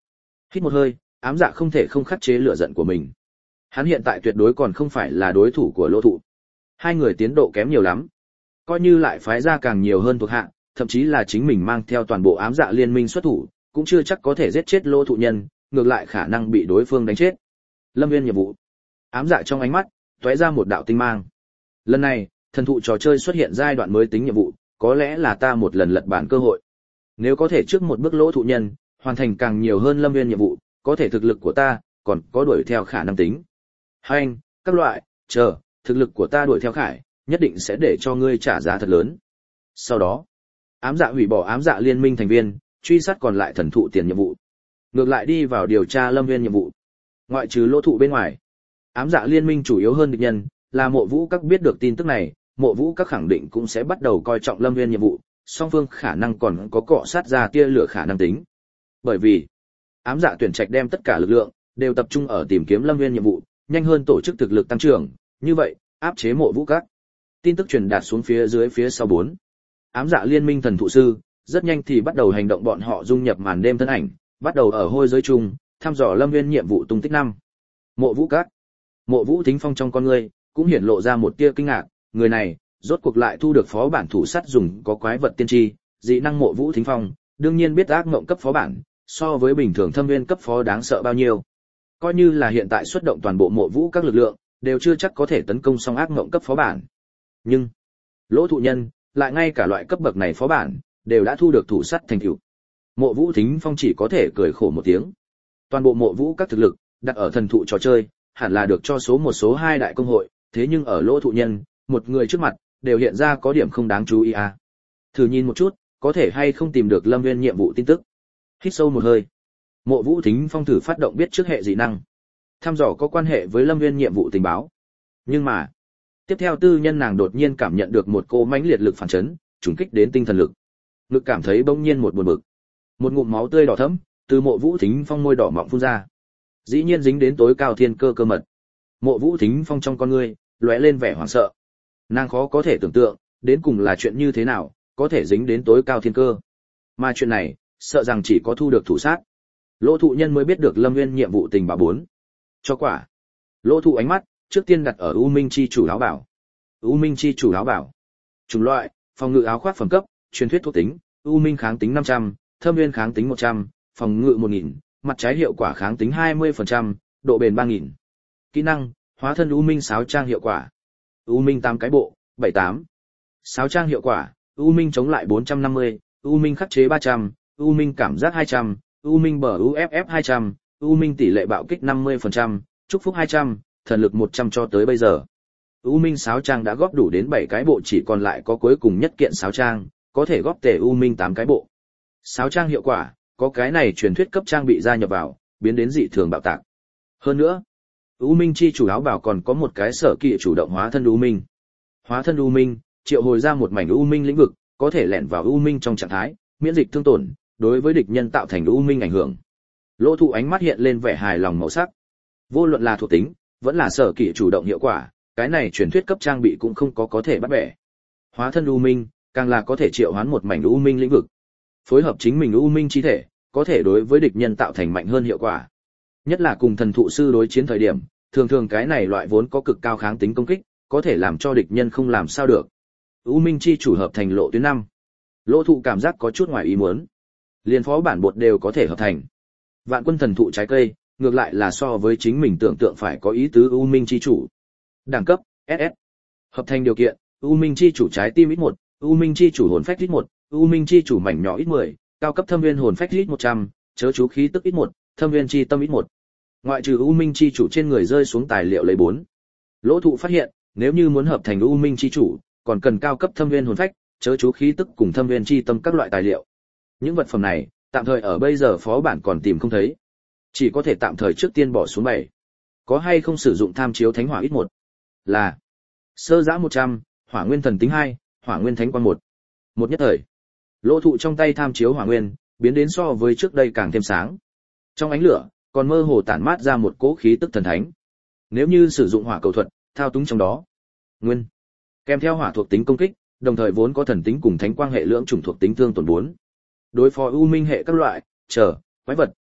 Hít một hơi, ám dạ không thể không khắc chế lửa giận của mình. Hắn hiện tại tuyệt đối còn không phải là đối thủ của Lỗ Thụ. Hai người tiến độ kém nhiều lắm. Coi như lại phái ra càng nhiều hơn thuộc hạ, thậm chí là chính mình mang theo toàn bộ ám dạ liên minh xuất thủ, cũng chưa chắc có thể giết chết Lỗ Thụ nhân, ngược lại khả năng bị đối phương đánh chết. Lâm Viên nhiệm vụ. Ám dạ trong ánh mắt tóe ra một đạo tinh mang. Lần này, thần thụ trò chơi xuất hiện giai đoạn mới tính nhiệm vụ, có lẽ là ta một lần lật bản cơ hội. Nếu có thể trước một bước Lỗ Thụ nhân, hoàn thành càng nhiều hơn Lâm Viên nhiệm vụ, có thể thực lực của ta còn có đuổi theo khả năng tính. Hành, các loại, chờ, thực lực của ta đuổi theo khải, nhất định sẽ để cho ngươi trả giá thật lớn. Sau đó, ám dạ hủy bỏ ám dạ liên minh thành viên, truy sát còn lại thần thụ tiền nhiệm vụ. Ngược lại đi vào điều tra Lâm Viên nhiệm vụ. Ngoại trừ Lỗ Thụ bên ngoài, ám dạ liên minh chủ yếu hơn địch nhân là Mộ Vũ Các. Biết được tin tức này, Mộ Vũ Các khẳng định cũng sẽ bắt đầu coi trọng Lâm Viên nhiệm vụ, song phương khả năng còn có cọ sát ra tia lửa khả năng tính. Bởi vì ám dạ tuyển trạch đem tất cả lực lượng đều tập trung ở tìm kiếm Lâm Viên nhiệm vụ, nhanh hơn tổ chức thực lực tăng trưởng, như vậy áp chế Mộ Vũ Các. Tin tức truyền đạt xuống phía dưới phía sau 4. Ám dạ liên minh thần thụ sư rất nhanh thì bắt đầu hành động, bọn họ dung nhập màn đêm thân ảnh, bắt đầu ở hôi giới chung thăm dò Lâm Viên nhiệm vụ tung tích. 5. Mộ Vũ Các. Mộ Vũ Thính Phong trong con ngươi cũng hiển lộ ra một tia kinh ngạc, người này rốt cuộc lại thu được phó bản thủ sắt dùng có quái vật tiên tri, dị năng. Mộ Vũ Thính Phong đương nhiên biết ác mộng cấp phó bản so với bình thường thâm viên cấp phó đáng sợ bao nhiêu. Coi như là hiện tại xuất động toàn bộ Mộ Vũ các lực lượng, đều chưa chắc có thể tấn công xong ác mộng cấp phó bản. Nhưng Lỗ Thụ nhân lại ngay cả loại cấp bậc này phó bản đều đã thu được thủ sắt thành tựu. Mộ Vũ Thính Phong chỉ có thể cười khổ một tiếng. Toàn bộ Mộ Vũ các thực lực đặt ở thần thụ trò chơi, hẳn là được cho số 1 số 2 đại công hội, thế nhưng ở Lỗ Thụ nhân, một người trước mặt đều hiện ra có điểm không đáng chú ý à. Thử nhìn một chút, có thể hay không tìm được Lâm Viên nhiệm vụ tin tức. Hít sâu một hơi, Mộ Vũ Thính Phong thử phát động biết trước hệ dị năng, thăm dò có quan hệ với Lâm Viên nhiệm vụ tình báo. Nhưng mà, tiếp theo tư nhân nàng đột nhiên cảm nhận được một cô mãnh liệt lực phản chấn, trùng kích đến tinh thần lực. Ngực cảm thấy bỗng nhiên một buồn bực. Một ngụm máu tươi đỏ thẫm từ Mộ Vũ Thính Phong môi đỏ mọng phun ra. Dĩ nhiên dính đến tối cao thiên cơ cơ mật. Mộ Vũ Thính Phong trong con ngươi lóe lên vẻ hoảng sợ. Nàng khó có thể tưởng tượng, đến cùng là chuyện như thế nào, có thể dính đến tối cao thiên cơ. Mà chuyện này, sợ rằng chỉ có thu được thủ sát Lỗ Thụ nhân mới biết được Lâm Viên nhiệm vụ tình báo 4. Cho quả. Lỗ Thụ ánh mắt trước tiên đặt ở U Minh chi chủ áo bảo. U Minh chi chủ áo bảo. Chủng loại: phòng ngự áo khoác phẩm cấp, truyền thuyết thuộc tính: U Minh kháng tính 500, Thâm Viên kháng tính 100, phòng ngự 1000, mặt trái hiệu quả kháng tính 20%, độ bền 3000. Kỹ năng: hóa thân U Minh sáo trang hiệu quả. U Minh 8 cái bộ, 78. Sáo trang hiệu quả: U Minh chống lại 450, U Minh khắc chế 300, U Minh cảm giác 200, U Minh bờ UFF 200, U Minh tỷ lệ bạo kích 50%, chúc phúc 200, thần lực 100 cho tới bây giờ. U Minh sáo trang đã góp đủ đến 7 cái bộ, chỉ còn lại có cuối cùng nhất kiện sáo trang, có thể góp tề U Minh 8 cái bộ. Sáo trang hiệu quả: có cái này truyền thuyết cấp trang bị gia nhập vào, biến đến dị thường bạo tạc. Hơn nữa, U Minh chi chủ áo bảo còn có một cái sở kỵ chủ động hóa thân U Minh. Hóa thân U Minh, triệu hồi ra một mảnh U Minh lĩnh vực, có thể lẻn vào U Minh trong trạng thái, miễn dịch thương tổn, đối với địch nhân tạo thành U Minh ảnh hưởng. Lỗ Thụ ánh mắt hiện lên vẻ hài lòng màu sắc. Vô luận là thuộc tính, vẫn là sở kỵ chủ động hiệu quả, cái này truyền thuyết cấp trang bị cũng không có thể bắt bẻ. Hóa thân U Minh, càng là có thể triệu hoán một mảnh U Minh lĩnh vực. Phối hợp chính mình U Minh chi thể, có thể đối với địch nhân tạo thành mạnh hơn hiệu quả. Nhất là cùng thần thụ sư đối chiến thời điểm, thường cái này loại vốn có cực cao kháng tính công kích, có thể làm cho địch nhân không làm sao được. U Minh chi chủ hợp thành lộ tuyến 5. Lỗ Thụ cảm giác có chút ngoài ý muốn. Liên phó bản bột đều có thể hợp thành. Vạn quân thần thụ trái cây, ngược lại là so với chính mình tưởng tượng phải có ý tứ. U Minh chi chủ. Đẳng cấp: SS. Hợp thành điều kiện: U Minh chi chủ trái tim ít 1, U Minh chi chủ hồn phách ít 1, U Minh chi chủ mảnh nhỏ ít 10, cao cấp thâm viên hồn phách ít 100, chớ chú khí tức ít 1, thâm viên chi tâm ít 1. Ngoại trừ U Minh chi chủ trên người rơi xuống tài liệu lấy 4. Lỗ Thụ phát hiện, nếu như muốn hợp thành U Minh chi chủ, còn cần cao cấp thâm viên hồn phách, chớ chú khí tức cùng thâm viên chi tâm các loại tài liệu. Những vật phẩm này, tạm thời ở bây giờ phó bản còn tìm không thấy. Chỉ có thể tạm thời trước tiên bỏ xuống 7. Có hay không sử dụng tham chiếu thánh hỏa ít 1? Là sơ giã 100, hỏa nguyên thần tính 2, hỏa nguyên thánh quan 1. Một nhất thời, Lỗ Thụ trong tay tham chiếu hỏa nguyên, biến đến so với trước đây càng thêm sáng. Trong ánh lửa, còn mơ hồ tản mát ra một cỗ khí tức thần thánh. Nếu như sử dụng hỏa cầu thuật, thao túng trong đó, nguyên kèm theo hỏa thuộc tính công kích, đồng thời vốn có thần tính cùng thánh quang hệ lưỡng chủng thuộc tính thương tổn 4. Đối phó U Minh hệ các loại, quái vật,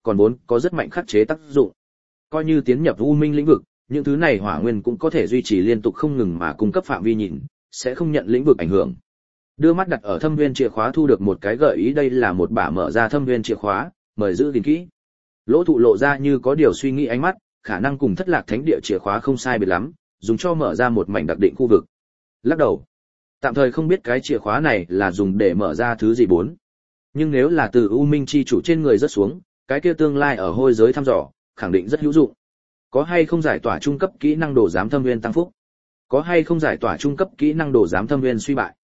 còn vốn có rất mạnh khắc chế tác dụng. Coi như tiến nhập u minh lĩnh vực, những thứ này hỏa nguyên cũng có thể duy trì liên tục không ngừng mà cung cấp phạm vi nhìn, sẽ không nhận lĩnh vực ảnh hưởng. Đưa mắt đặt ở thâm viên chìa khóa thu được một cái gợi ý, đây là một bả mở ra thâm viên chìa khóa, mời giữ gìn kỹ. Lỗ Thụ lộ ra như có điều suy nghĩ ánh mắt, khả năng cùng Thất Lạc Thánh Địa chìa khóa không sai biệt lắm, dùng cho mở ra một mảnh đặc định khu vực. Lắc đầu, tạm thời không biết cái chìa khóa này là dùng để mở ra thứ gì bốn. Nhưng nếu là từ U Minh chi chủ trên người rớt xuống, cái kia tương lai ở hôi giới thăm dò, khẳng định rất hữu dụng. Có hay không giải tỏa trung cấp kỹ năng đồ giám thâm viên tăng phúc? Có hay không giải tỏa trung cấp kỹ năng đồ giám thâm viên suy bại?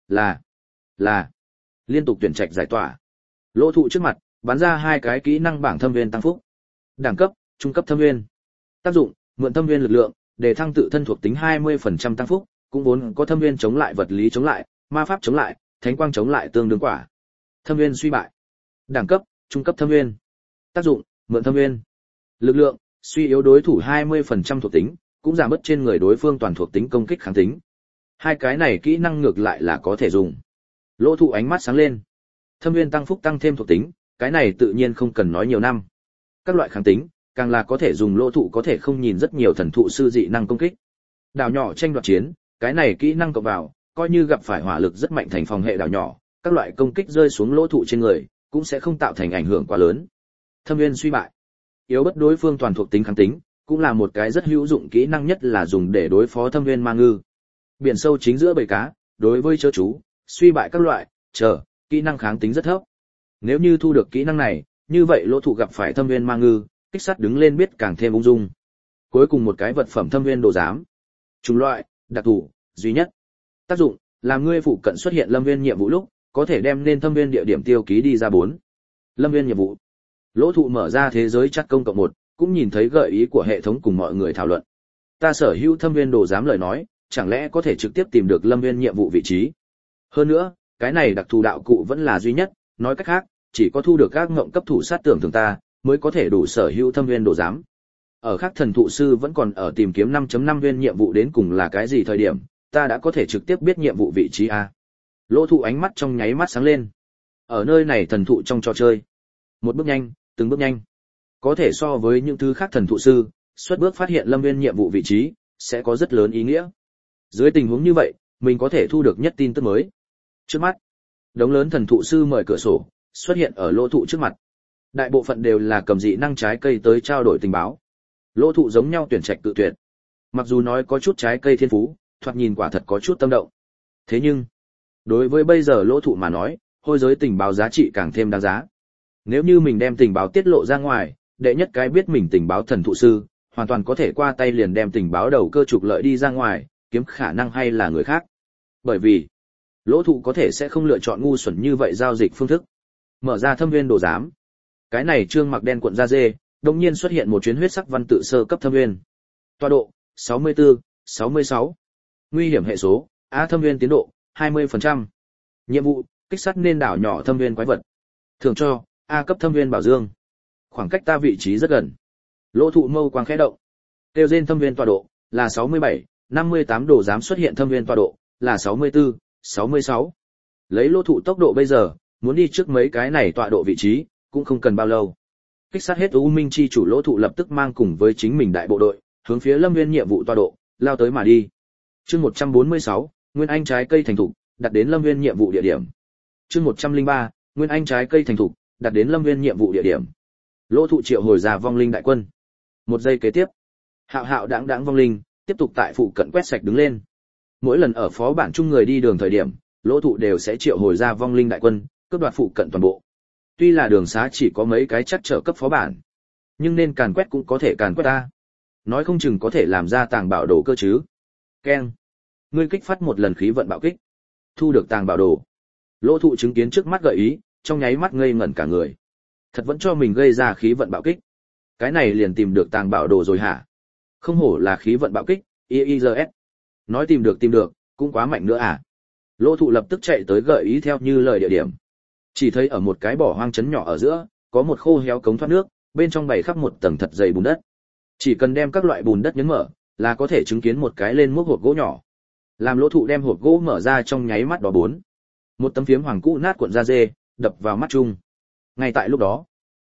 Là liên tục tuyển trạch giải tỏa. Lỗ Thụ trước mặt bắn ra hai cái kỹ năng bảng thâm viên tăng phúc. Đẳng cấp, trung cấp thâm viên. Tác dụng, mượn thâm viên lực lượng, để thăng tự thân thuộc tính 20% tăng phúc, cũng vốn có thâm viên chống lại vật lý chống lại, ma pháp chống lại, thánh quang chống lại tương đương quả. Thâm viên suy bại. Đẳng cấp, trung cấp thâm viên. Tác dụng, mượn thâm viên lực lượng, suy yếu đối thủ 20% thuộc tính, cũng giảm bớt trên người đối phương toàn thuộc tính công kích kháng tính. Hai cái này kỹ năng ngược lại là có thể dùng. Lỗ Thụ ánh mắt sáng lên. Thâm viên tăng phúc tăng thêm thuộc tính, cái này tự nhiên không cần nói nhiều năm. Các loại kháng tính, càng là có thể dùng. Lỗ Thụ có thể không nhìn rất nhiều thần thụ sư dị năng công kích. Đảo nhỏ tranh đoạt chiến, cái này kỹ năng cộng vào, coi như gặp phải hỏa lực rất mạnh thành phòng hệ đảo nhỏ, các loại công kích rơi xuống Lỗ Thụ trên người, cũng sẽ không tạo thành ảnh hưởng quá lớn. Thâm viên suy bại, yếu bất đối phương toàn thuộc tính kháng tính, cũng là một cái rất hữu dụng kỹ năng, nhất là dùng để đối phó thâm viên ma ngư. Biển sâu chính giữa bầy cá, đối với chớ chú, suy bại các loại, kỹ năng kháng tính rất thấp. Nếu như thu được kỹ năng này, như vậy Lỗ Thụ gặp phải thâm viên ma ngư, kích sát đứng lên biết càng thêm ung dung. Cuối cùng một cái vật phẩm thâm viên đồ giám. Chủng loại, đặc thù, duy nhất. Tác dụng, làm ngươi phụ cận xuất hiện lâm viên nhiệm vụ lúc, có thể đem nên thâm viên địa điểm tiêu ký đi ra 4. Lâm viên nhiệm vụ. Lỗ Thụ mở ra thế giới chat công cộng 1, cũng nhìn thấy gợi ý của hệ thống cùng mọi người thảo luận. Ta sở hữu thâm viên đồ giám lời nói, chẳng lẽ có thể trực tiếp tìm được lâm viên nhiệm vụ vị trí. Hơn nữa, cái này đặc thù đạo cụ vẫn là duy nhất, nói cách khác, chỉ có thu được các ngộng cấp thủ sát tưởng thường ta, mới có thể đủ sở hữu thâm viên đồ giám. Ở khác thần thụ sư vẫn còn ở tìm kiếm 5.5 viên nhiệm vụ đến cùng là cái gì thời điểm, ta đã có thể trực tiếp biết nhiệm vụ vị trí a. Lỗ Thụ ánh mắt trong nháy mắt sáng lên. Ở nơi này thần thụ trong trò chơi, một bước nhanh, từng bước nhanh, có thể so với những thứ khác thần thụ sư, xuất bước phát hiện lâm viên nhiệm vụ vị trí, sẽ có rất lớn ý nghĩa. Dưới tình huống như vậy, mình có thể thu được nhất tin tức mới. Trước mắt, đống lớn thần thụ sư mở cửa sổ, xuất hiện ở Lỗ Thụ trước mặt. Đại bộ phận đều là cầm dị năng trái cây tới trao đổi tình báo. Lỗ Thụ giống nhau tuyển trạch tự tuyệt. Mặc dù nói có chút trái cây thiên phú, thoạt nhìn quả thật có chút tâm động. Thế nhưng, đối với bây giờ Lỗ Thụ mà nói, hôi giới tình báo giá trị càng thêm đáng giá. Nếu như mình đem tình báo tiết lộ ra ngoài, đệ nhất cái biết mình tình báo thần thụ sư, hoàn toàn có thể qua tay liền đem tình báo đầu cơ trục lợi đi ra ngoài, kiếm khả năng hay là người khác. Bởi vì, Lỗ Thụ có thể sẽ không lựa chọn ngu xuẩn như vậy giao dịch phương thức. Mở ra thâm viên đồ giám. Cái này trương mặc đen cuộn da dê, đột nhiên xuất hiện một chuyến huyết sắc văn tự sơ cấp thâm viên. Tọa độ, 64, 66. Nguy hiểm hệ số, A thâm viên tiến độ, 20%. Nhiệm vụ, kích sát nên đảo nhỏ thâm viên quái vật. Thưởng cho, A cấp thâm viên bảo dương. Khoảng cách ta vị trí rất gần. Lỗ Thụ mâu quang khẽ động. Tiêu trên thâm viên tọa độ, là 67, 58 đồ giám xuất hiện thâm viên tọa độ, là 64, 66. Lấy Lỗ Thụ tốc độ bây giờ, muốn đi trước mấy cái này tọa độ vị trí, cũng không cần bao lâu. Kích sát hết U Minh chi chủ Lỗ Thụ lập tức mang cùng với chính mình đại bộ đội, hướng phía lâm viên nhiệm vụ tọa độ, lao tới mà đi. Chương 146, Nguyên Anh trái cây thành thục, đặt đến lâm viên nhiệm vụ địa điểm. Chương 103, Nguyên Anh trái cây thành thục, đặt đến lâm viên nhiệm vụ địa điểm. Lỗ Thụ triệu hồi ra vong linh đại quân. Một giây kế tiếp, hạo hạo đãng đãng vong linh tiếp tục tại phụ cận quét sạch đứng lên. Mỗi lần ở phó bản chung người đi đường thời điểm, Lỗ Thụ đều sẽ triệu hồi ra vong linh đại quân, cướp đoạt phụ cận toàn bộ. Tuy là đường xá chỉ có mấy cái chắc trở cấp phó bản, nhưng nên càn quét cũng có thể càn quét ta. Nói không chừng có thể làm ra tàng bảo đồ cơ chứ. Keng. Ngươi kích phát một lần khí vận bạo kích. Thu được tàng bảo đồ. Lỗ Thụ chứng kiến trước mắt gợi ý, trong nháy mắt ngây ngẩn cả người. Thật vẫn cho mình gây ra khí vận bạo kích. Cái này liền tìm được tàng bảo đồ rồi hả? Không hổ là khí vận bạo kích, IIRS. Nói tìm được, cũng quá mạnh nữa à? Lỗ Thụ lập tức chạy tới gợi ý theo như lời địa điểm. Chỉ thấy ở một cái bỏ hoang trấn nhỏ ở giữa, có một khô héo cống thoát nước, bên trong bày khắp một tầng thật dày bùn đất. Chỉ cần đem các loại bùn đất nhấn mở, là có thể chứng kiến một cái lên múc hộp gỗ nhỏ. Làm Lỗ Thụ đem hộp gỗ mở ra trong nháy mắt đó 4. Một tấm phiếm hoàng cũ nát cuộn da dê, đập vào mắt chung. Ngay tại lúc đó,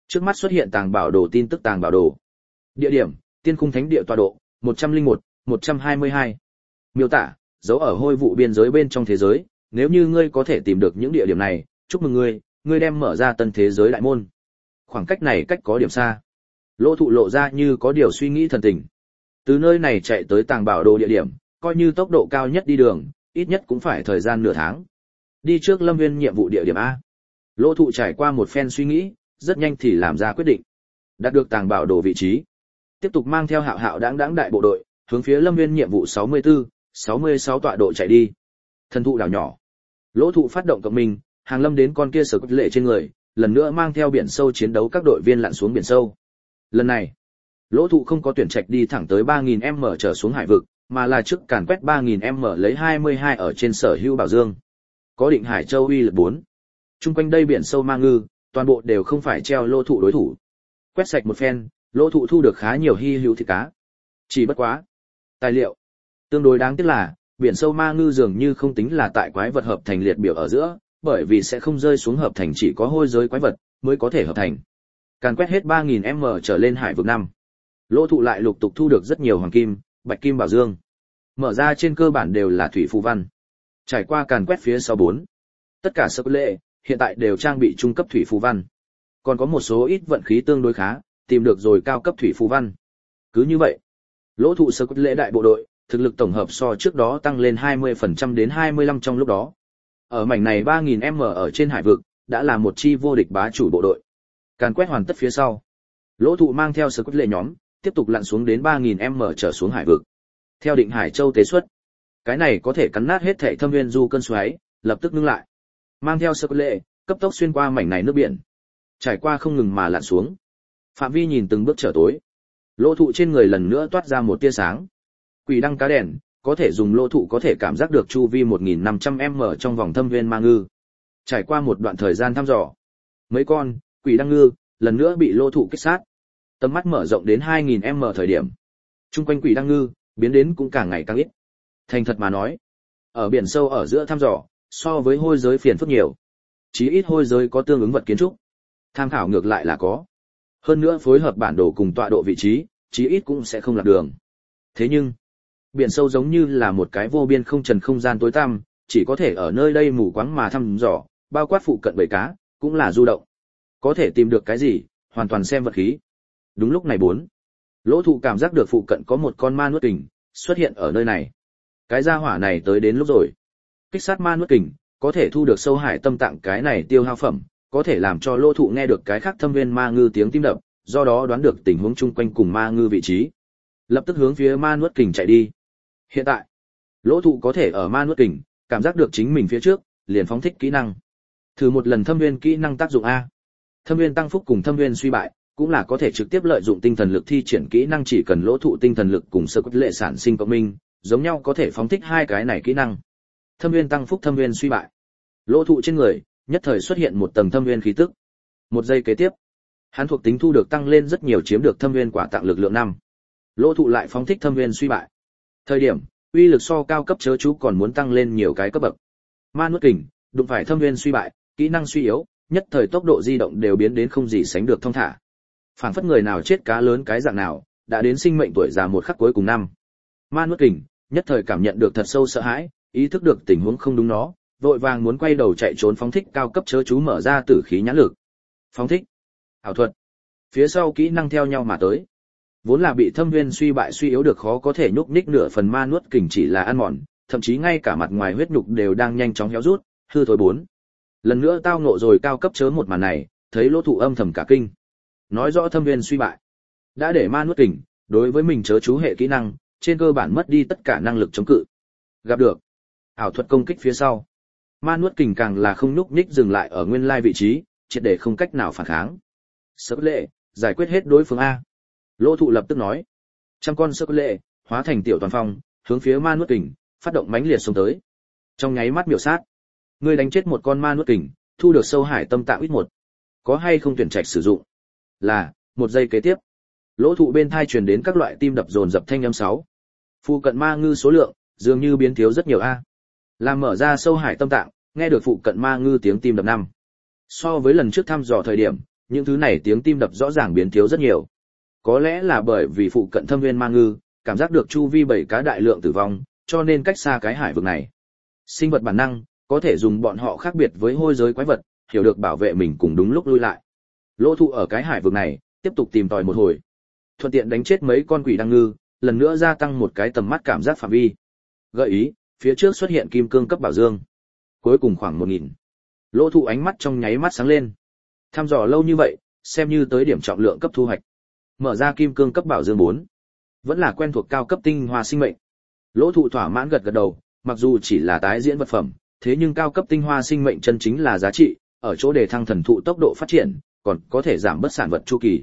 Trước mắt xuất hiện tàng bảo đồ tin tức tàng bảo đồ. Địa điểm, Tiên Khung Thánh Địa tọa độ, 101, 122. Miêu tả, giấu ở hôi vụ biên giới bên trong thế giới, nếu như ngươi có thể tìm được những địa điểm này, chúc mừng ngươi đem mở ra tân thế giới đại môn. Khoảng cách này cách có điểm xa. Lỗ Thụ lộ ra như có điều suy nghĩ thần tình. Từ nơi này chạy tới tàng bảo đồ địa điểm, coi như tốc độ cao nhất đi đường, ít nhất cũng phải thời gian nửa tháng. Đi trước Lâm Nguyên nhiệm vụ địa điểm A. Lỗ Thụ trải qua một phen suy nghĩ, rất nhanh thì làm ra quyết định. Đạt được tàng bảo đồ vị trí, tiếp tục mang theo Hạo Hạo đãng đại bộ đội, hướng phía Lâm Nguyên nhiệm vụ 64, 66 tọa độ chạy đi. Thần thụ đảo nhỏ. Lỗ Thụ phát động cộng minh, hàng lâm đến con kia sở cốt lệ trên người, lần nữa mang theo biển sâu chiến đấu các đội viên lặn xuống biển sâu. Lần này, Lỗ Thụ không có tuyển trạch đi thẳng tới 3000m trở xuống hải vực, mà là trước càn quét 3000m lấy 22 ở trên sở hữu bảo dương. Có định Hải Châu uy lực 4. Trung quanh đây biển sâu ma ngư, toàn bộ đều không phải treo Lỗ Thụ đối thủ. Quét sạch một phen, Lỗ Thụ thu được khá nhiều hy hữu thịt cá. Chỉ bất quá, tài liệu tương đối đáng tiếc là, biển sâu ma ngư dường như không tính là tại quái vật hợp thành liệt biểu ở giữa, bởi vì sẽ không rơi xuống hợp thành, chỉ có hôi giới quái vật mới có thể hợp thành. Càn quét hết 3000m trở lên hải vực 5. Lỗ Thụ lại lục tục thu được rất nhiều hoàng kim, bạch kim bảo dương. Mở ra trên cơ bản đều là thủy phù văn. Trải qua càn quét phía sau 4. Tất cả sơ lệ hiện tại đều trang bị trung cấp thủy phù văn. Còn có một số ít vận khí tương đối khá, tìm được rồi cao cấp thủy phù văn. Cứ như vậy, Lỗ Thụ sơ lệ đại bộ đội, thực lực tổng hợp so trước đó tăng lên 20% đến 25 trong lúc đó. Ở mảnh này 3000m ở trên hải vực, đã là một chi vô địch bá chủ bộ đội. Càn quét hoàn tất phía sau, Lỗ Thụ mang theo sở cốt lệ nhóm, tiếp tục lặn xuống đến 3000m trở xuống hải vực. Theo định Hải Châu tế xuất, cái này có thể cắn nát hết thảy thâm nguyên du cơn xoáy, lập tức ngưng lại. Mang theo sở cốt lệ, cấp tốc xuyên qua mảnh này nước biển. Trải qua không ngừng mà lặn xuống. Phạm vi nhìn từng bước trở tối. Lỗ Thụ trên người lần nữa toát ra một tia sáng. Quỷ đăng cá đèn, có thể dùng Lỗ Thụ có thể cảm giác được chu vi 1500m trong vòng thâm viên ma ngư. Trải qua một đoạn thời gian thăm dò, mấy con quỷ đăng ngư lần nữa bị Lỗ Thụ kích sát. Tầm mắt mở rộng đến 2000m thời điểm, chung quanh quỷ đăng ngư biến đến cũng càng ngày càng ít. Thành thật mà nói, ở biển sâu ở giữa thăm dò, so với hôi giới phiền phức nhiều. Chí ít hôi giới có tương ứng vật kiến trúc, tham khảo ngược lại là có. Hơn nữa phối hợp bản đồ cùng tọa độ vị trí, chí ít cũng sẽ không lạc đường. Thế nhưng, biển sâu giống như là một cái vô biên không trần không gian tối tăm, chỉ có thể ở nơi đây mù quáng mà thăm dò, bao quát phụ cận bầy cá, cũng là du động. Có thể tìm được cái gì, hoàn toàn xem vật khí. Đúng lúc này 4. Lỗ Thụ cảm giác được phụ cận có một con ma nuốt kình xuất hiện ở nơi này. Cái gia hỏa này tới đến lúc rồi. Kích sát ma nuốt kình, có thể thu được sâu hải tâm tạng cái này tiêu hao phẩm, có thể làm cho Lỗ Thụ nghe được cái khác thâm viên ma ngư tiếng tim đập, do đó đoán được tình huống chung quanh cùng ma ngư vị trí. Lập tức hướng phía ma nuốt kình chạy đi. Hiện tại, Lỗ Thụ có thể ở ma nuốt kình cảm giác được chính mình phía trước, liền phóng thích kỹ năng. Thử một lần thâm viên kỹ năng tác dụng A. Thâm viên tăng phúc cùng thâm viên suy bại, cũng là có thể trực tiếp lợi dụng tinh thần lực thi triển kỹ năng, chỉ cần Lỗ Thụ tinh thần lực cùng sơ cốt lệ sản sinh cộng minh, giống nhau có thể phóng thích hai cái này kỹ năng. Thâm viên tăng phúc, thâm viên suy bại. Lỗ Thụ trên người nhất thời xuất hiện một tầng thâm viên khí tức. Một giây kế tiếp, hắn thuộc tính thu được tăng lên rất nhiều, chiếm được thâm viên quả tặng lực lượng 5. Lỗ Thụ lại phóng thích thâm viên suy bại. Thời điểm, uy lực so cao cấp chớ chú còn muốn tăng lên nhiều cái cấp bậc. Ma nuốt kình, đụng phải thâm viên suy bại, kỹ năng suy yếu, nhất thời tốc độ di động đều biến đến không gì sánh được thông thả. Phảng phất người nào chết cá lớn cái dạng nào, đã đến sinh mệnh tuổi già một khắc cuối cùng năm. Ma nuốt kình, nhất thời cảm nhận được thật sâu sợ hãi, ý thức được tình huống không đúng nó, vội vàng muốn quay đầu chạy trốn, phóng thích cao cấp chớ chú, mở ra tử khí nhãn lực. Phóng thích ảo thuật. Phía sau kỹ năng theo nhau mà tới. Vốn là bị thâm viên suy bại suy yếu được khó có thể nhúc nhích nửa phần ma nuốt kình chỉ là ăn mòn, thậm chí ngay cả mặt ngoài huyết nhục đều đang nhanh chóng héo rút, hư thối 4. Lần nữa tao ngộ rồi cao cấp chớ một màn này, thấy Lỗ Thụ âm thầm cả kinh. Nói rõ thâm viên suy bại đã để ma nuốt kình đối với mình chớ chú hệ kỹ năng, trên cơ bản mất đi tất cả năng lực chống cự. Gặp được ảo thuật công kích phía sau, ma nuốt kình càng là không nhúc nhích, dừng lại ở nguyên lai vị trí, triệt để không cách nào phản kháng. Sơ lệ, giải quyết hết đối phương A. Lỗ Thụ lập tức nói. Trăm con sơ lệ hóa thành tiểu toàn phong, hướng phía ma nuốt kình phát động mãnh liệt xông tới. Trong nháy mắt miểu sát. Ngươi đánh chết một con ma nuốt kình, thu được sâu hải tâm tạng ít 1. Có hay không tuyển trạch sử dụng? Là, một giây kế tiếp. Lỗ Thụ bên thai truyền đến các loại tim đập dồn dập thanh âm 6. Phụ cận ma ngư số lượng dường như biến thiếu rất nhiều A. Làm mở ra sâu hải tâm tạng, nghe được phụ cận ma ngư tiếng tim đập 5. So với lần trước thăm dò thời điểm, những thứ này tiếng tim đập rõ ràng biến thiếu rất nhiều. Có lẽ là bởi vì phụ cận thâm viên ma ngư, cảm giác được chu vi bảy cá đại lượng tử vong, cho nên cách xa cái hải vực này. Sinh vật bản năng, có thể dùng bọn họ khác biệt với hôi giới quái vật, hiểu được bảo vệ mình cùng đúng lúc lui lại. Lỗ Thụ ở cái hải vực này, tiếp tục tìm tòi một hồi. Thuận tiện đánh chết mấy con quỷ đăng ngư, lần nữa gia tăng một cái tầm mắt cảm giác phạm vi. Gợi ý, phía trước xuất hiện kim cương cấp bảo dương. Cuối cùng khoảng 1000. Lỗ Thụ ánh mắt trong nháy mắt sáng lên. Thăm dò lâu như vậy, xem như tới điểm trọng lượng cấp thu hoạch. Mở ra kim cương cấp bảo dương 4. Vẫn là quen thuộc cao cấp tinh hoa sinh mệnh. Lỗ Thụ thỏa mãn gật gật đầu, mặc dù chỉ là tái diễn vật phẩm, thế nhưng cao cấp tinh hoa sinh mệnh chân chính là giá trị, ở chỗ đề thăng thần thụ tốc độ phát triển, còn có thể giảm bớt sản vật chu kỳ.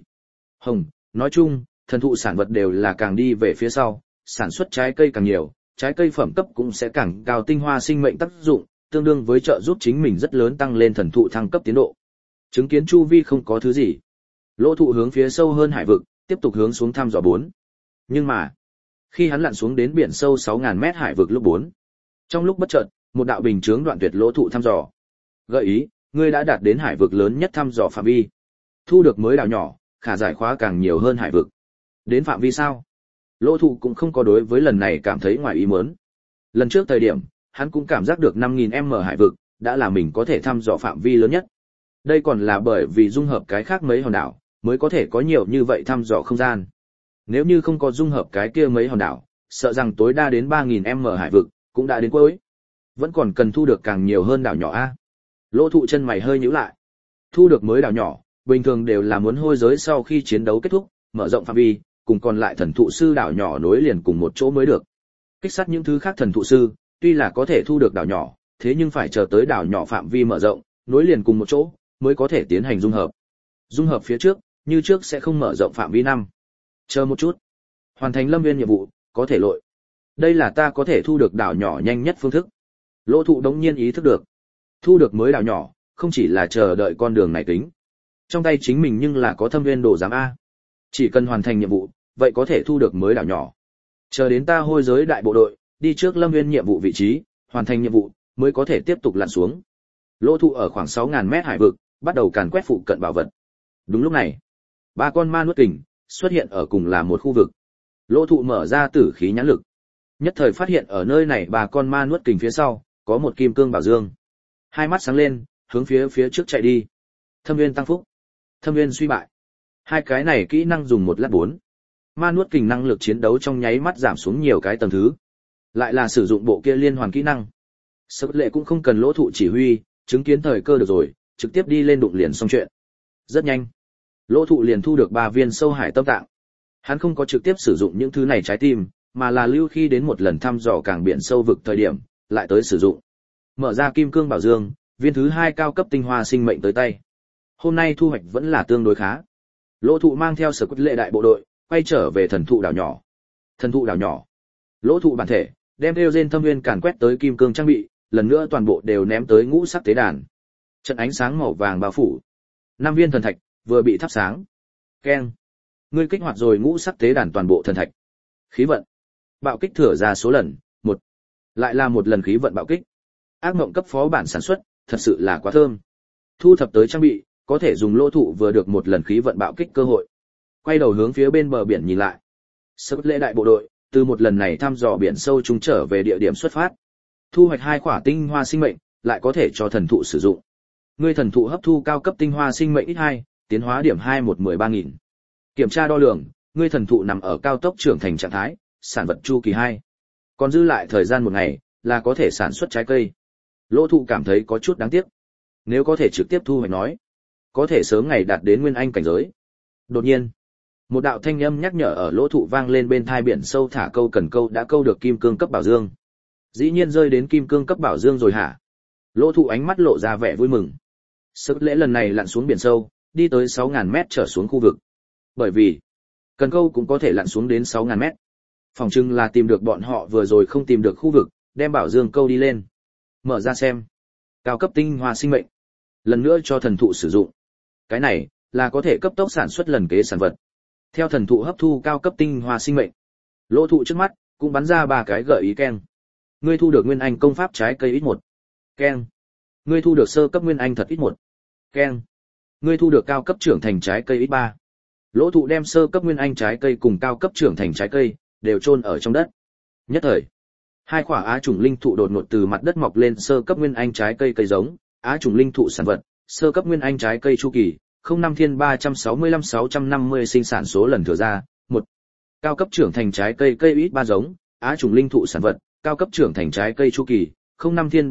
Nói chung, thần thụ sản vật đều là càng đi về phía sau, sản xuất trái cây càng nhiều, trái cây phẩm cấp cũng sẽ càng cao, tinh hoa sinh mệnh tác dụng, tương đương với trợ giúp chính mình rất lớn tăng lên thần thụ thăng cấp tiến độ. Chứng kiến chu vi không có thứ gì, Lỗ Thụ hướng phía sâu hơn hải vực, tiếp tục hướng xuống thăm dò 4. Nhưng mà, khi hắn lặn xuống đến biển sâu 6000 mét hải vực lúc 4, trong lúc bất chợt, một đạo bình chướng đoạn tuyệt Lỗ Thụ thăm dò. Gợi ý, ngươi đã đạt đến hải vực lớn nhất thăm dò phạm vi. Thu được mới đảo nhỏ, khả giải khóa càng nhiều hơn hải vực. Đến phạm vi sao? Lỗ Thụ cũng không có đối với lần này cảm thấy ngoài ý muốn. Lần trước thời điểm, hắn cũng cảm giác được 5000m hải vực, đã là mình có thể thăm dò phạm vi lớn nhất. Đây còn là bởi vì dung hợp cái khác mấy hòn đảo, mới có thể có nhiều như vậy thăm dò không gian. Nếu như không có dung hợp cái kia mấy hòn đảo, sợ rằng tối đa đến 3000m hải vực, cũng đã đến cuối. Vẫn còn cần thu được càng nhiều hơn đảo nhỏ a. Lỗ Thụ chân mày hơi nhíu lại. Thu được mới đảo nhỏ, bình thường đều là muốn hôi giới sau khi chiến đấu kết thúc, mở rộng phạm vi, cùng còn lại thần thụ sư đảo nhỏ nối liền cùng một chỗ mới được. Kích sát những thứ khác thần thụ sư, tuy là có thể thu được đảo nhỏ, thế nhưng phải chờ tới đảo nhỏ phạm vi mở rộng, nối liền cùng một chỗ, mới có thể tiến hành dung hợp. Dung hợp phía trước, như trước sẽ không mở rộng phạm vi 5. Chờ một chút. Hoàn thành lâm viên nhiệm vụ, có thể lội. Đây là ta có thể thu được đảo nhỏ nhanh nhất phương thức. Lỗ Thụ đống nhiên ý thức được. Thu được mới đảo nhỏ, không chỉ là chờ đợi con đường này tính. Trong tay chính mình nhưng là có thâm viên đồ giám A. Chỉ cần hoàn thành nhiệm vụ, vậy có thể thu được mới đảo nhỏ. Chờ đến ta hôi giới đại bộ đội, đi trước lâm viên nhiệm vụ vị trí, hoàn thành nhiệm vụ, mới có thể tiếp tục lặn xuống. Lỗ Thụ ở khoảng 6000 mét hải vực, bắt đầu càn quét phụ cận bảo vật. Đúng lúc này, 3 con ma nuốt kình xuất hiện ở cùng là một khu vực. Lỗ Thụ mở ra tử khí nhãn lực, nhất thời phát hiện ở nơi này 3 con ma nuốt kình phía sau có một kim cương bảo dương. Hai mắt sáng lên, hướng phía trước chạy đi. Thâm viên tăng phúc, thâm viên suy bại. Hai cái này kỹ năng dùng 1 lát 4. Ma nuốt kình năng lực chiến đấu trong nháy mắt giảm xuống nhiều cái tầng thứ. Lại là sử dụng bộ kia liên hoàn kỹ năng. Sức lệ cũng không cần Lỗ Thụ chỉ huy, chứng kiến thời cơ được rồi, trực tiếp đi lên đụng liền xong chuyện. Rất nhanh, Lỗ Thụ liền thu được 3 viên sâu hải tâm tạng. Hắn không có trực tiếp sử dụng những thứ này trái tim, mà là lưu khi đến một lần thăm dò cảng biển sâu vực thời điểm, lại tới sử dụng. Mở ra kim cương bảo dương, viên thứ 2 cao cấp tinh hoa sinh mệnh tới tay. Hôm nay thu hoạch vẫn là tương đối khá. Lỗ Thụ mang theo sở quất lệ đại bộ đội, quay trở về thần thụ đảo nhỏ. Thần thụ đảo nhỏ. Lỗ Thụ bản thể, đem theo gen thâm nguyên càn quét tới kim cương trang bị, lần nữa toàn bộ đều ném tới ngũ sắc tế đàn. Trận ánh sáng màu vàng bao phủ. 5 viên thần thạch vừa bị thắp sáng. Keng. Ngươi kích hoạt rồi ngũ sắc tế đàn toàn bộ thần thạch. Khí vận. Bạo kích thừa ra số lần, 1. Lại là một lần khí vận bạo kích. Ác mộng cấp phó bản sản xuất, thật sự là quá thơm. Thu thập tới trang bị, có thể dùng Lỗ Thụ vừa được một lần khí vận bạo kích cơ hội. Quay đầu hướng phía bên bờ biển nhìn lại. Sắp lễ đại bộ đội, từ một lần này thăm dò biển sâu chúng trở về địa điểm xuất phát. Thu hoạch 2 quả tinh hoa sinh mệnh, lại có thể cho thần thụ sử dụng. Ngươi thần thụ hấp thu cao cấp tinh hoa sinh mệnh X2, tiến hóa điểm 21-13.000. Kiểm tra đo lường, ngươi thần thụ nằm ở cao tốc trưởng thành trạng thái, sản vật chu kỳ 2. Còn dư lại thời gian 1 ngày, là có thể sản xuất trái cây. Lỗ Thụ cảm thấy có chút đáng tiếc. Nếu có thể trực tiếp thu hoạch nói, có thể sớm ngày đạt đến nguyên anh cảnh giới. Đột nhiên, một đạo thanh âm nhắc nhở ở Lỗ Thụ vang lên bên tai biển sâu, thả câu cần câu đã câu được kim cương cấp bảo dương. Dĩ nhiên rơi đến kim cương cấp bảo dương rồi hả? Lỗ Thụ ánh mắt lộ ra vẻ vui mừng. Sức lễ lần này lặn xuống biển sâu, đi tới 6000 mét trở xuống khu vực. Bởi vì, cần câu cũng có thể lặn xuống đến 6000 mét. Phòng trưng là tìm được bọn họ vừa rồi không tìm được khu vực, đem bảo dương câu đi lên. Mở ra xem. Cao cấp tinh hoa sinh mệnh. Lần nữa cho thần thụ sử dụng. Cái này, là có thể cấp tốc sản xuất lần kế sản vật. Theo thần thụ hấp thu cao cấp tinh hoa sinh mệnh. Lỗ Thụ trước mắt, cũng bắn ra 3 cái gợi ý keng. Ngươi thu được nguyên anh công pháp trái cây ít 1. Keng. Ngươi thu được sơ cấp nguyên anh thật ít 1. Keng. Ngươi thu được cao cấp trưởng thành trái cây X3. Lỗ thụ đem sơ cấp nguyên anh trái cây cùng cao cấp trưởng thành trái cây đều chôn ở trong đất. Nhất thời, hai quả á trùng linh thụ đột ngột từ mặt đất mọc lên sơ cấp nguyên anh trái cây cây giống, á trùng linh thụ sản vật, sơ cấp nguyên anh trái cây chu kỳ, 05 thiên 365-650 sinh sản số lần thừa ra, 1. Cao cấp trưởng thành trái cây cây X3 giống, á trùng linh thụ sản vật, cao cấp trưởng thành trái cây chu kỳ, 05 thiên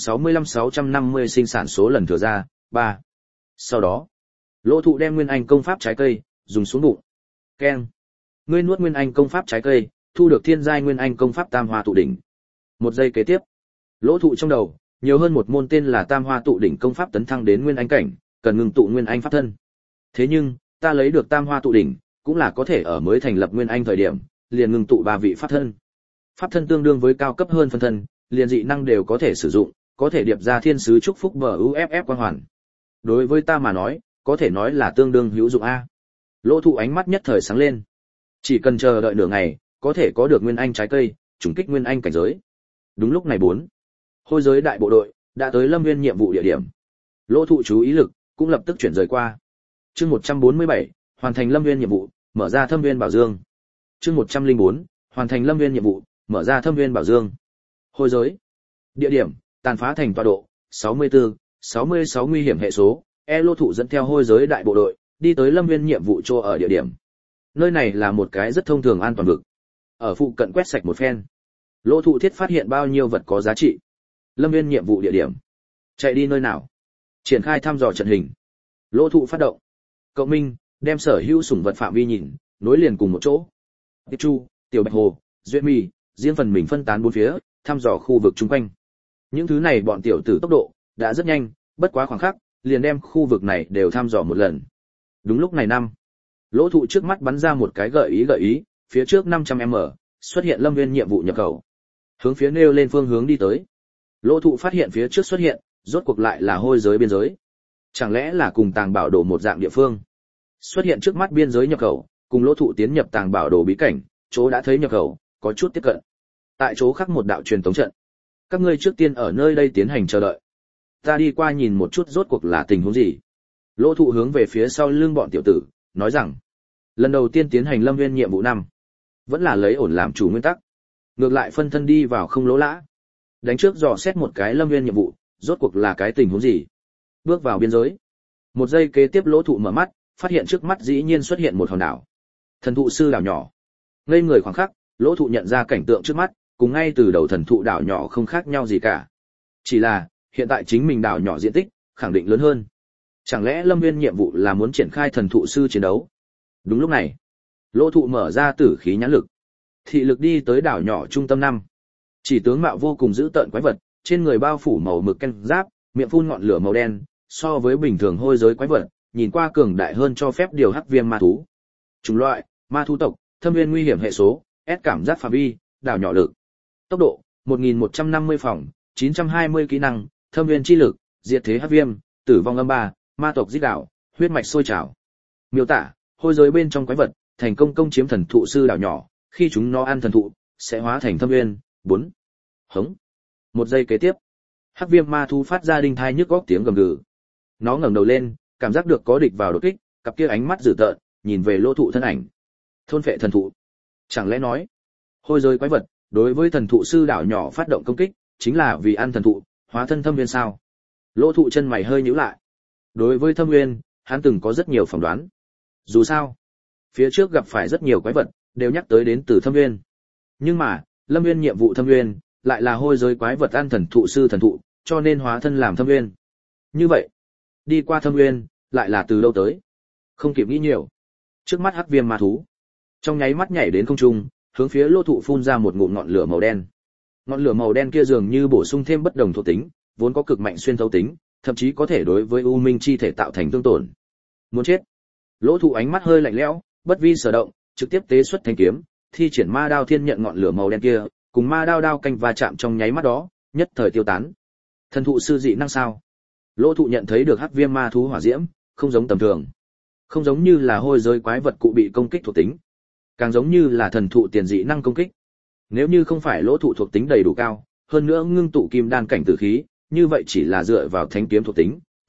365-650 sinh sản số lần thừa ra, 3. Sau đó, Lỗ thụ đem nguyên anh công pháp trái cây dùng xuống bụng. Keng. Ngươi nuốt nguyên anh công pháp trái cây, thu được thiên giai nguyên anh công pháp tam hoa tụ đỉnh. Một giây kế tiếp, Lỗ thụ trong đầu nhiều hơn một môn tên là tam hoa tụ đỉnh công pháp tấn thăng đến nguyên anh cảnh, cần ngừng tụ nguyên anh pháp thân. Thế nhưng, ta lấy được tam hoa tụ đỉnh, cũng là có thể ở mới thành lập nguyên anh thời điểm, liền ngừng tụ 3 vị pháp thân. Pháp thân tương đương với cao cấp hơn phân thân, liền dị năng đều có thể sử dụng, có thể điệp ra thiên sứ chúc phúc BUFF quang hoàn. Đối với ta mà nói, có thể nói là tương đương hữu dụng a. Lỗ thụ ánh mắt nhất thời sáng lên. Chỉ cần chờ đợi nửa ngày, có thể có được nguyên anh trái cây, trùng kích nguyên anh cảnh giới. Đúng lúc này 4. Hôi giới đại bộ đội đã tới Lâm Viên nhiệm vụ địa điểm. Lỗ thụ chú ý lực cũng lập tức chuyển rời qua. Chương 147, hoàn thành Lâm Viên nhiệm vụ, mở ra Thâm Viên Bảo Dương. Chương 104, hoàn thành Lâm Viên nhiệm vụ, mở ra Thâm Viên Bảo Dương. Hôi giới. Địa điểm, tàn phá thành tọa độ 64, 66 nguy hiểm hệ số. Lỗ thụ dẫn theo hôi giới đại bộ đội đi tới Lâm Viên nhiệm vụ chỗ ở địa điểm. Nơi này là một cái rất thông thường an toàn vực. Ở phụ cận quét sạch một phen, Lỗ thụ thiết phát hiện bao nhiêu vật có giá trị. Lâm Viên nhiệm vụ địa điểm. Chạy đi nơi nào? Triển khai thăm dò trận hình. Lỗ thụ phát động. Cộng minh, đem sở hữu sủng vật phạm vi nhìn, nối liền cùng một chỗ. Tiệp Chu, Tiểu Bạch Hồ, Duyệt Mì, riêng phần mình phân tán bốn phía, thăm dò khu vực chung quanh. Những thứ này bọn tiểu tử tốc độ đã rất nhanh, bất quá khoảng khắc, liền đem khu vực này đều thăm dò một lần. Đúng lúc này Lỗ thụ trước mắt bắn ra một cái gợi ý, phía trước 500m, xuất hiện Lâm Viên nhiệm vụ nhập khẩu. Hướng phía nêu lên phương hướng đi tới. Lỗ thụ phát hiện phía trước xuất hiện, rốt cuộc lại là hôi giới biên giới. Chẳng lẽ là cùng tàng bảo đồ một dạng địa phương? Xuất hiện trước mắt biên giới nhập khẩu, cùng Lỗ thụ tiến nhập tàng bảo đồ bí cảnh, chỗ đã thấy nhập khẩu, có chút tiếp cận. Tại chỗ khắc một đạo truyền tống trận. Các ngươi trước tiên ở nơi đây tiến hành chờ đợi. Ta đi qua nhìn một chút rốt cuộc là tình huống gì. Lỗ thụ hướng về phía sau lưng bọn tiểu tử, nói rằng, lần đầu tiên tiến hành Lâm Viên nhiệm vụ 5, vẫn là lấy ổn làm chủ nguyên tắc. Ngược lại phân thân đi vào không lỗ lã. Đánh trước dò xét một cái Lâm Viên nhiệm vụ, rốt cuộc là cái tình huống gì. Bước vào biên giới. Một giây kế tiếp Lỗ thụ mở mắt, phát hiện trước mắt dĩ nhiên xuất hiện một hòn đảo. Thần thụ sư đảo nhỏ. Ngây người khoảng khắc, Lỗ thụ nhận ra cảnh tượng trước mắt, cùng ngay từ đầu thần thụ đảo nhỏ không khác nhau gì cả. Chỉ là, hiện tại chính mình đảo nhỏ diện tích, khẳng định lớn hơn. Chẳng lẽ Lâm Viên nhiệm vụ là muốn triển khai thần thụ sư chiến đấu? Đúng lúc này, Lỗ thụ mở ra tử khí nhãn lực. Thị lực đi tới đảo nhỏ trung tâm 5. Chỉ tướng mạo vô cùng dữ tợn quái vật, trên người bao phủ màu mực ken giáp, miệng phun ngọn lửa màu đen, so với bình thường hôi giới quái vật, nhìn qua cường đại hơn cho phép điều hắc viêm ma thú. Chủng loại, ma thú tộc, Thâm Viên nguy hiểm hệ số, S cảm giác phạm vi, đảo nhỏ lực. Tốc độ, 1150 phòng, 920 kỹ năng, Thâm Viên chi lực, diệt thế hắc viêm, tử vong âm 3, ma tộc giết đảo, huyết mạch sôi trào. Miêu tả, hôi giới bên trong quái vật, thành công công chiếm thần thụ sư đảo nhỏ, khi chúng nó ăn thần thụ, sẽ hóa thành thâm viên. 4. Hống. Một giây kế tiếp, hắc viêm ma thú phát ra đinh thai nhức góc tiếng gầm gừ. Nó ngẩng đầu lên, cảm giác được có địch vào đột kích, cặp kia ánh mắt dữ tợn, nhìn về Lỗ thụ thân ảnh. Thôn phệ thần thụ. Chẳng lẽ nói, hôi giới quái vật, đối với thần thụ sư đảo nhỏ phát động công kích, chính là vì ăn thần thụ, hóa thân thâm viên sao? Lỗ thụ chân mày hơi nhíu lại. Đối với thâm viên, hắn từng có rất nhiều phỏng đoán. Dù sao, phía trước gặp phải rất nhiều quái vật, đều nhắc tới đến từ thâm viên. Nhưng mà, Lâm Viên nhiệm vụ thâm viên, lại là hôi giới quái vật ăn thần thụ sư thần thụ, cho nên hóa thân làm thâm viên. Như vậy, đi qua thâm viên, lại là từ đâu tới? Không kịp nghĩ nhiều. Trước mắt hắc viêm ma thú, trong nháy mắt nhảy đến không trung, hướng phía Lỗ thụ phun ra một ngụm ngọn lửa màu đen. Ngọn lửa màu đen kia dường như bổ sung thêm bất đồng thuộc tính, vốn có cực mạnh xuyên thấu tính, thậm chí có thể đối với u minh chi thể tạo thành thương tổn. Muốn chết. Lỗ thụ ánh mắt hơi lạnh lẽo, bất vi sở động, trực tiếp tế xuất thanh kiếm, thi triển ma đao thiên nhận ngọn lửa màu đen kia, cùng ma đao đao canh va chạm trong nháy mắt đó, nhất thời tiêu tán. Thần thụ sư dị năng sao? Lỗ thụ nhận thấy được hắc viêm ma thú hỏa diễm, không giống tầm thường, không giống như là hôi giới quái vật cụ bị công kích thuộc tính, càng giống như là thần thụ tiền dị năng công kích. Nếu như không phải Lỗ thụ thuộc tính đầy đủ cao, hơn nữa ngưng tụ kim đan cảnh tử khí, như vậy chỉ là dựa vào thanh kiếm thuộc tính,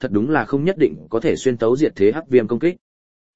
thật đúng là không nhất định có thể xuyên tấu diệt thế hắc viêm công kích.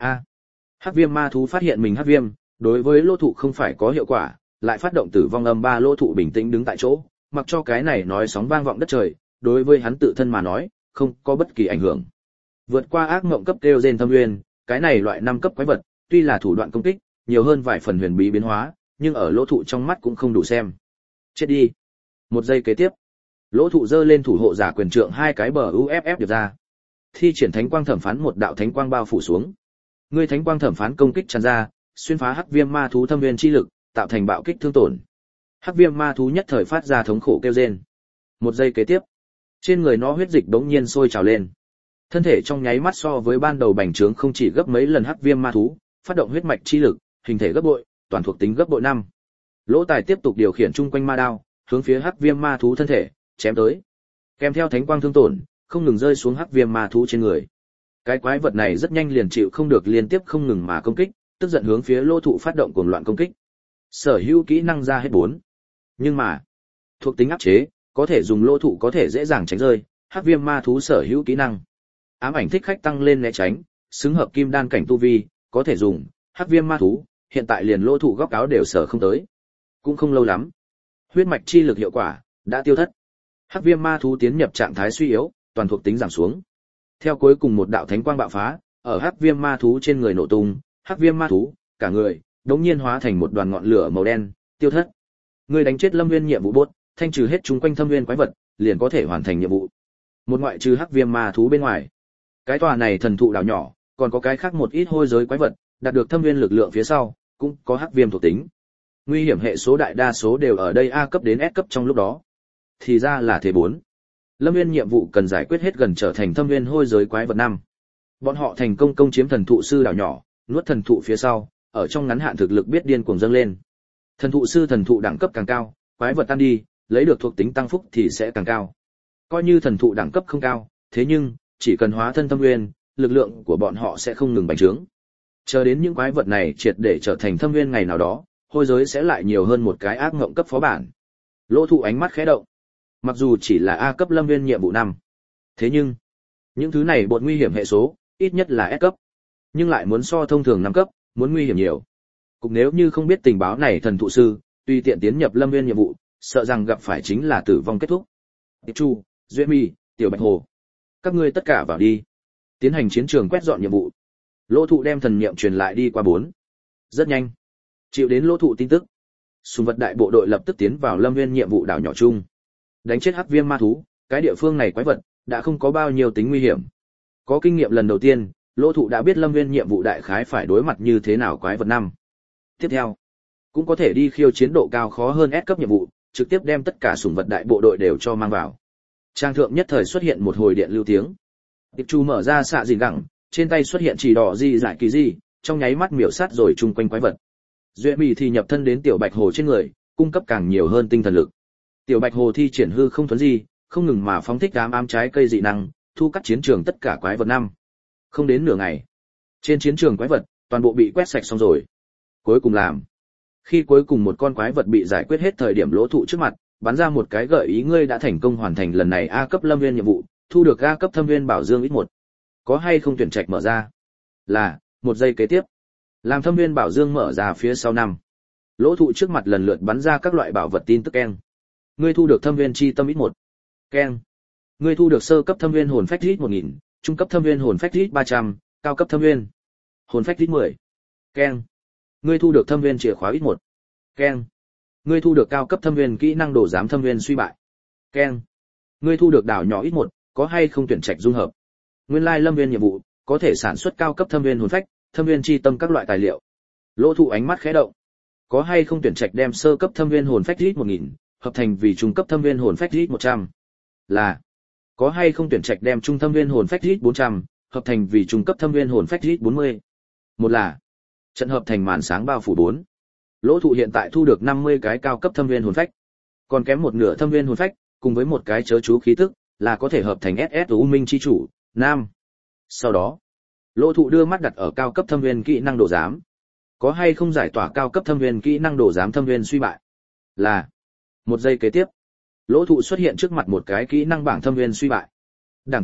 Hắc viêm ma thú phát hiện mình hắc viêm, đối với lỗ thụ không phải có hiệu quả, lại phát động tử vong âm ba. Lỗ thụ bình tĩnh đứng tại chỗ, mặc cho cái này nói sóng vang vọng đất trời, đối với hắn tự thân mà nói, không có bất kỳ ảnh hưởng. Vượt qua ác mộng cấp kêu gen thâm nguyên, cái này loại 5 cấp quái vật, tuy là thủ đoạn công kích nhiều hơn vài phần huyền bí biến hóa, nhưng ở lỗ thụ trong mắt cũng không đủ xem. Chết đi. Một giây kế tiếp, lỗ thụ giơ lên thủ hộ giả quyền trượng 2 cái bờ UFF điệp ra. Thi triển thánh quang thẩm phán, một đạo thánh quang bao phủ xuống. Ngươi thánh quang thẩm phán công kích tràn ra, xuyên phá hắc viêm ma thú thâm nguyên chi lực, tạo thành bạo kích thương tổn. Hắc viêm ma thú nhất thời phát ra thống khổ kêu rên. Một giây kế tiếp, trên người nó huyết dịch bỗng nhiên sôi trào lên. Thân thể trong nháy mắt so với ban đầu bành trướng không chỉ gấp mấy lần hắc viêm ma thú, phát động huyết mạch chi lực, hình thể gấp bội, toàn thuộc tính gấp bội 5. Lỗ Tài tiếp tục điều khiển chung quanh ma đao, hướng phía hắc viêm ma thú thân thể chém tới. Kèm theo thánh quang thương tổn, không ngừng rơi xuống hắc viêm ma thú trên người. Cái quái vật này rất nhanh liền chịu không được liên tiếp không ngừng mà công kích, tức giận hướng phía lỗ thụ phát động cuồng loạn công kích. Sở hữu kỹ năng ra hết 4. Nhưng mà, thuộc tính áp chế, có thể dùng lỗ thụ có thể dễ dàng tránh rơi, hắc viêm ma thú sở hữu kỹ năng. Ám ảnh thích khách tăng lên né tránh, xứng hợp kim đan cảnh tu vi, có thể dùng, hắc viêm ma thú, hiện tại liền lỗ thụ góc áo đều sở không tới. Cũng không lâu lắm, huyết mạch chi lực hiệu quả đã tiêu thất. Hắc viêm ma thú tiến nhập trạng thái suy yếu, toàn thuộc tính giảm xuống. Theo cuối cùng một đạo thánh quang bạo phá, ở hắc viêm ma thú trên người nổ tung, hắc viêm ma thú, cả người đống nhiên hóa thành một đoàn ngọn lửa màu đen, tiêu thất. Người đánh chết Lâm Nguyên nhiệm vụ bốt, thanh trừ hết chúng quanh thâm nguyên quái vật, liền có thể hoàn thành nhiệm vụ. Một ngoại trừ hắc viêm ma thú bên ngoài, cái tòa này thần thụ đảo nhỏ, còn có cái khác một ít hôi giới quái vật, đạt được thâm nguyên lực lượng phía sau, cũng có hắc viêm thuộc tính. Nguy hiểm hệ số đại đa số đều ở đây A cấp đến S cấp trong lúc đó. Thì ra là thế 4. Lâm Nguyên nhiệm vụ cần giải quyết hết gần trở thành thâm nguyên hôi giới quái vật 5. Bọn họ thành công công chiếm thần thụ sư đảo nhỏ, nuốt thần thụ phía sau, ở trong ngắn hạn thực lực biết điên cuồng dâng lên. Thần thụ sư thần thụ đẳng cấp càng cao, quái vật tan đi, lấy được thuộc tính tăng phúc thì sẽ càng cao. Coi như thần thụ đẳng cấp không cao, thế nhưng chỉ cần hóa thân thâm nguyên, lực lượng của bọn họ sẽ không ngừng bành trướng. Chờ đến những quái vật này triệt để trở thành thâm nguyên ngày nào đó, hôi giới sẽ lại nhiều hơn một cái ác ngộng cấp phó bản. Lỗ thụ ánh mắt khẽ động. Mặc dù chỉ là A cấp Lâm Nguyên nhiệm vụ 5, thế nhưng những thứ này bột nguy hiểm hệ số ít nhất là S cấp, nhưng lại muốn so thông thường 5 cấp muốn nguy hiểm nhiều. Cục nếu như không biết tình báo này thần thụ sư, tùy tiện tiến nhập Lâm Nguyên nhiệm vụ, sợ rằng gặp phải chính là tử vong kết thúc. Tiệp Chu, Duệ Mi, Tiểu Bạch Hồ, các ngươi tất cả vào đi, tiến hành chiến trường quét dọn nhiệm vụ. Lỗ thụ đem thần niệm truyền lại đi qua 4. Rất nhanh, chịu đến lỗ thụ tin tức, sùng vật đại bộ đội lập tức tiến vào Lâm Nguyên nhiệm vụ đảo nhỏ chung. Đánh chết hắc viêm ma thú, cái địa phương này quái vật đã không có bao nhiêu tính nguy hiểm. Có kinh nghiệm lần đầu tiên, lỗ thụ đã biết Lâm Nguyên nhiệm vụ đại khái phải đối mặt như thế nào quái vật 5. Tiếp theo, cũng có thể đi khiêu chiến độ cao khó hơn S cấp nhiệm vụ, trực tiếp đem tất cả sủng vật đại bộ đội đều cho mang vào. Trang thượng nhất thời xuất hiện một hồi điện lưu tiếng. Tiệp Chu mở ra xạ dìn gẳng, trên tay xuất hiện chỉ đỏ di giải kỳ di, trong nháy mắt miểu sát rồi chung quanh quái vật. Duệ Mị thì nhập thân đến Tiểu Bạch Hồ trên người, cung cấp càng nhiều hơn tinh thần lực. Tiểu Bạch Hồ thi triển hư không thuấn di, không ngừng mà phóng thích ám trái cây dị năng, thu cắt chiến trường tất cả quái vật 5. Không đến nửa ngày, trên chiến trường quái vật toàn bộ bị quét sạch xong rồi. Cuối cùng làm, khi cuối cùng một con quái vật bị giải quyết hết thời điểm lỗ thụ trước mặt, bắn ra một cái gợi ý: ngươi đã thành công hoàn thành lần này A cấp Lâm Nguyên nhiệm vụ, thu được A cấp Thâm Nguyên Bảo Dương ít 1. Có hay không tuyển trạch mở ra? Là, một giây kế tiếp, làm Thâm Nguyên Bảo Dương mở ra phía sau 5. Lỗ thụ trước mặt lần lượt bắn ra các loại bảo vật tin tức keng. Ngươi thu được Thâm Nguyên Chi Tâm ít 1. Keng. Ngươi thu được sơ cấp Thâm Nguyên Hồn Phách ít 1000, trung cấp Thâm Nguyên Hồn Phách ít 300, cao cấp Thâm Nguyên Hồn Phách ít 10. Keng. Ngươi thu được Thâm Nguyên Chìa Khóa ít 1. Keng. Ngươi thu được cao cấp Thâm Nguyên Kỹ năng Đồ Giám Thâm Nguyên Suy Bại. Keng. Ngươi thu được đảo nhỏ ít 1, có hay không tuyển trạch dung hợp? Nguyên lai Lâm Nguyên nhiệm vụ có thể sản xuất cao cấp Thâm Nguyên Hồn Phách, Thâm Nguyên Chi Tâm các loại tài liệu. Lỗ thụ ánh mắt khẽ động. Có hay không tuyển trạch đem sơ cấp Thâm Nguyên Hồn Phách ít 1000 hợp thành vì trung cấp Thâm Nguyên Hồn Phách ít 100? Là. Có hay không tuyển trạch đem trung Thâm Nguyên Hồn Phách ít 400 hợp thành vì trung cấp Thâm Nguyên Hồn Phách ít 40? Một là. Trận hợp thành màn sáng bao phủ 4. Lỗ thụ hiện tại thu được 50 cái cao cấp Thâm Nguyên Hồn Phách, còn kém một nửa Thâm Nguyên Hồn Phách, cùng với một cái chớ chú khí tức, là có thể hợp thành SS U Minh chi chủ, nam. Sau đó, lỗ thụ đưa mắt đặt ở cao cấp Thâm Nguyên Kỹ năng Đồ Giám. Có hay không giải tỏa cao cấp Thâm Nguyên Kỹ năng Đồ Giám Thâm Nguyên Suy Bại? Là. Một giây kế tiếp, lỗ thụ xuất hiện trước mặt một cái kỹ năng bảng Thâm Nguyên Suy Bại. Đẳng cấp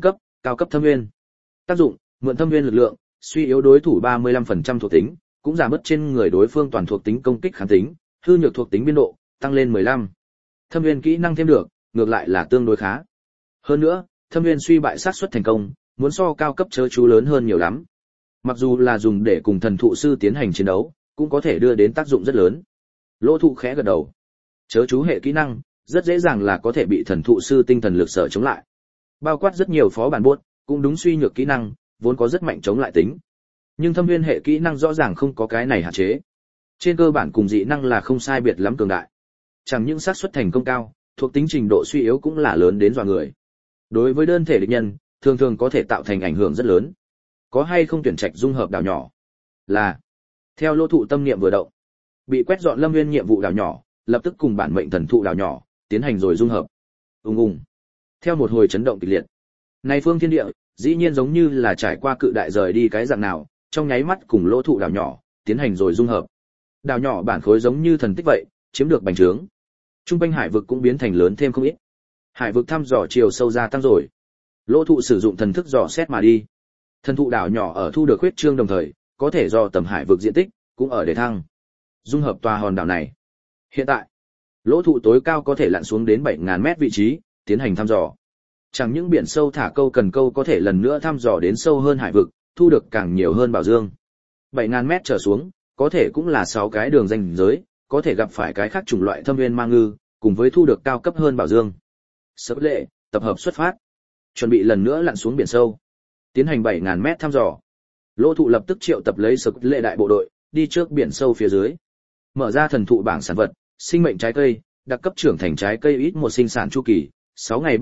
cao cấp thâm nguyên. Tác dụng, mượn thâm nguyên lực lượng, suy yếu đối thủ 35% thuộc tính, cũng giảm bớt trên người đối phương toàn thuộc tính công kích kháng tính, hư nhược thuộc tính biên độ, tăng lên 15. Thâm nguyên kỹ năng thêm được, ngược lại là tương đối khá. Hơn nữa, thâm nguyên suy bại xác suất thành công, muốn so cao cấp chớ chú lớn hơn nhiều lắm. Mặc dù là dùng để cùng thần thụ sư tiến hành chiến đấu, cũng có thể đưa đến tác dụng rất lớn. Lỗ Thụ khẽ gật đầu. Chớ chú hệ kỹ năng, rất dễ dàng là có thể bị thần thụ sư tinh thần lực sở chống lại. Bao quát rất nhiều phó bản buốt, cũng đúng suy nhược kỹ năng, vốn có rất mạnh chống lại tính. Nhưng thâm viên hệ kỹ năng rõ ràng không có cái này hạn chế. Trên cơ bản cùng dị năng là không sai biệt lắm cường đại. Chẳng những xác suất thành công cao, thuộc tính trình độ suy yếu cũng là lớn đến dọa người. Đối với đơn thể địch nhân, thường thường có thể tạo thành ảnh hưởng rất lớn. Có hay không tuyển trạch dung hợp đảo nhỏ? Là. Theo Lỗ Thụ tâm niệm vừa động, bị quét dọn lâm nguyên nhiệm vụ đảo nhỏ, lập tức cùng bản mệnh thần thụ đảo nhỏ tiến hành rồi dung hợp. Ùng ùng. Theo một hồi chấn động kịch liệt, này phương thiên địa dĩ nhiên giống như là trải qua cự đại rời đi cái dạng nào, trong nháy mắt cùng Lỗ Thụ đảo nhỏ tiến hành rồi dung hợp. Đảo nhỏ bản khối giống như thần tích vậy, chiếm được bành trướng. Trung quanh hải vực cũng biến thành lớn thêm không ít. Hải vực thăm dò chiều sâu gia tăng rồi. Lỗ Thụ sử dụng thần thức dò xét mà đi. Thần thụ đảo nhỏ ở thu được huyết trương đồng thời, có thể do tầm hải vực diện tích cũng ở để thăng. Dung hợp tòa hòn đảo này. Hiện tại, Lỗ Thụ tối cao có thể lặn xuống đến 7000 mét vị trí, tiến hành thăm dò. Chẳng những biển sâu thả câu cần câu có thể lần nữa thăm dò đến sâu hơn hải vực, thu được càng nhiều hơn bảo dương. 7000 mét trở xuống, có thể cũng là 6 cái đường ranh giới, có thể gặp phải cái khác chủng loại thâm viên ma ngư, cùng với thu được cao cấp hơn bảo dương. Sở lệ, tập hợp xuất phát. Chuẩn bị lần nữa lặn xuống biển sâu. Tiến hành 7000 mét thăm dò. Lỗ Thụ lập tức triệu tập lấy sở lệ đại bộ đội, đi trước biển sâu phía dưới. Mở ra thần thụ bảng sản vật, sinh mệnh trái cây, đặc cấp trưởng thành trái cây ít một sinh sản chu kỳ, 6 ngày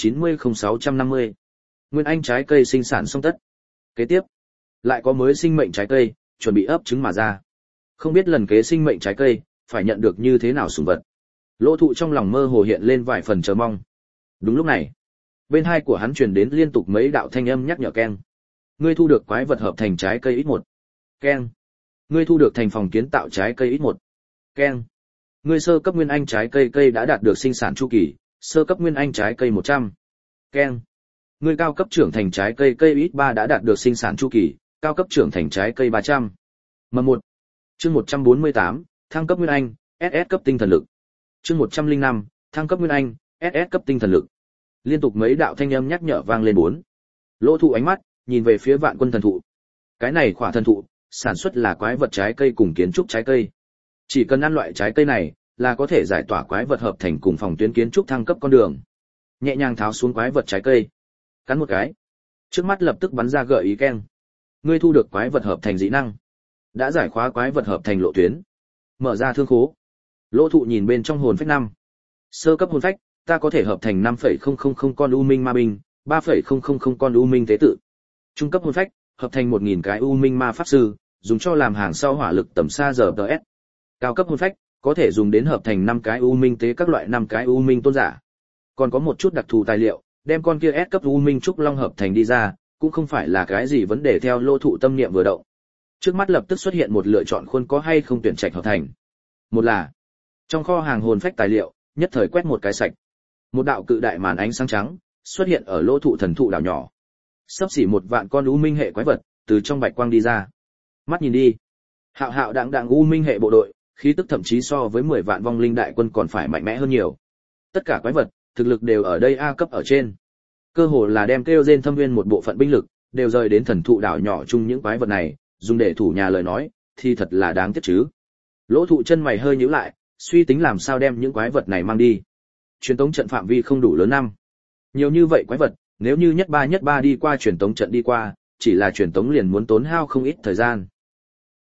390-0650. Nguyên anh trái cây sinh sản xong tất. Kế tiếp, lại có mới sinh mệnh trái cây, chuẩn bị ấp trứng mà ra. Không biết lần kế sinh mệnh trái cây, phải nhận được như thế nào sủng vật. Lỗ Thụ trong lòng mơ hồ hiện lên vài phần chờ mong. Đúng lúc này, bên hai của hắn truyền đến liên tục mấy đạo thanh âm nhắc nhở keng. Ngươi thu được quái vật hợp thành trái cây ít một. Keng. Ngươi thu được thành phòng kiến tạo trái cây ít một. Keng. Ngươi sơ cấp nguyên anh trái cây đã đạt được sinh sản chu kỳ, sơ cấp nguyên anh trái cây 100. Keng. Ngươi cao cấp trưởng thành trái cây ít 3 đã đạt được sinh sản chu kỳ, cao cấp trưởng thành trái cây 300. Mầm 1. Chương 148, thăng cấp nguyên anh, SS cấp tinh thần lực. Chương 105, thăng cấp nguyên anh, SS cấp tinh thần lực. Liên tục mấy đạo thanh âm nhắc nhở vang lên 4. Lỗ Thụ ánh mắt nhìn về phía Vạn Quân thần thụ. Cái này khỏa thần thụ, sản xuất là quái vật trái cây cùng kiến trúc trái cây. Chỉ cần ăn loại trái cây này, là có thể giải tỏa quái vật hợp thành cùng phòng tuyến kiến trúc thăng cấp con đường. Nhẹ nhàng tháo xuống quái vật trái cây, cắn một cái, trước mắt lập tức bắn ra gợi ý keng. Ngươi thu được quái vật hợp thành dị năng, đã giải khóa quái vật hợp thành lộ tuyến, mở ra thương khố. Lỗ Thụ nhìn bên trong hồn phách 5. Sơ cấp hồn phách, ta có thể hợp thành 5,000 con u minh ma binh, 3,000 con u minh tế tự. Trung cấp hồn phách, hợp thành 1000 cái u minh ma pháp sư, dùng cho làm hàng sau hỏa lực tầm xa giờ DS. Cao cấp hồn phách, có thể dùng đến hợp thành 5 cái u minh tế các loại 5 cái u minh tôn giả. Còn có một chút đặc thù tài liệu, đem con kia S cấp u minh trúc long hợp thành đi ra, cũng không phải là cái gì vấn đề. Theo Lỗ Thụ tâm niệm vừa động, trước mắt lập tức xuất hiện một lựa chọn khuôn có hay không tuyển trạch hợp thành. Một là trong kho hàng hồn phách tài liệu, nhất thời quét một cái sạch. Một đạo cự đại màn ánh sáng trắng xuất hiện ở Lỗ Thụ thần thụ đảo nhỏ. Sắp xỉ 1 vạn con u minh hệ quái vật từ trong bạch quang đi ra. Mắt nhìn đi, hạo hạo đặng đặng u minh hệ bộ đội, khí tức thậm chí so với 10 vạn vong linh đại quân còn phải mạnh mẽ hơn nhiều. Tất cả quái vật, thực lực đều ở đây A cấp ở trên. Cơ hồ là đem kêu gen thâm viên một bộ phận binh lực, đều rời đến thần thụ đảo nhỏ chung những quái vật này, dùng để thủ nhà lời nói, thì thật là đáng tiếc chứ. Lỗ Thụ chân mày hơi nhíu lại, suy tính làm sao đem những quái vật này mang đi. Truyền tống trận phạm vi không đủ lớn 5. Nhiều như vậy quái vật, nếu như nhất ba đi qua truyền tống trận đi qua, chỉ là truyền tống liền muốn tốn hao không ít thời gian.